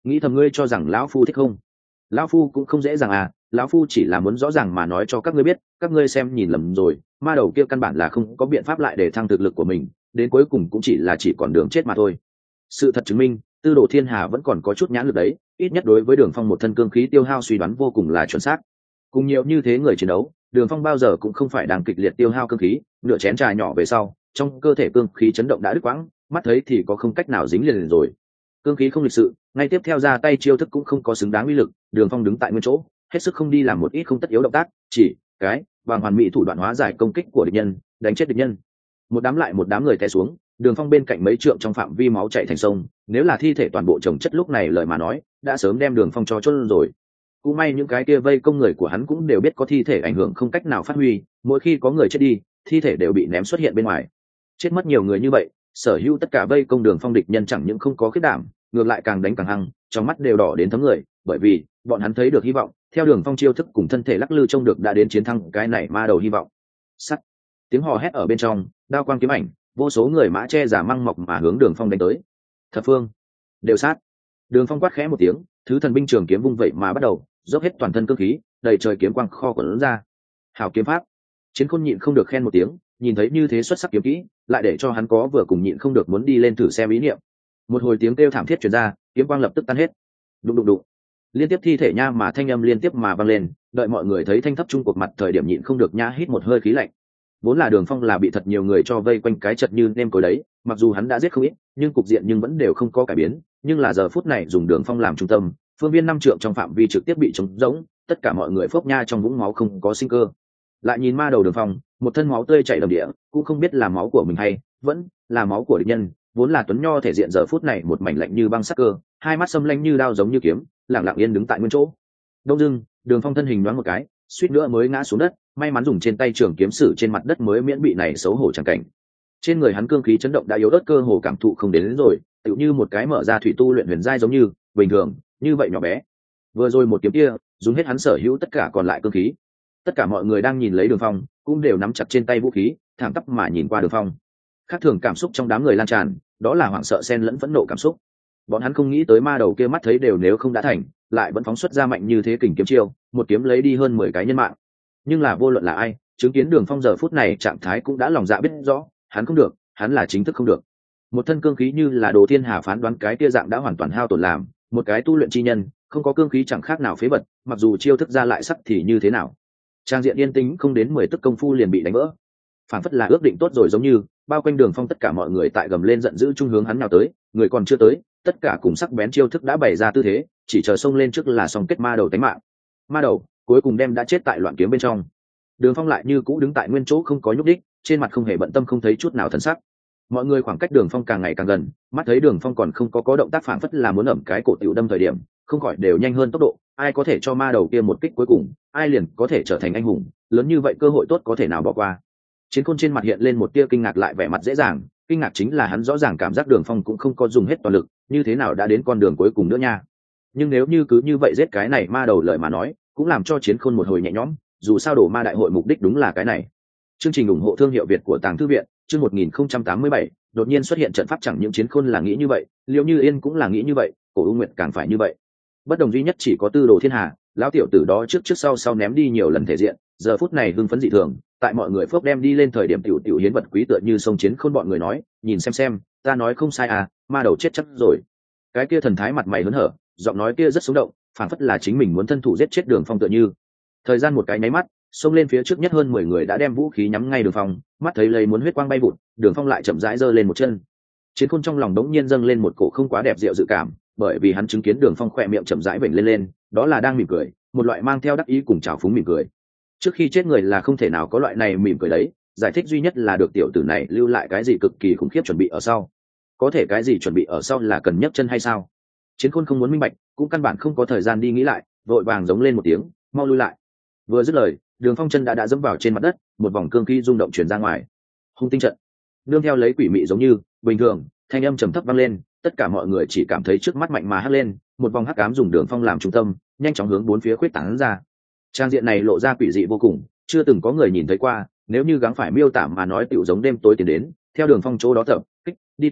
[SPEAKER 1] nghĩ thầm ngươi cho rằng lão phu thích không? Lão phu cũng không dễ dàng à, lão phu chỉ là muốn rõ ràng mà nói cho các ngươi biết, các ngươi xem nhìn lầm rồi, ma đầu kia căn bản là không có biện pháp lại để thăng thực lực của mình, đến cuối cùng cũng chỉ là chỉ còn đường chết mà thôi. Sự thật chứng minh, Tư Đồ Thiên Hà vẫn còn có chút nhãn lực đấy, ít nhất đối với Đường Phong một thân cương khí tiêu hao suy đoán vô cùng là chuẩn xác. Cùng nhiều như thế người chiến đấu, Đường Phong bao giờ cũng không phải đang kịch liệt tiêu hao cương khí, nửa chén trà nhỏ về sau, trong cơ thể cương khí chấn động đã đứt quãng, mắt thấy thì có không cách nào dính liền rồi. Cương khí không lịch sự, ngay tiếp theo ra tay chiêu thức cũng không có xứng đáng uy lực, Đường Phong đứng tại nguyên chỗ, hết sức không đi làm một ít không tất yếu động tác, chỉ cái bằng hoàn mỹ thủ đoạn hóa giải công kích của địch nhân, đánh chết địch nhân. Một đám lại một đám người té xuống, Đường Phong bên cạnh mấy trượng trong phạm vi máu chảy thành sông, nếu là thi thể toàn bộ chồng chất lúc này lời mà nói, đã sớm đem Đường Phong cho chôn rồi. Cũng may những cái kia vây công người của hắn cũng đều biết có thi thể ảnh hưởng không cách nào phát huy, mỗi khi có người chết đi, thi thể đều bị ném xuất hiện bên ngoài. Chết mất nhiều người như vậy, sở hữu tất cả vây công Đường Phong địch nhân chẳng những không có khiết đảm, ngược lại càng đánh càng hăng, trong mắt đều đỏ đến thấm người, bởi vì bọn hắn thấy được hy vọng, theo Đường Phong chiêu thức cùng thân thể lắc lư trông được đã đến chiến thắng cái này ma đầu hy vọng. Sắt. Tiếng hò hét ở bên trong, đao quang kiếm ảnh, vô số người mã che giả măng mọc mà hướng Đường Phong đánh tới. Thập phương, đều sát. Đường Phong quát khẽ một tiếng, thứ thần binh trường kiếm vung vậy mà bắt đầu, dốc hết toàn thân cương khí, đầy trời kiếm quang kho quẩn ra. Hảo kiếm pháp. Chiến Khôn nhịn không được khen một tiếng, nhìn thấy như thế xuất sắc kiếm kỹ, lại để cho hắn có vừa cùng nhịn không được muốn đi lên thử xem ý niệm. Một hồi tiếng kêu thảm thiết truyền ra, kiếm quang lập tức tan hết. Đụng đụng đụng. Liên tiếp thi thể nha mà thanh âm liên tiếp mà vang lên, đợi mọi người thấy thanh thấp trung cuộc mặt thời điểm nhịn không được nha hít một hơi khí lạnh. Vốn là Đường Phong là bị thật nhiều người cho vây quanh cái chật như nêm cối đấy, mặc dù hắn đã giết không ít, nhưng cục diện nhưng vẫn đều không có cải biến, nhưng là giờ phút này dùng Đường Phong làm trung tâm, phương viên năm trượng trong phạm vi trực tiếp bị trống rỗng, tất cả mọi người phốc nha trong vũng máu không có sinh cơ. Lại nhìn ma đầu Đường Phong, một thân máu tươi chảy đầm địa, cũng không biết là máu của mình hay vẫn là máu của địch nhân, vốn là tuấn nho thể diện giờ phút này một mảnh lạnh như băng sắc cơ, hai mắt xâm lanh như đao giống như kiếm, lặng lặng yên đứng tại nguyên chỗ. Đông dưng, Đường Phong thân hình nhoáng một cái, suýt nữa mới ngã xuống đất, may mắn dùng trên tay trường kiếm sử trên mặt đất mới miễn bị này xấu hổ chẳng cảnh. Trên người hắn cương khí chấn động đã yếu ớt cơ hồ cảm thụ không đến, đến rồi, tựu như một cái mở ra thủy tu luyện huyền giai giống như bình thường, như vậy nhỏ bé. Vừa rồi một kiếm kia, dùng hết hắn sở hữu tất cả còn lại cương khí. Tất cả mọi người đang nhìn lấy Đường Phong, cũng đều nắm chặt trên tay vũ khí, thẳng tắp mà nhìn qua Đường Phong. Khác thường cảm xúc trong đám người lan tràn, đó là hoảng sợ xen lẫn phẫn nộ cảm xúc. Bọn hắn không nghĩ tới ma đầu kia mắt thấy đều nếu không đã thành, lại vẫn phóng xuất ra mạnh như thế kình kiếm chiêu, một kiếm lấy đi hơn mười cái nhân mạng. Nhưng là vô luận là ai, chứng kiến Đường Phong giờ phút này trạng thái cũng đã lòng dạ biết rõ, hắn không được, hắn là chính thức không được. Một thân cương khí như là Đồ Thiên Hà phán đoán cái kia dạng đã hoàn toàn hao tổn làm, một cái tu luyện chi nhân, không có cương khí chẳng khác nào phế vật, mặc dù chiêu thức ra lại sắc thì như thế nào. Trang diện yên tĩnh không đến mười tức công phu liền bị đánh vỡ. Phản phất là ước định tốt rồi giống như, bao quanh Đường Phong tất cả mọi người tại gầm lên giận dữ trung hướng hắn nào tới, người còn chưa tới, tất cả cùng sắc bén chiêu thức đã bày ra tư thế, chỉ chờ xông lên trước là xong kết ma đầu tánh mạng. Ma đầu cuối cùng đem đã chết tại loạn kiếm bên trong. Đường Phong lại như cũ đứng tại nguyên chỗ không có nhúc đích, trên mặt không hề bận tâm không thấy chút nào thần sắc. Mọi người khoảng cách Đường Phong càng ngày càng gần, mắt thấy Đường Phong còn không có có động tác phản phất là muốn ẩm cái cổ tiểu đâm thời điểm, không khỏi đều nhanh hơn tốc độ, ai có thể cho ma đầu kia một kích cuối cùng, ai liền có thể trở thành anh hùng, lớn như vậy cơ hội tốt có thể nào bỏ qua. Chiến Khôn trên mặt hiện lên một tia kinh ngạc lại vẻ mặt dễ dàng, kinh ngạc chính là hắn rõ ràng cảm giác Đường Phong cũng không có dùng hết toàn lực, như thế nào đã đến con đường cuối cùng nữa nha. Nhưng nếu như cứ như vậy giết cái này ma đầu lợi mà nói, cũng làm cho Chiến Khôn một hồi nhẹ nhõm, dù sao đổ ma đại hội mục đích đúng là cái này. Chương trình ủng hộ thương hiệu Việt của Tàng Thư viện, chương một nghìn không trăm tám mươi bảy, đột nhiên xuất hiện trận pháp chẳng những Chiến Khôn là nghĩ như vậy, Liễu Như Yên cũng là nghĩ như vậy, Cổ U Nguyệt càng phải như vậy. Bất đồng duy nhất chỉ có Tư Đồ Thiên Hà, lão tiểu tử đó trước trước sau sau ném đi nhiều lần thể diện, giờ phút này hưng phấn dị thường, tại mọi người phước đem đi lên thời điểm tiểu tiểu hiến vật quý tựa như sông Chiến Khôn bọn người nói, nhìn xem xem, ta nói không sai à, ma đầu chết chắc rồi. Cái kia thần thái mặt mày hớn hở, giọng nói kia rất sống động, phản phất là chính mình muốn thân thủ giết chết Đường Phong tựa như. Thời gian một cái nháy mắt, xông lên phía trước nhất hơn mười người đã đem vũ khí nhắm ngay Đường Phong, mắt thấy lấy muốn huyết quang bay vụt, Đường Phong lại chậm rãi giơ lên một chân. Chiến Khôn trong lòng đống nhiên dâng lên một cổ không quá đẹp diệu dự cảm, bởi vì hắn chứng kiến Đường Phong khỏe miệng chậm rãi vểnh lên lên, đó là đang mỉm cười, một loại mang theo đắc ý cùng trào phúng mỉm cười. Trước khi chết người là không thể nào có loại này mỉm cười đấy, giải thích duy nhất là được tiểu tử này lưu lại cái gì cực kỳ khủng khiếp chuẩn bị ở sau. Có thể cái gì chuẩn bị ở sau là cần nhấc chân hay sao? Chiến Khôn không muốn minh bạch, cũng căn bản không có thời gian đi nghĩ lại, vội vàng giống lên một tiếng, mau lui lại. Vừa dứt lời, Đường Phong chân đã đã dẫm vào trên mặt đất, một vòng cương khí rung động truyền ra ngoài. Hung tinh trận. Nương theo lấy quỷ mị giống như bình thường, thanh âm trầm thấp vang lên, tất cả mọi người chỉ cảm thấy trước mắt mạnh mà hất lên, một vòng hắc ám dùng Đường Phong làm trung tâm, nhanh chóng hướng bốn phía khuyết tán ra. Trang diện này lộ ra quỷ dị vô cùng, chưa từng có người nhìn thấy qua, nếu như gắng phải miêu tả mà nói tựu giống đêm tối tiến đến, theo Đường Phong chỗ đó tập kích đi qua,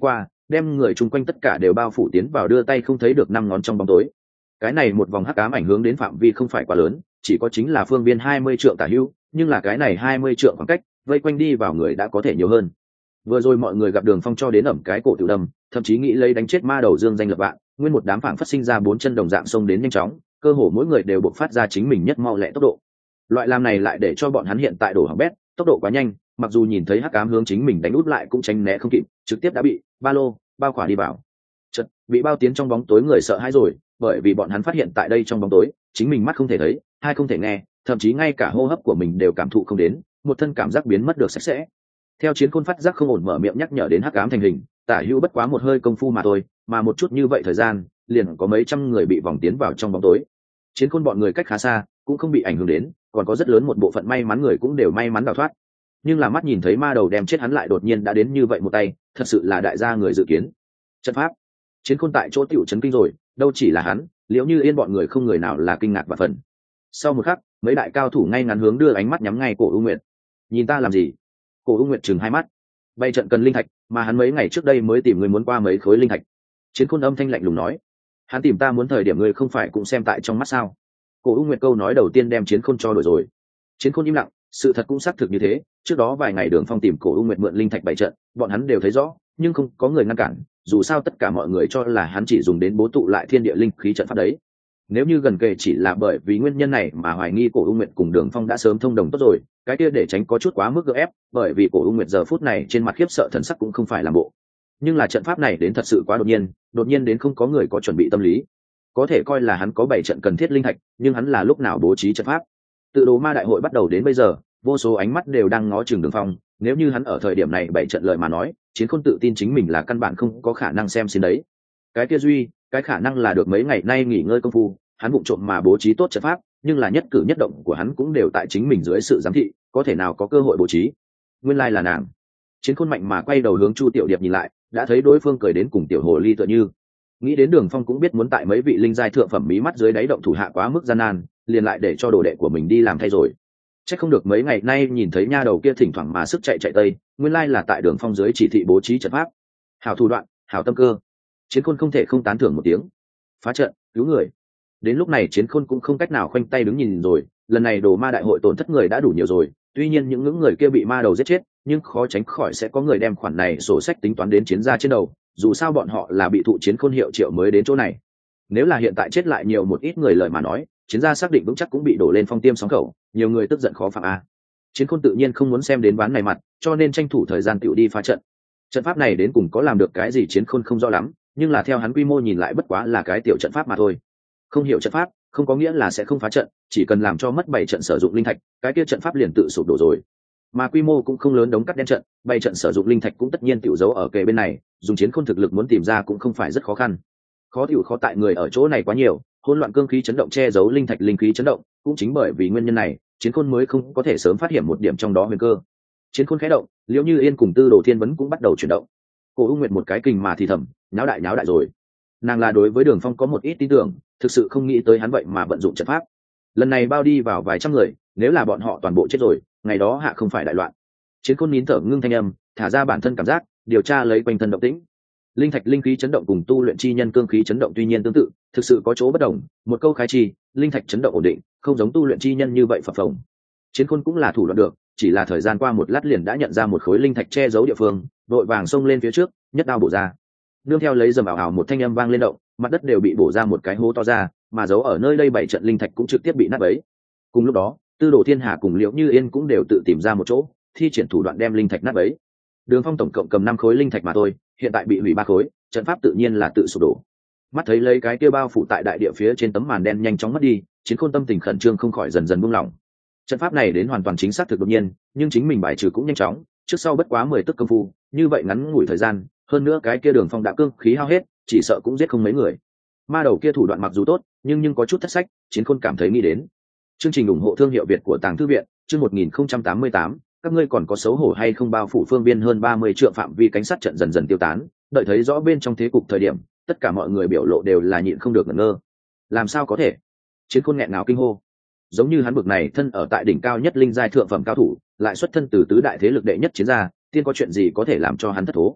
[SPEAKER 1] đem người chung quanh tất cả đều bao phủ tiến vào đưa tay không thấy được năm ngón trong bóng tối. Cái này một vòng hắc ám ảnh hướng đến phạm vi không phải quá lớn, chỉ có chính là phương viên hai mươi trượng tả hữu, nhưng là cái này hai mươi trượng khoảng cách, vây quanh đi vào người đã có thể nhiều hơn. Vừa rồi mọi người gặp Đường Phong cho đến ẩm cái cổ tiểu đâm, thậm chí nghĩ lấy đánh chết ma đầu dương danh lập vạn, nguyên một đám phảng phát sinh ra bốn chân đồng dạng xông đến nhanh chóng, cơ hồ mỗi người đều bộc phát ra chính mình nhất mau lẹ tốc độ. Loại làm này lại để cho bọn hắn hiện tại đổ hỏng bét, tốc độ quá nhanh, mặc dù nhìn thấy hắc ám hướng chính mình đánh út lại cũng tránh né không kịp, trực tiếp đã bị ba lô bao khỏa đi vào. Chợt bị bao tiến trong bóng tối người sợ hãi rồi, bởi vì bọn hắn phát hiện tại đây trong bóng tối, chính mình mắt không thể thấy, hai không thể nghe, thậm chí ngay cả hô hấp của mình đều cảm thụ không đến, một thân cảm giác biến mất được sạch sẽ. Theo Chiến Khôn phát giác không ổn mở miệng nhắc nhở đến hắc ám thành hình, tả hữu bất quá một hơi công phu mà thôi, mà một chút như vậy thời gian, liền có mấy trăm người bị vòng tiến vào trong bóng tối. Chiến Khôn bọn người cách khá xa, cũng không bị ảnh hưởng đến, còn có rất lớn một bộ phận may mắn người cũng đều may mắn đào thoát. Nhưng là mắt nhìn thấy ma đầu đem chết hắn lại đột nhiên đã đến như vậy một tay, thật sự là đại gia người dự kiến. Trận pháp. Chiến Khôn tại chỗ tiểu chấn kinh rồi, đâu chỉ là hắn, liễu như yên bọn người không người nào là kinh ngạc và phần. Sau một khắc, mấy đại cao thủ ngay ngắn hướng đưa ánh mắt nhắm ngay cổ U Nguyệt. Nhìn ta làm gì? Cổ U Nguyệt trừng hai mắt. Bay trận cần linh thạch, mà hắn mấy ngày trước đây mới tìm người muốn qua mấy khối linh thạch. Chiến Khôn âm thanh lạnh lùng nói, hắn tìm ta muốn thời điểm ngươi không phải cũng xem tại trong mắt sao? Cổ U Nguyệt câu nói đầu tiên đem Chiến Khôn cho đổi rồi. Chiến Khôn im lặng, sự thật cũng xác thực như thế, trước đó vài ngày Đường Phong tìm cổ U Nguyệt mượn linh thạch bày trận, bọn hắn đều thấy rõ, nhưng không có người ngăn cản, dù sao tất cả mọi người cho là hắn chỉ dùng đến bố tụ lại thiên địa linh khí trận pháp đấy. Nếu như gần kề chỉ là bởi vì nguyên nhân này mà hoài nghi cổ U Nguyệt cùng Đường Phong đã sớm thông đồng tốt rồi, cái kia để tránh có chút quá mức gượng ép, bởi vì cổ U Nguyệt giờ phút này trên mặt khiếp sợ thần sắc cũng không phải làm bộ. Nhưng là trận pháp này đến thật sự quá đột nhiên, đột nhiên đến không có người có chuẩn bị tâm lý. Có thể coi là hắn có bảy trận cần thiết linh thạch, nhưng hắn là lúc nào bố trí trận pháp? Tự Đồ Ma đại hội bắt đầu đến bây giờ, vô số ánh mắt đều đang ngó chừng Đường Phong, nếu như hắn ở thời điểm này bảy trận lời mà nói, Chiến Khôn tự tin chính mình là căn bản không có khả năng xem xin đấy. Cái kia duy, cái khả năng là được mấy ngày nay nghỉ ngơi công phu, hắn vụng trộm mà bố trí tốt trận pháp, nhưng là nhất cử nhất động của hắn cũng đều tại chính mình dưới sự giám thị, có thể nào có cơ hội bố trí. Nguyên lai là nàng. Chiến Khôn mạnh mà quay đầu hướng Chu Tiểu Điệp nhìn lại, đã thấy đối phương cười đến cùng tiểu hồ ly tựa như. Nghĩ đến Đường Phong cũng biết muốn tại mấy vị linh giai thượng phẩm mí mắt dưới đáy động thủ hạ quá mức gian nan, liền lại để cho đồ đệ của mình đi làm thay rồi. Chắc không được mấy ngày nay nhìn thấy nha đầu kia thỉnh thoảng mà sức chạy chạy tây, nguyên lai là tại Đường Phong dưới chỉ thị bố trí trận pháp. Hảo thủ đoạn, hảo tâm cơ. Chiến Khôn không thể không tán thưởng một tiếng. Phá trận, cứu người. Đến lúc này Chiến Khôn cũng không cách nào khoanh tay đứng nhìn rồi, lần này Đồ Ma đại hội tổn thất người đã đủ nhiều rồi, tuy nhiên những những người kia bị ma đầu giết chết, nhưng khó tránh khỏi sẽ có người đem khoản này sổ sách tính toán đến chiến gia trên đầu, dù sao bọn họ là bị thụ Chiến Khôn hiệu triệu mới đến chỗ này. Nếu là hiện tại chết lại nhiều một ít người lời mà nói, chiến gia xác định vững chắc cũng bị đổ lên phong tiêm sóng khẩu, nhiều người tức giận khó phạm a. Chiến Khôn tự nhiên không muốn xem đến ván này mặt, cho nên tranh thủ thời gian tiểu đi phá trận. Trận pháp này đến cùng có làm được cái gì Chiến Khôn không rõ lắm, nhưng là theo hắn quy mô nhìn lại bất quá là cái tiểu trận pháp mà thôi. Không hiểu trận pháp, không có nghĩa là sẽ không phá trận, chỉ cần làm cho mất bảy trận sử dụng linh thạch, cái kia trận pháp liền tự sụp đổ rồi. Mà quy mô cũng không lớn đống cắt đen trận, bảy trận sử dụng linh thạch cũng tất nhiên tiểu giấu ở kề bên này, dùng Chiến Khôn thực lực muốn tìm ra cũng không phải rất khó khăn. Khó tiểu khó tại người ở chỗ này quá nhiều, hỗn loạn cương khí chấn động che giấu linh thạch linh khí chấn động, cũng chính bởi vì nguyên nhân này, Chiến Khôn mới không có thể sớm phát hiện một điểm trong đó huyền cơ. Chiến Khôn khẽ động, Liễu Như Yên cùng Tư Đồ Thiên Vấn cũng bắt đầu chuyển động. Cổ U Nguyệt một cái kình mà thì thầm, nháo đại nháo đại rồi. Nàng là đối với Đường Phong có một ít tin tưởng, thực sự không nghĩ tới hắn vậy mà vận dụng trận pháp. Lần này bao đi vào vài trăm người, nếu là bọn họ toàn bộ chết rồi, ngày đó hạ không phải đại loạn. Chiến Khôn nín thở ngưng thanh âm, thả ra bản thân cảm giác, điều tra lấy quanh thân động tĩnh. Linh thạch linh khí chấn động cùng tu luyện chi nhân cương khí chấn động tuy nhiên tương tự, thực sự có chỗ bất đồng, một câu khái chi, linh thạch chấn động ổn định, không giống tu luyện chi nhân như vậy phập phồng. Chiến Khôn cũng là thủ đoạn được, chỉ là thời gian qua một lát liền đã nhận ra một khối linh thạch che giấu địa phương, vội vàng xông lên phía trước, nhất đao bổ ra. Nương theo lấy dầm ảo ảo một thanh âm vang lên động, mặt đất đều bị bổ ra một cái hố to ra, mà giấu ở nơi đây bảy trận linh thạch cũng trực tiếp bị nát bấy. Cùng lúc đó, Tư Đồ Thiên Hà cùng Liễu Như Yên cũng đều tự tìm ra một chỗ, thi triển thủ đoạn đem linh thạch nát bấy. Đường Phong tổng cộng cầm năm khối linh thạch mà thôi, hiện tại bị hủy ba khối, trận pháp tự nhiên là tự sụp đổ. Mắt thấy lấy cái kia bao phủ tại đại địa phía trên tấm màn đen nhanh chóng mất đi, Chiến Khôn tâm tình khẩn trương không khỏi dần dần buông lỏng. Trận pháp này đến hoàn toàn chính xác thực đột nhiên, nhưng chính mình bài trừ cũng nhanh chóng, trước sau bất quá mười tức công phu, như vậy ngắn ngủi thời gian, hơn nữa cái kia Đường Phong đã cương khí hao hết, chỉ sợ cũng giết không mấy người. Ma đầu kia thủ đoạn mặc dù tốt, nhưng nhưng có chút thất sách, Chiến Khôn cảm thấy nghĩ đến. Chương trình ủng hộ thương hiệu Việt của Tàng Thư viện, chương một nghìn không trăm tám mươi tám, các ngươi còn có xấu hổ hay không? Bao phủ phương biên hơn ba mươi trượng phạm vi cảnh sát trận dần dần tiêu tán, đợi thấy rõ bên trong thế cục thời điểm, tất cả mọi người biểu lộ đều là nhịn không được ngẩn ngơ. Làm sao có thể? Chiến Khôn nghẹn ngào kinh hô. Giống như hắn bực này thân ở tại đỉnh cao nhất linh giai thượng phẩm cao thủ, lại xuất thân từ tứ đại thế lực đệ nhất chiến gia, tiên có chuyện gì có thể làm cho hắn thất thố?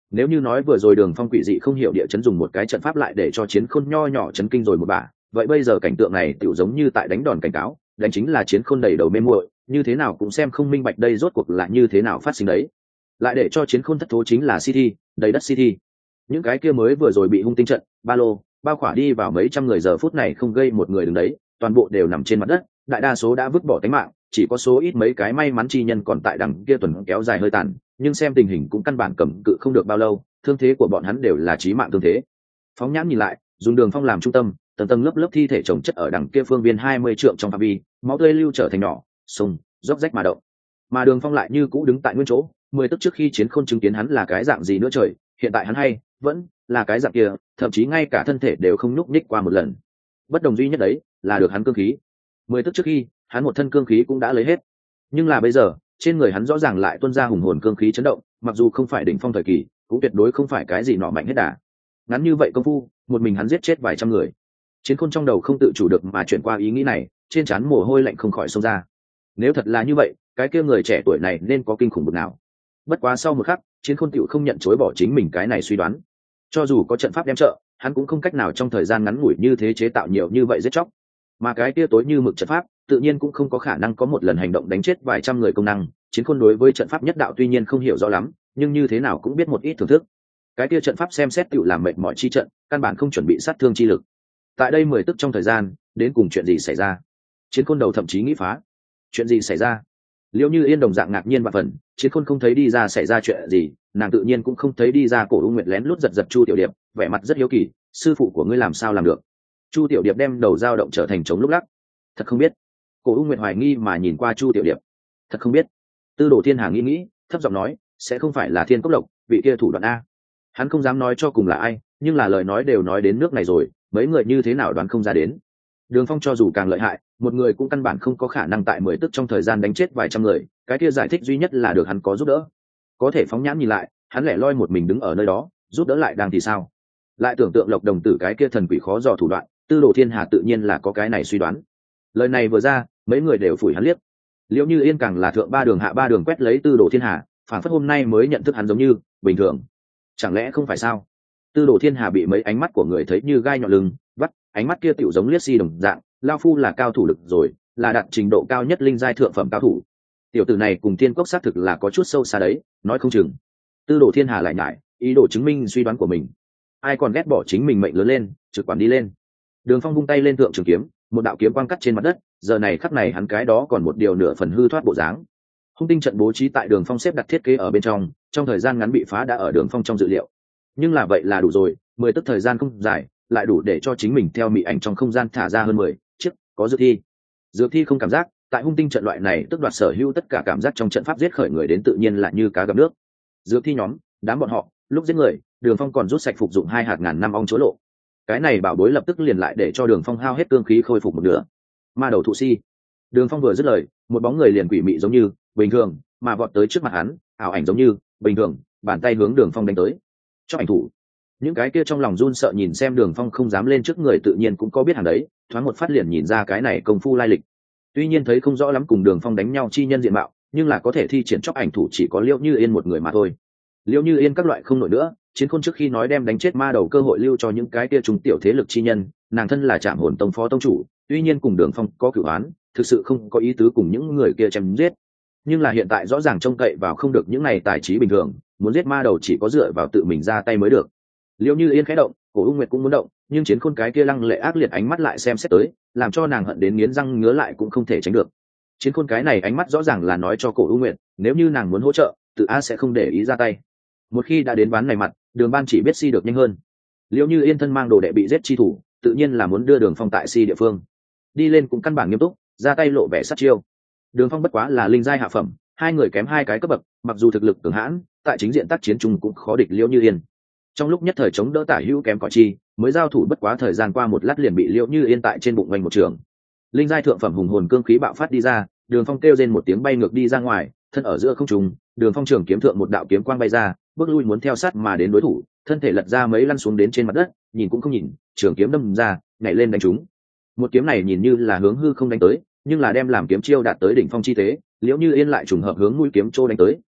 [SPEAKER 1] Nếu như nói vừa rồi Đường Phong quỷ dị không hiểu địa chấn dùng một cái trận pháp lại để cho Chiến Khôn nho nhỏ chấn kinh rồi một bả, vậy bây giờ cảnh tượng này tựu giống như tại đánh đòn cảnh cáo, đánh chính là Chiến Khôn đầy đầu mê muội, như thế nào cũng xem không minh bạch đây rốt cuộc là như thế nào phát sinh đấy. Lại để cho Chiến Khôn thất thố chính là City, đầy đất City. Những cái kia mới vừa rồi bị hung tinh trận, ba lô, bao khỏa đi vào mấy trăm người giờ phút này không gây một người đứng đấy, toàn bộ đều nằm trên mặt đất, đại đa số đã vứt bỏ tính mạng, chỉ có số ít mấy cái may mắn chi nhân còn tại đằng kia tuần kéo dài hơi tàn, nhưng xem tình hình cũng căn bản cầm cự không được bao lâu, thương thế của bọn hắn đều là chí mạng thương thế. Phóng nhãn nhìn lại, dùng Đường Phong làm trung tâm, tầng tầng lớp lớp thi thể chồng chất ở đằng kia phương viên hai mươi trượng trong phạm vi, máu tươi lưu trở thành nhỏ, sông, róc rách mà động. Mà Đường Phong lại như cũ đứng tại nguyên chỗ, mười tức trước khi Chiến Khôn chứng kiến hắn là cái dạng gì nữa trời, hiện tại hắn hay vẫn là cái dạng kia, thậm chí ngay cả thân thể đều không nhúc nhích qua một lần. Bất đồng duy nhất đấy là được hắn cương khí. Mười tức trước khi, hắn một thân cương khí cũng đã lấy hết, nhưng là bây giờ, trên người hắn rõ ràng lại tuôn ra hùng hồn cương khí chấn động, mặc dù không phải đỉnh phong thời kỳ, cũng tuyệt đối không phải cái gì nọ mạnh hết đà. Ngắn như vậy công phu, một mình hắn giết chết vài trăm người. Chiến Khôn trong đầu không tự chủ được mà chuyển qua ý nghĩ này, trên trán mồ hôi lạnh không khỏi xông ra. Nếu thật là như vậy, cái kia người trẻ tuổi này nên có kinh khủng bực nào. Bất quá sau một khắc, Chiến Khôn tựu không nhận chối bỏ chính mình cái này suy đoán. Cho dù có trận pháp đem trợ, hắn cũng không cách nào trong thời gian ngắn ngủi như thế chế tạo nhiều như vậy giết chóc. Mà cái kia tối như mực trận pháp, tự nhiên cũng không có khả năng có một lần hành động đánh chết vài trăm người công năng. Chiến Khôn đối với trận pháp nhất đạo tuy nhiên không hiểu rõ lắm, nhưng như thế nào cũng biết một ít thưởng thức. Cái kia trận pháp xem xét tựu làm mệt mỏi chi trận, căn bản không chuẩn bị sát thương chi lực. Tại đây mười tức trong thời gian, đến cùng chuyện gì xảy ra? Chiến Khôn đầu thậm chí nghĩ phá. Chuyện gì xảy ra? Liễu Như Yên đồng dạng ngạc nhiên và phần, Chiến Khôn không thấy đi ra xảy ra chuyện gì, nàng tự nhiên cũng không thấy đi ra Cổ U Nguyệt lén lút giật giật Chu Tiểu Điệp, vẻ mặt rất hiếu kỳ, sư phụ của ngươi làm sao làm được? Chu Tiểu Điệp đem đầu dao động trở thành trống lúc lắc. Thật không biết. Cổ U Nguyệt hoài nghi mà nhìn qua Chu Tiểu Điệp. Thật không biết. Tư Đồ Thiên Hà nghĩ nghĩ, thấp giọng nói, sẽ không phải là Thiên Cốc Lộc, vị kia thủ đoạn a. Hắn không dám nói cho cùng là ai, nhưng là lời nói đều nói đến nước này rồi, mấy người như thế nào đoán không ra đến. Đường Phong cho dù càng lợi hại, một người cũng căn bản không có khả năng tại mười tức trong thời gian đánh chết vài trăm người, cái kia giải thích duy nhất là được hắn có giúp đỡ. Có thể phóng nhãn nhìn lại, hắn lẻ loi một mình đứng ở nơi đó, giúp đỡ lại đang thì sao? Lại tưởng tượng Lộc Đồng Tử cái kia thần quỷ khó dò thủ đoạn, Tư Đồ Thiên Hà tự nhiên là có cái này suy đoán. Lời này vừa ra, mấy người đều phủi hắn liếc. Liễu Như Yên càng là thượng ba đường hạ ba đường quét lấy Tư Đồ Thiên Hà, phản phất hôm nay mới nhận thức hắn giống như bình thường. Chẳng lẽ không phải sao? Tư Đồ Thiên Hà bị mấy ánh mắt của người thấy như gai nhọn lưng, vắt, ánh mắt kia tựu giống liếc si đồng dạng, lao phu là cao thủ lực rồi, là đạt trình độ cao nhất linh giai thượng phẩm cao thủ. Tiểu tử này cùng Thiên Cốc xác thực là có chút sâu xa đấy, nói không chừng. Tư Đồ Thiên Hà lại nhải, ý đồ chứng minh suy đoán của mình. Ai còn ghét bỏ chính mình mệnh lớn lên, trực quản đi lên. Đường Phong vung tay lên thượng trường kiếm, một đạo kiếm quang cắt trên mặt đất, giờ này khắc này hắn cái đó còn một điều nửa phần hư thoát bộ dáng. Hung tinh trận bố trí tại Đường Phong xếp đặt thiết kế ở bên trong, trong thời gian ngắn bị phá đã ở Đường Phong trong dự liệu. Nhưng là vậy là đủ rồi, mười tức thời gian không dài, lại đủ để cho chính mình theo mị ảnh trong không gian thả ra hơn mười chiếc có dược thi. Dược thi không cảm giác, tại hung tinh trận loại này tức đoạt sở hữu tất cả cảm giác trong trận pháp giết khởi người đến tự nhiên là như cá gặp nước. Dược thi nhóm, đám bọn họ, lúc giết người, Đường Phong còn rút sạch phục dụng hai hạt ngàn năm ong chối lộ. Cái này bảo bối lập tức liền lại để cho Đường Phong hao hết cương khí khôi phục một nửa. Ma đầu thụ si. Đường Phong vừa dứt lời, một bóng người liền quỷ mị giống như bình thường mà vọt tới trước mặt hắn, ảo ảnh giống như bình thường, bàn tay hướng Đường Phong đánh tới. Cho ảnh thủ. Những cái kia trong lòng run sợ nhìn xem Đường Phong không dám lên trước người tự nhiên cũng có biết hàng đấy, thoáng một phát liền nhìn ra cái này công phu lai lịch. Tuy nhiên thấy không rõ lắm cùng Đường Phong đánh nhau chi nhân diện mạo, nhưng là có thể thi triển chóc ảnh thủ chỉ có Liễu Như Yên một người mà thôi. Liễu Như Yên các loại không nổi nữa, Chiến Khôn trước khi nói đem đánh chết ma đầu cơ hội lưu cho những cái kia trung tiểu thế lực chi nhân, nàng thân là Trảm Hồn Tông phó tông chủ, tuy nhiên cùng Đường Phong có cửu oán, thực sự không có ý tứ cùng những người kia chém giết. Nhưng là hiện tại rõ ràng trông cậy vào không được những này tài trí bình thường, muốn giết ma đầu chỉ có dựa vào tự mình ra tay mới được. Liễu Như Yên khẽ động, Cổ U Nguyệt cũng muốn động, nhưng Chiến Khôn cái kia lăng lệ ác liệt ánh mắt lại xem xét tới, làm cho nàng hận đến nghiến răng ngứa lại cũng không thể tránh được. Chiến Khôn cái này ánh mắt rõ ràng là nói cho Cổ U Nguyệt, nếu như nàng muốn hỗ trợ, tự a sẽ không để ý ra tay. Một khi đã đến ván này mặt, Đường Ban chỉ biết si được nhanh hơn. Liễu Như Yên thân mang đồ đệ bị giết chi thủ, tự nhiên là muốn đưa Đường Phong tại si địa phương. Đi lên cũng căn bản nghiêm túc, ra tay lộ vẻ sát chiêu. Đường Phong bất quá là linh giai hạ phẩm, hai người kém hai cái cấp bậc, mặc dù thực lực cường hãn, tại chính diện tác chiến chung cũng khó địch Liễu Như Yên. Trong lúc nhất thời chống đỡ tả hữu kém cỏi chi, mới giao thủ bất quá thời gian qua một lát liền bị Liễu Như Yên tại trên bụng vành một trường. Linh giai thượng phẩm hùng hồn cương khí bạo phát đi ra, Đường Phong kêu rên một tiếng bay ngược đi ra ngoài, thân ở giữa không trung, Đường Phong trường kiếm thượng một đạo kiếm quang bay ra, bước lui muốn theo sát mà đến đối thủ, thân thể lật ra mấy lăn xuống đến trên mặt đất, nhìn cũng không nhìn, trường kiếm đâm ra, nhảy lên đánh trúng. Một kiếm này nhìn như là hướng hư không đánh tới, nhưng là đem làm kiếm chiêu đạt tới đỉnh phong chi tế, Liễu Như Yên lại trùng hợp hướng mũi kiếm trô đánh tới,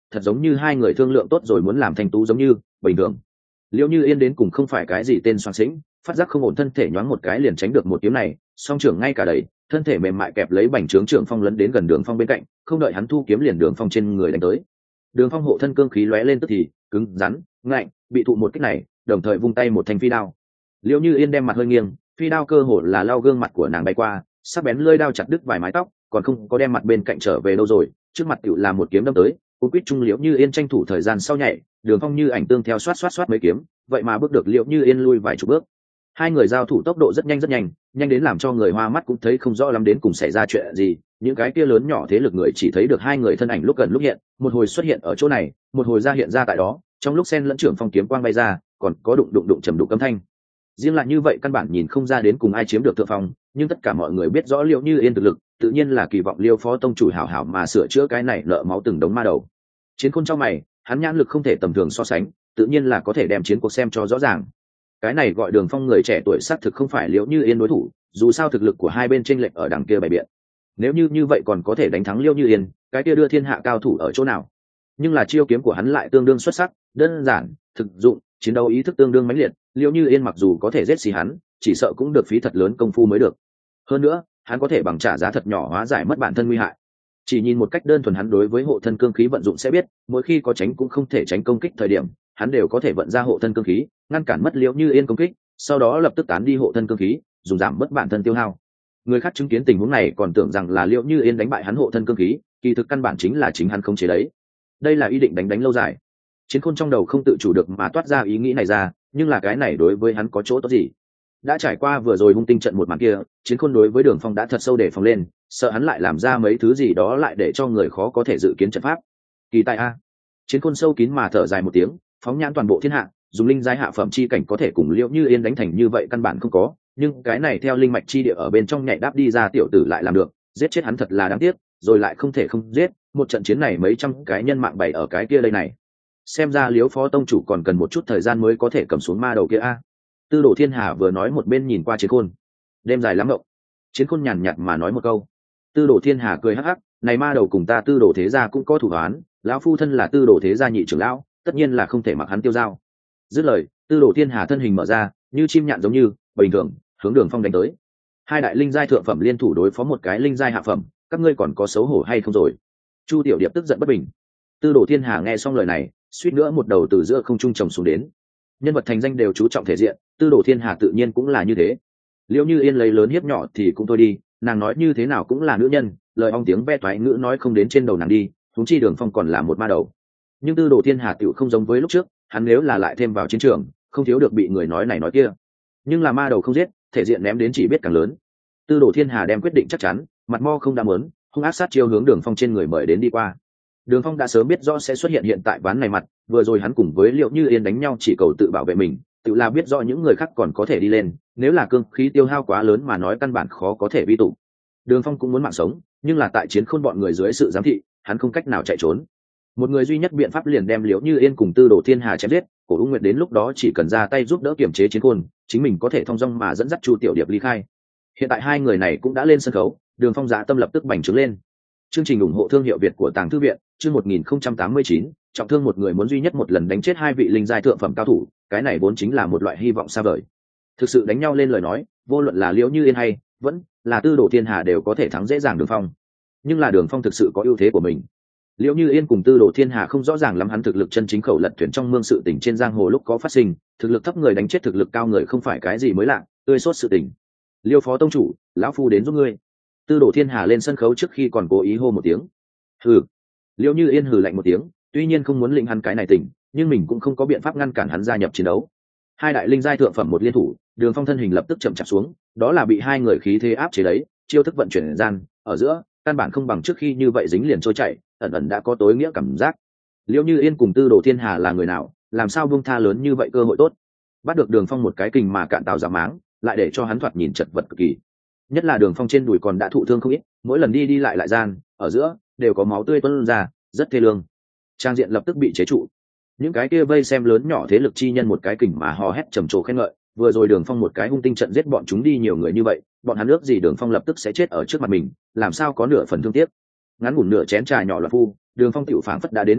[SPEAKER 1] thật giống như hai người thương lượng tốt rồi muốn làm thanh tú giống như bình thường. Liễu Như Yên đến cùng không phải cái gì tên soạn sĩnh, phát giác không ổn, thân thể nhoáng một cái liền tránh được một kiếm này, song trưởng ngay cả đẩy, thân thể mềm mại kẹp lấy bành trướng trưởng phong lấn đến gần Đường Phong bên cạnh, không đợi hắn thu kiếm liền Đường Phong trên người đánh tới. Đường Phong hộ thân cương khí lóe lên tức thì cứng rắn ngạnh, bị thụ một kích này, đồng thời vung tay một thanh phi đao. Liễu Như Yên đem mặt hơi nghiêng, phi đao cơ hồ là lao gương mặt của nàng bay qua, sắc bén lưỡi đao chặt đứt vài mái tóc, còn không có đem mặt bên cạnh trở về đâu rồi, trước mặt tựu là một kiếm đâm tới. Cú quýt trung Liễu Như Yên tranh thủ thời gian sau nhảy, Đường Phong như ảnh tương theo xoát xoát xoát mấy kiếm, vậy mà bước được Liễu Như Yên lui vài chục bước. Hai người giao thủ tốc độ rất nhanh rất nhanh, nhanh đến làm cho người hoa mắt cũng thấy không rõ lắm đến cùng xảy ra chuyện gì. Những cái kia lớn nhỏ thế lực người chỉ thấy được hai người thân ảnh lúc gần lúc hiện, một hồi xuất hiện ở chỗ này, một hồi ra hiện ra tại đó, trong lúc xen lẫn trưởng phong kiếm quang bay ra, còn có đụng đụng đụng trầm đục âm thanh. Riêng lại như vậy căn bản nhìn không ra đến cùng ai chiếm được thượng phong, nhưng tất cả mọi người biết rõ Liễu Như Yên thực lực, tự nhiên là kỳ vọng Liêu phó tông chủ hảo hảo mà sửa chữa cái này nợ máu từng đống ma đầu. Chiến Khôn trong mày, hắn nhãn lực không thể tầm thường so sánh, tự nhiên là có thể đem chiến cuộc xem cho rõ ràng. Cái này gọi Đường Phong người trẻ tuổi xác thực không phải Liễu Như Yên đối thủ, dù sao thực lực của hai bên chênh lệch ở đằng kia bày biện. Nếu như như vậy còn có thể đánh thắng Liễu Như Yên, cái kia đưa thiên hạ cao thủ ở chỗ nào? Nhưng là chiêu kiếm của hắn lại tương đương xuất sắc, đơn giản, thực dụng, chiến đấu ý thức tương đương mãnh liệt. Liễu Như Yên mặc dù có thể giết xì hắn, chỉ sợ cũng được phí thật lớn công phu mới được. Hơn nữa, hắn có thể bằng trả giá thật nhỏ hóa giải mất bản thân nguy hại. Chỉ nhìn một cách đơn thuần hắn đối với hộ thân cương khí vận dụng sẽ biết, mỗi khi có tránh cũng không thể tránh công kích thời điểm, hắn đều có thể vận ra hộ thân cương khí, ngăn cản mất Liễu Như Yên công kích, sau đó lập tức tán đi hộ thân cương khí, dùng giảm mất bản thân tiêu hao. Người khác chứng kiến tình huống này còn tưởng rằng là Liễu Như Yên đánh bại hắn hộ thân cương khí, kỳ thực căn bản chính là chính hắn không chế đấy. Đây là ý định đánh đánh lâu dài. Chiến Khôn trong đầu không tự chủ được mà toát ra ý nghĩ này ra, nhưng là cái này đối với hắn có chỗ tốt gì? Đã trải qua vừa rồi hung tinh trận một màn kia, Chiến Khôn đối với Đường Phong đã thật sâu để phòng lên, sợ hắn lại làm ra mấy thứ gì đó lại để cho người khó có thể dự kiến trận pháp. Kỳ tài a! Chiến Khôn sâu kín mà thở dài một tiếng, phóng nhãn toàn bộ thiên hạ, dùng linh giai hạ phẩm chi cảnh có thể cùng Liễu Như Yên đánh thành như vậy căn bản không có, nhưng cái này theo linh mạch chi địa ở bên trong nhảy đáp đi ra tiểu tử lại làm được, giết chết hắn thật là đáng tiếc, rồi lại không thể không giết, một trận chiến này mấy trăm cái nhân mạng bày ở cái kia đây này. Xem ra Liễu phó tông chủ còn cần một chút thời gian mới có thể cầm xuống ma đầu kia a. Tư Đồ Thiên Hà vừa nói một bên nhìn qua Chiến Khôn. Đêm dài lắm ngộng. Chiến Khôn nhàn nhạt mà nói một câu. Tư Đồ Thiên Hà cười hắc hắc, này ma đầu cùng ta Tư Đồ thế gia cũng có thủ án, lão phu thân là Tư Đồ thế gia nhị trưởng lão, tất nhiên là không thể mặc hắn tiêu dao. Dứt lời, Tư Đồ Thiên Hà thân hình mở ra, như chim nhạn giống như bình thường, hướng Đường Phong đánh tới. Hai đại linh giai thượng phẩm liên thủ đối phó một cái linh giai hạ phẩm, các ngươi còn có xấu hổ hay không rồi? Chu Tiểu Điệp tức giận bất bình. Tư Đồ Thiên Hà nghe xong lời này, suýt nữa một đầu từ giữa không trung trồng xuống đến. Nhân vật thành danh đều chú trọng thể diện, Tư Đồ Thiên Hà tự nhiên cũng là như thế. Liễu Như Yên lấy lớn hiếp nhỏ thì cũng thôi đi, nàng nói như thế nào cũng là nữ nhân, lời ong tiếng ve toái ngữ nói không đến trên đầu nàng đi, huống chi Đường Phong còn là một ma đầu. Nhưng Tư Đồ Thiên Hà tựu không giống với lúc trước, hắn nếu là lại thêm vào chiến trường, không thiếu được bị người nói này nói kia. Nhưng là ma đầu không giết, thể diện ném đến chỉ biết càng lớn. Tư Đồ Thiên Hà đem quyết định chắc chắn, mặt mo không đam muốn, hung ác sát chiêu hướng Đường Phong trên người mời đến đi qua. Đường Phong đã sớm biết rõ sẽ xuất hiện hiện tại ván này mặt, vừa rồi hắn cùng với Liễu Như Yên đánh nhau chỉ cầu tự bảo vệ mình, tự là biết rõ những người khác còn có thể đi lên, nếu là cương khí tiêu hao quá lớn mà nói căn bản khó có thể vi tụ. Đường Phong cũng muốn mạng sống, nhưng là tại Chiến Khôn bọn người dưới sự giám thị, hắn không cách nào chạy trốn. Một người duy nhất biện pháp liền đem Liễu Như Yên cùng Tư Đồ Thiên Hà chém giết, Cổ U Nguyệt đến lúc đó chỉ cần ra tay giúp đỡ kiểm chế Chiến Khôn, chính mình có thể thong dong mà dẫn dắt Chu Tiểu Điệp ly khai. Hiện tại hai người này cũng đã lên sân khấu, Đường Phong dạ tâm lập tức bành trướng lên. Chương trình ủng hộ thương hiệu Việt của Tàng Thư viện, chương một nghìn không trăm tám mươi chín, trọng thương một người muốn duy nhất một lần đánh chết hai vị linh giai thượng phẩm cao thủ, cái này vốn chính là một loại hy vọng xa vời. Thực sự đánh nhau lên lời nói, vô luận là Liễu Như Yên hay vẫn là Tư Đồ Thiên Hà đều có thể thắng dễ dàng Đường Phong. Nhưng là Đường Phong thực sự có ưu thế của mình. Liễu Như Yên cùng Tư Đồ Thiên Hà không rõ ràng lắm hắn thực lực chân chính khẩu lật thuyền trong mương sự tình trên giang hồ lúc có phát sinh, thực lực thấp người đánh chết thực lực cao người không phải cái gì mới lạ, tươi sốt sự tình. Liêu phó tông chủ, lão phu đến giúp ngươi. Tư Đồ Thiên Hà lên sân khấu trước khi còn cố ý hô một tiếng. Hừ. Liễu Như Yên hừ lạnh một tiếng, tuy nhiên không muốn lĩnh hắn cái này tỉnh, nhưng mình cũng không có biện pháp ngăn cản hắn gia nhập chiến đấu. Hai đại linh giai thượng phẩm một liên thủ, Đường Phong thân hình lập tức chậm chạp xuống, đó là bị hai người khí thế áp chế đấy, chiêu thức vận chuyển gian, ở giữa, căn bản không bằng trước khi như vậy dính liền trôi chảy, ẩn ẩn đã có tối nghĩa cảm giác. Liễu Như Yên cùng Tư Đồ Thiên Hà là người nào, làm sao buông tha lớn như vậy cơ hội tốt? Bắt được Đường Phong một cái kình mà cạn tàu giả máng, lại để cho hắn thoạt nhìn chật vật cực kỳ. Nhất là Đường Phong trên đùi còn đã thụ thương không ít, mỗi lần đi đi lại lại gian, ở giữa đều có máu tươi tuôn ra, rất thê lương. Trang diện lập tức bị chế trụ. Những cái kia vây xem lớn nhỏ thế lực chi nhân một cái kình mà hò hét trầm trồ khen ngợi, vừa rồi Đường Phong một cái hung tinh trận giết bọn chúng đi nhiều người như vậy, bọn hắn ước gì Đường Phong lập tức sẽ chết ở trước mặt mình, làm sao có nửa phần thương tiếc. Ngắn ngủn nửa chén trà nhỏ là phu, Đường Phong tiểu phảng phất đã đến người lạ,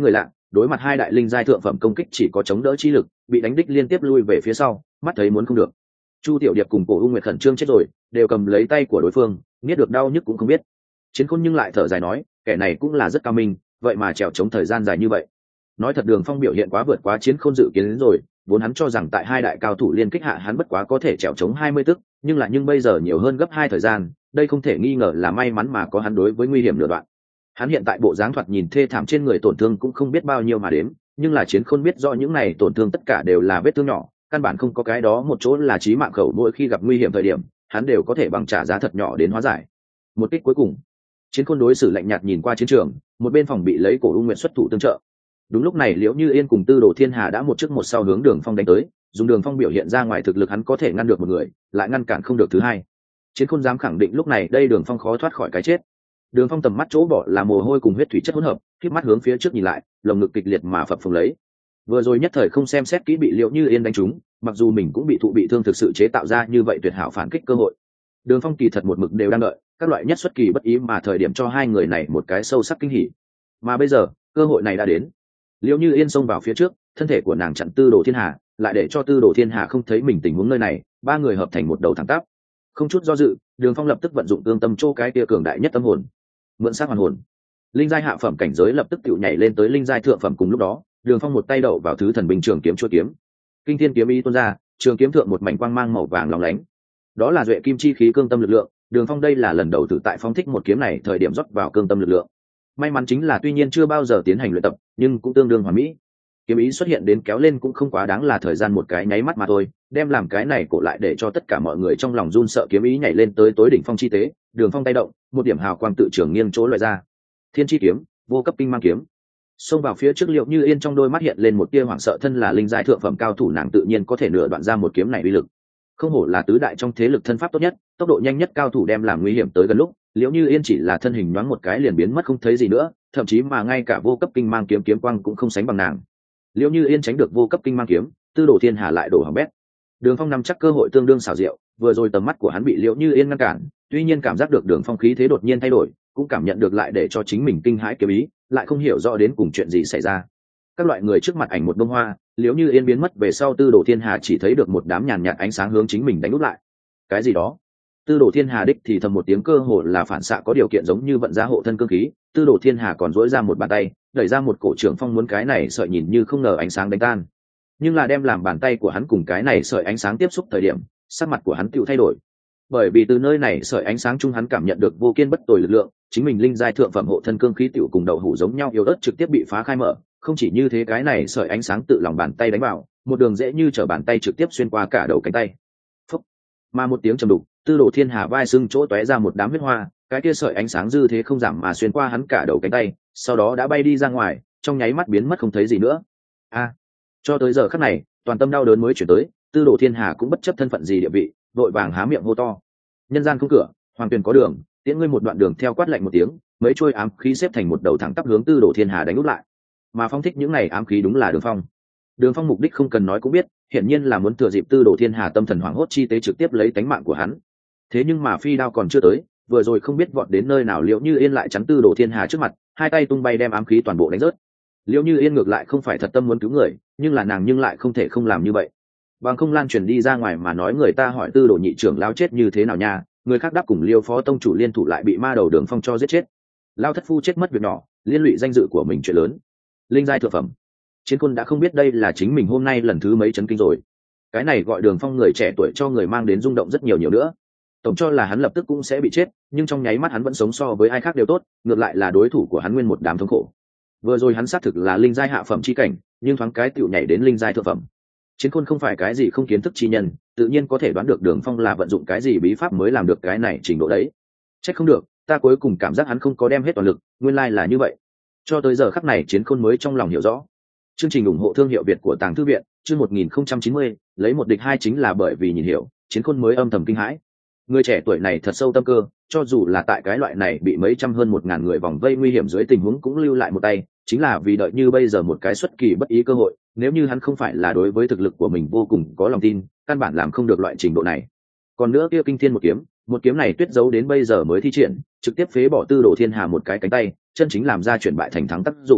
[SPEAKER 1] đối mặt hai đại linh giai thượng phẩm công kích chỉ có chống đỡ chi lực, bị đánh đích liên tiếp lui về phía sau, mắt thấy muốn không được. Chu Tiểu Điệp cùng Cổ U Nguyệt khẩn trương chết rồi, đều cầm lấy tay của đối phương, biết được đau nhức cũng không biết. Chiến Khôn nhưng lại thở dài nói, kẻ này cũng là rất cao minh, vậy mà trèo chống thời gian dài như vậy. Nói thật Đường Phong biểu hiện quá vượt quá Chiến Khôn dự kiến đến rồi, vốn hắn cho rằng tại hai đại cao thủ liên kích hạ hắn bất quá có thể trèo chống hai mươi tức, nhưng là nhưng bây giờ nhiều hơn gấp hai thời gian, đây không thể nghi ngờ là may mắn mà có hắn đối với nguy hiểm nửa đoạn. Hắn hiện tại bộ dáng thoạt nhìn thê thảm, trên người tổn thương cũng không biết bao nhiêu mà đếm, nhưng là Chiến Khôn biết rõ những này tổn thương tất cả đều là vết thương nhỏ, căn bản không có cái đó một chỗ là chí mạng khẩu, mỗi khi gặp nguy hiểm thời điểm, hắn đều có thể bằng trả giá thật nhỏ đến hóa giải. Một kích cuối cùng, Chiến Khôn đối xử lạnh nhạt nhìn qua chiến trường, một bên phòng bị lấy Cổ U Nguyệt xuất thủ tương trợ. Đúng lúc này Liễu Như Yên cùng Tư Đồ Thiên Hà đã một trước một sau hướng Đường Phong đánh tới, dùng Đường Phong biểu hiện ra ngoài thực lực hắn có thể ngăn được một người, lại ngăn cản không được thứ hai. Chiến Khôn dám khẳng định lúc này đây Đường Phong khó thoát khỏi cái chết. Đường Phong tầm mắt chỗ bỏ là mồ hôi cùng huyết thủy chất hỗn hợp, khép mắt hướng phía trước nhìn lại, lồng ngực kịch liệt mà phập phồng lấy. Vừa rồi nhất thời không xem xét kỹ bị Liễu Như Yên đánh trúng, mặc dù mình cũng bị thụ bị thương thực sự chế tạo ra như vậy tuyệt hảo phản kích cơ hội. Đường Phong kỳ thật một mực đều đang đợi các loại nhất xuất kỳ bất ý mà thời điểm cho hai người này một cái sâu sắc kinh hỉ. Mà bây giờ, cơ hội này đã đến. Liễu Như Yên xông vào phía trước, thân thể của nàng chặn Tư Đồ Thiên Hà, lại để cho Tư Đồ Thiên Hà không thấy mình tình huống nơi này, ba người hợp thành một đầu thẳng tắp. Không chút do dự, Đường Phong lập tức vận dụng tương tâm chỗ cái tia cường đại nhất tâm hồn, mượn sát hoàn hồn. Linh giai hạ phẩm cảnh giới lập tức tự nhảy lên tới linh giai thượng phẩm, cùng lúc đó, Đường Phong một tay đậu vào thứ thần binh trường kiếm chuôi kiếm. Kinh thiên kiếm ý tuôn ra, trường kiếm thượng một mảnh quang mang màu vàng lóng lánh. Đó là duệ kim chi khí cương tâm lực lượng, Đường Phong đây là lần đầu tự tại phóng thích một kiếm này thời điểm rót vào cương tâm lực lượng. May mắn chính là tuy nhiên chưa bao giờ tiến hành luyện tập, nhưng cũng tương đương hoàn mỹ. Kiếm ý xuất hiện đến kéo lên cũng không quá đáng là thời gian một cái nháy mắt mà thôi, đem làm cái này cổ lại để cho tất cả mọi người trong lòng run sợ. Kiếm ý nhảy lên tới tối đỉnh phong chi tế, Đường Phong tay động, một điểm hào quang tự trường nghiêng chỗ loại ra. Thiên chi kiếm, vô cấp kinh mang kiếm. Xông vào phía trước Liễu Như Yên trong đôi mắt hiện lên một tia hoảng sợ, thân là linh giai thượng phẩm cao thủ nàng tự nhiên có thể nửa đoạn ra một kiếm này uy lực. Không hổ là tứ đại trong thế lực thân pháp tốt nhất, tốc độ nhanh nhất cao thủ đem làm nguy hiểm tới gần lúc, Liễu Như Yên chỉ là thân hình nhoáng một cái liền biến mất không thấy gì nữa, thậm chí mà ngay cả vô cấp kinh mang kiếm kiếm quang cũng không sánh bằng nàng. Liễu Như Yên tránh được vô cấp kinh mang kiếm, Tư Đồ Thiên Hà lại đổ hỏng bét. Đường Phong nắm chắc cơ hội tương đương xảo diệu, vừa rồi tầm mắt của hắn bị Liễu Như Yên ngăn cản, tuy nhiên cảm giác được Đường Phong khí thế đột nhiên thay đổi, cũng cảm nhận được lại để cho chính mình kinh hãi kiếm ý, lại không hiểu rõ đến cùng chuyện gì xảy ra. Các loại người trước mặt ảnh một bông hoa, Liễu Như Yên biến mất về sau, Tư Đồ Thiên Hà chỉ thấy được một đám nhàn nhạt ánh sáng hướng chính mình đánh úp lại. Cái gì đó? Tư Đồ Thiên Hà đích thì thầm một tiếng, cơ hồ là phản xạ có điều kiện giống như vận ra hộ thân cương khí, Tư Đồ Thiên Hà còn duỗi ra một bàn tay, đẩy ra một cổ trưởng phong muốn cái này sợi nhìn như không ngờ ánh sáng đánh tan. Nhưng là đem làm bàn tay của hắn cùng cái này sợi ánh sáng tiếp xúc thời điểm, sắc mặt của hắn tựu thay đổi. Bởi vì từ nơi này sợi ánh sáng chung hắn cảm nhận được vô kiên bất tồi lực lượng, chính mình linh giai thượng phẩm hộ thân cương khí tựu cùng đậu hũ giống nhau yếu ớt trực tiếp bị phá khai mở. Không chỉ như thế, cái này sợi ánh sáng tự lòng bàn tay đánh vào, một đường dễ như trở bàn tay trực tiếp xuyên qua cả đầu cánh tay. Phúc. Mà một tiếng trầm đục, Tư Đồ Thiên Hà vai xương chỗ tóe ra một đám huyết hoa, cái kia sợi ánh sáng dư thế không giảm mà xuyên qua hắn cả đầu cánh tay, sau đó đã bay đi ra ngoài, trong nháy mắt biến mất không thấy gì nữa. A, à, cho tới giờ khắc này, toàn tâm đau đớn mới chuyển tới, Tư Đồ Thiên Hà cũng bất chấp thân phận gì địa vị, vội vàng há miệng hô to: nhân gian không cửa, hoàng tuyền có đường, tiễn ngươi một đoạn đường. Theo quát lạnh một tiếng, mấy chuôi ám khí xếp thành một đầu thẳng tắp hướng Tư Đồ Thiên Hà đánh úp lại. Mà phong thích những này ám khí đúng là Đường Phong. Đường Phong mục đích không cần nói cũng biết, hiển nhiên là muốn thừa dịp Tư Đồ Thiên Hà tâm thần hoảng hốt chi tế trực tiếp lấy tánh mạng của hắn. Thế nhưng mà phi đao còn chưa tới, vừa rồi không biết vọt đến nơi nào Liễu Như Yên lại chắn Tư Đồ Thiên Hà trước mặt, hai tay tung bay đem ám khí toàn bộ đánh rớt. Liễu Như Yên ngược lại không phải thật tâm muốn cứu người, nhưng là nàng nhưng lại không thể không làm như vậy. Bằng không lan truyền đi ra ngoài mà nói người ta hỏi Tư Đồ nhị trưởng lao chết như thế nào nha, người khác đáp cùng Liêu phó tông chủ liên thủ lại bị ma đầu Đường Phong cho giết chết. Lao thất phu chết mất việc nhỏ, liên lụy danh dự của mình chuyện lớn. Linh giai thượng phẩm. Chiến Quân đã không biết đây là chính mình hôm nay lần thứ mấy chấn kinh rồi. Cái này gọi Đường Phong người trẻ tuổi cho người mang đến rung động rất nhiều nhiều nữa. Tổng cho là hắn lập tức cũng sẽ bị chết, nhưng trong nháy mắt hắn vẫn sống so với ai khác đều tốt, ngược lại là đối thủ của hắn nguyên một đám thống khổ. Vừa rồi hắn xác thực là linh giai hạ phẩm chi cảnh, nhưng thoáng cái tựu nhảy đến linh giai thượng phẩm. Chiến Khôn không phải cái gì không kiến thức chi nhân, tự nhiên có thể đoán được Đường Phong là vận dụng cái gì bí pháp mới làm được cái này trình độ đấy. Trách không được, ta cuối cùng cảm giác hắn không có đem hết toàn lực, nguyên lai là như vậy. Cho tới giờ khắc này Chiến Khôn mới trong lòng hiểu rõ. Chương trình ủng hộ thương hiệu Việt của Tàng Thư viện, chương một nghìn không trăm chín mươi, lấy một địch hai chính là bởi vì nhìn hiểu, Chiến Khôn mới âm thầm kinh hãi. Người trẻ tuổi này thật sâu tâm cơ, cho dù là tại cái loại này bị mấy trăm hơn một ngàn người vòng vây nguy hiểm dưới tình huống cũng lưu lại một tay, chính là vì đợi như bây giờ một cái xuất kỳ bất ý cơ hội. Nếu như hắn không phải là đối với thực lực của mình vô cùng có lòng tin, căn bản làm không được loại trình độ này. Còn nữa kia kinh thiên một kiếm, một kiếm này tuyết giấu đến bây giờ mới thi triển, trực tiếp phế bỏ Tư Đồ Thiên Hà một cái cánh tay, chân chính làm ra chuyển bại thành thắng tác dụng.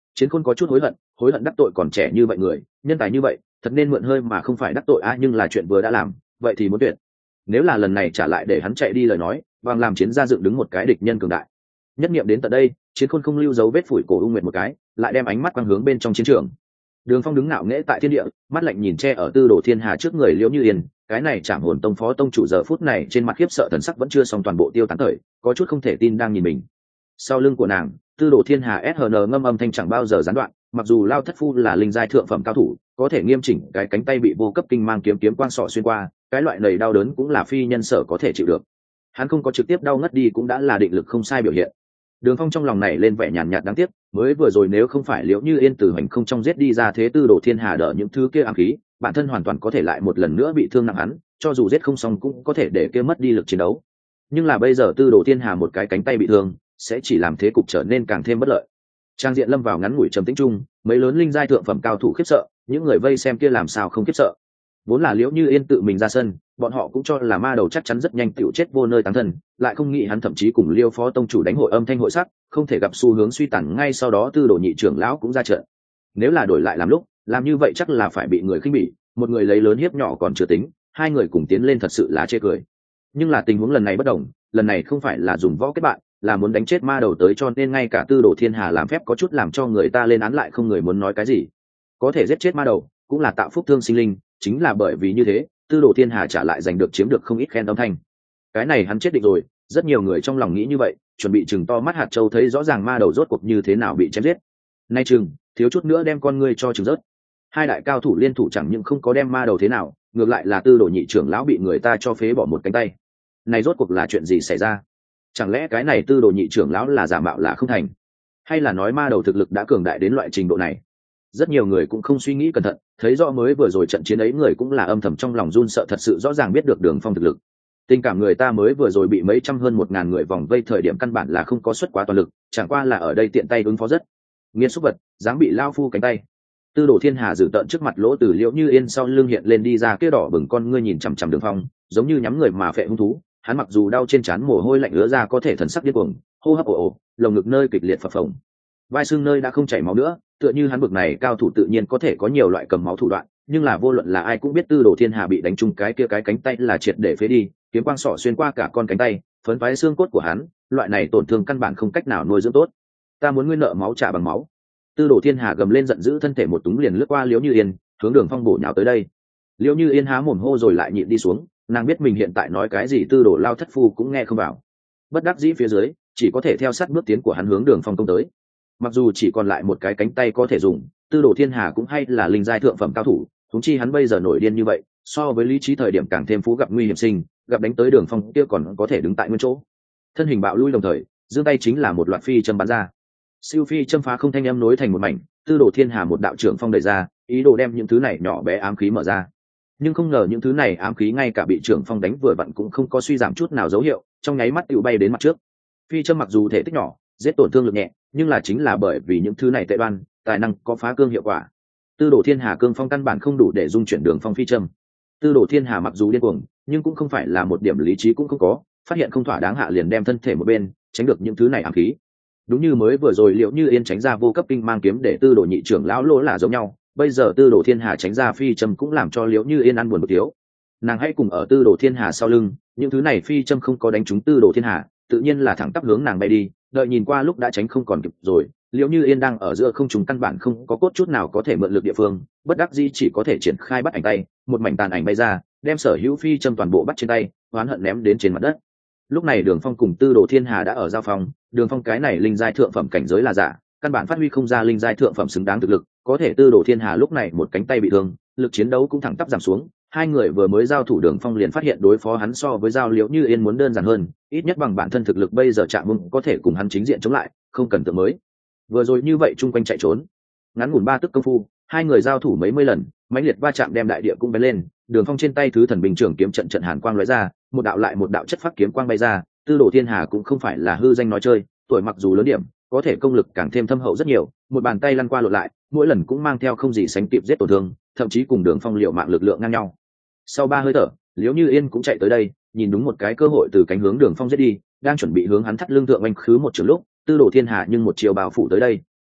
[SPEAKER 1] Chiến Khôn có chút hối hận, hối hận đắc tội còn trẻ như vậy người, nhân tài như vậy, thật nên mượn hơi mà không phải đắc tội a, nhưng là chuyện vừa đã làm, vậy thì muốn tuyệt. Nếu là lần này trả lại để hắn chạy đi lời nói, vàng làm chiến gia dựng đứng một cái địch nhân cường đại. Nhất niệm đến tận đây, Chiến Khôn không lưu dấu vết phủi cổ U Nguyệt một cái, lại đem ánh mắt quang hướng bên trong chiến trường. Đường Phong đứng ngạo nghễ tại thiên địa, mắt lạnh nhìn che ở Tư Đồ Thiên Hà trước người Liễu Như Yên, cái này Trảm Hồn Tông phó tông chủ giờ phút này trên mặt khiếp sợ thần sắc vẫn chưa xong toàn bộ tiêu tán thời, có chút không thể tin đang nhìn mình. Sau lưng của nàng, Tư Đồ Thiên Hà ét hờ en ngâm âm thanh chẳng bao giờ gián đoạn, mặc dù Lao Thất Phu là linh giai thượng phẩm cao thủ, có thể nghiêm chỉnh cái cánh tay bị vô cấp kinh mang kiếm kiếm quang sọ xuyên qua, cái loại nầy đau đớn cũng là phi nhân sở có thể chịu được. Hắn không có trực tiếp đau ngất đi cũng đã là định lực không sai biểu hiện. Đường Phong trong lòng này lên vẻ nhàn nhạt đáng tiếc, mới vừa rồi nếu không phải Liễu Như Yên từ hành không trong giết đi ra thế Tư Đồ Thiên Hà đỡ những thứ kia ám khí, bản thân hoàn toàn có thể lại một lần nữa bị thương nặng hắn, cho dù giết không xong cũng có thể để kia mất đi lực chiến đấu. Nhưng là bây giờ Tư Đồ Thiên Hà một cái cánh tay bị thương, sẽ chỉ làm thế cục trở nên càng thêm bất lợi. Trang diện lâm vào ngắn ngủi trầm tĩnh chung, mấy lớn linh giai thượng phẩm cao thủ khiếp sợ, những người vây xem kia làm sao không khiếp sợ. Vốn là Liễu Như Yên tự mình ra sân, bọn họ cũng cho là ma đầu chắc chắn rất nhanh tựu chết vô nơi táng thân, lại không nghĩ hắn thậm chí cùng Liêu phó tông chủ đánh hội âm thanh hội sắc, không thể gặp xu hướng suy tàn, ngay sau đó Tư Đồ nhị trưởng lão cũng ra trận. Nếu là đổi lại làm lúc, làm như vậy chắc là phải bị người khinh bỉ, một người lấy lớn hiếp nhỏ còn chưa tính, hai người cùng tiến lên thật sự là chê cười. Nhưng là tình huống lần này bất đồng, lần này không phải là dùng võ kết bạn, là muốn đánh chết ma đầu tới, cho nên ngay cả Tư Đồ Thiên Hà làm phép có chút làm cho người ta lên án lại không người muốn nói cái gì. Có thể giết chết ma đầu, cũng là tạo phúc thương sinh linh, chính là bởi vì như thế, Tư Đồ Thiên Hà trả lại giành được chiếm được không ít khen âm thanh. Cái này hắn chết định rồi, rất nhiều người trong lòng nghĩ như vậy, chuẩn bị chừng to mắt hạt châu thấy rõ ràng ma đầu rốt cuộc như thế nào bị chém giết. Nay chừng, thiếu chút nữa đem con ngươi cho chừng rớt. Hai đại cao thủ liên thủ chẳng những không có đem ma đầu thế nào, ngược lại là Tư Đồ nhị trưởng lão bị người ta cho phế bỏ một cánh tay. Này rốt cuộc là chuyện gì xảy ra? Chẳng lẽ cái này Tư Đồ nhị trưởng lão là giả mạo là không thành? Hay là nói ma đầu thực lực đã cường đại đến loại trình độ này? Rất nhiều người cũng không suy nghĩ cẩn thận, thấy rõ mới vừa rồi trận chiến ấy người cũng là âm thầm trong lòng run sợ, thật sự rõ ràng biết được Đường Phong thực lực. Tình cảm người ta mới vừa rồi bị mấy trăm hơn một ngàn người vòng vây thời điểm căn bản là không có xuất quá toàn lực, chẳng qua là ở đây tiện tay ứng phó rất. Nghiên xúc vật, dám bị lao phu cánh tay. Tư Đồ Thiên Hà dự tận trước mặt lỗ từ Liễu Như Yên sau lưng hiện lên đi ra kia đỏ bừng con ngươi nhìn chằm chằm Đường Phong, giống như nhắm người mà phệ hung thú. Hắn mặc dù đau trên trán mồ hôi lạnh ứa ra, có thể thần sắc điên cuồng, hô hấp ồ ồ, lồng ngực nơi kịch liệt phập phồng, vai xương nơi đã không chảy máu nữa, tựa như hắn bực này cao thủ tự nhiên có thể có nhiều loại cầm máu thủ đoạn, nhưng là vô luận là ai cũng biết Tư Đồ Thiên Hà bị đánh trúng cái kia cái cánh tay là triệt để phế đi, kiếm quang sọ xuyên qua cả con cánh tay, phấn phái xương cốt của hắn, loại này tổn thương căn bản không cách nào nuôi dưỡng tốt. Ta muốn nguyên nợ máu trả bằng máu. Tư Đồ Thiên Hà gầm lên giận dữ, thân thể một túng liền lướt qua Liễu Như Yên, hướng Đường Phong bổ nhào tới đây. Liễu Như Yên há mồm hô rồi lại nhịn đi xuống, nàng biết mình hiện tại nói cái gì Tư Đồ lao thất phu cũng nghe không vào. Bất đắc dĩ phía dưới, chỉ có thể theo sát bước tiến của hắn hướng Đường Phong công tới. Mặc dù chỉ còn lại một cái cánh tay có thể dùng, Tư Đồ Thiên Hà cũng hay là linh giai thượng phẩm cao thủ, huống chi hắn bây giờ nổi điên như vậy, so với lý trí thời điểm càng thêm phú gặp nguy hiểm sinh, gặp đánh tới Đường Phong kia còn có thể đứng tại nguyên chỗ. Thân hình bạo lui đồng thời, giương tay chính là một loạt phi châm bắn ra. Siêu phi châm phá không thanh âm nối thành một mảnh, Tư Đồ Thiên Hà một đạo trưởng phong đẩy ra, ý đồ đem những thứ này nhỏ bé ám khí mở ra. Nhưng không ngờ những thứ này ám khí ngay cả bị trưởng phong đánh vừa vặn cũng không có suy giảm chút nào dấu hiệu, trong nháy mắt tựu bay đến mặt trước. Phi châm mặc dù thể tích nhỏ, giết tổn thương lực nhẹ, nhưng là chính là bởi vì những thứ này tệ đoan, tài năng có phá cương hiệu quả. Tư Đồ Thiên Hà cương phong căn bản không đủ để dung chuyển Đường Phong phi châm. Tư Đồ Thiên Hà mặc dù điên cuồng, nhưng cũng không phải là một điểm lý trí cũng không có, phát hiện không thỏa đáng hạ liền đem thân thể một bên, tránh được những thứ này ám khí. Đúng như mới vừa rồi Liễu Như Yên tránh ra vô cấp kinh mang kiếm để Tư Đồ nhị trưởng lão lỗ là giống nhau, bây giờ Tư Đồ Thiên Hà tránh ra phi châm cũng làm cho Liễu Như Yên ăn buồn một thiếu. Nàng hãy cùng ở Tư Đồ Thiên Hà sau lưng, những thứ này phi châm không có đánh trúng Tư Đồ Thiên Hà, tự nhiên là thẳng tắp hướng nàng bay đi, đợi nhìn qua lúc đã tránh không còn kịp rồi. Liễu Như Yên đang ở giữa không trùng căn bản không có cốt chút nào có thể mượn lực địa phương, bất đắc dĩ chỉ có thể triển khai bắt ảnh tay, một mảnh tàn ảnh bay ra, đem sở hữu phi châm toàn bộ bắt trên tay, oán hận ném đến trên mặt đất. Lúc này Đường Phong cùng Tư Đồ Thiên Hà đã ở giao phòng, Đường Phong cái này linh giai thượng phẩm cảnh giới là giả, căn bản phát huy không ra linh giai thượng phẩm xứng đáng thực lực, có thể Tư Đồ Thiên Hà lúc này một cánh tay bị thương, lực chiến đấu cũng thẳng tắp giảm xuống. Hai người vừa mới giao thủ, Đường Phong liền phát hiện đối phó hắn so với giao Liễu Như Yên muốn đơn giản hơn, ít nhất bằng bản thân thực lực bây giờ chạm mông có thể cùng hắn chính diện chống lại, không cần tượng mới. Vừa rồi như vậy chung quanh chạy trốn, ngắn ngủn ba tức công phu, hai người giao thủ mấy mươi lần, mãnh liệt va chạm đem đại địa cũng bén lên. Đường Phong trên tay thứ thần bình trường kiếm trận trận hàn quang lóe ra, một đạo lại một đạo chất phát kiếm quang bay ra. Tư Đồ Thiên Hà cũng không phải là hư danh nói chơi, tuổi mặc dù lớn điểm, có thể công lực càng thêm thâm hậu rất nhiều, một bàn tay lăn qua lộn lại, mỗi lần cũng mang theo không gì sánh kịp giết tổn thương, thậm chí cùng Đường Phong liệu mạng lực lượng ngang nhau. Sau ba hơi thở, Liễu Như Yên cũng chạy tới đây, nhìn đúng một cái cơ hội từ cánh hướng Đường Phong giết đi, đang chuẩn bị hướng hắn thắt lưng thượng anh khứ một trường lúc, Tư Đồ Thiên Hà nhưng một chiều bao phủ tới đây.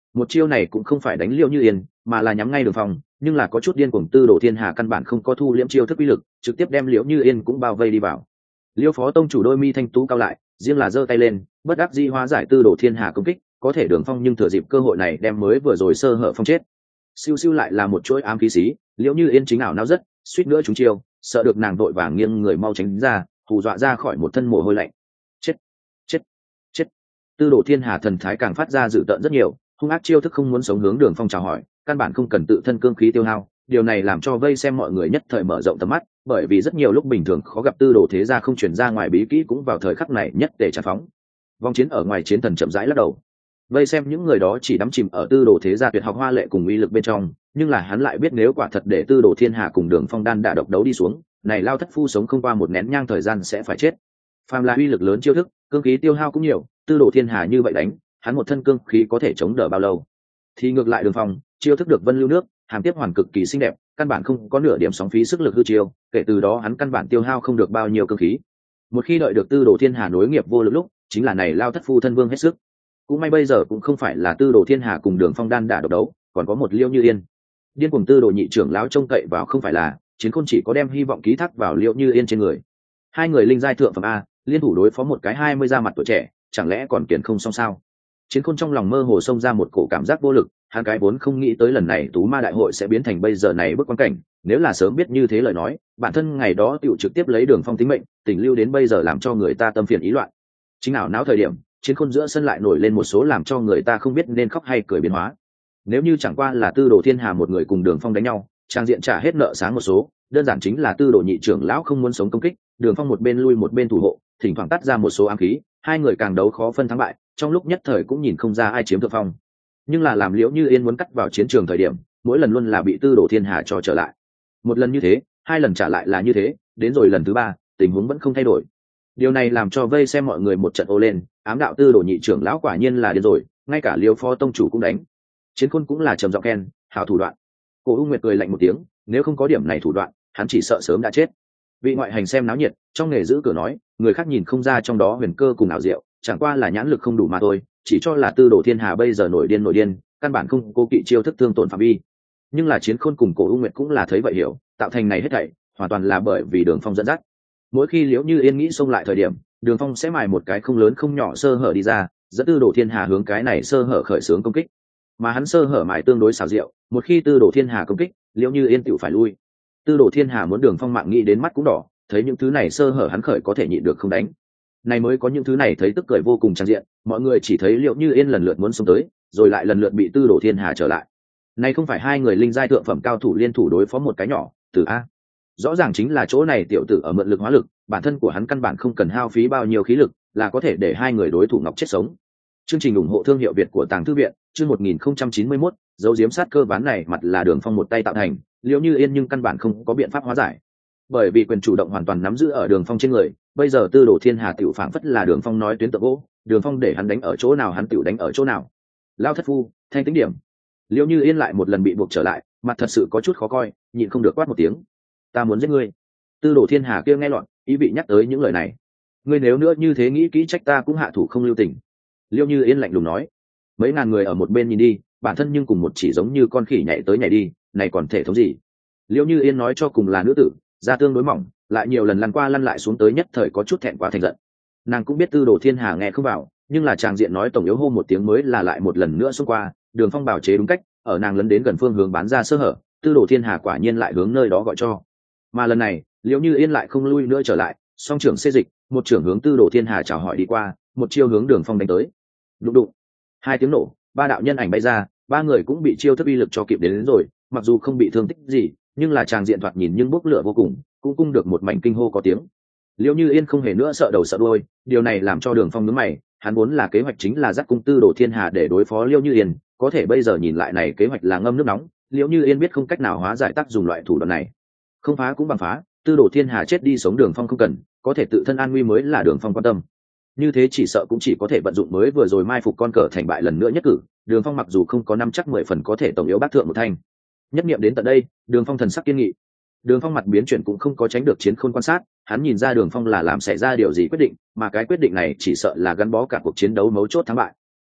[SPEAKER 1] Một chiêu này cũng không phải đánh Liễu Như Yên, mà là nhắm ngay Đường Phong, nhưng là có chút điên cuồng. Tư Đồ Thiên Hà căn bản không có thu liễm chiêu thức uy lực, trực tiếp đem Liễu Như Yên cũng bao vây đi vào. Liêu phó tông chủ đôi mi thanh tú cao lại, riêng là giơ tay lên, bất đắc dĩ hóa giải Tư Đồ Thiên Hà công kích, có thể Đường Phong nhưng thừa dịp cơ hội này đem mới vừa rồi sơ hở phong chết. Siêu siêu lại là một chuỗi ám khí xí, Liễu Như Yên chính ảo não rất, suýt nữa trúng chiêu, sợ được nàng vội vàng nghiêng người mau tránh ra, hù dọa ra khỏi một thân mồ hôi lạnh. Chết, chết, chết. Tư Đồ Thiên Hà thần thái càng phát ra dữ tợn rất nhiều, hung ác chiêu thức không muốn sống hướng Đường Phong chào hỏi, căn bản không cần tự thân cương khí tiêu hao. Điều này làm cho vây xem mọi người nhất thời mở rộng tầm mắt, bởi vì rất nhiều lúc bình thường khó gặp tư đồ thế gia không chuyển ra ngoài bí kỹ cũng vào thời khắc này nhất để tràn phóng. Vòng chiến ở ngoài chiến thần chậm rãi lắc đầu, vây xem những người đó chỉ đắm chìm ở tư đồ thế gia tuyệt học hoa lệ cùng uy lực bên trong, nhưng là hắn lại biết nếu quả thật để tư đồ Thiên Hà cùng Đường Phong đan đả độc đấu đi xuống, này lao thất phu sống không qua một nén nhang thời gian sẽ phải chết. Phàm là uy lực lớn chiêu thức, cương khí tiêu hao cũng nhiều, tư đồ Thiên Hà như vậy đánh, hắn một thân cương khí có thể chống đỡ bao lâu? Thì ngược lại Đường Phong, chiêu thức được vân lưu nước, hàm tiếp hoàn cực kỳ xinh đẹp, căn bản không có nửa điểm sóng phí sức lực hư chiêu, kể từ đó hắn căn bản tiêu hao không được bao nhiêu cương khí. Một khi đợi được Tư Đồ Thiên Hà nối nghiệp vô lực lúc, chính là này lao thất phu thân vương hết sức. Cũng may bây giờ cũng không phải là Tư Đồ Thiên Hà cùng Đường Phong đan đả độc đấu, còn có một Liễu Như Yên. Điên cuồng Tư Đồ nhị trưởng lão trông cậy vào không phải là, Chiến Khôn chỉ có đem hy vọng ký thác vào Liễu Như Yên trên người. Hai người linh giai thượng phẩm a, liên thủ đối phó một cái hai mươi da mặt tuổi trẻ, chẳng lẽ còn kiển không xong sao? Chiến Khôn trong lòng mơ hồ xông ra một cổ cảm giác vô lực, hắn cái vốn không nghĩ tới lần này tú ma đại hội sẽ biến thành bây giờ này bức quan cảnh, nếu là sớm biết như thế lời nói, bản thân ngày đó tựu trực tiếp lấy Đường Phong tính mệnh, tình lưu đến bây giờ làm cho người ta tâm phiền ý loạn. Chính ảo não thời điểm, Chiến Khôn giữa sân lại nổi lên một số làm cho người ta không biết nên khóc hay cười biến hóa. Nếu như chẳng qua là Tư Đồ Thiên Hà một người cùng Đường Phong đánh nhau, trang diện trả hết nợ sáng một số, đơn giản chính là Tư Đồ nhị trưởng lão không muốn sống công kích, Đường Phong một bên lui một bên thủ hộ, thỉnh thoảng tắt ra một số ám khí, hai người càng đấu khó phân thắng bại, trong lúc nhất thời cũng nhìn không ra ai chiếm thượng phong. Nhưng là làm Liễu Như Yên muốn cắt vào chiến trường thời điểm, mỗi lần luôn là bị Tư Đồ Thiên Hà cho trở lại. Một lần như thế, hai lần trả lại là như thế, đến rồi lần thứ ba, tình huống vẫn không thay đổi. Điều này làm cho vây xem mọi người một trận ô lên, ám đạo Tư Đồ nhị trưởng lão quả nhiên là điên rồi, ngay cả Liêu phó tông chủ cũng đánh. Chiến Khôn cũng là trầm giọng khen, hảo thủ đoạn. Cổ U Nguyệt cười lạnh một tiếng, nếu không có điểm này thủ đoạn, hắn chỉ sợ sớm đã chết. Vị ngoại hành xem náo nhiệt, trong nghề giữ cửa nói, người khác nhìn không ra trong đó huyền cơ cùng ảo diệu, chẳng qua là nhãn lực không đủ mà thôi, chỉ cho là Tư Đồ Thiên Hà bây giờ nổi điên nổi điên, căn bản không cố kỵ chiêu thức thương tổn phạm vi. Nhưng là Chiến Khôn cùng Cổ U Nguyệt cũng là thấy vậy hiểu, tạo thành này hết thảy hoàn toàn là bởi vì Đường Phong dẫn dắt. Mỗi khi Liễu Như Yên nghĩ xông lại thời điểm, Đường Phong sẽ mài một cái không lớn không nhỏ sơ hở đi ra, dẫn Tư Đồ Thiên Hà hướng cái này sơ hở khởi xướng công kích. Mà hắn sơ hở mài tương đối xảo diệu, một khi Tư Đồ Thiên Hà công kích, Liễu Như Yên tựu phải lui. Tư Đồ Thiên Hà muốn Đường Phong mạng nghĩ đến mắt cũng đỏ, thấy những thứ này sơ hở hắn khởi có thể nhịn được không đánh. Này mới có những thứ này thấy tức cười vô cùng trang diện, mọi người chỉ thấy Liễu Như Yên lần lượt muốn xông tới, rồi lại lần lượt bị Tư Đồ Thiên Hà trở lại. Này không phải hai người linh giai thượng phẩm cao thủ liên thủ đối phó một cái nhỏ tử a. Rõ ràng chính là chỗ này tiểu tử ở mượn lực hóa lực, bản thân của hắn căn bản không cần hao phí bao nhiêu khí lực, là có thể để hai người đối thủ ngọc chết sống. Chương trình ủng hộ thương hiệu Việt của Tàng Thư viện, chương một nghìn không trăm chín mươi mốt, dấu diếm sát cơ ván này mặt là Đường Phong một tay tạo thành, Liễu Như Yên nhưng căn bản không có biện pháp hóa giải. Bởi vì quyền chủ động hoàn toàn nắm giữ ở Đường Phong trên người, bây giờ Tư Đồ Thiên Hà tiểu phảng phất là Đường Phong nói tuyến tượng gỗ, Đường Phong để hắn đánh ở chỗ nào hắn tiểu đánh ở chỗ nào. Lao thất phu, thanh tính điểm. Liễu Như Yên lại một lần bị buộc trở lại, mặt thật sự có chút khó coi, nhịn không được quát một tiếng. Ta muốn giết ngươi. Tư Đồ Thiên Hà kia nghe loạn, ý vị nhắc tới những lời này. Ngươi nếu nữa như thế nghĩ kỹ trách ta cũng hạ thủ không lưu tình. Liễu Như Yên lạnh lùng nói. Mấy ngàn người ở một bên nhìn đi, bản thân nhưng cùng một chỉ giống như con khỉ nhảy tới nhảy đi, này còn thể thống gì? Liễu Như Yên nói cho cùng là nữ tử, da tương đối mỏng, lại nhiều lần lăn qua lăn lại xuống tới nhất thời có chút thẹn quá thành giận. Nàng cũng biết Tư Đồ Thiên Hà nghe không vào, nhưng là chàng diện nói tổng yếu hô một tiếng mới là lại một lần nữa xông qua, Đường Phong bảo chế đúng cách, ở nàng lấn đến gần phương hướng bán ra sơ hở, Tư Đồ Thiên Hà quả nhiên lại hướng nơi đó gọi cho. Mà lần này, Liễu Như Yên lại không lui nữa trở lại, song trưởng xê dịch, một trưởng hướng Tư Đồ Thiên Hà chào hỏi đi qua, một chiêu hướng Đường Phong đánh tới. Đụng đụng. Hai tiếng nổ, ba đạo nhân ảnh bay ra, ba người cũng bị chiêu thức uy lực cho kịp đến, đến rồi, mặc dù không bị thương tích gì, nhưng là chàng diện thoạt nhìn nhưng bốc lửa vô cùng, cũng cung được một mảnh kinh hô có tiếng. Liễu Như Yên không hề nữa sợ đầu sợ đuôi, điều này làm cho Đường Phong nhướng mày, hắn vốn là kế hoạch chính là dắt cung Tư Đồ Thiên Hà để đối phó Liễu Như Yên, có thể bây giờ nhìn lại này kế hoạch là ngâm nước nóng, Liễu Như Yên biết không cách nào hóa giải tác dùng loại thủ đoạn này. Không phá cũng bằng phá, Tư Đồ Thiên Hà chết đi sống Đường Phong không cần, có thể tự thân an nguy mới là Đường Phong quan tâm. Như thế chỉ sợ cũng chỉ có thể vận dụng mới vừa rồi mai phục con cờ thành bại lần nữa nhất cử, Đường Phong mặc dù không có năm chắc mười phần có thể tổng yếu bác thượng một thanh. Nhất niệm đến tận đây, Đường Phong thần sắc kiên nghị. Đường Phong mặt biến chuyển cũng không có tránh được Chiến Khôn quan sát, hắn nhìn ra Đường Phong là làm xảy ra điều gì quyết định, mà cái quyết định này chỉ sợ là gắn bó cả cuộc chiến đấu mấu chốt thắng bại.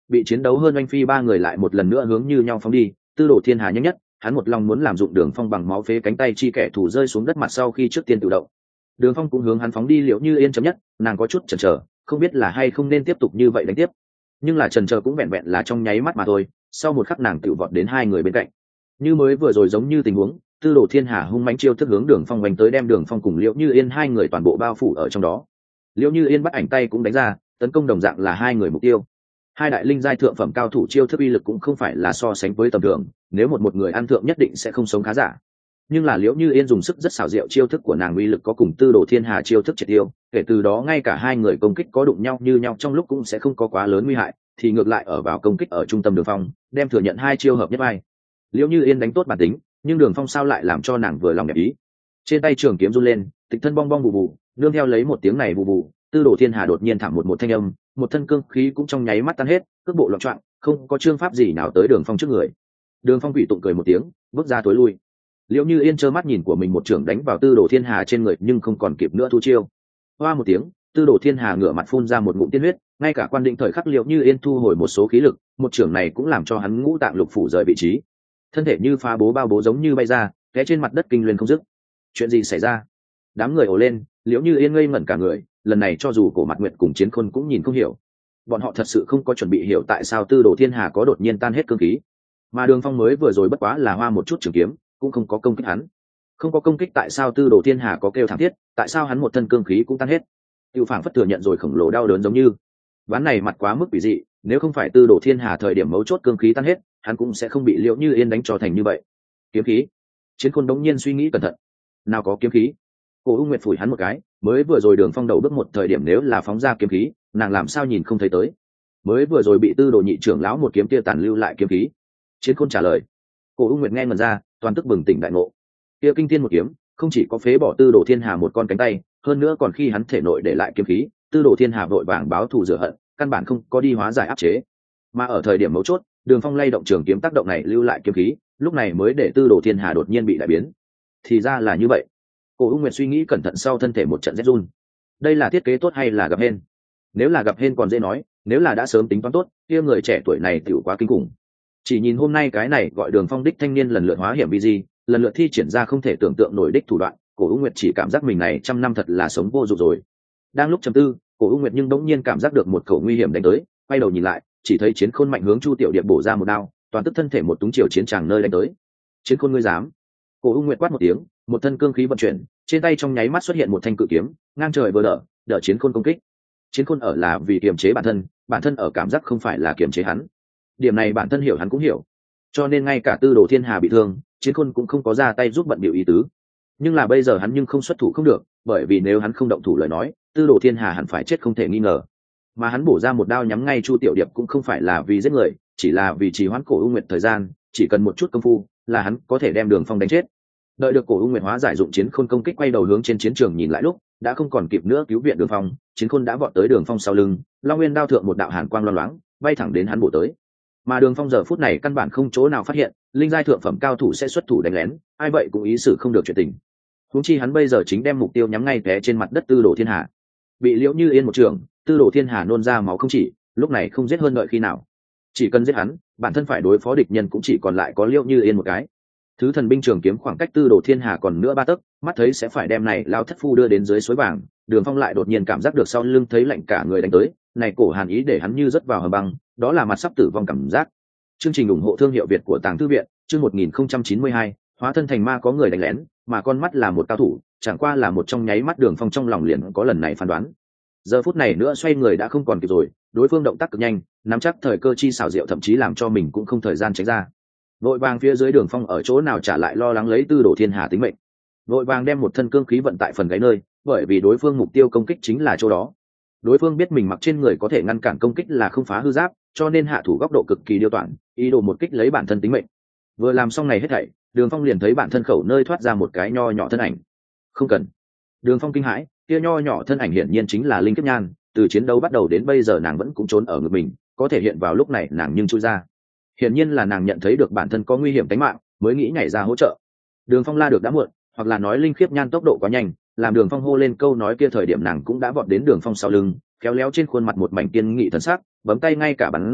[SPEAKER 1] bị chiến đấu hơn oanh phi ba người lại một lần nữa hướng như nhau phóng đi. Tư Đồ Thiên Hà nhanh nhất, hắn một lòng muốn làm dụng Đường Phong bằng máu phế cánh tay chi kẻ thù rơi xuống đất mặt sau khi trước tiên tự động. Đường Phong cũng hướng hắn phóng đi. Liễu Như Yên chấm nhất, nàng có chút chần chờ, không biết là hay không nên tiếp tục như vậy đánh tiếp, nhưng là chần chờ cũng vẹn vẹn là trong nháy mắt mà thôi. Sau một khắc nàng tự vọt đến hai người bên cạnh, như mới vừa rồi giống như tình huống, Tư Đồ Thiên Hà hung mãnh chiêu thức hướng Đường Phong đánh tới, đem Đường Phong cùng Liễu Như Yên hai người toàn bộ bao phủ ở trong đó. Liễu Như Yên bắt ảnh tay cũng đánh ra, tấn công đồng dạng là hai người mục tiêu. Hai đại linh giai thượng phẩm cao thủ chiêu thức uy lực cũng không phải là so sánh với tầm thường, nếu một một người ăn thượng nhất định sẽ không sống khá giả. Nhưng là Liễu Như Yên dùng sức rất xảo diệu, chiêu thức của nàng uy lực có cùng Tư Đồ Thiên Hà chiêu thức triệt tiêu, kể từ đó ngay cả hai người công kích có đụng nhau như nhau trong lúc cũng sẽ không có quá lớn nguy hại, thì ngược lại ở vào công kích ở trung tâm Đường Phong, đem thừa nhận hai chiêu hợp nhất vai. Liễu Như Yên đánh tốt bản tính, nhưng Đường Phong sao lại làm cho nàng vừa lòng đẹp ý. Trên tay trường kiếm run lên, tịch thân bong bong bù bù, nương theo lấy một tiếng này bù bù, Tư Đồ Thiên Hà đột nhiên thẳng một một thanh âm, một thân cương khí cũng trong nháy mắt tan hết, cước bộ loạn choạng, không có chương pháp gì nào tới Đường Phong trước người. Đường Phong quỷ tụng cười một tiếng, bước ra tối lui. Liễu Như Yên trơ mắt nhìn của mình một trưởng đánh vào Tư Đồ Thiên Hà trên người, nhưng không còn kịp nữa thu chiêu. Hoa một tiếng, Tư Đồ Thiên Hà ngửa mặt phun ra một ngụm tiên huyết, ngay cả quan định thời khắc Liễu Như Yên thu hồi một số khí lực, một trưởng này cũng làm cho hắn ngũ tạng lục phủ rời vị trí, thân thể như phá bố bao bố giống như bay ra, té trên mặt đất kinh luyến không dứt. Chuyện gì xảy ra? Đám người ồ lên, Liễu Như Yên ngây ngẩn cả người, lần này cho dù Cổ Mạt Nguyệt cùng Chiến Khôn cũng nhìn không hiểu. Bọn họ thật sự không có chuẩn bị hiểu tại sao Tư Đồ Thiên Hà có đột nhiên tan hết cương khí, mà Đường Phong mới vừa rồi bất quá là hoa một chút trường kiếm, cũng không có công kích hắn. Không có công kích tại sao Tư Đồ Thiên Hà có kêu thảm thiết, tại sao hắn một thân cương khí cũng tan hết? Tiêu Phảng phất thừa nhận rồi khổng lồ đau đớn giống như. Ván này mặt quá mức quỷ dị, nếu không phải Tư Đồ Thiên Hà thời điểm mấu chốt cương khí tan hết, hắn cũng sẽ không bị Liễu Như Yên đánh cho thành như vậy. Kiếm khí? Chiến Khôn đống nhiên suy nghĩ cẩn thận. Nào có kiếm khí? Cổ U Nguyệt phủi hắn một cái, mới vừa rồi Đường Phong đầu bước một thời điểm nếu là phóng ra kiếm khí, nàng làm sao nhìn không thấy tới? Mới vừa rồi bị Tư Đồ nhị trưởng lão một kiếm kia tàn lưu lại kiếm khí. Chiến Khôn trả lời. Cổ U Nguyệt nghe ngẩn ra, toàn tức bừng tỉnh đại ngộ. Kia kinh thiên một kiếm, không chỉ có phế bỏ Tư Đồ Thiên Hà một con cánh tay, hơn nữa còn khi hắn thể nội để lại kiếm khí, Tư Đồ Thiên Hà vội vàng báo thù rửa hận, căn bản không có đi hóa giải áp chế. Mà ở thời điểm mấu chốt, Đường Phong lay động trường kiếm tác động này lưu lại kiếm khí, lúc này mới để Tư Đồ Thiên Hà đột nhiên bị đại biến. Thì ra là như vậy. Cổ U Nguyệt suy nghĩ cẩn thận sau thân thể một trận rét run. Đây là thiết kế tốt hay là gặp hên? Nếu là gặp hên còn dễ nói, nếu là đã sớm tính toán tốt, kia người trẻ tuổi này tiểu quá kinh khủng. Chỉ nhìn hôm nay cái này gọi Đường Phong đích thanh niên lần lượt hóa hiểm vi di, lần lượt thi triển ra không thể tưởng tượng nổi đích thủ đoạn, Cổ U Nguyệt chỉ cảm giác mình này trăm năm thật là sống vô dụng rồi. Đang lúc trầm tư, Cổ U Nguyệt nhưng đống nhiên cảm giác được một khẩu nguy hiểm đánh tới, quay đầu nhìn lại, chỉ thấy Chiến Khôn mạnh hướng Chu Tiểu Điệp bổ ra một đao, toàn tức thân thể một túng chiều chiến tràng nơi đánh tới. Chiến Khôn ngươi dám? Cổ U Nguyệt quát một tiếng, một thân cương khí vận chuyển, trên tay trong nháy mắt xuất hiện một thanh cự kiếm, ngang trời vừa đỡ, đỡ Chiến Khôn công kích. Chiến Khôn ở là vì kiềm chế bản thân, bản thân ở cảm giác không phải là kiềm chế hắn. Điểm này bản thân hiểu hắn cũng hiểu, cho nên ngay cả Tư Đồ Thiên Hà bị thương, Chiến Khôn cũng không có ra tay giúp bận biểu ý tứ. Nhưng là bây giờ hắn nhưng không xuất thủ không được, bởi vì nếu hắn không động thủ lời nói, Tư Đồ Thiên Hà hẳn phải chết không thể nghi ngờ. Mà hắn bổ ra một đao nhắm ngay Chu Tiểu Điệp cũng không phải là vì giết người, chỉ là vì trì hoãn Cổ U Nguyệt thời gian, chỉ cần một chút công phu là hắn có thể đem Đường Phong đánh chết. Đợi được Cổ U Nguyệt hóa giải dụng Chiến Khôn công kích quay đầu hướng trên chiến trường nhìn lại lúc, đã không còn kịp nữa cứu viện Đường Phong, Chiến Khôn đã vọt tới Đường Phong sau lưng, Long Nguyên đao thượng một đạo hàn quang loang loáng, bay thẳng đến hắn bổ tới. Mà Đường Phong giờ phút này căn bản không chỗ nào phát hiện, linh giai thượng phẩm cao thủ sẽ xuất thủ đánh lén, ai vậy cũng ý xử không được chuyện tình. Huống chi hắn bây giờ chính đem mục tiêu nhắm ngay té trên mặt đất Tư Đồ Thiên Hà. Bị Liễu Như Yên một trường, Tư Đồ Thiên Hà nôn ra máu không chỉ, lúc này không giết hơn đợi khi nào. Chỉ cần giết hắn, bản thân phải đối phó địch nhân cũng chỉ còn lại có Liễu Như Yên một cái. Thứ thần binh trường kiếm khoảng cách Tư Đồ Thiên Hà còn nữa ba tấc, mắt thấy sẽ phải đem này lao thất phu đưa đến dưới suối vàng, Đường Phong lại đột nhiên cảm giác được sau lưng thấy lạnh cả người đánh tới, này cổ hàn ý để hắn như rớt vào hầm băng, đó là mặt sắp tử vong cảm giác. Chương trình ủng hộ thương hiệu Việt của Tàng Thư viện, chương một nghìn không trăm chín mươi hai, hóa thân thành ma có người đánh lén, mà con mắt là một cao thủ, chẳng qua là một trong nháy mắt Đường Phong trong lòng liền có lần này phán đoán. Giờ phút này nữa xoay người đã không còn kịp rồi, đối phương động tác cực nhanh, nắm chắc thời cơ chi xảo diệu thậm chí làm cho mình cũng không thời gian tránh ra. Vội vàng phía dưới Đường Phong ở chỗ nào trả lại lo lắng lấy Tư Đồ Thiên Hà tính mệnh. Vội vàng đem một thân cương khí vận tại phần gáy nơi, bởi vì đối phương mục tiêu công kích chính là chỗ đó. Đối phương biết mình mặc trên người có thể ngăn cản công kích là không phá hư giáp, cho nên hạ thủ góc độ cực kỳ điêu toản, ý đồ một kích lấy bản thân tính mệnh. Vừa làm xong này hết thảy, Đường Phong liền thấy bản thân khẩu nơi thoát ra một cái nho nhỏ thân ảnh. Không cần. Đường Phong kinh hãi, kia nho nhỏ thân ảnh hiển nhiên chính là Linh Kiếp Nhan, từ chiến đấu bắt đầu đến bây giờ nàng vẫn cũng trốn ở ngực mình, có thể hiện vào lúc này nàng nhưng chui ra. Hiển nhiên là nàng nhận thấy được bản thân có nguy hiểm tính mạng, mới nghĩ nhảy ra hỗ trợ. Đường Phong la được đã muộn, hoặc là nói Linh Kiếp Nhan tốc độ quá nhanh, làm Đường Phong hô lên câu nói kia thời điểm nàng cũng đã vọt đến Đường Phong sau lưng, khéo léo trên khuôn mặt một mảnh kiên nghị thần sắc, bấm tay ngay cả bắn ra,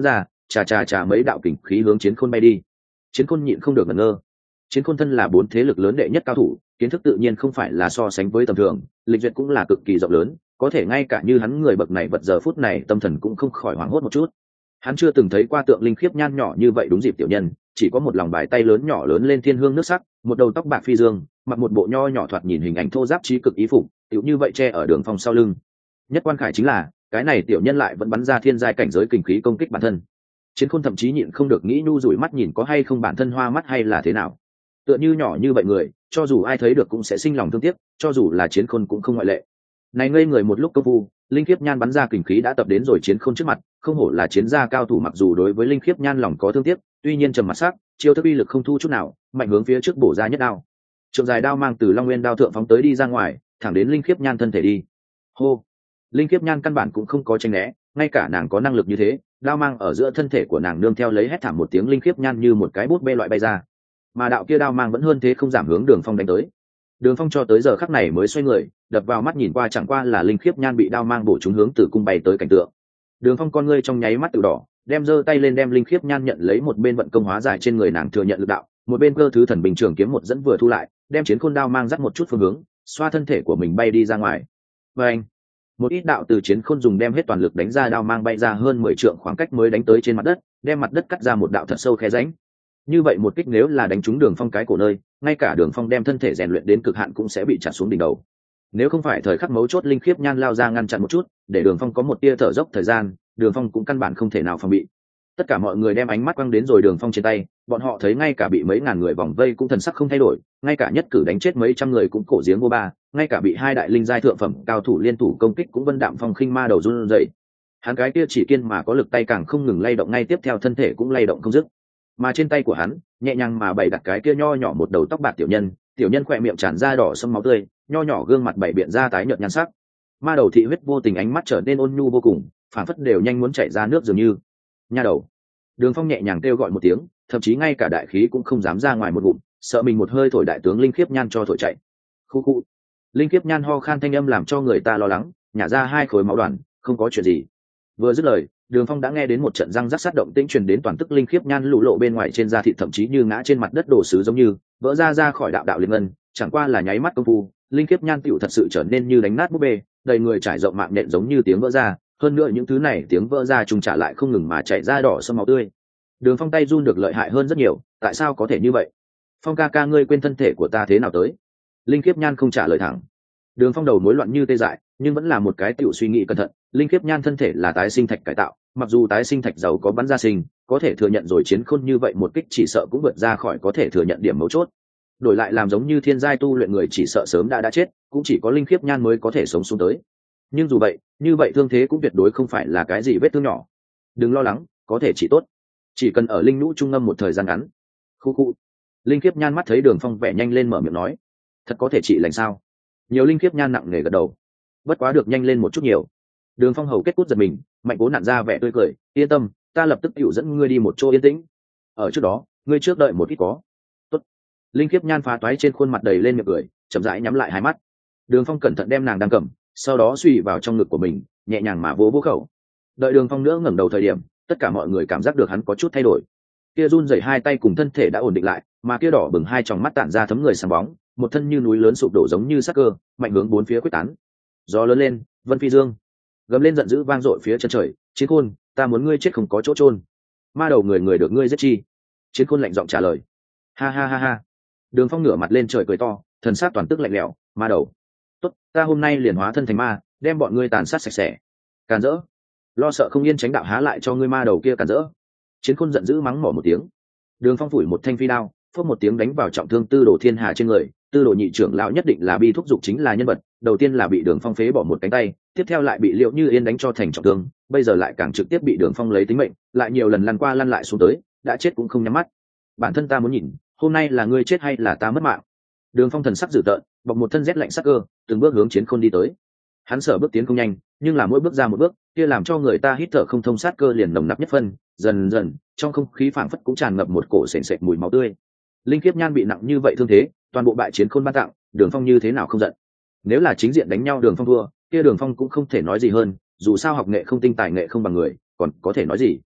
[SPEAKER 1] chà chà chà mấy đạo kình khí hướng Chiến Khôn bay đi. Chiến Khôn nhịn không được ngẩn ngơ. Chiến Khôn thân là bốn thế lực lớn đệ nhất cao thủ, kiến thức tự nhiên không phải là so sánh với tầm thường, lịch duyệt cũng là cực kỳ rộng lớn, có thể ngay cả như hắn người bậc này vật giờ phút này tâm thần cũng không khỏi hoảng hốt một chút. Hắn chưa từng thấy qua tượng linh khiếp nhan nhỏ như vậy đúng dịp tiểu nhân, chỉ có một lòng bài tay lớn nhỏ lớn lên thiên hương nước sắc, một đầu tóc bạc phi dương, mặc một bộ nho nhỏ thoạt nhìn hình ảnh thô giáp trí cực ý phục, tiểu như vậy che ở Đường Phong sau lưng. Nhất quan khải chính là, cái này tiểu nhân lại vẫn bắn ra thiên giai cảnh giới kình khí công kích bản thân. Chiến Khôn thậm chí nhịn không được nghĩ nhu rủi mắt nhìn có hay không bản thân hoa mắt hay là thế nào. Tựa như nhỏ như vậy người, cho dù ai thấy được cũng sẽ sinh lòng thương tiếc, cho dù là Chiến Khôn cũng không ngoại lệ. Này ngây người một lúc công phu, linh khiếp nhan bắn ra kình khí đã tập đến rồi Chiến Khôn trước mặt, không hổ là chiến gia cao thủ, mặc dù đối với linh khiếp nhan lòng có thương tiếc, tuy nhiên trầm mặt sắc, chiêu thức uy lực không thu chút nào, mạnh hướng phía trước bổ ra nhất đao. Trường dài đao mang từ Long Nguyên đao thượng phóng tới đi ra ngoài, thẳng đến linh khiếp nhan thân thể đi. Hô! Linh khiếp nhan căn bản cũng không có tránh né, ngay cả nàng có năng lực như thế, đao mang ở giữa thân thể của nàng nương theo lấy hét thảm một tiếng, linh khiếp nhan như một cái bút bê loại bay ra. Mà đạo kia đao mang vẫn hơn thế không giảm hướng Đường Phong đánh tới. Đường Phong cho tới giờ khắc này mới xoay người, đập vào mắt nhìn qua chẳng qua là linh khiếp nhan bị đao mang bổ trúng hướng từ cung bay tới cảnh tượng. Đường Phong con ngươi trong nháy mắt tự đỏ, đem giơ tay lên đem linh khiếp nhan nhận lấy, một bên vận công hóa giải trên người nàng thừa nhận lực đạo, một bên cơ thứ thần bình trường kiếm một dẫn vừa thu lại, đem Chiến Khôn đao mang dắt một chút phương hướng, xoa thân thể của mình bay đi ra ngoài. Và anh, một ít đạo từ Chiến Khôn dùng đem hết toàn lực đánh ra đao mang bay ra hơn mười trượng khoảng cách mới đánh tới trên mặt đất, đem mặt đất cắt ra một đạo thật sâu khe rãnh. Như vậy một kích nếu là đánh trúng Đường Phong cái cổ nơi, ngay cả Đường Phong đem thân thể rèn luyện đến cực hạn cũng sẽ bị chặt xuống đỉnh đầu. Nếu không phải thời khắc mấu chốt linh khiếp nhan lao ra ngăn chặn một chút, để Đường Phong có một tia thở dốc thời gian, Đường Phong cũng căn bản không thể nào phòng bị. Tất cả mọi người đem ánh mắt quăng đến rồi Đường Phong trên tay, bọn họ thấy ngay cả bị mấy ngàn người vòng vây cũng thần sắc không thay đổi, ngay cả nhất cử đánh chết mấy trăm người cũng cổ giếng vô ba, ngay cả bị hai đại linh giai thượng phẩm cao thủ liên thủ công kích cũng vân đạm phong khinh ma đầu run rẩy. Hắn cái kia chỉ kiên mà có lực tay càng không ngừng lay động, ngay tiếp theo thân thể cũng lay động không dứt. Mà trên tay của hắn, nhẹ nhàng mà bày đặt cái kia nho nhỏ một đầu tóc bạc tiểu nhân, tiểu nhân khỏe miệng tràn ra đỏ sẫm máu tươi, nho nhỏ gương mặt bảy biện ra tái nhợt nhan sắc. Ma đầu thị huyết vô tình ánh mắt trở nên ôn nhu vô cùng, phản phất đều nhanh muốn chảy ra nước dường như. Nha đầu. Đường Phong nhẹ nhàng kêu gọi một tiếng, thậm chí ngay cả đại khí cũng không dám ra ngoài một ngụm, sợ mình một hơi thổi đại tướng linh khiếp nhan cho thổi chạy. Khu khu. Linh khiếp nhan ho khan thanh âm làm cho người ta lo lắng, nhả ra hai khối máu đoàn, không có chuyện gì. Vừa dứt lời, Đường Phong đã nghe đến một trận răng rắc sát động tĩnh truyền đến toàn tức linh khiếp nhan lũ lộ bên ngoài trên da thịt, thậm chí như ngã trên mặt đất đổ sứ giống như vỡ ra ra khỏi đạo đạo liên ngân, chẳng qua là nháy mắt công phu, linh khiếp nhan tựu thật sự trở nên như đánh nát búp bê, đầy người trải rộng mạng nện giống như tiếng vỡ ra, hơn nữa những thứ này tiếng vỡ ra trùng trả lại không ngừng mà chảy ra đỏ sẫm máu tươi. Đường Phong tay run được lợi hại hơn rất nhiều, tại sao có thể như vậy? Phong ca ca, ngươi quên thân thể của ta thế nào tới? Linh khiếp nhan không trả lời thẳng. Đường Phong đầu mối loạn như tê dại, nhưng vẫn là một cái tiểu suy nghĩ cẩn thận. Linh khiếp nhan thân thể là tái sinh thạch cải tạo, mặc dù tái sinh thạch giàu có bắn ra sinh, có thể thừa nhận rồi Chiến Khôn như vậy một kích chỉ sợ cũng vượt ra khỏi có thể thừa nhận điểm mấu chốt. Đổi lại làm giống như thiên giai tu luyện người chỉ sợ sớm đã đã chết, cũng chỉ có linh khiếp nhan mới có thể sống xuống tới. Nhưng dù vậy, như vậy thương thế cũng tuyệt đối không phải là cái gì vết thương nhỏ. Đừng lo lắng, có thể chỉ tốt. Chỉ cần ở linh lũ trung ngâm một thời gian ngắn. Khu khu. Linh khiếp nhan mắt thấy Đường Phong vẻ nhanh lên mở miệng nói, thật có thể trị lành sao? Nhiều linh khiếp nhan nặng nề gật đầu. Bất quá được nhanh lên một chút nhiều. Đường Phong hầu kết cút giật mình, mạnh cố nặn ra vẻ tươi cười, yên tâm, ta lập tức dịu dẫn ngươi đi một chỗ yên tĩnh. Ở trước đó, ngươi trước đợi một ít có. Tốt. Linh khiếp nhan phá toái trên khuôn mặt đầy lên miệng cười, chậm rãi nhắm lại hai mắt. Đường Phong cẩn thận đem nàng đang cầm, sau đó suy vào trong ngực của mình, nhẹ nhàng mà vỗ vỗ khẩu. Đợi Đường Phong nữa ngẩng đầu thời điểm, tất cả mọi người cảm giác được hắn có chút thay đổi. Kia run rẩy hai tay cùng thân thể đã ổn định lại, mà kia đỏ bừng hai tròng mắt tản ra thấm người sáng bóng, một thân như núi lớn sụp đổ giống như sắc cơ, mạnh hướng bốn phía quyết tán. Gió lớn lên, vân phi dương, gầm lên giận dữ vang dội phía chân trời. Chiến Khôn, ta muốn ngươi chết không có chỗ chôn. Ma đầu người người được ngươi giết chi? Chiến Khôn lạnh giọng trả lời. Ha ha ha ha. Đường Phong ngửa mặt lên trời cười to, thần sắc toàn tức lạnh lẽo. Ma đầu, tốt, ta hôm nay liền hóa thân thành ma, đem bọn ngươi tàn sát sạch sẽ. Càn rỡ, lo sợ không yên tránh đạo há lại cho ngươi ma đầu kia càn rỡ. Chiến Khôn giận dữ mắng mỏ một tiếng. Đường Phong phủi một thanh phi đao, phốc một tiếng đánh vào trọng thương Tư Đồ Thiên Hà trên người. Tư Đồ nhị trưởng lão nhất định là bi thúc dục chính là nhân vật, đầu tiên là bị Đường Phong phế bỏ một cánh tay, tiếp theo lại bị Liệu Như Yên đánh cho thành trọng thương, bây giờ lại càng trực tiếp bị Đường Phong lấy tính mệnh, lại nhiều lần lăn qua lăn lại xuống tới, đã chết cũng không nhắm mắt. Bản thân ta muốn nhìn, hôm nay là ngươi chết hay là ta mất mạng. Đường Phong thần sắc dữ tợn, bọc một thân rét lạnh sắc cơ, từng bước hướng Chiến Khôn đi tới. Hắn sở bước tiến không nhanh, nhưng là mỗi bước ra một bước, kia làm cho người ta hít thở không thông sát cơ liền nồng nặc nhất phân, dần dần, trong không khí phảng phất cũng tràn ngập một cổ sền sệt mùi máu tươi. Linh kiếp nhan bị nặng như vậy thương thế, toàn bộ bại Chiến Khôn ban tặng, Đường Phong như thế nào không giận. Nếu là chính diện đánh nhau Đường Phong thua, kia Đường Phong cũng không thể nói gì hơn, dù sao học nghệ không tinh tài nghệ không bằng người, còn có thể nói gì.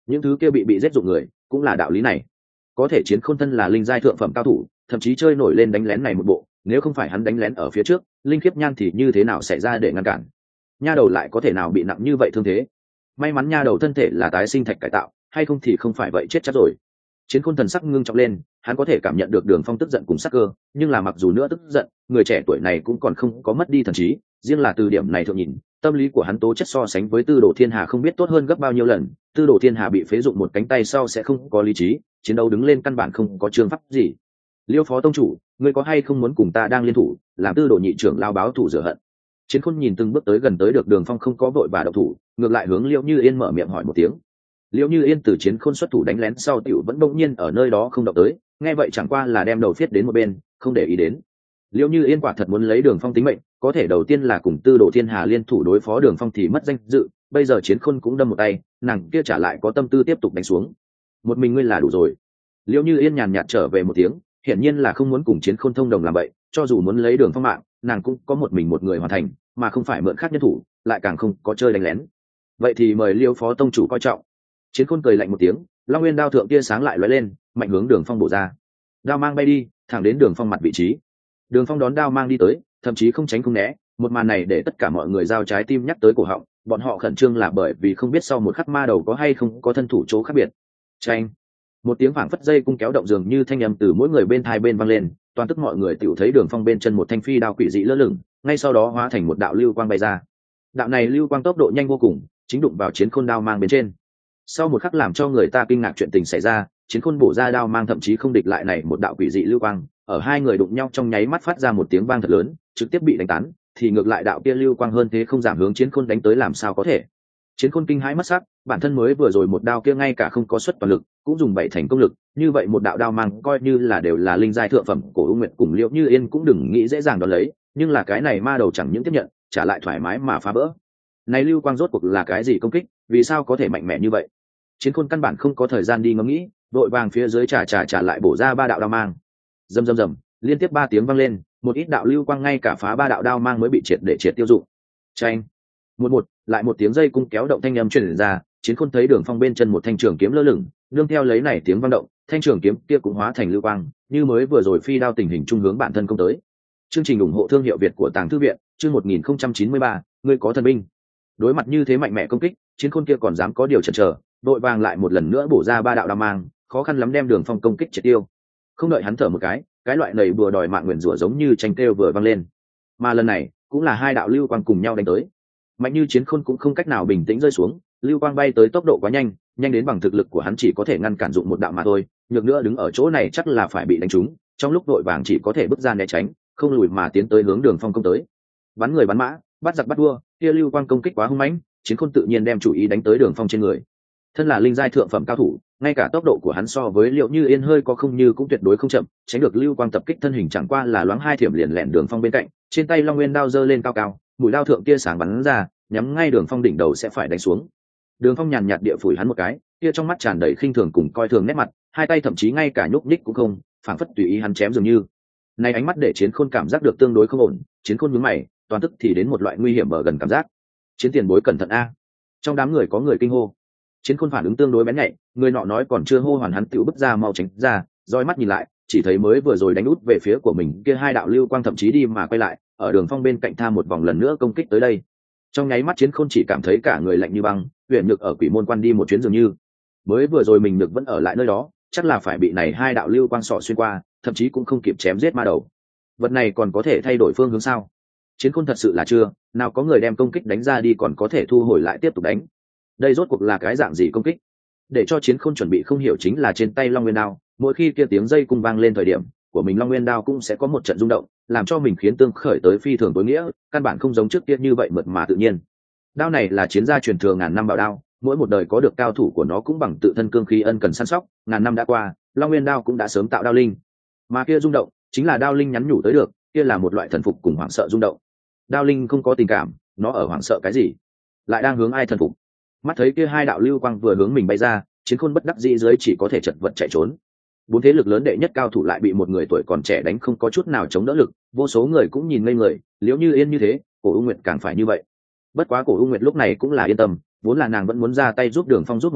[SPEAKER 1] những thứ kia bị bị giết dụng người cũng là đạo lý này. Có thể Chiến Khôn thân là linh giai thượng phẩm cao thủ, thậm chí chơi nổi lên đánh lén này một bộ, nếu không phải hắn đánh lén ở phía trước, linh khiếp nhan thì như thế nào xảy ra để ngăn cản. Nha đầu lại có thể nào bị nặng như vậy thương thế. May mắn nha đầu thân thể là tái sinh thạch cải tạo, hay không thì không phải vậy chết chắc rồi. Chiến Khôn thần sắc ngưng trọng lên, hắn có thể cảm nhận được Đường Phong tức giận cùng sắc cơ, nhưng là mặc dù nữa tức giận, người trẻ tuổi này cũng còn không có mất đi thần trí, riêng là từ điểm này thượng nhìn, tâm lý của hắn tố chất so sánh với Tư Đồ Thiên Hà không biết tốt hơn gấp bao nhiêu lần. Tư Đồ Thiên Hà bị phế dụng một cánh tay sau sẽ không có lý trí, chiến đấu đứng lên căn bản không có chương pháp gì. Liêu phó tông chủ, ngươi có hay không muốn cùng ta đang liên thủ, làm Tư Đồ nhị trưởng lao báo thù rửa hận? Chiến Khôn nhìn từng bước tới gần tới được Đường Phong không có vội và động thủ, ngược lại hướng Liễu Như Yên mở miệng hỏi một tiếng. Liễu Như Yên từ Chiến Khôn xuất thủ đánh lén sau tiểu vẫn bỗng nhiên ở nơi đó không động tới, nghe vậy chẳng qua là đem đầu phiết đến một bên, không để ý đến. Liễu Như Yên quả thật muốn lấy Đường Phong tính mệnh, có thể đầu tiên là cùng Tư Đồ Thiên Hà liên thủ đối phó Đường Phong thì mất danh dự, bây giờ Chiến Khôn cũng đâm một tay, nàng kia trả lại có tâm tư tiếp tục đánh xuống. Một mình ngươi là đủ rồi. Liễu Như Yên nhàn nhạt trở về một tiếng, hiển nhiên là không muốn cùng Chiến Khôn thông đồng làm vậy, cho dù muốn lấy Đường Phong mạng, nàng cũng có một mình một người hoàn thành, mà không phải mượn khác nhân thủ, lại càng không có chơi đánh lén. Vậy thì mời Liêu phó tông chủ coi trọng. Chiến Khôn cười lạnh một tiếng, Long Nguyên đao thượng tia sáng lại lóe lên, mạnh hướng Đường Phong bổ ra. Đao mang bay đi, thẳng đến Đường Phong mặt vị trí. Đường Phong đón đao mang đi tới, thậm chí không tránh không né, một màn này để tất cả mọi người giao trái tim nhắc tới cổ họng, bọn họ khẩn trương là bởi vì không biết sau một khắc ma đầu có hay không có thân thủ chỗ khác biệt. Chanh, một tiếng phảng phất dây cung kéo động dường như thanh âm từ mỗi người bên hai bên vang lên, toàn tức mọi người tiểu thấy Đường Phong bên chân một thanh phi đao quỷ dị lơ lửng, ngay sau đó hóa thành một đạo lưu quang bay ra. Đạo này lưu quang tốc độ nhanh vô cùng, chính đụng vào Chiến Khôn đao mang bên trên. Sau một khắc làm cho người ta kinh ngạc chuyện tình xảy ra, Chiến Khôn bổ ra đao mang thậm chí không địch lại này một đạo quỷ dị lưu quang, ở hai người đụng nhau trong nháy mắt phát ra một tiếng vang thật lớn, trực tiếp bị đánh tán, thì ngược lại đạo kia lưu quang hơn thế không giảm hướng Chiến Khôn đánh tới làm sao có thể. Chiến Khôn kinh hãi mất sắc, bản thân mới vừa rồi một đao kia ngay cả không có xuất toàn lực, cũng dùng bảy thành công lực, như vậy một đạo đao mang coi như là đều là linh giai thượng phẩm, Cổ U Nguyệt cùng Liễu Như Yên cũng đừng nghĩ dễ dàng đón lấy, nhưng là cái này ma đầu chẳng những tiếp nhận, trả lại thoải mái mà phá bỡ. Này lưu quang rốt cuộc là cái gì công kích, vì sao có thể mạnh mẽ như vậy? Chiến Khôn căn bản không có thời gian đi ngẫm nghĩ, đội vàng phía dưới trả trả trả lại bổ ra ba đạo đao mang. Rầm rầm rầm, liên tiếp ba tiếng vang lên, một ít đạo lưu quang ngay cả phá ba đạo đao mang mới bị triệt để triệt tiêu dụng. Chanh, một một, lại một tiếng dây cung kéo động thanh âm truyền ra, Chiến Khôn thấy Đường Phong bên chân một thanh trường kiếm lơ lửng, nương theo lấy này tiếng vang động, thanh trường kiếm kia cũng hóa thành lưu quang, như mới vừa rồi phi đao tình hình trung hướng bản thân công tới. Chương trình ủng hộ thương hiệu Việt của Tàng Thư viện, chương một nghìn không trăm chín mươi ba, ngươi có thần binh. Đối mặt như thế mạnh mẽ công kích, Chiến Khôn kia còn dám có điều chần chờ, đội vàng lại một lần nữa bổ ra ba đạo đao mang, khó khăn lắm đem Đường Phong công kích triệt tiêu. Không đợi hắn thở một cái, cái loại nầy bùa đòi mạng nguyền rủa giống như tranh kêu vừa vang lên, mà lần này cũng là hai đạo lưu quang cùng nhau đánh tới. Mạnh như Chiến Khôn cũng không cách nào bình tĩnh rơi xuống, lưu quang bay tới tốc độ quá nhanh, nhanh đến bằng thực lực của hắn chỉ có thể ngăn cản dụng một đạo mà thôi, nhược nữa đứng ở chỗ này chắc là phải bị đánh trúng, trong lúc đội vàng chỉ có thể bước ra né tránh, không lùi mà tiến tới hướng Đường Phong công tới. Bắn người bắn mã, bắt giặc bắt vua, kia lưu quang công kích quá hung mãnh, Chiến Khôn tự nhiên đem chủ ý đánh tới Đường Phong trên người. Thân là linh giai thượng phẩm cao thủ, ngay cả tốc độ của hắn so với Liễu Như Yên hơi có không như cũng tuyệt đối không chậm, tránh được lưu quang tập kích thân hình chẳng qua là loáng hai thiểm liền lẹn Đường Phong bên cạnh, trên tay Long Nguyên đao giơ lên cao cao, mũi đao thượng kia sáng bắn ra, nhắm ngay Đường Phong đỉnh đầu sẽ phải đánh xuống. Đường Phong nhàn nhạt địa phủi hắn một cái, kia trong mắt tràn đầy khinh thường cùng coi thường nét mặt, hai tay thậm chí ngay cả nhúc nhích cũng không, phảng phất tùy ý hắn chém dường như. Này ánh mắt để Chiến Khôn cảm giác được tương đối không ổn, Chiến Khôn nhướng mày, toàn tức thì đến một loại nguy hiểm ở gần cảm giác. Chiến tiền bối cẩn thận a. Trong đám người có người kinh hô. Chiến Khôn phản ứng tương đối bén nhạy, người nọ nói còn chưa hô hoàn hắn tự bước ra mau tránh ra, roi mắt nhìn lại, chỉ thấy mới vừa rồi đánh út về phía của mình kia hai đạo lưu quang thậm chí đi mà quay lại, ở Đường Phong bên cạnh tha một vòng lần nữa công kích tới đây. Trong nháy mắt Chiến Khôn chỉ cảm thấy cả người lạnh như băng, huyền nhược ở Quỷ Môn Quan đi một chuyến dường như. Mới vừa rồi mình nhược vẫn ở lại nơi đó, chắc là phải bị này hai đạo lưu quang sọ xuyên qua, thậm chí cũng không kịp chém giết ma đầu. Vật này còn có thể thay đổi phương hướng sao? Chiến Khôn thật sự là chưa, nào có người đem công kích đánh ra đi còn có thể thu hồi lại tiếp tục đánh. Đây rốt cuộc là cái dạng gì công kích? Để cho Chiến Khôn chuẩn bị không hiểu chính là trên tay Long Nguyên đao, mỗi khi kia tiếng dây cung vang lên thời điểm của mình Long Nguyên đao cũng sẽ có một trận rung động, làm cho mình khiến tương khởi tới phi thường tối nghĩa, căn bản không giống trước kia như vậy mượt mà tự nhiên. Đao này là chiến gia truyền thừa ngàn năm bảo đao, mỗi một đời có được cao thủ của nó cũng bằng tự thân cương khí ân cần săn sóc, ngàn năm đã qua, Long Nguyên đao cũng đã sớm tạo đao linh. Mà kia rung động, chính là đao linh nhắn nhủ tới được, kia là một loại thần phục cùng hoảng sợ rung động. Đao linh không có tình cảm, nó ở hoảng sợ cái gì? Lại đang hướng ai thần phục? Mắt thấy kia hai đạo lưu quang vừa hướng mình bay ra, Chiến Khôn bất đắc dĩ dưới chỉ có thể chật vật chạy trốn. Bốn thế lực lớn đệ nhất cao thủ lại bị một người tuổi còn trẻ đánh không có chút nào chống đỡ lực, vô số người cũng nhìn ngây người, Liễu Như Yên như thế, Cổ U Nguyệt càng phải như vậy. Bất quá Cổ U Nguyệt lúc này cũng là yên tâm, vốn là nàng vẫn muốn ra tay giúp Đường Phong giúp một tay,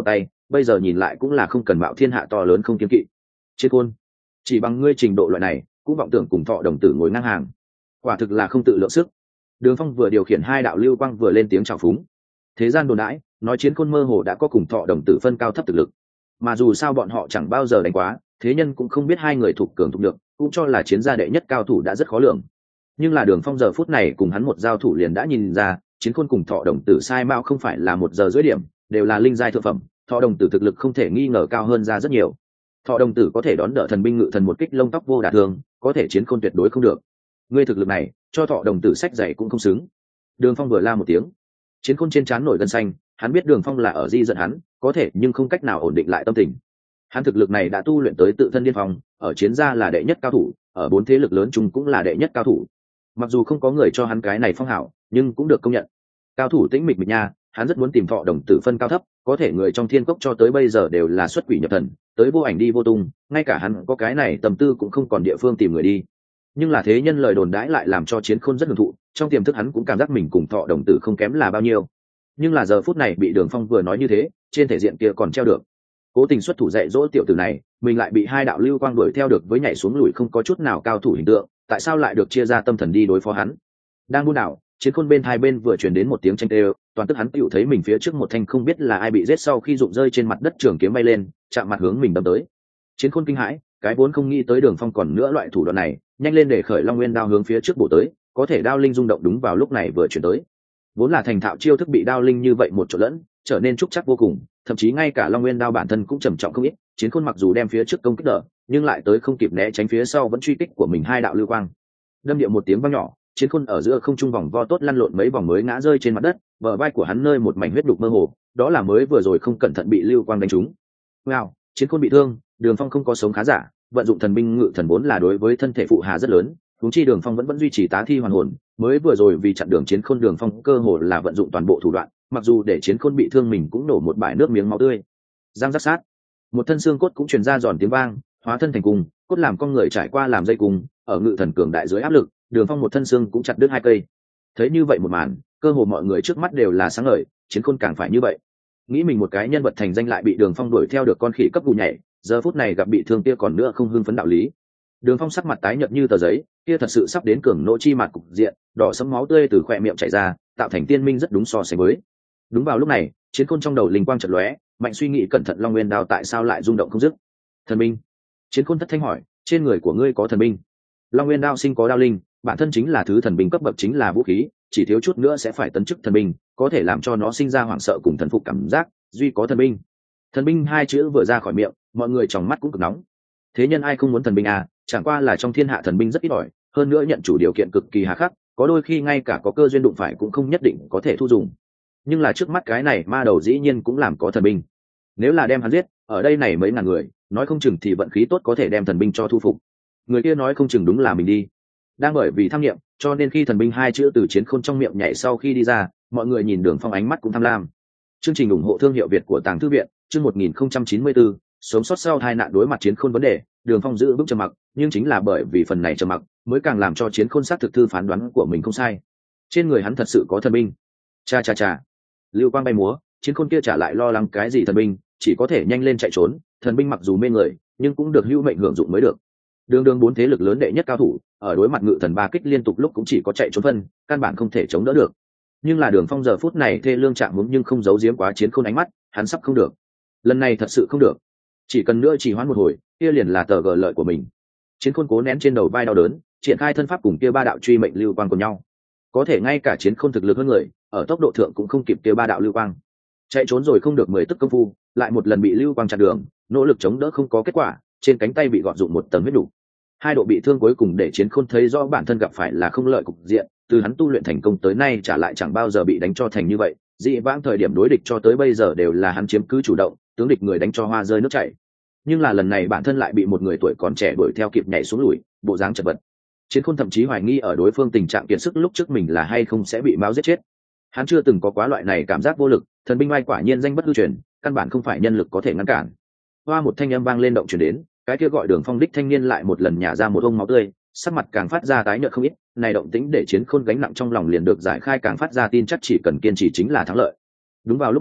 [SPEAKER 1] bây giờ nhìn lại cũng là không cần mạo thiên hạ to lớn không kiên kỵ. Chiến Khôn, chỉ bằng ngươi trình độ loại này cũng vọng tưởng cùng Thọ đồng tử ngồi ngang hàng, quả thực là không tự lượng sức. Đường Phong vừa điều khiển hai đạo lưu quang vừa lên tiếng chào phúng. Thế gian đồn đãi nói Chiến Khôn mơ hồ đã có cùng Thọ đồng tử phân cao thấp thực lực, mà dù sao bọn họ chẳng bao giờ đánh quá, thế nhân cũng không biết hai người thuộc cường thuộc được, cũng cho là chiến gia đệ nhất cao thủ đã rất khó lường. Nhưng là Đường Phong giờ phút này cùng hắn một giao thủ liền đã nhìn ra, Chiến Khôn cùng Thọ đồng tử sai mao không phải là một giờ dưới điểm, đều là linh giai thượng phẩm. Thọ đồng tử thực lực không thể nghi ngờ cao hơn ra rất nhiều. Thọ đồng tử có thể đón đỡ thần binh ngự thần một kích lông tóc vô đả thương, có thể Chiến Khôn tuyệt đối không được. Ngươi thực lực này, cho Thọ đồng tử sách dạy cũng không xứng. Đường Phong vừa la một tiếng, Chiến Khôn trên trán nổi gân xanh, hắn biết Đường Phong là ở di giận hắn, có thể nhưng không cách nào ổn định lại tâm tình. Hắn thực lực này đã tu luyện tới tự thân điên phong, ở chiến gia là đệ nhất cao thủ, ở bốn thế lực lớn chung cũng là đệ nhất cao thủ. Mặc dù không có người cho hắn cái này phong hảo, nhưng cũng được công nhận. Cao thủ tĩnh mịch mịch nha, hắn rất muốn tìm Thọ đồng tử phân cao thấp, có thể người trong thiên cốc cho tới bây giờ đều là xuất quỷ nhập thần, tới vô ảnh đi vô tung, ngay cả hắn có cái này tâm tư cũng không còn địa phương tìm người đi. Nhưng là thế nhân lời đồn đãi lại làm cho Chiến Khôn rất hưởng thụ, trong tiềm thức hắn cũng cảm giác mình cùng Thọ đồng tử không kém là bao nhiêu. Nhưng là giờ phút này bị Đường Phong vừa nói như thế, trên thể diện kia còn treo được. Cố tình xuất thủ dạy dỗ tiểu tử này, mình lại bị hai đạo lưu quang đuổi theo được với nhảy xuống lùi không có chút nào cao thủ hình tượng, tại sao lại được chia ra tâm thần đi đối phó hắn? Đang buôn đảo, Chiến Khôn bên hai bên vừa truyền đến một tiếng tranh kêu, toàn tức hắn tựu thấy mình phía trước một thanh không biết là ai bị giết sau khi rụng rơi trên mặt đất, trường kiếm bay lên, chạm mặt hướng mình đâm tới. Chiến Khôn kinh hãi, cái vốn không nghĩ tới Đường Phong còn nữa loại thủ đoạn này, nhanh lên để khởi Long Nguyên đao hướng phía trước bổ tới, có thể đao linh rung động đúng vào lúc này vừa chuyển tới. Vốn là thành thạo chiêu thức bị đao linh như vậy một chỗ lẫn, trở nên trúc chắc vô cùng, thậm chí ngay cả Long Nguyên đao bản thân cũng trầm trọng không ít. Chiến Khôn mặc dù đem phía trước công kích đỡ, nhưng lại tới không kịp né tránh phía sau vẫn truy kích của mình hai đạo lưu quang. Đâm điệu một tiếng vang nhỏ, Chiến Khôn ở giữa không trung vòng vo tốt lăn lộn mấy vòng mới ngã rơi trên mặt đất, bờ vai của hắn nơi một mảnh huyết đục mơ hồ, đó là mới vừa rồi không cẩn thận bị lưu quang đánh trúng. Wow, Chiến Khôn bị thương, Đường Phong không có sống khá giả, vận dụng thần binh ngự thần vốn là đối với thân thể phụ hà rất lớn, huống chi Đường Phong vẫn vẫn duy trì tá thi hoàn hồn, mới vừa rồi vì chặn đường Chiến Khôn Đường Phong cơ hồ là vận dụng toàn bộ thủ đoạn, mặc dù để Chiến Khôn bị thương mình cũng nổ một bãi nước miếng máu tươi. Giang rắc sát, một thân xương cốt cũng truyền ra giòn tiếng vang, hóa thân thành cung, cốt làm con người trải qua làm dây cung, ở ngự thần cường đại dưới áp lực, Đường Phong một thân xương cũng chặt đứt hai cây. Thấy như vậy một màn, cơ hồ mọi người trước mắt đều là sáng ngời, Chiến Khôn càng phải như vậy. Nghĩ mình một cái nhân vật thành danh lại bị Đường Phong đuổi theo được con khỉ cấp gù nhảy, giờ phút này gặp bị thương kia còn nữa không hưng phấn đạo lý. Đường Phong sắc mặt tái nhợt như tờ giấy, kia thật sự sắp đến cường nỗ chi mặt cục diện, đỏ sẫm máu tươi từ khóe miệng chảy ra, tạo thành tiên minh rất đúng so sánh với. Đúng vào lúc này, Chiến Khôn trong đầu linh quang chợt lóe, mạnh suy nghĩ cẩn thận Long Nguyên đao tại sao lại rung động không dứt. Thần binh. Chiến Khôn thất thanh hỏi, trên người của ngươi có thần binh? Long Nguyên đao sinh có đao linh, bản thân chính là thứ thần binh cấp bậc, chính là vũ khí, chỉ thiếu chút nữa sẽ phải tấn chức thần binh, có thể làm cho nó sinh ra hoảng sợ cùng thần phục cảm giác, duy có thần binh. Thần binh hai chữ vừa ra khỏi miệng, mọi người trong mắt cũng cực nóng. Thế nhân ai không muốn thần binh à, chẳng qua là trong thiên hạ thần binh rất ít ỏi, hơn nữa nhận chủ điều kiện cực kỳ hà khắc, có đôi khi ngay cả có cơ duyên đụng phải cũng không nhất định có thể thu dùng. Nhưng là trước mắt cái này ma đầu dĩ nhiên cũng làm có thần binh. Nếu là đem hắn giết, ở đây này mấy ngàn người, nói không chừng thì vận khí tốt có thể đem thần binh cho thu phục. Người kia nói không chừng đúng là mình đi. Đang bởi vì tham nghiệm, cho nên khi thần binh hai chữ từ Chiến Khôn trong miệng nhảy sau khi đi ra, mọi người nhìn Đường Phong ánh mắt cũng tham lam. Chương trình ủng hộ thương hiệu Việt của Tàng Thư viện, chương một nghìn không trăm chín mươi tư, sống sót sau tai nạn đối mặt Chiến Khôn vấn đề, Đường Phong giữ vững trầm mặc, nhưng chính là bởi vì phần này trầm mặc, mới càng làm cho Chiến Khôn xác thực thư phán đoán của mình không sai. Trên người hắn thật sự có thần binh. Cha cha cha. Lưu quang bay múa, Chiến Khôn kia trả lại lo lắng cái gì thần binh, chỉ có thể nhanh lên chạy trốn, thần binh mặc dù mê người, nhưng cũng được hữu mệnh hưởng dụng mới được. Đường đường bốn thế lực lớn đệ nhất cao thủ, ở đối mặt ngự thần ba kích liên tục lúc cũng chỉ có chạy trốn phân, căn bản không thể chống đỡ được. Nhưng là Đường Phong giờ phút này thê lương trạng muốn nhưng không giấu giếm quá Chiến Khôn ánh mắt, hắn sắp không được. Lần này thật sự không được. Chỉ cần nữa chỉ hoãn một hồi, kia liền là tờ gờ lợi của mình. Chiến Khôn cố nén trên đầu vai đau đớn, triển khai thân pháp cùng kia ba đạo truy mệnh lưu quang cùng nhau. Có thể ngay cả Chiến Khôn thực lực hơn người, ở tốc độ thượng cũng không kịp kia ba đạo lưu quang. Chạy trốn rồi không được mười tức công phu, lại một lần bị lưu quang chặn đường, nỗ lực chống đỡ không có kết quả, trên cánh tay bị gọt dụng một tầng huyết đủ. Hai độ bị thương cuối cùng để Chiến Khôn thấy rõ bản thân gặp phải là không lợi cục diện, từ hắn tu luyện thành công tới nay trả lại chẳng bao giờ bị đánh cho thành như vậy, dị vãng thời điểm đối địch cho tới bây giờ đều là hắn chiếm cứ chủ động, tướng địch người đánh cho hoa rơi nước chảy. Nhưng là lần này bản thân lại bị một người tuổi còn trẻ đuổi theo kịp nhảy xuống lùi, bộ dáng chật vật. Chiến Khôn thậm chí hoài nghi ở đối phương tình trạng kiệt sức lúc trước mình là hay không sẽ bị máu giết chết. Hắn chưa từng có quá loại này cảm giác vô lực, thần binh oai quả nhiên danh bất hư truyền, căn bản không phải nhân lực có thể ngăn cản. Hoa một thanh âm vang lên động truyền đến, cái kia gọi Đường Phong đích thanh niên lại một lần nhả ra một ông máu tươi, sắc mặt càng phát ra tái nhợt không ít, này động tĩnh để Chiến Khôn gánh nặng trong lòng liền được giải khai, càng phát ra tin chắc chỉ cần kiên trì chính là thắng lợi. Đúng vào lúc này,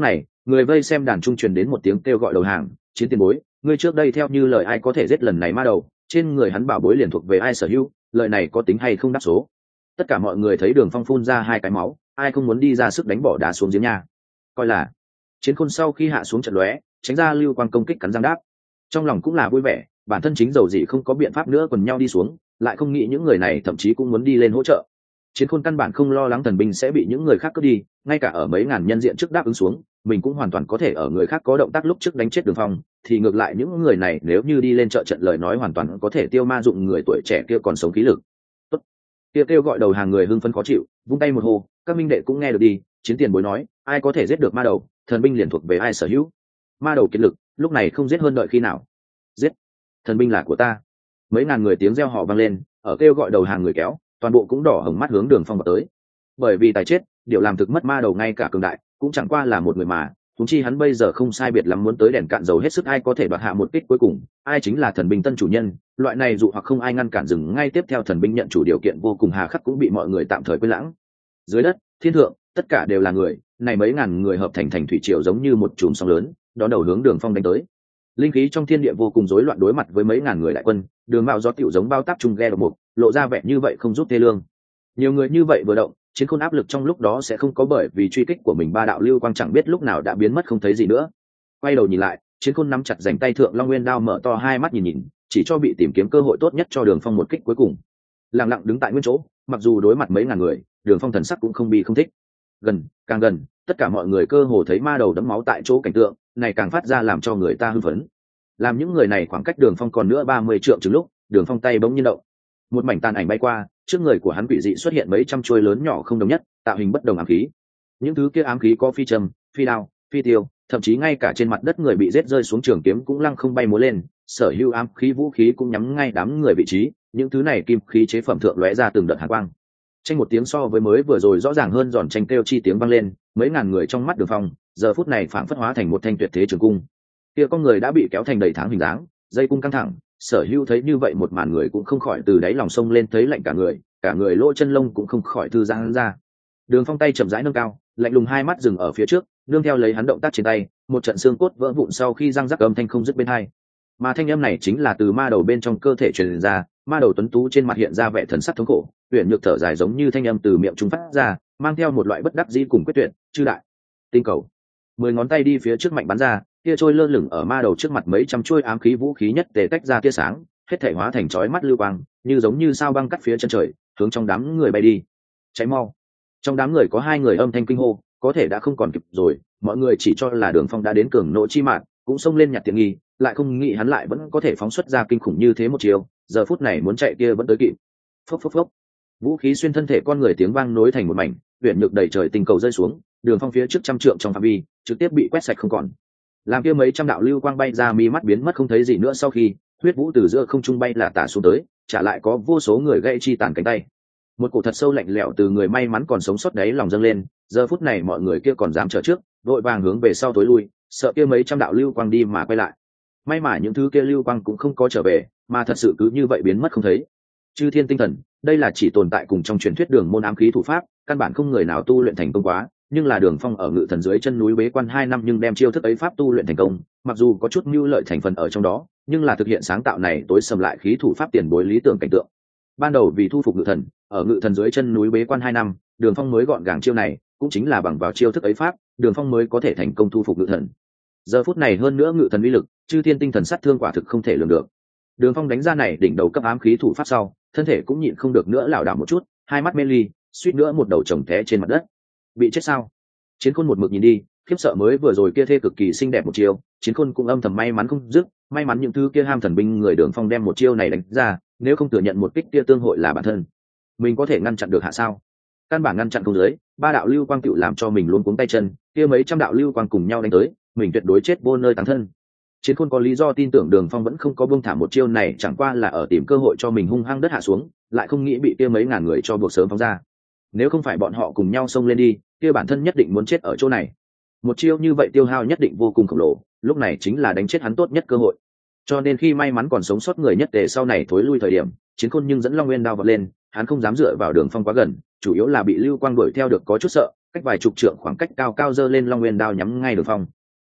[SPEAKER 1] Người vây xem đàn trung truyền đến một tiếng kêu gọi đầu hàng. Chiến tiền bối, ngươi trước đây theo như lời ai có thể giết lần này ma đầu, trên người hắn bảo bối liền thuộc về ai sở hữu, lời này có tính hay không đáp số. Tất cả mọi người thấy Đường Phong phun ra hai cái máu, ai không muốn đi ra sức đánh bỏ đá xuống giếng nha. Coi là Chiến Khôn sau khi hạ xuống trận lóe, tránh ra lưu quang công kích cắn răng đáp. Trong lòng cũng là vui vẻ, bản thân chính dầu gì không có biện pháp nữa quần nhau đi xuống, lại không nghĩ những người này thậm chí cũng muốn đi lên hỗ trợ. Chiến Khôn căn bản không lo lắng thần binh sẽ bị những người khác cướp đi, ngay cả ở mấy ngàn nhân diện trước đáp ứng xuống, mình cũng hoàn toàn có thể ở người khác có động tác lúc trước đánh chết Đường Phong, thì ngược lại những người này nếu như đi lên trợ trận lời nói hoàn toàn có thể tiêu ma dụng người tuổi trẻ kia còn sống khí lực. Tốt. Kia kêu gọi đầu hàng người hưng phấn khó chịu, vung tay một hô, các minh đệ cũng nghe được đi, Chiến tiền bối nói, ai có thể giết được ma đầu, thần binh liền thuộc về ai sở hữu. Ma đầu kiệt lực, lúc này không giết hơn đợi khi nào. Giết, thần binh là của ta. Mấy ngàn người tiếng reo hò vang lên, ở kêu gọi đầu hàng người kéo, toàn bộ cũng đỏ hồng mắt hướng Đường Phong vào tới. Bởi vì tài chết, điều làm thực mất ma đầu ngay cả cường đại, cũng chẳng qua là một người mà, chúng chi hắn bây giờ không sai biệt lắm muốn tới đèn cạn dầu hết sức, ai có thể đoạt hạ một kích cuối cùng, ai chính là thần binh tân chủ nhân. Loại này dụ hoặc không ai ngăn cản, dừng ngay tiếp theo thần binh nhận chủ điều kiện vô cùng hà khắc cũng bị mọi người tạm thời quên lãng. Dưới đất, thiên thượng, tất cả đều là người, này mấy ngàn người hợp thành thành thủy triều giống như một chùm sóng lớn, đón đầu hướng Đường Phong đánh tới. Linh khí trong thiên địa vô cùng rối loạn, đối mặt với mấy ngàn người đại quân, Đường Mạo gió tiểu giống bao táp trung ghe độc mục, lộ ra vẻ như vậy không giúp tê lương. Nhiều người như vậy vừa động, Chiến Khôn áp lực trong lúc đó sẽ không có, bởi vì truy kích của mình ba đạo lưu quang chẳng biết lúc nào đã biến mất không thấy gì nữa. Quay đầu nhìn lại, Chiến Khôn nắm chặt rảnh tay thượng Long Nguyên đao, mở to hai mắt nhìn nhìn, chỉ cho bị tìm kiếm cơ hội tốt nhất cho Đường Phong một kích cuối cùng. Lặng lặng đứng tại nguyên chỗ, mặc dù đối mặt mấy ngàn người, Đường Phong thần sắc cũng không bị không thích. Gần, càng gần, tất cả mọi người cơ hồ thấy ma đầu đẫm máu tại chỗ cảnh tượng, này càng phát ra làm cho người ta hưng phấn. Làm những người này khoảng cách Đường Phong còn nữa ba mươi trượng chừng lúc, Đường Phong tay bỗng nhiên động, một mảnh tàn ảnh bay qua, trước người của hắn quỷ dị xuất hiện mấy trăm chuôi lớn nhỏ không đồng nhất, tạo hình bất đồng ám khí. Những thứ kia ám khí có phi châm, phi đao, phi tiêu, thậm chí ngay cả trên mặt đất người bị giết rơi xuống trường kiếm cũng lăng không bay múa lên, sở hữu ám khí vũ khí cũng nhắm ngay đám người vị trí. Những thứ này kim khí chế phẩm thượng lóe ra từng đợt hàn quang. Tranh một tiếng so với mới vừa rồi rõ ràng hơn, giòn tranh kêu chi tiếng vang lên, mấy ngàn người trong mắt Đường Phong giờ phút này phảng phất hóa thành một thanh tuyệt thế trường cung. Kia con người đã bị kéo thành đầy tháng hình dáng, dây cung căng thẳng, sở hữu thấy như vậy một màn người cũng không khỏi từ đáy lòng sông lên thấy lạnh cả người, cả người lỗ chân lông cũng không khỏi thư giãn ra. Đường Phong tay chậm rãi nâng cao, lạnh lùng hai mắt dừng ở phía trước, nương theo lấy hắn động tác trên tay, một trận xương cốt vỡ vụn sau khi răng rắc âm thanh không dứt bên hai. Mà thanh âm này chính là từ ma đầu bên trong cơ thể truyền ra. Ma đầu tuấn tú trên mặt hiện ra vẻ thần sắc thống khổ, huyền nhược thở dài giống như thanh âm từ miệng chúng phát ra, mang theo một loại bất đắc dĩ cùng quyết tuyệt. Chư đại tinh cầu, mười ngón tay đi phía trước mạnh bắn ra, tia trôi lơ lửng ở ma đầu trước mặt, mấy trăm chuôi ám khí vũ khí nhất tề tách ra tia sáng, hết thể hóa thành chói mắt lưu quang, như giống như sao băng cắt phía chân trời, hướng trong đám người bay đi. Cháy mau! Trong đám người có hai người âm thanh kinh hô, có thể đã không còn kịp rồi, mọi người chỉ cho là Đường Phong đã đến cường nộ chi mạng, cũng xông lên nhặt tiện nghi, lại không nghĩ hắn lại vẫn có thể phóng xuất ra kinh khủng như thế một chiều, giờ phút này muốn chạy kia vẫn tới kịp. Phốc phốc phốc, vũ khí xuyên thân thể con người, tiếng vang nối thành một mảnh, huyền nhược đầy trời tình cầu rơi xuống, Đường Phong phía trước trăm trượng trong phạm vi trực tiếp bị quét sạch không còn. Làm kia mấy trăm đạo lưu quang bay ra, mi mắt biến mất không thấy gì nữa, sau khi huyết vũ từ giữa không trung bay là tả xuống tới, trả lại có vô số người gãy chi tàn cánh tay. Một cổ thật sâu lạnh lẽo từ người may mắn còn sống sót đấy lòng dâng lên, giờ phút này mọi người kia còn dám chờ trước, vội vàng hướng về sau tối lui, sợ kia mấy trăm đạo lưu quang đi mà quay lại. May mà những thứ kia lưu quang cũng không có trở về, mà thật sự cứ như vậy biến mất không thấy. Chư thiên tinh thần, đây là chỉ tồn tại cùng trong truyền thuyết đường môn ám khí thủ pháp, căn bản không người nào tu luyện thành công quá, nhưng là Đường Phong ở Ngự Thần dưới chân núi bế quan hai năm nhưng đem chiêu thức ấy pháp tu luyện thành công, mặc dù có chút mưu lợi thành phần ở trong đó, nhưng là thực hiện sáng tạo này tối sầm lại khí thủ pháp tiền bối lý tưởng cảnh tượng. Ban đầu vì thu phục Ngự Thần, ở Ngự Thần dưới chân núi bế quan hai năm, Đường Phong mới gọn gàng chiêu này, cũng chính là bằng vào chiêu thức ấy pháp, Đường Phong mới có thể thành công thu phục Ngự Thần. Giờ phút này hơn nữa Ngự Thần uy lực, chư thiên tinh thần sát thương quả thực không thể lường được. Đường Phong đánh ra này đỉnh đầu cấp ám khí thủ pháp sau, thân thể cũng nhịn không được nữa lảo đảo một chút, hai mắt mê ly, suýt nữa một đầu chồng té trên mặt đất. Bị chết sao? Chiến Khôn một mực nhìn đi, khiếp sợ mới vừa rồi kia thê cực kỳ xinh đẹp một chiêu, Chiến Khôn cũng âm thầm may mắn không dứt, may mắn những thứ kia ham thần binh người Đường Phong đem một chiêu này đánh ra, nếu không thừa nhận một kích kia tương hội là bản thân mình có thể ngăn chặn được hạ sao? Căn bản ngăn chặn không dưới, ba đạo lưu quang tựu làm cho mình luôn cuống tay chân, kia mấy trăm đạo lưu quang cùng nhau đánh tới, mình tuyệt đối chết vô nơi táng thân. Chiến Khôn có lý do tin tưởng Đường Phong vẫn không có buông thả một chiêu này, chẳng qua là ở tìm cơ hội cho mình hung hăng đất hạ xuống, lại không nghĩ bị kia mấy ngàn người cho buộc sớm phóng ra. Nếu không phải bọn họ cùng nhau xông lên đi, kia bản thân nhất định muốn chết ở chỗ này. Một chiêu như vậy tiêu hao nhất định vô cùng khổng lồ, lúc này chính là đánh chết hắn tốt nhất cơ hội. Cho nên khi may mắn còn sống sót người nhất tề sau này thối lui thời điểm, Chiến Khôn nhưng dẫn Long Nguyên đao vọt lên, hắn không dám dựa vào Đường Phong quá gần, chủ yếu là bị lưu quang đuổi theo được có chút sợ, cách vài chục trượng khoảng cách cao cao giơ lên Long Nguyên đao nhắm ngay Đường Phong.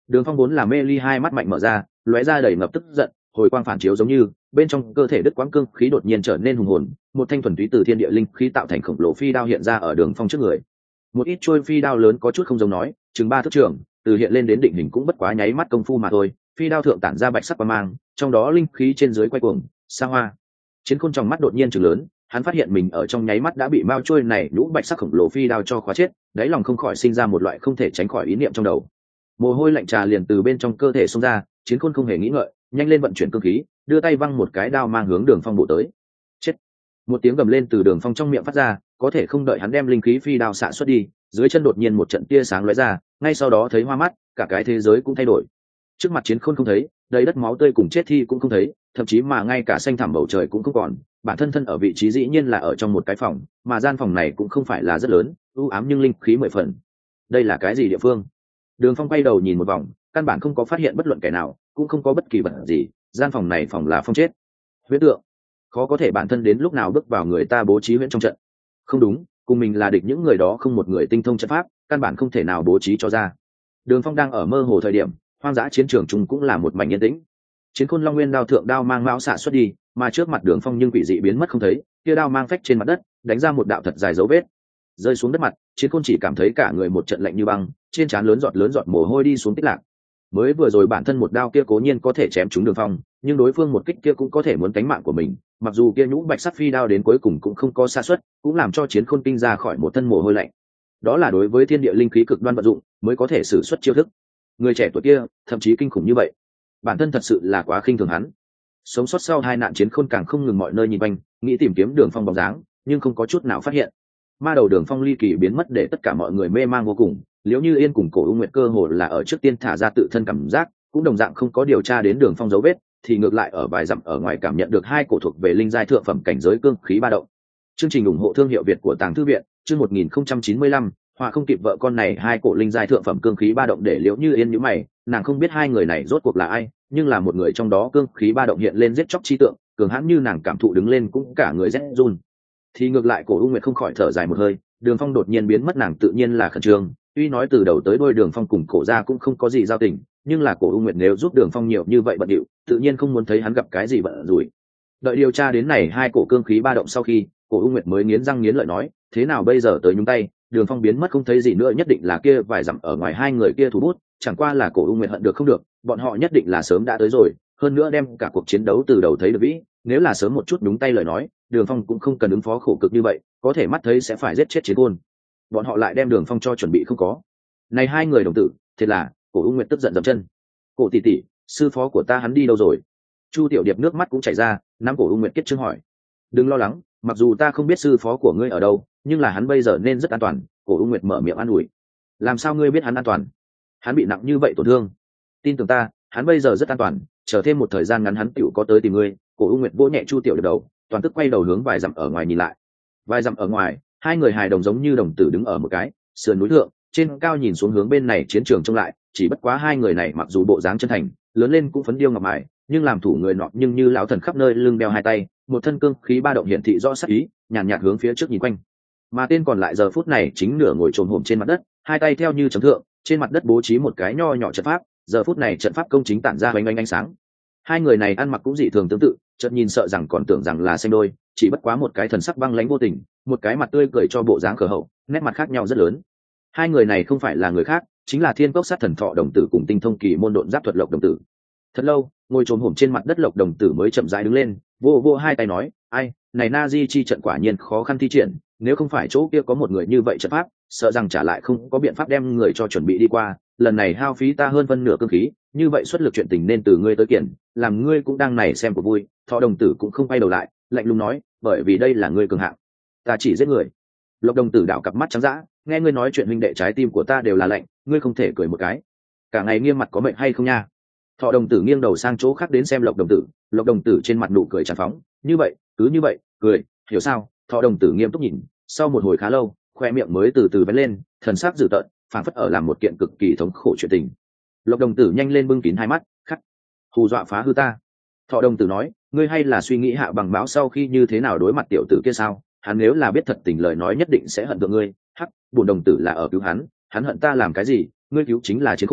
[SPEAKER 1] Đường Phong vốn là mê ly hai mắt mạnh mở ra, lóe ra đầy ngập tức giận, hồi quang phản chiếu giống như bên trong cơ thể đứt quãng cương khí đột nhiên trở nên hùng hồn, một thanh thuần túy từ thiên địa linh khí tạo thành khổng lồ phi đao hiện ra ở Đường Phong trước người. Một ít trôi phi đao lớn có chút không giống nói, chừng ba thước trường, từ hiện lên đến định hình cũng bất quá nháy mắt công phu mà thôi. Phi đao thượng tản ra bạch sắc quang mang, trong đó linh khí trên dưới quay cuồng, xa hoa. Chiến Khôn trong mắt đột nhiên trừng lớn, hắn phát hiện mình ở trong nháy mắt đã bị mao trôi này lũ bạch sắc khổng lồ phi đao cho khóa chết, đáy lòng không khỏi sinh ra một loại không thể tránh khỏi ý niệm trong đầu. Mồ hôi lạnh trà liền từ bên trong cơ thể xông ra, Chiến Khôn không hề nghĩ ngợi, nhanh lên vận chuyển cương khí, đưa tay văng một cái đao mang hướng Đường Phong bổ tới. Chết! Một tiếng gầm lên từ Đường Phong trong miệng phát ra, có thể không đợi hắn đem linh khí phi đao xạ xuất đi, dưới chân đột nhiên một trận tia sáng lóe ra, ngay sau đó thấy hoa mắt, cả cái thế giới cũng thay đổi. Trước mặt Chiến Khôn không thấy, đầy đất máu tươi cùng chết thi cũng không thấy, thậm chí mà ngay cả xanh thẳm bầu trời cũng không còn. Bản thân thân ở vị trí dĩ nhiên là ở trong một cái phòng, mà gian phòng này cũng không phải là rất lớn, u ám nhưng linh khí mười phần. Đây là cái gì địa phương? Đường Phong quay đầu nhìn một vòng, căn bản không có phát hiện bất luận kẻ nào, cũng không có bất kỳ vật gì. Gian phòng này phòng là phòng chết. Huyễn tượng, khó có thể bản thân đến lúc nào bước vào người ta bố trí huyễn trong trận. Không đúng, cùng mình là địch những người đó không một người tinh thông trận pháp, căn bản không thể nào bố trí cho ra. Đường Phong đang ở mơ hồ thời điểm, hoang dã chiến trường chung cũng là một mảnh yên tĩnh. Chiến Khôn Long Nguyên đao thượng đao mang mão xạ xuất đi, mà trước mặt Đường Phong nhưng quỷ dị biến mất không thấy, kia đao mang phách trên mặt đất, đánh ra một đạo thật dài dấu vết. Rơi xuống đất mặt, Chiến Khôn chỉ cảm thấy cả người một trận lạnh như băng, trên trán lớn giọt lớn giọt mồ hôi đi xuống tích lạc. Mới vừa rồi bản thân một đao kia cố nhiên có thể chém trúng Đường Phong, nhưng đối phương một kích kia cũng có thể muốn cánh mạng của mình, mặc dù kia nhũ bạch sắc phi đao đến cuối cùng cũng không có xa suất, cũng làm cho Chiến Khôn kinh ra khỏi một thân mồ hôi lạnh. Đó là đối với thiên địa linh khí cực đoan vận dụng, mới có thể sử xuất chiêu thức. Người trẻ tuổi kia, thậm chí kinh khủng như vậy, bản thân thật sự là quá khinh thường hắn. Sống sót sau hai nạn Chiến Khôn càng không ngừng mọi nơi nhìn quanh, nghĩ tìm kiếm Đường Phong bóng dáng, nhưng không có chút nào phát hiện. Ma đầu Đường Phong ly kỳ biến mất để tất cả mọi người mê mang vô cùng. Liễu Như Yên cùng Cổ U Nguyệt cơ hồ là ở trước tiên thả ra tự thân cảm giác, cũng đồng dạng không có điều tra đến Đường Phong dấu vết, thì ngược lại ở vài dặm ở ngoài cảm nhận được hai cổ thuộc về linh giai thượng phẩm cảnh giới cương khí ba động. Chương trình ủng hộ thương hiệu Việt của Tàng Thư viện, chương một nghìn không trăm chín mươi lăm, họa không kịp vợ con này hai cổ linh giai thượng phẩm cương khí ba động để Liễu Như Yên nhíu mày, nàng không biết hai người này rốt cuộc là ai, nhưng là một người trong đó cương khí ba động hiện lên giết chóc chi tượng, cường hãn như nàng cảm thụ đứng lên cũng cả người rét run. Thì ngược lại Cổ U Nguyệt không khỏi thở dài một hơi, Đường Phong đột nhiên biến mất nàng tự nhiên là khẩn trương, tuy nói từ đầu tới đuôi Đường Phong cùng Cổ gia cũng không có gì giao tình, nhưng là Cổ U Nguyệt nếu giúp Đường Phong nhiều như vậy bận điệu, tự nhiên không muốn thấy hắn gặp cái gì bận rủi. Đợi điều tra đến này hai cổ cương khí ba động sau khi, Cổ U Nguyệt mới nghiến răng nghiến lợi nói, thế nào bây giờ tới nhúng tay, Đường Phong biến mất không thấy gì nữa nhất định là kia vài dặm ở ngoài hai người kia thủ bút, chẳng qua là Cổ U Nguyệt hận được không được, bọn họ nhất định là sớm đã tới rồi, hơn nữa đem cả cuộc chiến đấu từ đầu thấy được vĩ, nếu là sớm một chút nhúng tay lời nói, Đường Phong cũng không cần ứng phó khổ cực như vậy, có thể mắt thấy sẽ phải giết chết Chiến Khôn. Bọn họ lại đem Đường Phong cho chuẩn bị không có. Này hai người đồng tử, thiệt là, Cổ U Nguyệt tức giận dậm chân. Cổ tỷ tỷ, sư phó của ta hắn đi đâu rồi? Chu Tiểu Điệp nước mắt cũng chảy ra, nắm Cổ U Nguyệt kết chương hỏi. Đừng lo lắng, mặc dù ta không biết sư phó của ngươi ở đâu, nhưng là hắn bây giờ nên rất an toàn. Cổ U Nguyệt mở miệng an ủi. Làm sao ngươi biết hắn an toàn? Hắn bị nặng như vậy tổn thương. Tin tưởng ta, hắn bây giờ rất an toàn, chờ thêm một thời gian ngắn hắn tựu có tới tìm ngươi. Cổ U Nguyệt vỗ nhẹ Chu Tiểu Điệp đầu, toàn tức quay đầu hướng vài dặm ở ngoài nhìn lại. Vài dặm ở ngoài, hai người hài đồng giống như đồng tử đứng ở một cái sườn núi thượng, trên cao nhìn xuống hướng bên này chiến trường trông lại, chỉ bất quá hai người này mặc dù bộ dáng chân thành, lớn lên cũng phấn điêu ngọc mài, nhưng làm thủ người nọ nhưng như lão thần khắp nơi lưng đeo hai tay, một thân cương khí ba động hiển thị rõ sắc ý, nhàn nhạt, nhạt hướng phía trước nhìn quanh. Mà tên còn lại giờ phút này chính nửa ngồi trồm hổm trên mặt đất, hai tay theo như chấm thượng, trên mặt đất bố trí một cái nho nhỏ trận pháp, giờ phút này trận pháp công chính tản ra oanh oanh ánh sáng. Hai người này ăn mặc cũng dị thường tương tự, chợt nhìn sợ rằng còn tưởng rằng là sinh đôi, chỉ bất quá một cái thần sắc băng lãnh vô tình, một cái mặt tươi cười cho bộ dáng cờ hậu, nét mặt khác nhau rất lớn. Hai người này không phải là người khác, chính là Thiên Cốc Sát Thần Thọ đồng tử cùng Tinh Thông Kỳ môn độn giáp thuật Lộc đồng tử. Thật lâu, ngồi trồm hổm trên mặt đất Lộc đồng tử mới chậm rãi đứng lên, vô vô hai tay nói, ai, này Na Di chi trận quả nhiên khó khăn thi triển, nếu không phải chỗ kia có một người như vậy trận pháp, sợ rằng trả lại không có biện pháp đem người cho chuẩn bị đi qua, lần này hao phí ta hơn phân nửa cương khí, như vậy xuất lực chuyện tình nên từ ngươi tới kiện, làm ngươi cũng đang này xem của vui. Thọ đồng tử cũng không quay đầu lại, lạnh lùng nói, bởi vì đây là ngươi cường hạng, ta chỉ giết người. Lộc đồng tử đảo cặp mắt trắng dã, nghe ngươi nói chuyện huynh đệ trái tim của ta đều là lạnh, ngươi không thể cười một cái, cả ngày nghiêm mặt có mệnh hay không nha? Thọ đồng tử nghiêng đầu sang chỗ khác đến xem Lộc đồng tử, Lộc đồng tử trên mặt nụ cười tràn phóng, như vậy, cứ như vậy, cười, hiểu sao? Thọ đồng tử nghiêm túc nhìn, sau một hồi khá lâu, khoe miệng mới từ từ vén lên, thần sắc dữ tợn, phảng phất ở làm một kiện cực kỳ thống khổ chuyện tình. Lộc đồng tử nhanh lên bưng kín hai mắt, khắc, hù dọa phá hư ta. Thọ đồng tử nói, ngươi hay là suy nghĩ hạ bằng báo sau khi như thế nào đối mặt tiểu tử kia sao? Hắn nếu là biết thật tình lời nói nhất định sẽ hận thượng ngươi. Hắc, bổn đồng tử là ở cứu hắn, hắn hận ta làm cái gì? Ngươi cứu chính là Chiến Khôn,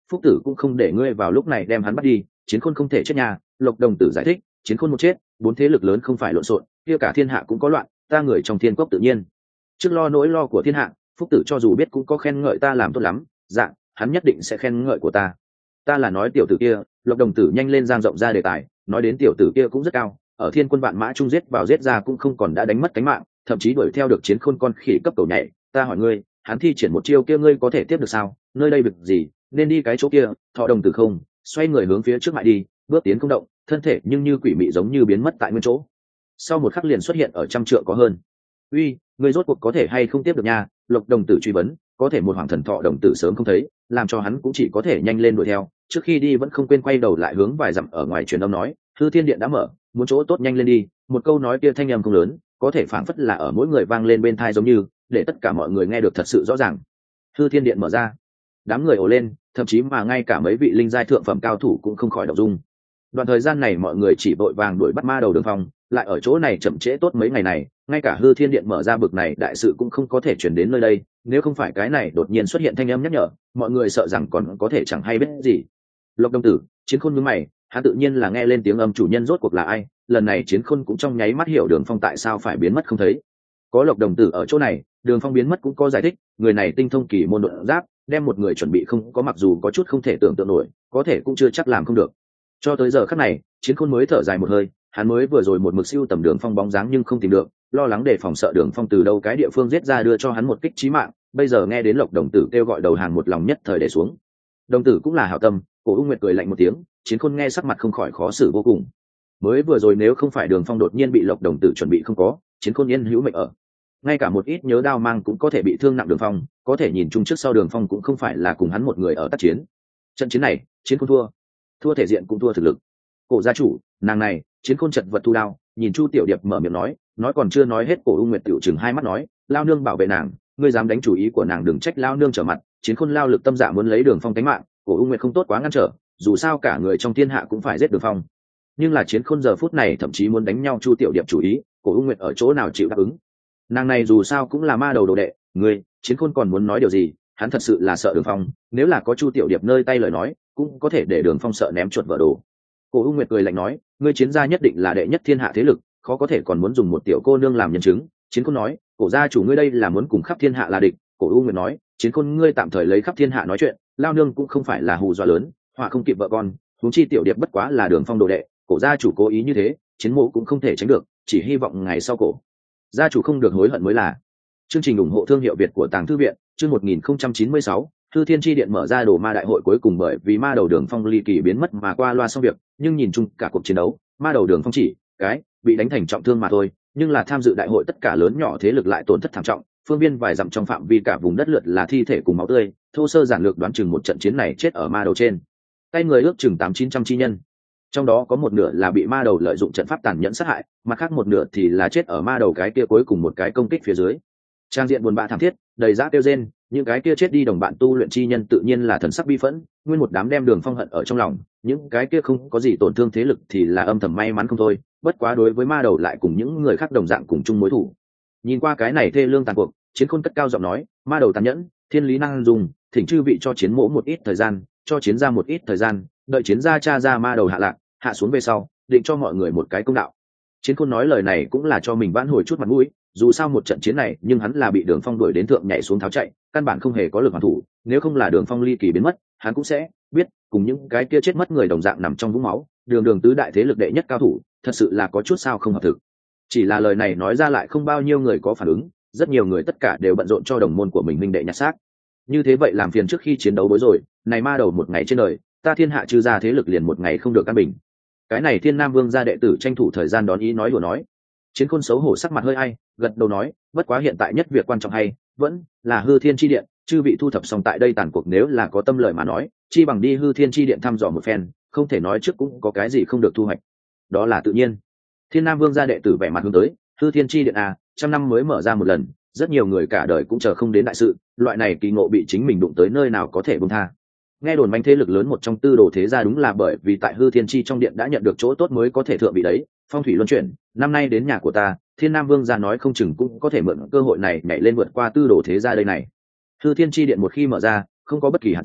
[SPEAKER 1] Phúc tử cũng không để ngươi vào lúc này đem hắn bắt đi, Chiến Khôn không thể chết nhà. Lộc Đồng Tử giải thích, Chiến Khôn một chết, bốn thế lực lớn không phải lộn xộn, kia cả thiên hạ cũng có loạn, ta người trong thiên cốc tự nhiên trước lo nỗi lo của thiên hạ. Phúc tử cho dù biết cũng có khen ngợi ta làm tốt lắm, dạng hắn nhất định sẽ khen ngợi của ta. Ta là nói tiểu tử kia. Lộc Đồng Tử nhanh lên giang rộng ra đề tài, nói đến tiểu tử kia cũng rất cao, ở thiên quân vạn mã trung giết vào giết ra cũng không còn đã đánh mất cánh mạng, thậm chí đuổi theo được Chiến Khôn con khỉ cấp cầu nhảy. Ta hỏi ngươi, hắn thi triển một chiêu kia ngươi có thể tiếp được sao? Nơi đây việc gì nên đi cái chỗ kia. Thọ Đồng Tử không xoay người hướng phía trước mại đi, bước tiến không động, thân thể nhưng như quỷ mị giống như biến mất tại nguyên chỗ, sau một khắc liền xuất hiện ở trăm trượng có hơn. Uy, ngươi rốt cuộc có thể hay không tiếp được nha? Lộc Đồng Tử truy vấn. Có thể một hoàng thần Thọ Đồng Tử sớm không thấy, làm cho hắn cũng chỉ có thể nhanh lên đuổi theo, trước khi đi vẫn không quên quay đầu lại hướng vài dặm ở ngoài truyền âm nói, hư thiên điện đã mở, muốn chỗ tốt nhanh lên đi. Một câu nói kia thanh âm không lớn, có thể phảng phất là ở mỗi người vang lên bên tai giống như để tất cả mọi người nghe được thật sự rõ ràng. Hư thiên điện mở ra, đám người ồ lên, thậm chí mà ngay cả mấy vị linh giai thượng phẩm cao thủ cũng không khỏi động dung. Đoạn thời gian này mọi người chỉ vội vàng đuổi bắt ma đầu Đường Phong, lại ở chỗ này chậm trễ tốt mấy ngày này, ngay cả hư thiên điện mở ra bực này đại sự cũng không có thể chuyển đến nơi đây. Nếu không phải cái này đột nhiên xuất hiện thanh âm nhắc nhở, mọi người sợ rằng còn có thể chẳng hay biết gì. Lộc Đồng Tử, Chiến Khôn nhướng mày, hắn tự nhiên là nghe lên tiếng âm chủ nhân rốt cuộc là ai. Lần này Chiến Khôn cũng trong nháy mắt hiểu Đường Phong tại sao phải biến mất không thấy. Có Lộc Đồng Tử ở chỗ này, Đường Phong biến mất cũng có giải thích. Người này tinh thông kỳ môn độn giáp, đem một người chuẩn bị không có, mặc dù có chút không thể tưởng tượng nổi, có thể cũng chưa chắc làm không được. Cho tới giờ khắc này, Chiến Khôn mới thở dài một hơi, hắn mới vừa rồi một mực siêu tầm Đường Phong bóng dáng nhưng không tìm được, lo lắng đề phòng sợ Đường Phong từ đâu cái địa phương giết ra đưa cho hắn một kích chí mạng, bây giờ nghe đến Lộc Đồng Tử kêu gọi đầu hàng, một lòng nhất thời để xuống. Đồng Tử cũng là hảo tâm, Cổ U Nguyệt cười lạnh một tiếng, Chiến Khôn nghe sắc mặt không khỏi khó xử vô cùng. Mới vừa rồi nếu không phải Đường Phong đột nhiên bị Lộc Đồng Tử chuẩn bị không có, Chiến Khôn yên hữu mệnh ở. Ngay cả một ít nhớ đao mang cũng có thể bị thương nặng Đường Phong, có thể nhìn chung trước sau Đường Phong cũng không phải là cùng hắn một người ở tác chiến. Trận chiến này, Chiến Khôn thua, thua thể diện cũng thua thực lực. Cổ gia chủ, nàng này. Chiến Khôn chật vật thu đao, nhìn Chu Tiểu Điệp mở miệng nói, nói còn chưa nói hết, Cổ U Nguyệt tiểu chừng hai mắt nói, lao nương bảo vệ nàng, ngươi dám đánh chủ ý của nàng đừng trách lao nương trở mặt. Chiến Khôn lao lực tâm dạ muốn lấy Đường Phong tánh mạng, Cổ U Nguyệt không tốt quá ngăn trở, dù sao cả người trong thiên hạ cũng phải giết Đường Phong. Nhưng là Chiến Khôn giờ phút này thậm chí muốn đánh nhau Chu Tiểu Điệp chủ ý, Cổ U Nguyệt ở chỗ nào chịu đáp ứng. Nàng này dù sao cũng là ma đầu đồ đệ, ngươi, Chiến Khôn còn muốn nói điều gì? Hắn thật sự là sợ Đường Phong, nếu là có Chu Tiểu Điệp nơi tay lời nói, cũng có thể để Đường Phong sợ ném chuột vỡ đồ. Cổ U Nguyệt cười lạnh nói, ngươi Chiến gia nhất định là đệ nhất thiên hạ thế lực, khó có thể còn muốn dùng một tiểu cô nương làm nhân chứng. Chiến Khôn nói, Cổ gia chủ ngươi đây là muốn cùng khắp thiên hạ là địch. Cổ U Nguyệt nói, Chiến Khôn ngươi tạm thời lấy khắp thiên hạ nói chuyện, lao nương cũng không phải là hù dọa lớn, họa không kịp vợ con, huống chi Tiểu Điệp bất quá là Đường Phong đồ đệ, Cổ gia chủ cố ý như thế, Chiến mộ cũng không thể tránh được, chỉ hy vọng ngày sau Cổ gia chủ không được hối hận mới là. Chương trình ủng hộ thương hiệu Việt của Tàng Thư viện, chương một nghìn không trăm chín mươi sáu, Thư Thiên Chi Điện mở ra đồ ma đại hội cuối cùng bởi vì ma đầu Đường Phong ly kỳ biến mất mà qua loa xong việc, nhưng nhìn chung cả cuộc chiến đấu, ma đầu Đường Phong chỉ cái bị đánh thành trọng thương mà thôi, nhưng là tham dự đại hội tất cả lớn nhỏ thế lực lại tổn thất thảm trọng, phương viên vài dặm trong phạm vi cả vùng đất lượt là thi thể cùng máu tươi, thô sơ giản lược đoán chừng một trận chiến này chết ở ma đầu trên tay người ước chừng tám chín trăm chi nhân, trong đó có một nửa là bị ma đầu lợi dụng trận pháp tàn nhẫn sát hại, mặt khác một nửa thì là chết ở ma đầu cái kia cuối cùng một cái công kích phía dưới. Trang diện buồn bã thảm thiết, đầy rã tiêu rên, những cái kia chết đi đồng bạn tu luyện chi nhân tự nhiên là thần sắc bi phẫn, nguyên một đám đem Đường Phong hận ở trong lòng, những cái kia không có gì tổn thương thế lực thì là âm thầm may mắn không thôi, bất quá đối với ma đầu lại cùng những người khác đồng dạng cùng chung mối thù. Nhìn qua cái này thê lương tàn cuộc, Chiến Khôn cất cao giọng nói, ma đầu tàn nhẫn, thiên lý năng dùng, thỉnh chư vị cho chiến mỗ một ít thời gian, cho chiến gia một ít thời gian, đợi chiến gia cha ra ma đầu hạ lạc, hạ xuống về sau, định cho mọi người một cái công đạo. Chiến Khôn nói lời này cũng là cho mình vãn hồi chút mặt mũi, dù sao một trận chiến này nhưng hắn là bị Đường Phong đuổi đến thượng nhảy xuống tháo chạy, căn bản không hề có lực hoàn thủ, nếu không là Đường Phong ly kỳ biến mất, hắn cũng sẽ biết cùng những cái kia chết mất người đồng dạng nằm trong vũng máu, đường đường tứ đại thế lực đệ nhất cao thủ, thật sự là có chút sao không hợp thực. Chỉ là lời này nói ra lại không bao nhiêu người có phản ứng, rất nhiều người tất cả đều bận rộn cho đồng môn của mình minh đệ nhặt xác. Như thế vậy làm phiền trước khi chiến đấu bối rồi, này ma đầu một ngày trên đời, ta thiên hạ trừ ra thế lực liền một ngày không được an bình. Cái này Thiên Nam Vương gia đệ tử tranh thủ thời gian đón ý nói đùa nói. Chiến Khôn xấu hổ sắc mặt hơi ai, gật đầu nói, bất quá hiện tại nhất việc quan trọng hay vẫn là Hư Thiên Chi Điện, chư vị thu thập xong tại đây tàn cuộc, nếu là có tâm lợi mà nói, chi bằng đi Hư Thiên Chi Điện thăm dò một phen, không thể nói trước cũng có cái gì không được thu hoạch. Đó là tự nhiên. Thiên Nam Vương gia đệ tử vẻ mặt hướng tới, Hư Thiên Chi Điện à, trăm năm mới mở ra một lần, rất nhiều người cả đời cũng chờ không đến đại sự, loại này kỳ ngộ bị chính mình đụng tới nơi nào có thể buông tha. Nghe đồn manh thế lực lớn một trong tư đồ thế gia đúng là bởi vì tại Hư Thiên Chi trong điện đã nhận được chỗ tốt mới có thể thượng vị đấy, phong thủy luân chuyển, năm nay đến nhà của ta, Thiên Nam Vương gia nói không chừng cũng có thể mượn cơ hội này nhảy lên vượt qua tư đồ thế gia đây này. Hư Thiên Chi điện một khi mở ra, không có bất kỳ hạn chế,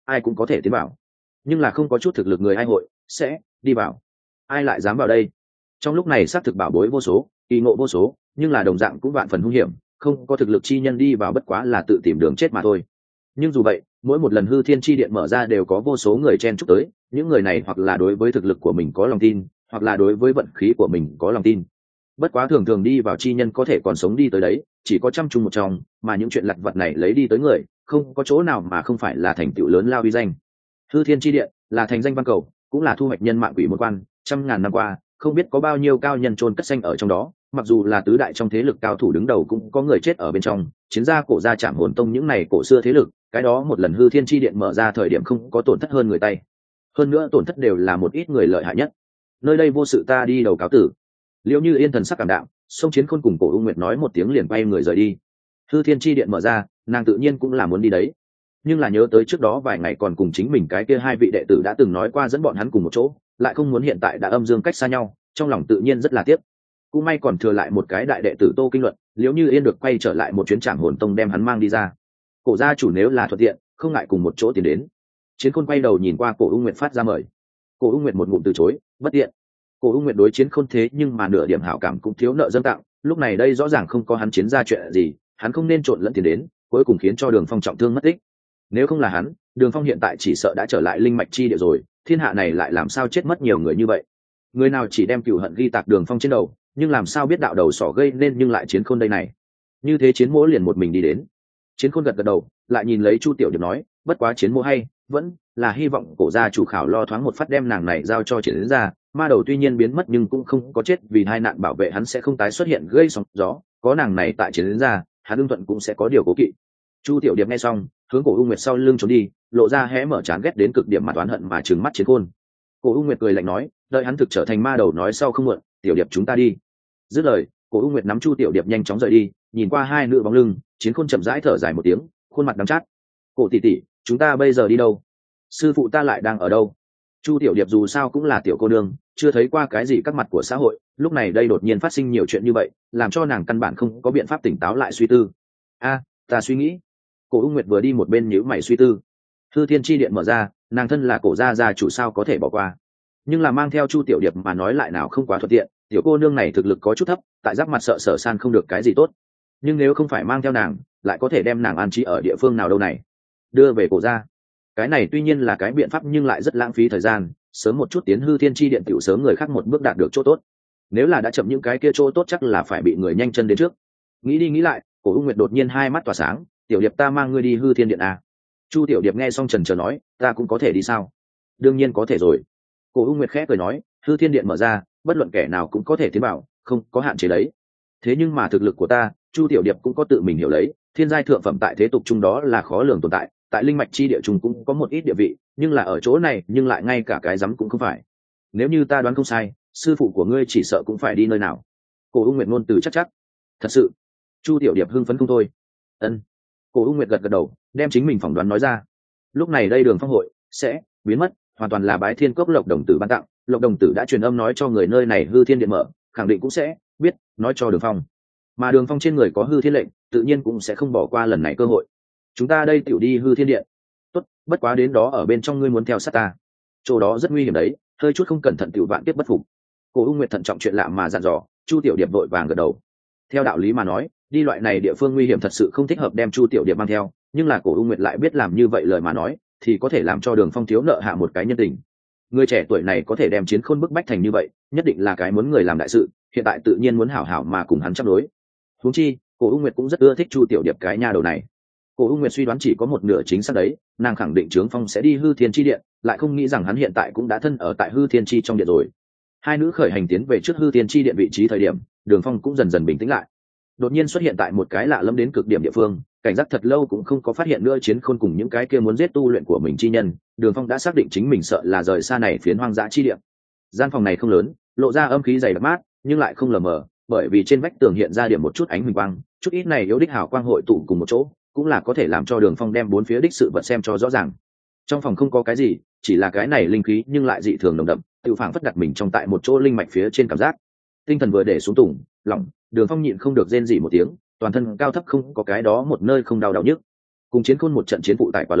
[SPEAKER 1] ai cũng có thể tiến vào, nhưng là không có chút thực lực người ai hội sẽ đi vào. Ai lại dám vào đây? Trong lúc này xác thực bảo bối vô số, kỳ ngộ vô số, nhưng là đồng dạng cũng vạn phần hung hiểm, không có thực lực chi nhân đi vào bất quá là tự tìm đường chết mà thôi. Nhưng dù vậy, mỗi một lần hư thiên chi điện mở ra đều có vô số người chen chúc tới, những người này hoặc là đối với thực lực của mình có lòng tin, hoặc là đối với vận khí của mình có lòng tin. Bất quá thường thường đi vào chi nhân có thể còn sống đi tới đấy, chỉ có trăm chung một trong, mà những chuyện lặt vặt này lấy đi tới người, không có chỗ nào mà không phải là thành tựu lớn lao uy danh. Hư thiên chi điện là thành danh văn cầu, cũng là thu hoạch nhân mạng quỷ môn quan, trăm ngàn năm qua, không biết có bao nhiêu cao nhân chôn cất xanh ở trong đó, mặc dù là tứ đại trong thế lực cao thủ đứng đầu cũng có người chết ở bên trong, chiến gia cổ gia Trảm Hồn Tông những này cổ xưa thế lực, cái đó một lần hư thiên chi điện mở ra thời điểm không có tổn thất hơn người tay. Hơn nữa tổn thất đều là một ít người lợi hại nhất. Nơi đây vô sự ta đi đầu cáo tử. Liễu Như Yên thần sắc cảm đạm, song Chiến Khôn cùng Cổ U Nguyệt nói một tiếng liền bay người rời đi. Hư thiên chi điện mở ra, nàng tự nhiên cũng là muốn đi đấy. Nhưng là nhớ tới trước đó vài ngày còn cùng chính mình cái kia hai vị đệ tử đã từng nói qua dẫn bọn hắn cùng một chỗ, lại không muốn hiện tại đã âm dương cách xa nhau, trong lòng tự nhiên rất là tiếc. Cũng may còn thừa lại một cái đại đệ tử Tô Kinh Luận, Liễu Như Yên được quay trở lại một chuyến Trảm Hồn Tông đem hắn mang đi ra. Cổ gia chủ nếu là thuận tiện, không ngại cùng một chỗ tiến đến. Chiến Khôn quay đầu nhìn qua Cổ U Nguyệt phát ra mời. Cổ U Nguyệt một ngụm từ chối, bất tiện. Cổ U Nguyệt đối Chiến Khôn thế nhưng mà nửa điểm hảo cảm cũng thiếu nợ dâng tặng, lúc này đây rõ ràng không có hắn chiến ra chuyện gì, hắn không nên trộn lẫn tiền đến, cuối cùng khiến cho Đường Phong trọng thương mất tích. Nếu không là hắn, Đường Phong hiện tại chỉ sợ đã trở lại linh mạch chi địa rồi, thiên hạ này lại làm sao chết mất nhiều người như vậy. Người nào chỉ đem cừu hận ghi tạc Đường Phong trên đầu, nhưng làm sao biết đạo đầu sỏ gây nên nhưng lại Chiến Khôn đây này. Như thế Chiến Mỗ liền một mình đi đến. Chiến Khôn gật gật đầu, lại nhìn lấy Chu Tiểu Điệp nói, bất quá Chiến Mỗ hay vẫn là hy vọng cổ gia chủ khảo lo thoáng một phát đem nàng này giao cho Triển đến ra. Ma đầu tuy nhiên biến mất nhưng cũng không có chết, vì hai nạn bảo vệ hắn sẽ không tái xuất hiện gây sóng gió, có nàng này tại Triển đến ra, hắn ưng thuận cũng sẽ có điều cố kỵ. Chu Tiểu Điệp nghe xong, hướng Cổ U Nguyệt sau lưng trốn đi, lộ ra hé mở chán ghét đến cực điểm mặt oán hận mà trừng mắt Chiến Khôn. Cổ U Nguyệt cười lạnh nói, đợi hắn thực trở thành ma đầu nói sau không muộn, Tiểu Điệp chúng ta đi. Dứt lời, Cổ U Nguyệt nắm Chu Tiểu Điệp nhanh chóng rời đi, nhìn qua hai nữ bóng lưng, Chiến Khôn chậm rãi thở dài một tiếng, khuôn mặt đắng chát. Cổ tỷ tỷ, chúng ta bây giờ đi đâu? Sư phụ ta lại đang ở đâu? Chu Tiểu Điệp dù sao cũng là tiểu cô nương, chưa thấy qua cái gì các mặt của xã hội, lúc này đây đột nhiên phát sinh nhiều chuyện như vậy, làm cho nàng căn bản không có biện pháp tỉnh táo lại suy tư. A, ta suy nghĩ. Cổ U Nguyệt vừa đi một bên nhíu mày suy tư. Hư thiên chi điện mở ra, nàng thân là cổ gia gia chủ sao có thể bỏ qua. Nhưng là mang theo Chu Tiểu Điệp mà nói lại nào không quá thuận tiện, tiểu cô nương này thực lực có chút thấp, tại giáp mặt sợ sở san không được cái gì tốt. Nhưng nếu không phải mang theo nàng, lại có thể đem nàng an trí ở địa phương nào đâu này? Đưa về cổ gia. Cái này tuy nhiên là cái biện pháp nhưng lại rất lãng phí thời gian, sớm một chút tiến hư thiên chi điện tiểu sớm người khác một bước đạt được chỗ tốt. Nếu là đã chậm những cái kia chỗ tốt chắc là phải bị người nhanh chân đến trước. Nghĩ đi nghĩ lại, Cổ U Nguyệt đột nhiên hai mắt tỏa sáng, Tiểu Điệp ta mang ngươi đi hư thiên điện à? Chu Tiểu Điệp nghe xong chần chờ nói, ta cũng có thể đi sao? Đương nhiên có thể rồi. Cổ U Nguyệt khẽ cười nói, hư thiên điện mở ra, bất luận kẻ nào cũng có thể tiến vào, không có hạn chế đấy. Thế nhưng mà thực lực của ta, Chu Tiểu Điệp cũng có tự mình hiểu lấy, thiên giai thượng phẩm tại thế tục chung đó là khó lường tồn tại, tại linh mạch chi địa chung cũng có một ít địa vị, nhưng là ở chỗ này, nhưng lại ngay cả cái rắm cũng không phải. Nếu như ta đoán không sai, sư phụ của ngươi chỉ sợ cũng phải đi nơi nào. Cổ U Nguyệt ngôn từ chắc chắc. Thật sự? Chu Tiểu Điệp hưng phấn không thôi. Ân. Cổ U Nguyệt gật gật đầu, đem chính mình phỏng đoán nói ra. Lúc này đây Đường Phong hội sẽ biến mất, hoàn toàn là bái thiên cốc Lộc đồng tử ban tặng. Lộc đồng tử đã truyền âm nói cho người nơi này hư thiên điện mở, khẳng định cũng sẽ biết nói cho Đường Phong. Mà Đường Phong trên người có hư thiên lệnh, tự nhiên cũng sẽ không bỏ qua lần này cơ hội. Chúng ta đây tiểu đi hư thiên điện. Tốt, bất quá đến đó ở bên trong ngươi muốn theo sát ta. Chỗ đó rất nguy hiểm đấy, hơi chút không cẩn thận tiểu vạn tiếp bất phục. Cổ U Nguyệt thận trọng chuyện lạ mà dặn dò, Chu Tiểu Điệp vội vàng gật đầu. Theo đạo lý mà nói, đi loại này địa phương nguy hiểm thật sự không thích hợp đem Chu Tiểu Điệp mang theo, nhưng là Cổ U Nguyệt lại biết làm như vậy lời mà nói, thì có thể làm cho Đường Phong thiếu nợ hạ một cái nhân tình. Người trẻ tuổi này có thể đem Chiến Khôn bức bách thành như vậy, nhất định là cái muốn người làm đại sự, hiện tại tự nhiên muốn hảo hảo mà cùng hắn chấp đối. Huống chi, Cổ U Nguyệt cũng rất ưa thích Chu Tiểu Điệp cái nha đầu này. Cổ U Nguyệt suy đoán chỉ có một nửa chính xác đấy, nàng khẳng định Trướng Phong sẽ đi hư thiên chi điện, lại không nghĩ rằng hắn hiện tại cũng đã thân ở tại hư thiên chi trong điện rồi. Hai nữ khởi hành tiến về trước hư thiên chi điện vị trí thời điểm, Đường Phong cũng dần dần bình tĩnh lại. Đột nhiên xuất hiện tại một cái lạ lẫm đến cực điểm địa phương, cảnh giác thật lâu cũng không có phát hiện nữa Chiến Khôn cùng những cái kia muốn giết tu luyện của mình chi nhân, Đường Phong đã xác định chính mình sợ là rời xa này phiến hoang dã chi địa. Gian phòng này không lớn, lộ ra âm khí dày đặc mát, nhưng lại không lờ mờ, bởi vì trên vách tường hiện ra điểm một chút ánh huỳnh quang, chút ít này yếu đích hào quang hội tụ cùng một chỗ, cũng là có thể làm cho Đường Phong đem bốn phía đích sự vật xem cho rõ ràng. Trong phòng không có cái gì, chỉ là cái này linh khí nhưng lại dị thường nồng đậm, tự phảng phất đặt mình trong tại một chỗ linh mạch phía trên cảm giác. Tinh thần vừa để xuống tùng, lỏng, Đường Phong nhịn không được rên rỉ một tiếng, toàn thân cao thấp không có cái đó một nơi không đau đau nhức. Cùng Chiến Khôn một trận chiến phụ tải quá lớn,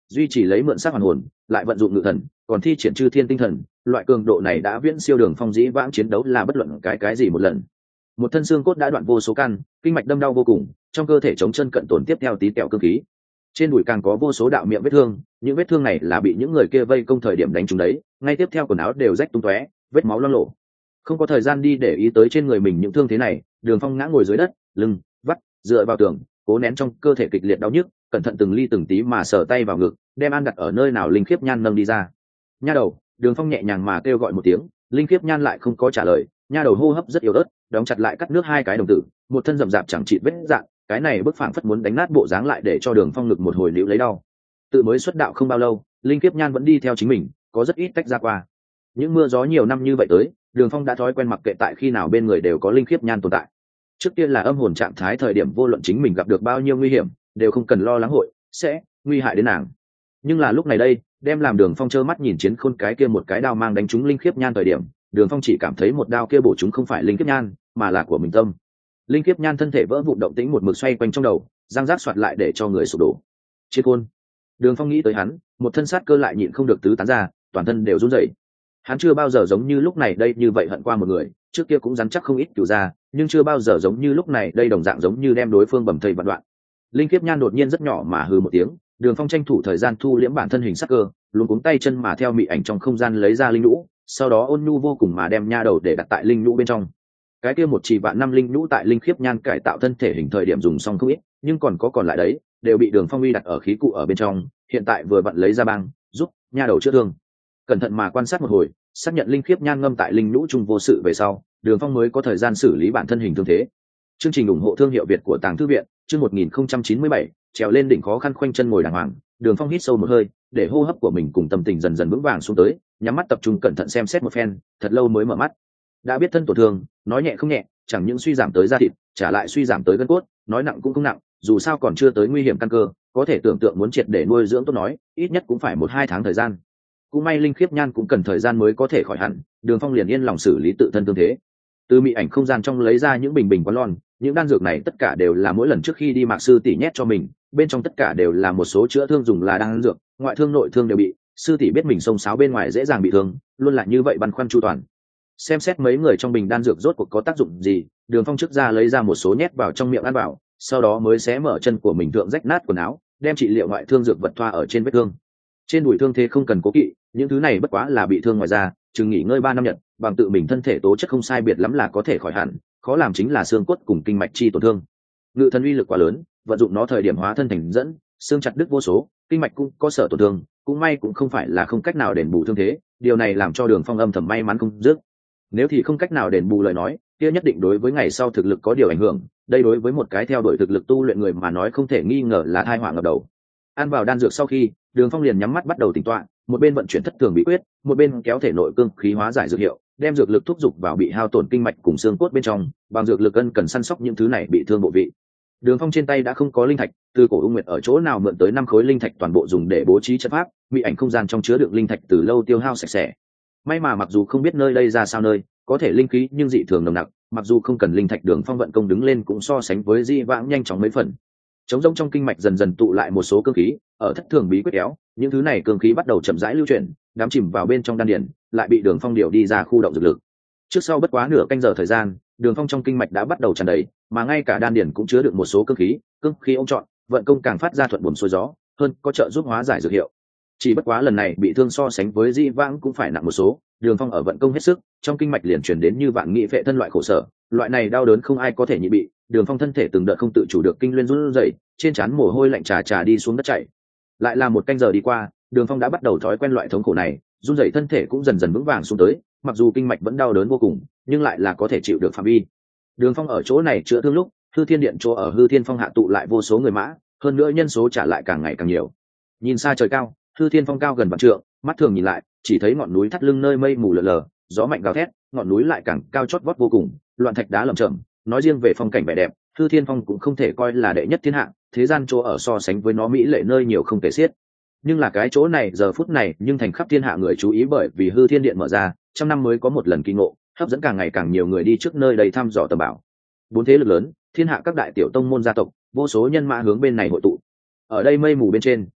[SPEAKER 1] duy trì lấy mượn sắc hoàn hồn, lại vận dụng ngự thần, còn thi triển chư thiên tinh thần, loại cường độ này đã viễn siêu Đường Phong dĩ vãng chiến đấu là bất luận cái cái gì một lần. Một thân xương cốt đã đoạn vô số căn, kinh mạch đâm đau vô cùng, trong cơ thể chống chân cận tổn tiếp theo tí tẹo cương khí. Trên đùi càng có vô số đạo miệng vết thương, những vết thương này là bị những người kia vây công thời điểm đánh trúng đấy, ngay tiếp theo quần áo đều rách tung tóe, vết máu loang lổ. Không có thời gian đi để ý tới trên người mình những thương thế này, Đường Phong ngã ngồi dưới đất, lưng vắt dựa vào tường, cố nén trong cơ thể kịch liệt đau nhức, cẩn thận từng ly từng tí mà sờ tay vào ngực, đem An đặt ở nơi nào Linh Khiếp Nhan nâng đi ra. Nha đầu, Đường Phong nhẹ nhàng mà kêu gọi một tiếng, Linh Khiếp Nhan lại không có trả lời. Nha đầu hô hấp rất yếu ớt, đóng chặt lại cắt nước hai cái đồng tử, một thân rậm rạp chẳng trị vết dạn, cái này bức phảng phất muốn đánh nát bộ dáng lại để cho Đường Phong ngực một hồi liễu lấy đau. Tự mới xuất đạo không bao lâu, Linh Kiếp Nhan vẫn đi theo chính mình, có rất ít tách ra qua. Những mưa gió nhiều năm như vậy tới, Đường Phong đã thói quen mặc kệ tại khi nào bên người đều có Linh Kiếp Nhan tồn tại. Trước kia là âm hồn trạng thái thời điểm vô luận chính mình gặp được bao nhiêu nguy hiểm, đều không cần lo lắng hội sẽ nguy hại đến nàng. Nhưng là lúc này đây, đem làm Đường Phong trơ mắt nhìn chiến khôn cái kia một cái đao mang đánh trúng Linh Kiếp Nhan thời điểm, Đường Phong chỉ cảm thấy một đao kia bổ chúng không phải Linh Kiếp Nhan, mà là của mình tâm. Linh Kiếp Nhan thân thể vỡ vụn động tĩnh một mực xoay quanh trong đầu, răng rác soạt lại để cho người sụp đổ. Chiến khôn. Đường Phong nghĩ tới hắn, một thân sát cơ lại nhịn không được tứ tán ra, toàn thân đều run rẩy. Hắn chưa bao giờ giống như lúc này đây như vậy hận qua một người, trước kia cũng rắn chắc không ít cửu ra, nhưng chưa bao giờ giống như lúc này đây đồng dạng giống như đem đối phương bầm thây vạn đoạn. Linh Kiếp Nhan đột nhiên rất nhỏ mà hừ một tiếng, Đường Phong tranh thủ thời gian thu liễm bản thân hình sắc cơ, luống cuống tay chân mà theo mị ảnh trong không gian lấy ra linh nhũ, sau đó ôn nhu vô cùng mà đem nha đầu để đặt tại linh nhũ bên trong. Cái kia một chỉ vạn năm linh nhũ tại Linh Khiếp Nhan cải tạo thân thể hình thời điểm dùng xong không ít, nhưng còn có còn lại đấy, đều bị Đường Phong uy đặt ở khí cụ ở bên trong, hiện tại vừa vặn lấy ra băng, giúp nha đầu chữa thương. Cẩn thận mà quan sát một hồi, xác nhận Linh Khiếp Nhan ngâm tại linh nhũ trung vô sự về sau, Đường Phong mới có thời gian xử lý bản thân hình thương thế. Chương trình ủng hộ thương hiệu Việt của Tàng Thư viện, chương một nghìn không trăm chín mươi bảy, trèo lên đỉnh khó khăn khoanh chân ngồi đàng hoàng. Đường Phong hít sâu một hơi, để hô hấp của mình cùng tâm tình dần dần vững vàng xuống tới, nhắm mắt tập trung cẩn thận xem xét một phen, thật lâu mới mở mắt. Đã biết thân tổn thương, nói nhẹ không nhẹ, chẳng những suy giảm tới da thịt, trả lại suy giảm tới gân cốt, nói nặng cũng không nặng, dù sao còn chưa tới nguy hiểm căn cơ, có thể tưởng tượng muốn triệt để nuôi dưỡng tốt nói, ít nhất cũng phải một hai tháng thời gian. Cũng may Linh Khiếp Nhan cũng cần thời gian mới có thể khỏi hẳn, Đường Phong liền yên lòng xử lý tự thân tương thế. Từ mị ảnh không gian trong lấy ra những bình bình quán lon, những đan dược này tất cả đều là mỗi lần trước khi đi Mạc sư tỷ nhét cho mình, bên trong tất cả đều là một số chữa thương dùng là đan dược, ngoại thương nội thương đều bị, sư tỷ biết mình xông xáo bên ngoài dễ dàng bị thương, luôn là như vậy băn khoăn chu toàn. Xem xét mấy người trong bình đan dược rốt cuộc có tác dụng gì, Đường Phong trước ra lấy ra một số nhét vào trong miệng ăn vào, sau đó mới xé mở chân của mình thượng rách nát quần áo, đem trị liệu ngoại thương dược vật thoa ở trên vết thương. Trên đùi thương thế không cần cố kỵ, những thứ này bất quá là bị thương ngoài da, chừng nghỉ ngơi ba năm nhật, bằng tự mình thân thể tố chất không sai biệt lắm là có thể khỏi hẳn, khó làm chính là xương cốt cùng kinh mạch chi tổn thương. Ngự thần uy lực quá lớn, vận dụng nó thời điểm hóa thân thành dẫn, xương chặt đứt vô số, kinh mạch cũng có sở tổn thương, cũng may cũng không phải là không cách nào đền bù thương thế, điều này làm cho Đường Phong âm thầm may mắn không dứt. Nếu thì không cách nào đền bù lời nói, kia nhất định đối với ngày sau thực lực có điều ảnh hưởng, đây đối với một cái theo đuổi thực lực tu luyện người mà nói không thể nghi ngờ là tai họa ngập đầu. Ăn vào đan dược sau khi, Đường Phong liền nhắm mắt bắt đầu tĩnh tọa, một bên vận chuyển thất thường bí quyết, một bên kéo thể nội cương khí hóa giải dược hiệu, đem dược lực thúc giục vào bị hao tổn kinh mạch cùng xương cốt bên trong, bằng dược lực ân cần săn sóc những thứ này bị thương bộ vị. Đường Phong trên tay đã không có linh thạch, từ cổ U Nguyệt ở chỗ nào mượn tới năm khối linh thạch toàn bộ dùng để bố trí trận pháp, bị ảnh không gian trong chứa đựng linh thạch từ lâu tiêu hao sạch sẽ. May mà mặc dù không biết nơi đây ra sao nơi, có thể linh khí nhưng dị thường nồng nặc, mặc dù không cần linh thạch, Đường Phong vận công đứng lên cũng so sánh với di vãng nhanh chóng mấy phần. Trống rỗng trong kinh mạch dần dần tụ lại một số cương khí, ở thất thường bí quyết kéo, những thứ này cương khí bắt đầu chậm rãi lưu chuyển, đám chìm vào bên trong đan điền, lại bị Đường Phong điều đi ra khu động dược lực. Trước sau bất quá nửa canh giờ thời gian, Đường Phong trong kinh mạch đã bắt đầu tràn đầy, mà ngay cả đan điền cũng chứa được một số cương khí, cương khí ông chọn, vận công càng phát ra thuận buồm xuôi gió, hơn có trợ giúp hóa giải dược hiệu. Chỉ bất quá lần này bị thương so sánh với di vãng cũng phải nặng một số, Đường Phong ở vận công hết sức, trong kinh mạch liền truyền đến như vạn nghị phệ thân loại khổ sở, loại này đau đớn không ai có thể nhịn bị, Đường Phong thân thể từng đợt không tự chủ được kinh luyên run rẩy, trên trán mồ hôi lạnh trà trà đi xuống đất chảy. Lại là một canh giờ đi qua, Đường Phong đã bắt đầu thói quen loại thống khổ này, run rẩy thân thể cũng dần dần vững vàng xuống tới, mặc dù kinh mạch vẫn đau đớn vô cùng, nhưng lại là có thể chịu được phạm vi. Đường Phong ở chỗ này chữa thương lúc, Hư Thiên Điện chỗ ở Hư Thiên Phong hạ tụ lại vô số người mã, hơn nữa nhân số trả lại càng ngày càng nhiều. Nhìn xa trời cao, Hư Thiên Phong cao gần vạn trượng, mắt thường nhìn lại, chỉ thấy ngọn núi thắt lưng nơi mây mù lờ lờ, gió mạnh gào thét, ngọn núi lại càng cao chót vót vô cùng, loạn thạch đá lởm chởm. Nói riêng về phong cảnh vẻ đẹp, Hư Thiên Phong cũng không thể coi là đệ nhất thiên hạ, thế gian chỗ ở so sánh với nó mỹ lệ nơi nhiều không kể xiết. Nhưng là cái chỗ này giờ phút này nhưng thành khắp thiên hạ người chú ý, bởi vì Hư Thiên Điện mở ra, trăm năm mới có một lần kỳ ngộ, hấp dẫn càng ngày càng nhiều người đi trước nơi đây thăm dò tầm bảo. Bốn thế lực lớn, thiên hạ các đại tiểu tông môn gia tộc, vô số nhân mã hướng bên này hội tụ. Ở đây mây mù bên trên,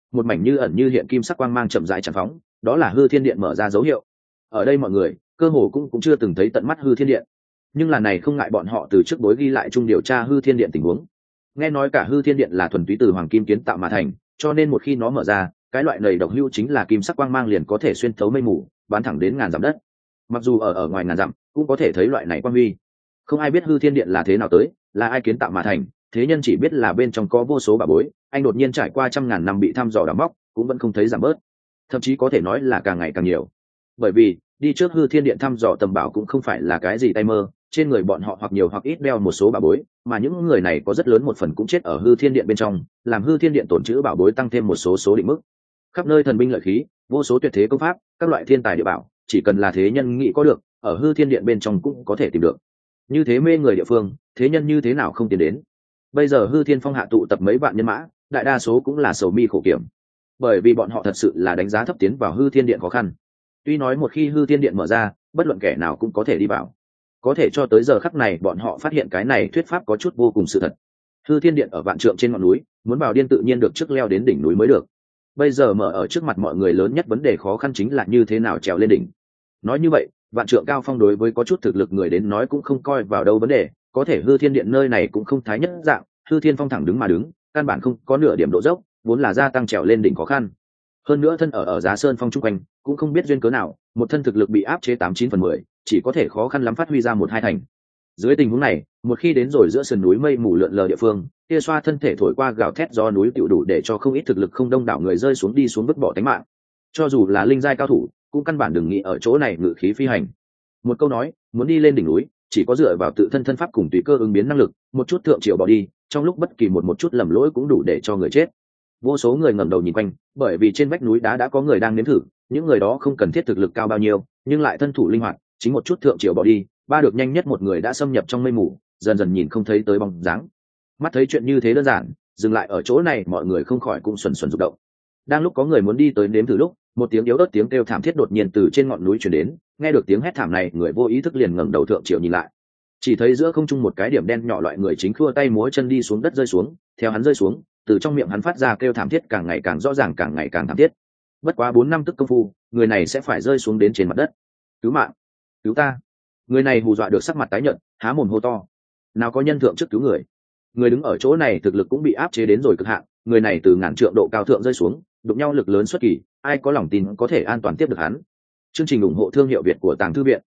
[SPEAKER 1] một mảnh như ẩn như hiện kim sắc quang mang chậm rãi tràn phóng, đó là hư thiên điện mở ra dấu hiệu. Ở đây mọi người cơ hồ cũng cũng chưa từng thấy tận mắt hư thiên điện, nhưng là này không ngại bọn họ từ trước bối ghi lại chung điều tra hư thiên điện tình huống. Nghe nói cả hư thiên điện là thuần túy từ hoàng kim kiến tạo mà thành, cho nên một khi nó mở ra, cái loại nầy độc hưu chính là kim sắc quang mang liền có thể xuyên thấu mây mù, bắn thẳng đến ngàn dặm đất. Mặc dù ở ở ngoài ngàn dặm cũng có thể thấy loại này quang huy. Không ai biết hư thiên điện là thế nào tới, là ai kiến tạo mà thành, thế nhân chỉ biết là bên trong có vô số bảo bối, anh đột nhiên trải qua trăm ngàn năm bị thăm dò đào móc cũng vẫn không thấy giảm bớt, thậm chí có thể nói là càng ngày càng nhiều. Bởi vì đi trước hư thiên điện thăm dò tầm bảo cũng không phải là cái gì tay mơ, trên người bọn họ hoặc nhiều hoặc ít đeo một số bảo bối, mà những người này có rất lớn một phần cũng chết ở hư thiên điện bên trong, làm hư thiên điện tổn trữ bảo bối tăng thêm một số số định mức. Khắp nơi thần binh lợi khí, vô số tuyệt thế công pháp, các loại thiên tài địa bảo, chỉ cần là thế nhân nghĩ có được, ở hư thiên điện bên trong cũng có thể tìm được. Như thế mê người địa phương, thế nhân như thế nào không tiến đến. Bây giờ hư thiên phong hạ tụ tập mấy vạn nhân mã, đại đa số cũng là sầu mi khổ kiểm, bởi vì bọn họ thật sự là đánh giá thấp tiến vào hư thiên điện khó khăn. Tuy nói một khi hư thiên điện mở ra, bất luận kẻ nào cũng có thể đi vào, có thể cho tới giờ khắc này bọn họ phát hiện cái này thuyết pháp có chút vô cùng sự thật. Hư thiên điện ở vạn trượng trên ngọn núi, muốn vào điên tự nhiên được trước leo đến đỉnh núi mới được. Bây giờ mở ở trước mặt mọi người lớn nhất vấn đề khó khăn chính là như thế nào trèo lên đỉnh. Nói như vậy, vạn trượng cao phong đối với có chút thực lực người đến nói cũng không coi vào đâu vấn đề, có thể hư thiên điện nơi này cũng không thái nhất dạng, hư thiên phong thẳng đứng mà đứng, căn bản không có nửa điểm độ dốc, vốn là gia tăng trèo lên đỉnh khó khăn. Hơn nữa thân ở ở giá sơn phong trung quanh, cũng không biết duyên cớ nào, một thân thực lực bị áp chế tám chín phần mười, chỉ có thể khó khăn lắm phát huy ra một hai thành. Dưới tình huống này, một khi đến rồi giữa sườn núi mây mù lượn lờ địa phương, kia xoa thân thể thổi qua gào thét do núi tiểu đủ để cho không ít thực lực không đông đảo người rơi xuống đi xuống vứt bỏ tính mạng. Cho dù là linh giai cao thủ, cũng căn bản đừng nghĩ ở chỗ này ngự khí phi hành. Một câu nói, muốn đi lên đỉnh núi, chỉ có dựa vào tự thân thân pháp cùng tùy cơ ứng biến năng lực, một chút thượng triều bỏ đi, trong lúc bất kỳ một một chút lầm lỗi cũng đủ để cho người chết. Vô số người ngẩng đầu nhìn quanh, bởi vì trên vách núi đá đã có người đang nếm thử, những người đó không cần thiết thực lực cao bao nhiêu, nhưng lại thân thủ linh hoạt, chính một chút thượng triều bỏ đi, ba được nhanh nhất một người đã xâm nhập trong mây mù, dần dần nhìn không thấy tới bóng dáng. Mắt thấy chuyện như thế đơn giản, dừng lại ở chỗ này mọi người không khỏi cũng xuẩn xuẩn rụng động. Đang lúc có người muốn đi tới nếm thử lúc, một tiếng yếu ớt tiếng kêu thảm thiết đột nhiên từ trên ngọn núi truyền đến, nghe được tiếng hét thảm này, người vô ý thức liền ngẩng đầu thượng triều nhìn lại. Chỉ thấy giữa không trung một cái điểm đen nhỏ loại người chính khua tay múa chân đi xuống đất rơi xuống, theo hắn rơi xuống, từ trong miệng hắn phát ra kêu thảm thiết càng ngày càng rõ ràng, càng ngày càng thảm thiết. Bất quá bốn năm tức công phu, người này sẽ phải rơi xuống đến trên mặt đất. Cứu mạng, cứu ta! Người này hù dọa được sắc mặt tái nhợt, há mồm hô to. Nào có nhân thượng trước cứu người. Người đứng ở chỗ này thực lực cũng bị áp chế đến rồi cực hạn, người này từ ngàn trượng độ cao thượng rơi xuống, đụng nhau lực lớn xuất kỳ, ai có lòng tin có thể an toàn tiếp được hắn. Chương trình ủng hộ thương hiệu Việt của Tàng Thư Viện.